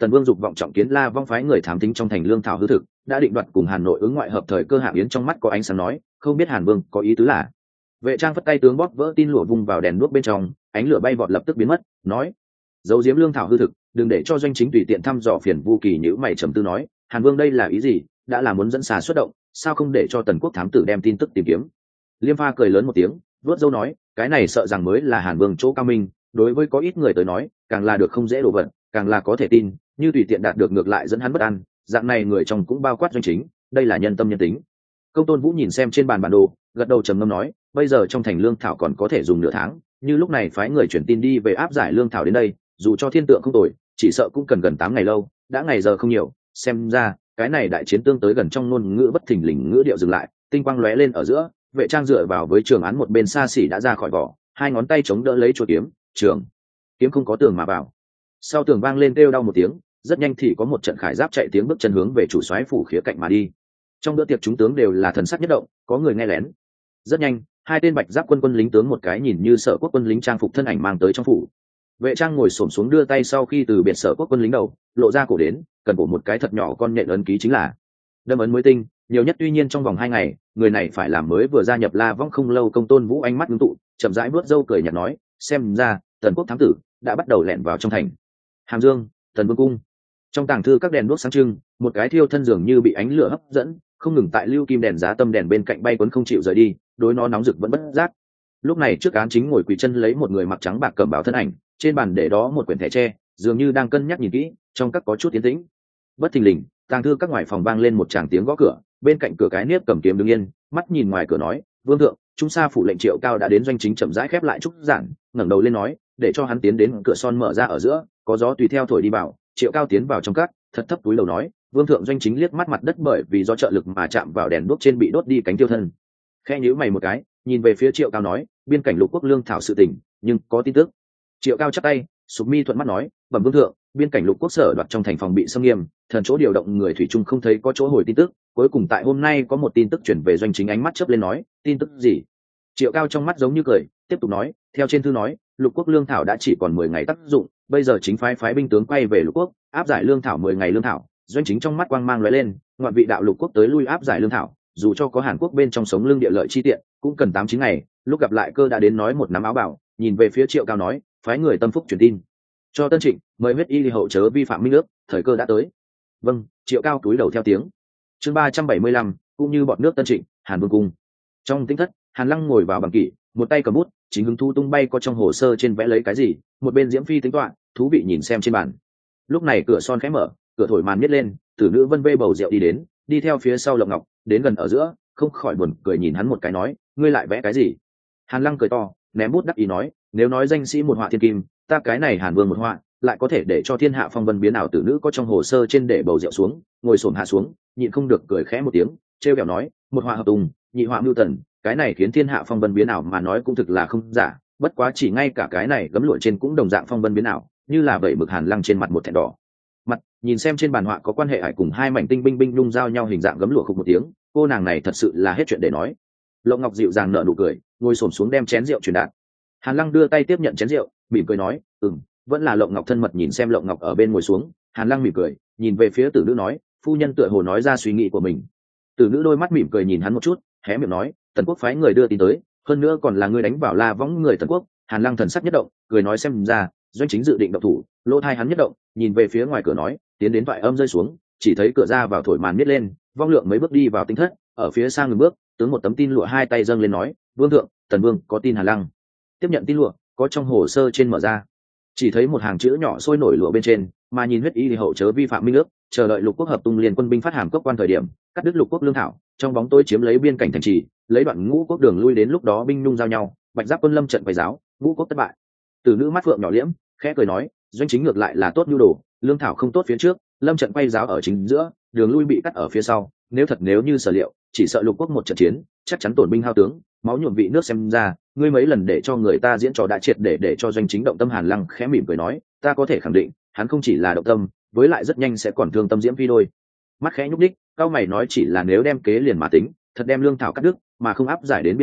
Tần Vương dục vọng trọng kiến La Vong phái người thám thính trong thành lương thảo hư thực, đã định đoạt cùng Hà Nội ứng ngoại hợp thời cơ. Hạng Yến trong mắt có ánh sáng nói, không biết Hàn Vương có ý tứ là. Vệ Trang phất tay tướng bóp vỡ tin lụa vung vào đèn đuốc bên trong, ánh lửa bay vọt lập tức biến mất, nói: giấu giếm lương thảo hư thực, đừng để cho doanh chính tùy tiện thăm dò. Phiền Vu Kỳ nhíu mày trầm tư nói, Hàn Vương đây là ý gì? Đã là muốn dẫn xà xuất động, sao không để cho Tần Quốc thám tử đem tin tức tìm kiếm? Liêm Pha cười lớn một tiếng, vuốt râu nói, cái này sợ rằng mới là Hàn Vương chỗ cao minh. Đối với có ít người tới nói, càng là được không dễ đổ vật, càng là có thể tin, như tùy tiện đạt được ngược lại dẫn hắn bất an. Dạng này người trong cũng bao quát doanh chính, đây là nhân tâm nhân tính. Công Tôn Vũ nhìn xem trên bàn bản đồ, gật đầu trầm ngâm nói, bây giờ trong thành lương thảo còn có thể dùng nửa tháng, như lúc này phái người chuyển tin đi về áp giải lương thảo đến đây, dù cho thiên tượng không tồi, chỉ sợ cũng cần gần 8 ngày lâu, đã ngày giờ không nhiều. Xem ra cái này đại chiến tương tới gần. Trong ngôn ngữ bất thình lình ngữ điệu dừng lại, tinh quang lóe lên ở giữa, Vệ Trang dựa vào với trường án một bên xa xỉ đã ra khỏi vỏ, hai ngón tay chống đỡ lấy chuôi kiếm, trường kiếm không có tường mà vào. Sau tường vang lên kêu đau một tiếng, rất nhanh thì có một trận khải giáp chạy tiếng bước chân hướng về chủ soái phủ khía cạnh mà đi. Trong bữa tiệc chúng tướng đều là thần sắc nhất động, có người nghe lén. Rất nhanh, hai tên bạch giáp quân lính tướng một cái nhìn như Sở Quốc quân lính trang phục thân ảnh mang tới trong phủ. Vệ Trang ngồi xổm xuống đưa tay sau khi từ biệt Sở Quốc quân lính đầu, lộ ra cổ đến, cần bổ một cái thật nhỏ con nhện ấn ký chính là đâm ấn mới tinh, nhiều nhất tuy nhiên trong vòng 2 ngày, người này phải làm mới vừa gia nhập La Vong không lâu. Công Tôn Vũ ánh mắt ngưng tụ, chậm rãi bước râu cười nhạt nói, xem ra Tần Quốc thám tử đã bắt đầu lẻn vào trong thành. Hàm Dương, Tần Vương cung. Trong tàng thư các đèn đuốc sáng trưng, một cái thiêu thân dường như bị ánh lửa hấp dẫn, không ngừng tại lưu kim đèn giá tâm đèn bên cạnh bay quấn không chịu rời đi, đối nó nóng rực vẫn bất giác. Lúc này trước án chính ngồi quỳ chân lấy một người mặc trắng bạc cẩm bào thân ảnh, trên bàn để đó một quyển thẻ tre, dường như đang cân nhắc nhìn kỹ. Trong các có chút tiến tĩnh. Bất thình lình, tàng thư các ngoài phòng vang lên một tràng tiếng gõ cửa, bên cạnh cửa cái niếp cầm kiếm đứng yên, mắt nhìn ngoài cửa nói, vương thượng, chúng sa phủ lệnh Triệu Cao đã đến. Doanh chính chậm rãi khép lại trúc giản, ngẩng đầu lên nói, để cho hắn tiến đến. Cửa son mở ra ở giữa, có gió tùy theo thổi đi vào. Triệu Cao tiến vào trong các, thật thấp túi đầu nói, vương thượng. Doanh chính liếc mắt mặt đất, bởi vì do trợ lực mà chạm vào đèn đuốc trên bị đốt đi cánh tiêu thân, khẽ nhíu mày một cái, nhìn về phía Triệu Cao nói, biên cảnh lục quốc lương thảo sự tình, nhưng có tin tức. Triệu Cao chắp tay, sụp mi thuận mắt nói, bẩm vương thượng, biên cảnh lục quốc sở đoạt trong thành phòng bị xâm nghiêm, thần chỗ điều động người thủy chung không thấy có chỗ hồi tin tức. Cuối cùng tại hôm nay có một tin tức chuyển về. Doanh chính ánh mắt chớp lên nói, tin tức gì? Triệu Cao trong mắt giống như cười, tiếp tục nói, theo trên thư nói, lục quốc lương thảo đã chỉ còn 10 ngày tác dụng, bây giờ chính phái binh tướng quay về lục quốc, áp giải lương thảo 10 ngày lương thảo. Doanh chính trong mắt quang mang lóe lên, ngoại vị đạo lục quốc tới lui áp giải lương thảo, dù cho có Hàn Quốc bên trong sống lương địa lợi chi tiện, cũng cần 8-9 ngày. Lúc gặp lại cơ đã đến, nói một nắm áo bảo, nhìn về phía Triệu Cao nói, phái người tâm phúc truyền tin cho Tân Trịnh, mời huyết y hậu chớ vi phạm minh ước, thời cơ đã tới. Vâng. Triệu Cao túi đầu theo tiếng. Chương 375, cũng như bọn nước Tân Trịnh, Hàn Vương cung. Trong tinh thất, Hàn Lăng ngồi vào bằng kỷ, một tay cầm bút, chính hứng thú tung bay có trong hồ sơ trên vẽ lấy cái gì, một bên Diễm Phi tính toán, thú vị nhìn xem trên bàn. Lúc này cửa son khẽ mở, cửa thổi màn miết lên, tử nữ Vân Vê bầu rượu đi đến, đi theo phía sau Lộc Ngọc, đến gần ở giữa, không khỏi buồn cười nhìn hắn một cái nói, ngươi lại vẽ cái gì? Hàn Lăng cười to, ném bút đắc ý nói, nếu nói danh sĩ một họa thiên kim, ta cái này Hàn Vương một họa, lại có thể để cho thiên hạ phong vân biến ảo. Tử nữ có trong hồ sơ trên để bầu rượu xuống, ngồi xổm hạ xuống, nhịn không được cười khẽ một tiếng, trêu kẹo nói, một họa hợp tùng, nhị họa mưu tần, cái này khiến thiên hạ phong vân biến ảo mà nói cũng thực là không giả. Bất quá chỉ ngay cả cái này gấm lụa trên cũng đồng dạng phong vân biến ảo, như là vậy. Mực Hàn Lăng trên mặt một thẹn đỏ mặt, nhìn xem trên bàn họa có quan hệ hải cùng hai mảnh tinh binh binh nhung giao nhau hình dạng gấm lụa, khục một tiếng, cô nàng này thật sự là hết chuyện để nói. Lộc Ngọc dịu dàng nở nụ cười, ngồi xổm xuống đem chén rượu truyền đạt. Hàn Lăng đưa tay tiếp nhận chén rượu, mỉm cười nói, vẫn là Lộc Ngọc thân mật. Nhìn xem Lộc Ngọc ở bên ngồi xuống, Hàn Lăng mỉm cười, nhìn về phía tử nữ nói, phu nhân tựa hồ nói ra suy nghĩ của mình. Tử nữ đôi mắt mỉm cười nhìn hắn một chút, hé miệng nói, Tần Quốc phái người đưa tin tới, hơn nữa còn là người đánh vào La Võng người Tần Quốc. Hàn Lăng thần sắc nhất động, cười nói, xem ra Doanh chính dự định động thủ. Lỗ tai hắn nhất động, nhìn về phía ngoài cửa nói, tiến đến thoại âm rơi xuống, chỉ thấy cửa ra vào thổi màn miết lên, Vong Lượng mấy bước đi vào tinh thất, ở phía xa ngừng bước, tướng một tấm tin lụa hai tay dâng lên nói, vương thượng, Tần Vương có tin. Hàn Lăng tiếp nhận tin lụa, có trong hồ sơ trên mở ra, chỉ thấy một hàng chữ nhỏ sôi nổi lụa bên trên, mà nhìn huyết y thì hậu chớ vi phạm minh ước, chờ đợi lục quốc hợp tung liên quân binh phát hàm cốc quan thời điểm, cắt đứt lục quốc lương thảo, trong bóng tối chiếm lấy biên cảnh thành trì, lấy đoạn ngũ quốc đường lui, đến lúc đó binh nhung giao nhau, bạch giáp quân lâm trận quấy giáo, ngũ quốc thất bại. Từ nữ mắt phượng nhỏ liễm, khẽ cười nói, Doanh chính ngược lại là tốt nhu đồ, lương thảo không tốt phía trước, lâm trận quay giáo ở chính giữa, đường lui bị cắt ở phía sau. Nếu như sở liệu, chỉ sợ lục quốc một trận chiến, chắc chắn tổn binh hao tướng, máu nhuộm vị nước. Xem ra ngươi mấy lần để cho người ta diễn trò đã triệt để cho Doanh chính động tâm. Hàn Lăng khẽ mỉm cười nói, ta có thể khẳng định, hắn không chỉ là động tâm, với lại rất nhanh sẽ còn thương tâm Diễm Phi đôi. Mắt khẽ nhúc đích, cao mày nói, chỉ là nếu đem kế liền mà tính, thật đem lương thảo cắt đứt mà không áp giải đến biên cảnh,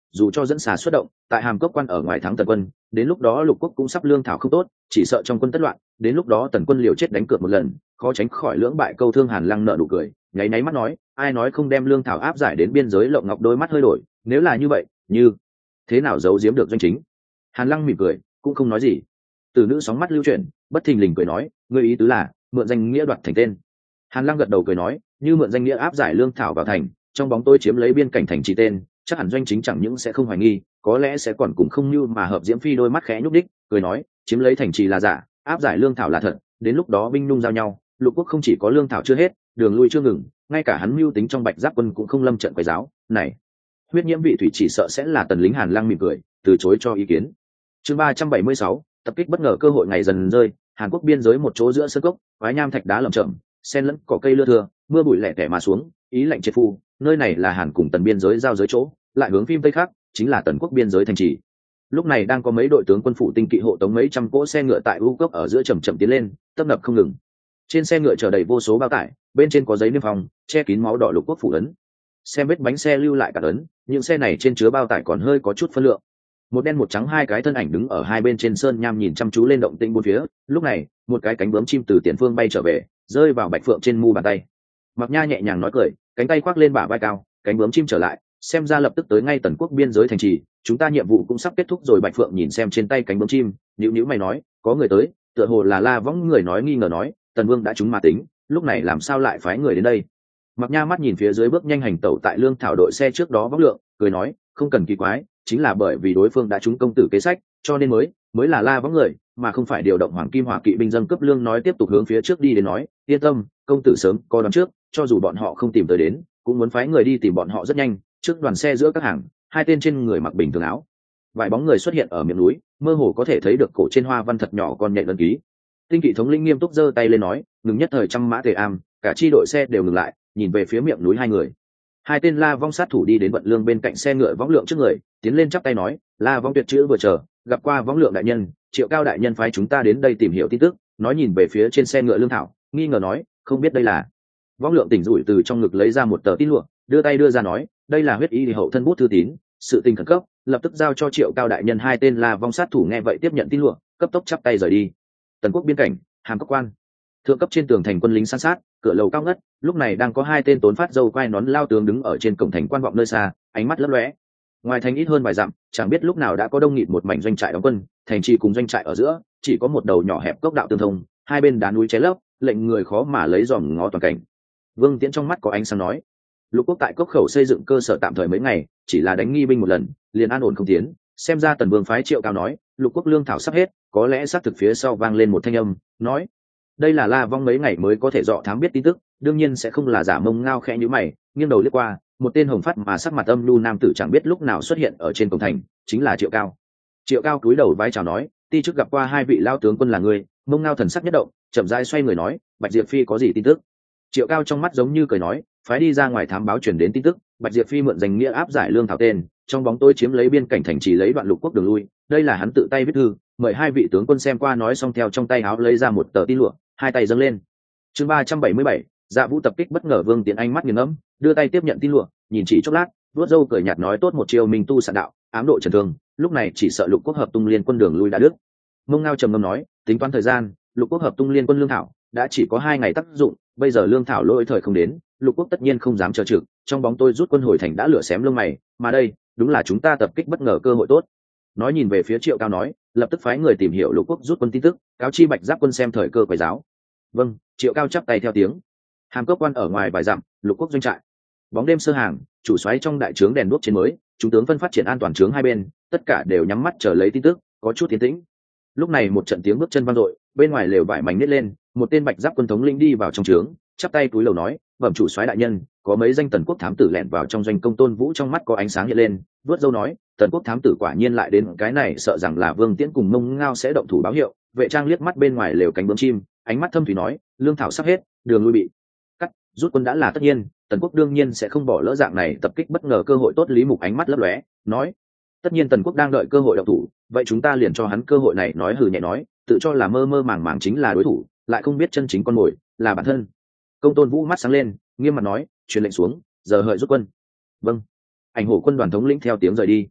dù cho dẫn xà xuất động tại hàm cốc quan ở ngoài thắng tần quân, đến lúc đó lục quốc cũng sắp lương thảo không tốt, chỉ sợ trong quân tất loạn, đến lúc đó tần quân liều chết đánh cược một lần, khó tránh khỏi lưỡng bại câu thương. Hàn Lăng nở nụ cười, nháy nháy mắt nói, ai nói không đem lương thảo áp giải đến biên giới. Lộng Ngọc đôi mắt hơi đổi, nếu là như vậy, như thế nào giấu giếm được doanh chính? Hàn Lăng mỉm cười, cũng không nói gì. Từ nữ sóng mắt lưu chuyển, bất thình lình cười nói, ngươi ý tứ là mượn danh nghĩa đoạt thành tên? Hàn Lăng gật đầu cười nói, như mượn danh nghĩa áp giải lương thảo vào thành, trong bóng tôi chiếm lấy biên cảnh thành trì tên, chắc hẳn doanh chính chẳng những sẽ không hoài nghi, có lẽ sẽ còn cùng không như mà hợp. Diễm Phi đôi mắt khẽ nhúc đích, cười nói, chiếm lấy thành trì là giả, áp giải lương thảo là thật, đến lúc đó binh nung giao nhau, lục quốc không chỉ có lương thảo chưa hết, đường lui chưa ngừng, ngay cả hắn mưu tính trong Bạch Giáp quân cũng không lâm trận quấy giáo. Này, huyết nhiễm vị thủy chỉ sợ sẽ là tần lính. Hàn Lăng mỉm cười, từ chối cho ý kiến. Chương 376, tập kích bất ngờ. Cơ hội ngày dần rơi, Hàn Quốc biên giới một chỗ giữa sơn cốc, quái nham thạch đá lởm chởm, xen lẫn cỏ cây lưa thưa, mưa bụi lẻ tẻ mà xuống, ý lạnh triệt phu. Nơi này là Hàn cùng tần biên giới giao giới chỗ, lại hướng phim tây khác chính là tần quốc biên giới thành trì. Lúc này đang có mấy đội tướng quân phủ tinh kỵ hộ tống mấy trăm cỗ xe ngựa tại u cốc ở giữa chậm chậm tiến lên, tấp nập không ngừng. Trên xe ngựa chở đầy vô số bao tải, bên trên có giấy niêm phong che kín máu đỏ lục quốc phủ ấn. Xem vết bánh xe lưu lại cả ấn, những xe này trên chứa bao tải còn hơi có chút phân lượng. Một đen một trắng hai cái thân ảnh đứng ở hai bên trên sơn nham nhìn chăm chú lên động tĩnh bốn phía. Lúc này một cái cánh bướm chim từ tiền phương bay trở về, rơi vào Bạch Phượng trên mu bàn tay. Mặc Nha nhẹ nhàng nói cười, cánh tay khoác lên bả vai cao, cánh bướm chim trở lại, xem ra lập tức tới ngay tần quốc biên giới thành trì, chúng ta nhiệm vụ cũng sắp kết thúc rồi. Bạch Phượng nhìn xem trên tay cánh bướm chim, nhíu nhíu mày nói, có người tới, tựa hồ là La Võng. Người nói nghi ngờ nói, tần vương đã trúng mà tính, lúc này làm sao lại phái người đến đây? Mặc Nha mắt nhìn phía dưới bước nhanh hành tẩu tại lương thảo đội xe trước đó Võng Lượng, cười nói, không cần kỳ quái, chính là bởi vì đối phương đã trúng công tử kế sách, cho nên mới là La Võng người, mà không phải điều động hoàng kim hỏa kỵ binh dâng cấp lương. Nói tiếp tục hướng phía trước đi đến nói, yên tâm, công tử sớm có đoán trước, cho dù bọn họ không tìm tới đến, cũng muốn phái người đi tìm bọn họ rất nhanh. Trước đoàn xe giữa các hàng, hai tên trên người mặc bình thường áo vài bóng người xuất hiện ở miệng núi, mơ hồ có thể thấy được cổ trên hoa văn thật nhỏ còn nhạy ấn ký. Tinh kỵ thống lĩnh nghiêm túc giơ tay lên nói, ngừng nhất thời trăm mã tề am, cả chi đội xe đều ngừng lại, nhìn về phía miệng núi hai người. Hai tên La Vong sát thủ đi đến Vận Lương bên cạnh xe ngựa Võng Lượng trước người, tiến lên chắp tay nói, La Vong tuyệt chữ vừa chờ, gặp qua Võng Lượng đại nhân, Triệu Cao đại nhân phái chúng ta đến đây tìm hiểu tin tức. Nói nhìn về phía trên xe ngựa lương thảo, nghi ngờ nói, không biết đây là? Võng Lượng tỉnh rủi từ trong ngực lấy ra một tờ tin lụa, đưa tay đưa ra nói, đây là huyết y hậu thân bút thư tín, sự tình khẩn cấp, lập tức giao cho Triệu Cao đại nhân. Hai tên La Vong sát thủ nghe vậy tiếp nhận tin lụa, cấp tốc chắp tay rời đi. Tần quốc biên cảnh, Hàm Cốc quan, thượng cấp trên tường thành quân lính san sát, cửa lầu cao ngất, lúc này đang có hai tên tốn phát dâu quai nón lao tướng đứng ở trên cổng thành quan vọng nơi xa, ánh mắt lấp lóe. Ngoài thành ít hơn vài dặm, chẳng biết lúc nào đã có đông nghịt một mảnh doanh trại đóng quân, thành trì cùng doanh trại ở giữa chỉ có một đầu nhỏ hẹp cốc đạo tương thông, hai bên đá núi ché lấp, lệnh người khó mà lấy dòm ngó toàn cảnh. Vương Tiễn trong mắt có ánh sáng nói, lục quốc tại cốc khẩu xây dựng cơ sở tạm thời mấy ngày, chỉ là đánh nghi binh một lần, liền an ổn không tiến. Xem ra Tần Vương phái Triệu Cao nói, lục quốc lương thảo sắp hết, có lẽ xác thực. Phía sau vang lên một thanh âm, nói, đây là La Vong mấy ngày mới có thể dọ thám biết tin tức, đương nhiên sẽ không là giả. Mông Ngao khẽ nhíu mày, nghiêng đầu liếc qua, một tên hồng phát mà sắc mặt âm nhu nam tử chẳng biết lúc nào xuất hiện ở trên cổng thành, chính là Triệu Cao. Triệu Cao cúi đầu vái chào nói, ti chức gặp qua hai vị lao tướng quân là người. Mông Ngao thần sắc nhất động, chậm rãi xoay người nói, Bạch Diệp Phi có gì tin tức? Triệu Cao trong mắt giống như cười nói, phái đi ra ngoài thám báo truyền đến tin tức, Bạch Diệp Phi mượn danh nghĩa áp giải lương thảo tên, trong bóng tối chiếm lấy biên cảnh thành trì, lấy đoạn lục quốc đường lui. Đây là hắn tự tay viết thư, mời hai vị tướng quân xem qua. Nói xong theo trong tay áo lấy ra một tờ tin lụa, hai tay dâng lên. Chương 377, Dạ Vũ tập kích bất ngờ. Vương Tiễn ánh mắt nghiền ngẫm, đưa tay tiếp nhận tin lụa, nhìn chỉ chốc lát, vuốt râu cười nhạt nói, tốt một chiêu minh tu sạn đạo, ám độ trần thương, lúc này chỉ sợ lục quốc hợp tung liên quân đường lui đã đứt. Mông Ngao trầm ngâm nói, tính toán thời gian, lục quốc hợp tung liên quân lương thảo đã chỉ có 2 ngày tác dụng, bây giờ lương thảo lỗi thời không đến, lục quốc tất nhiên không dám chờ trực, trong bóng tôi rút quân hồi thành đã lửa xém lông mày, mà đây đúng là chúng ta tập kích bất ngờ cơ hội tốt. Nói nhìn về phía Triệu Cao nói, lập tức phái người tìm hiểu lục quốc rút quân tin tức, cáo chi Bạch Giáp quân xem thời cơ quấy giáo. Vâng. Triệu Cao chắp tay theo tiếng. Hàm Cốc quan ở ngoài vài dặm, lục quốc doanh trại, bóng đêm sơ hàng, chủ soái trong đại trướng đèn đuốc trên mới, chúng tướng phân phát triển an toàn trướng hai bên, tất cả đều nhắm mắt chờ lấy tin tức, có chút tiến tĩnh. Lúc này một trận tiếng bước chân vang dội, bên ngoài lều vải mảnh nít lên, một tên Bạch Giáp quân thống lĩnh đi vào trong trướng, chắp tay cúi lầu nói, bẩm chủ soái đại nhân, có mấy danh tần quốc thám tử lẻn vào trong doanh. Công Tôn Vũ trong mắt có ánh sáng hiện lên, vớt râu nói, tần quốc thám tử quả nhiên lại đến, cái này sợ rằng là Vương Tiễn cùng Mông Ngao sẽ động thủ báo hiệu. Vệ Trang liếc mắt bên ngoài lều cánh bướm chim, ánh mắt thâm thủy nói, lương thảo sắp hết, đường lui bị cắt, rút quân đã là tất nhiên, tần quốc đương nhiên sẽ không bỏ lỡ dạng này tập kích bất ngờ cơ hội tốt. Lý Mục ánh mắt lấp lóe, nói, tất nhiên tần quốc đang đợi cơ hội động thủ, vậy chúng ta liền cho hắn cơ hội này. Nói hừ nhẹ nói, tự cho là mơ mơ màng màng chính là đối thủ, lại không biết chân chính con mồi là bản thân. Công Tôn Vũ mắt sáng lên, nghiêm mặt nói, truyền lệnh xuống, giờ hợi rút quân. Vâng. Ảnh Hổ quân đoàn thống lĩnh theo tiếng rời đi.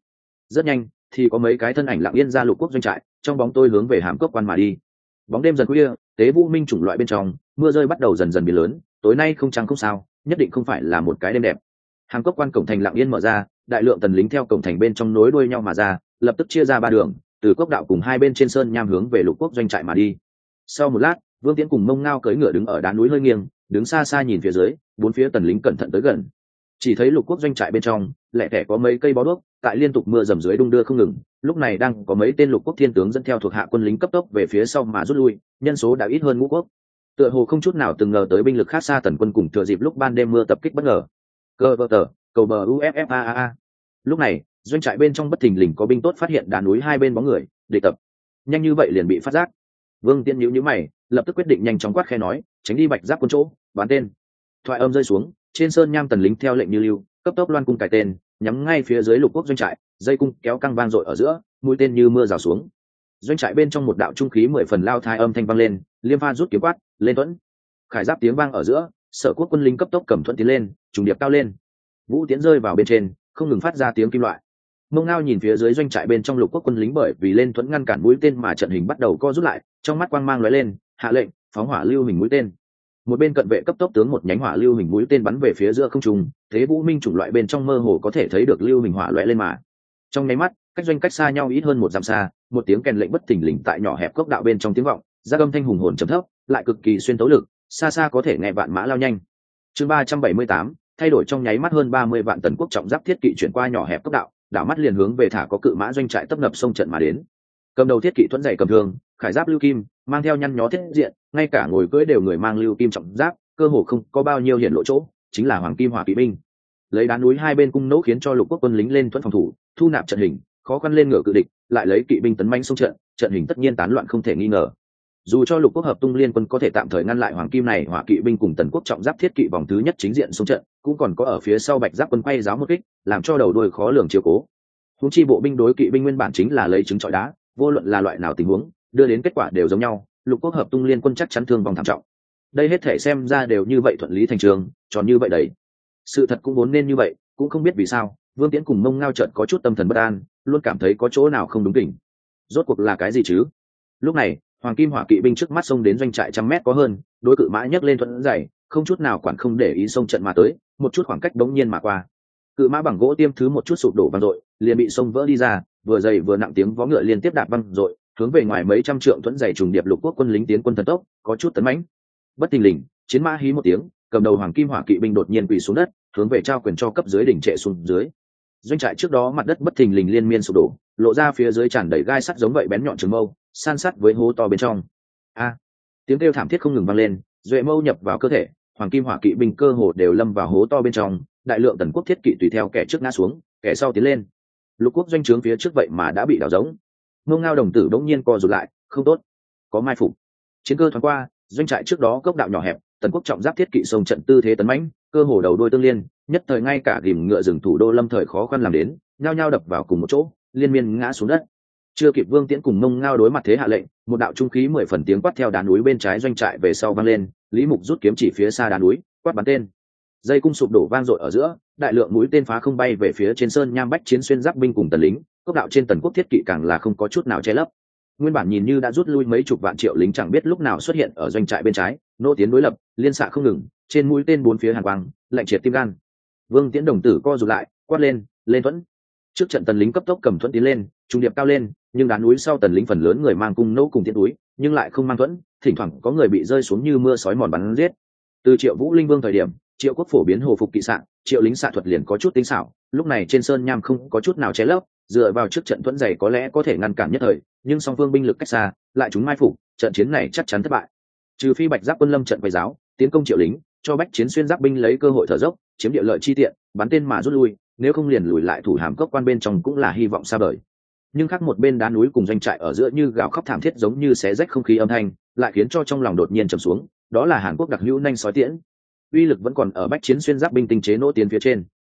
rất nhanh thì có mấy cái thân ảnh lặng yên ra lục quốc doanh trại, trong bóng tôi hướng về hàm cốc quan mà đi. Bóng đêm dần khuya, tế vũ minh chủng loại bên trong mưa rơi bắt đầu dần dần biến lớn, tối nay không trăng không sao, nhất định không phải là một cái đêm đẹp. Hàm cốc quan cổng thành lặng yên mở ra, đại lượng tần lính theo cổng thành bên trong nối đuôi nhau mà ra, lập tức chia ra ba đường, từ cốc đạo cùng hai bên trên sơn nham hướng về lục quốc doanh trại mà đi. Sau một lát, Vương Tiễn cùng Mông Ngao cưỡi ngựa đứng ở đá núi hơi nghiêng, đứng xa xa nhìn phía dưới, bốn phía tần lính cẩn thận tới gần. Chỉ thấy lục quốc doanh trại bên trong lẻ tẻ có mấy cây bó đuốc tại liên tục mưa dầm dưới đung đưa không ngừng, lúc này đang có mấy tên lục quốc thiên tướng dẫn theo thuộc hạ quân lính cấp tốc về phía sau mà rút lui, nhân số đã ít hơn ngũ quốc. Tựa hồ không chút nào từng ngờ tới binh lực khác xa tần quân cùng thừa dịp lúc ban đêm mưa tập kích bất ngờ. Cơ vợ tờ cầu bờ uffaa. Lúc này doanh trại bên trong bất thình lình có binh tốt phát hiện đá núi hai bên bóng người địch tập, nhanh như vậy liền bị phát giác. Vương Tiễn nhíu mày, lập tức quyết định nhanh chóng quát khe nói, tránh đi bạch giáp quân chỗ, bắn tên. Thoại âm rơi xuống, trên sơn nham tần lính theo lệnh như lưu, cấp tốc loan cung cài tên, nhắm ngay phía dưới lục quốc doanh trại, dây cung kéo căng vang dội ở giữa, mũi tên như mưa rào xuống. Doanh trại bên trong một đạo trung khí 10 phần lao thai âm thanh vang lên, Liêm Pha rút kiếm quát, lên thuẫn. Khải giáp tiếng vang ở giữa, Sở Quốc quân lính cấp tốc cầm thuẫn tiến lên, trùng điệp cao lên. Vũ tiễn rơi vào bên trên, không ngừng phát ra tiếng kim loại. Mông Ngao nhìn phía dưới doanh trại bên trong lục quốc quân lính bởi vì lên thuẫn ngăn cản mũi tên mà trận hình bắt đầu co rút lại, trong mắt quang mang lóe lên, hạ lệnh phóng hỏa lưu hình mũi tên. Một bên cận vệ cấp tốc tướng một nhánh hỏa lưu hình mũi tên bắn về phía giữa không trung, thế vũ minh chủng loại bên trong mơ hồ có thể thấy được lưu hình hỏa lóe lên mà. Trong nháy mắt, cách doanh cách xa nhau ít hơn một dặm xa, một tiếng kèn lệnh bất thình lình tại nhỏ hẹp cốc đạo bên trong tiếng vọng, ra âm thanh hùng hồn trầm thấp, lại cực kỳ xuyên tấu lực, xa xa có thể nghe vạn mã lao nhanh. Chương 378, thay đổi trong nháy mắt hơn 30 vạn tần quốc trọng giáp thiết kỵ chuyển qua nhỏ hẹp cốc đạo, đảo mắt liền hướng về thả có cự mã doanh trại tấp nập sông trận mà đến. Cầm đầu thiết kỵ thuẫn dày cầm thương, khải giáp lưu kim, mang theo nhăn nhó thiết diện, ngay cả ngồi cưỡi đều người mang lưu kim trọng giáp, cơ hồ không có bao nhiêu hiển lộ chỗ, chính là hoàng kim hỏa kỵ binh. Lấy đá núi hai bên cung nỗ khiến cho lục quốc quân lính lên thuẫn phòng thủ, thu nạp trận hình, khó khăn lên ngựa cự địch, lại lấy kỵ binh tấn manh xông trận, trận hình tất nhiên tán loạn không thể nghi ngờ. Dù cho lục quốc hợp tung liên quân có thể tạm thời ngăn lại hoàng kim này hỏa kỵ binh cùng tần quốc trọng giáp thiết kỵ vòng thứ nhất chính diện xông trận, cũng còn có ở phía sau bạch giáp quân quay giáo một kích, làm cho đầu đuôi khó lường chiếu cố. Huống chi bộ binh đối kỵ binh nguyên bản chính là lấy trứng trọi đá, vô luận là loại nào tình huống, đưa đến kết quả đều giống nhau, lục quốc hợp tung liên quân chắc chắn thương vong thảm trọng. Đây hết thể xem ra đều như vậy thuận lý thành trường, tròn như vậy đấy. Sự thật cũng vốn nên như vậy, cũng không biết vì sao, Vương Tiễn cùng Mông Ngao chợt có chút tâm thần bất an, luôn cảm thấy có chỗ nào không đúng kỉnh. Rốt cuộc là cái gì chứ? Lúc này, hoàng kim hỏa kỵ binh trước mắt xông đến doanh trại 100 mét có hơn, đối cự mã nhấc lên thuẫn dày, không chút nào quản không để ý xông trận mà tới, một chút khoảng cách đống nhiên mà qua. Cự mã bằng gỗ tiêm thứ một chút sụp đổ vang dội, liền bị xông vỡ đi ra, vừa dày vừa nặng tiếng vó ngựa liên tiếp đạp văng dội, hướng về ngoài mấy trăm trượng thuẫn dày trùng điệp lục quốc quân lính tiến quân thần tốc, có chút tấn mãnh. Bất thình lình, chiến mã hí một tiếng, cầm đầu hoàng kim hỏa kỵ binh đột nhiên quỳ xuống đất, hướng về trao quyền cho cấp dưới đỉnh trệ xuống dưới. Doanh trại trước đó mặt đất bất thình lình liên miên sụp đổ, lộ ra phía dưới tràn đầy gai sắt giống vậy bén nhọn trường mâu, san sát với hố to bên trong. Tiếng kêu thảm thiết không ngừng vang lên, duệ mâu nhập vào cơ thể, hoàng kim hỏa kỵ binh cơ hồ đều lâm vào hố to bên trong, đại lượng tần quốc thiết kỵ tùy theo kẻ trước ngã xuống, kẻ sau tiến lên. Lục quốc doanh trướng phía trước vậy mà đã bị đảo rỗng. Mông Ngao đồng tử bỗng nhiên co rụt lại, không tốt, có mai phục. Chiến cơ thoáng qua, doanh trại trước đó cốc đạo nhỏ hẹp, tần quốc trọng giáp thiết kỵ sông trận tư thế tấn mãnh, cơ hồ đầu đuôi tương liên, nhất thời ngay cả gìm ngựa rừng thủ đô lâm thời khó khăn làm đến, nhao nhao đập vào cùng một chỗ, liên miên ngã xuống đất. Chưa kịp Vương Tiễn cùng Mông Ngao đối mặt thế hạ lệnh, một đạo trung khí 10 phần tiếng quát theo đá núi bên trái doanh trại về sau vang lên, Lý Mục rút kiếm chỉ phía xa đá núi, quát bắn tên. Dây cung sụp đổ vang dội ở giữa, đại lượng mũi tên phá không bay về phía trên sơn nham bách chiến xuyên giáp binh cùng tần lính, cốc đạo trên tần quốc thiết kỵ càng là không có chút nào che lấp. Nguyên bản nhìn như đã rút lui mấy chục vạn triệu lính chẳng biết lúc nào xuất hiện ở doanh trại bên trái, nô tiến đối lập, liên xạ không ngừng, trên mũi tên bốn phía hàn quang, lạnh triệt tim gan. Vương Tiễn đồng tử co rụt lại, quát lên, lên thuẫn. Trước trận tần lính cấp tốc cầm thuẫn tiến lên, trung điệp cao lên, nhưng đá núi sau tần lính phần lớn người mang cung nỗ cùng tiến túi, nhưng lại không mang thuẫn, thỉnh thoảng có người bị rơi xuống như mưa sói mòn bắn giết. Từ Triệu Vũ Linh Vương thời điểm, Triệu Quốc phổ biến hồ phục kỵ xạ, Triệu lính xạ thuật liền có chút tinh xảo, lúc này trên sơn nham không có chút nào che lấp, dựa vào trước trận thuẫn dày có lẽ có thể ngăn cản nhất thời, nhưng song phương binh lực cách xa, lại chúng mai phục, trận chiến này chắc chắn thất bại. Trừ phi Bạch Giáp quân lâm trận quay giáo, tiến công Triệu lính, cho bách chiến xuyên giáp binh lấy cơ hội thở dốc, chiếm địa lợi chi tiện, bắn tên mà rút lui, nếu không liền lùi lại thủ hàm cốc quan bên trong cũng là hy vọng xa vời. Nhưng khác một bên đá núi cùng doanh trại ở giữa như gào khóc thảm thiết giống như xé rách không khí âm thanh, lại khiến cho trong lòng đột nhiên trầm xuống, đó là Hàn Quốc đặc hữu nhanh sói tiễn. Uy lực vẫn còn ở bách chiến xuyên giáp binh tinh chế nỗ tiến phía trên.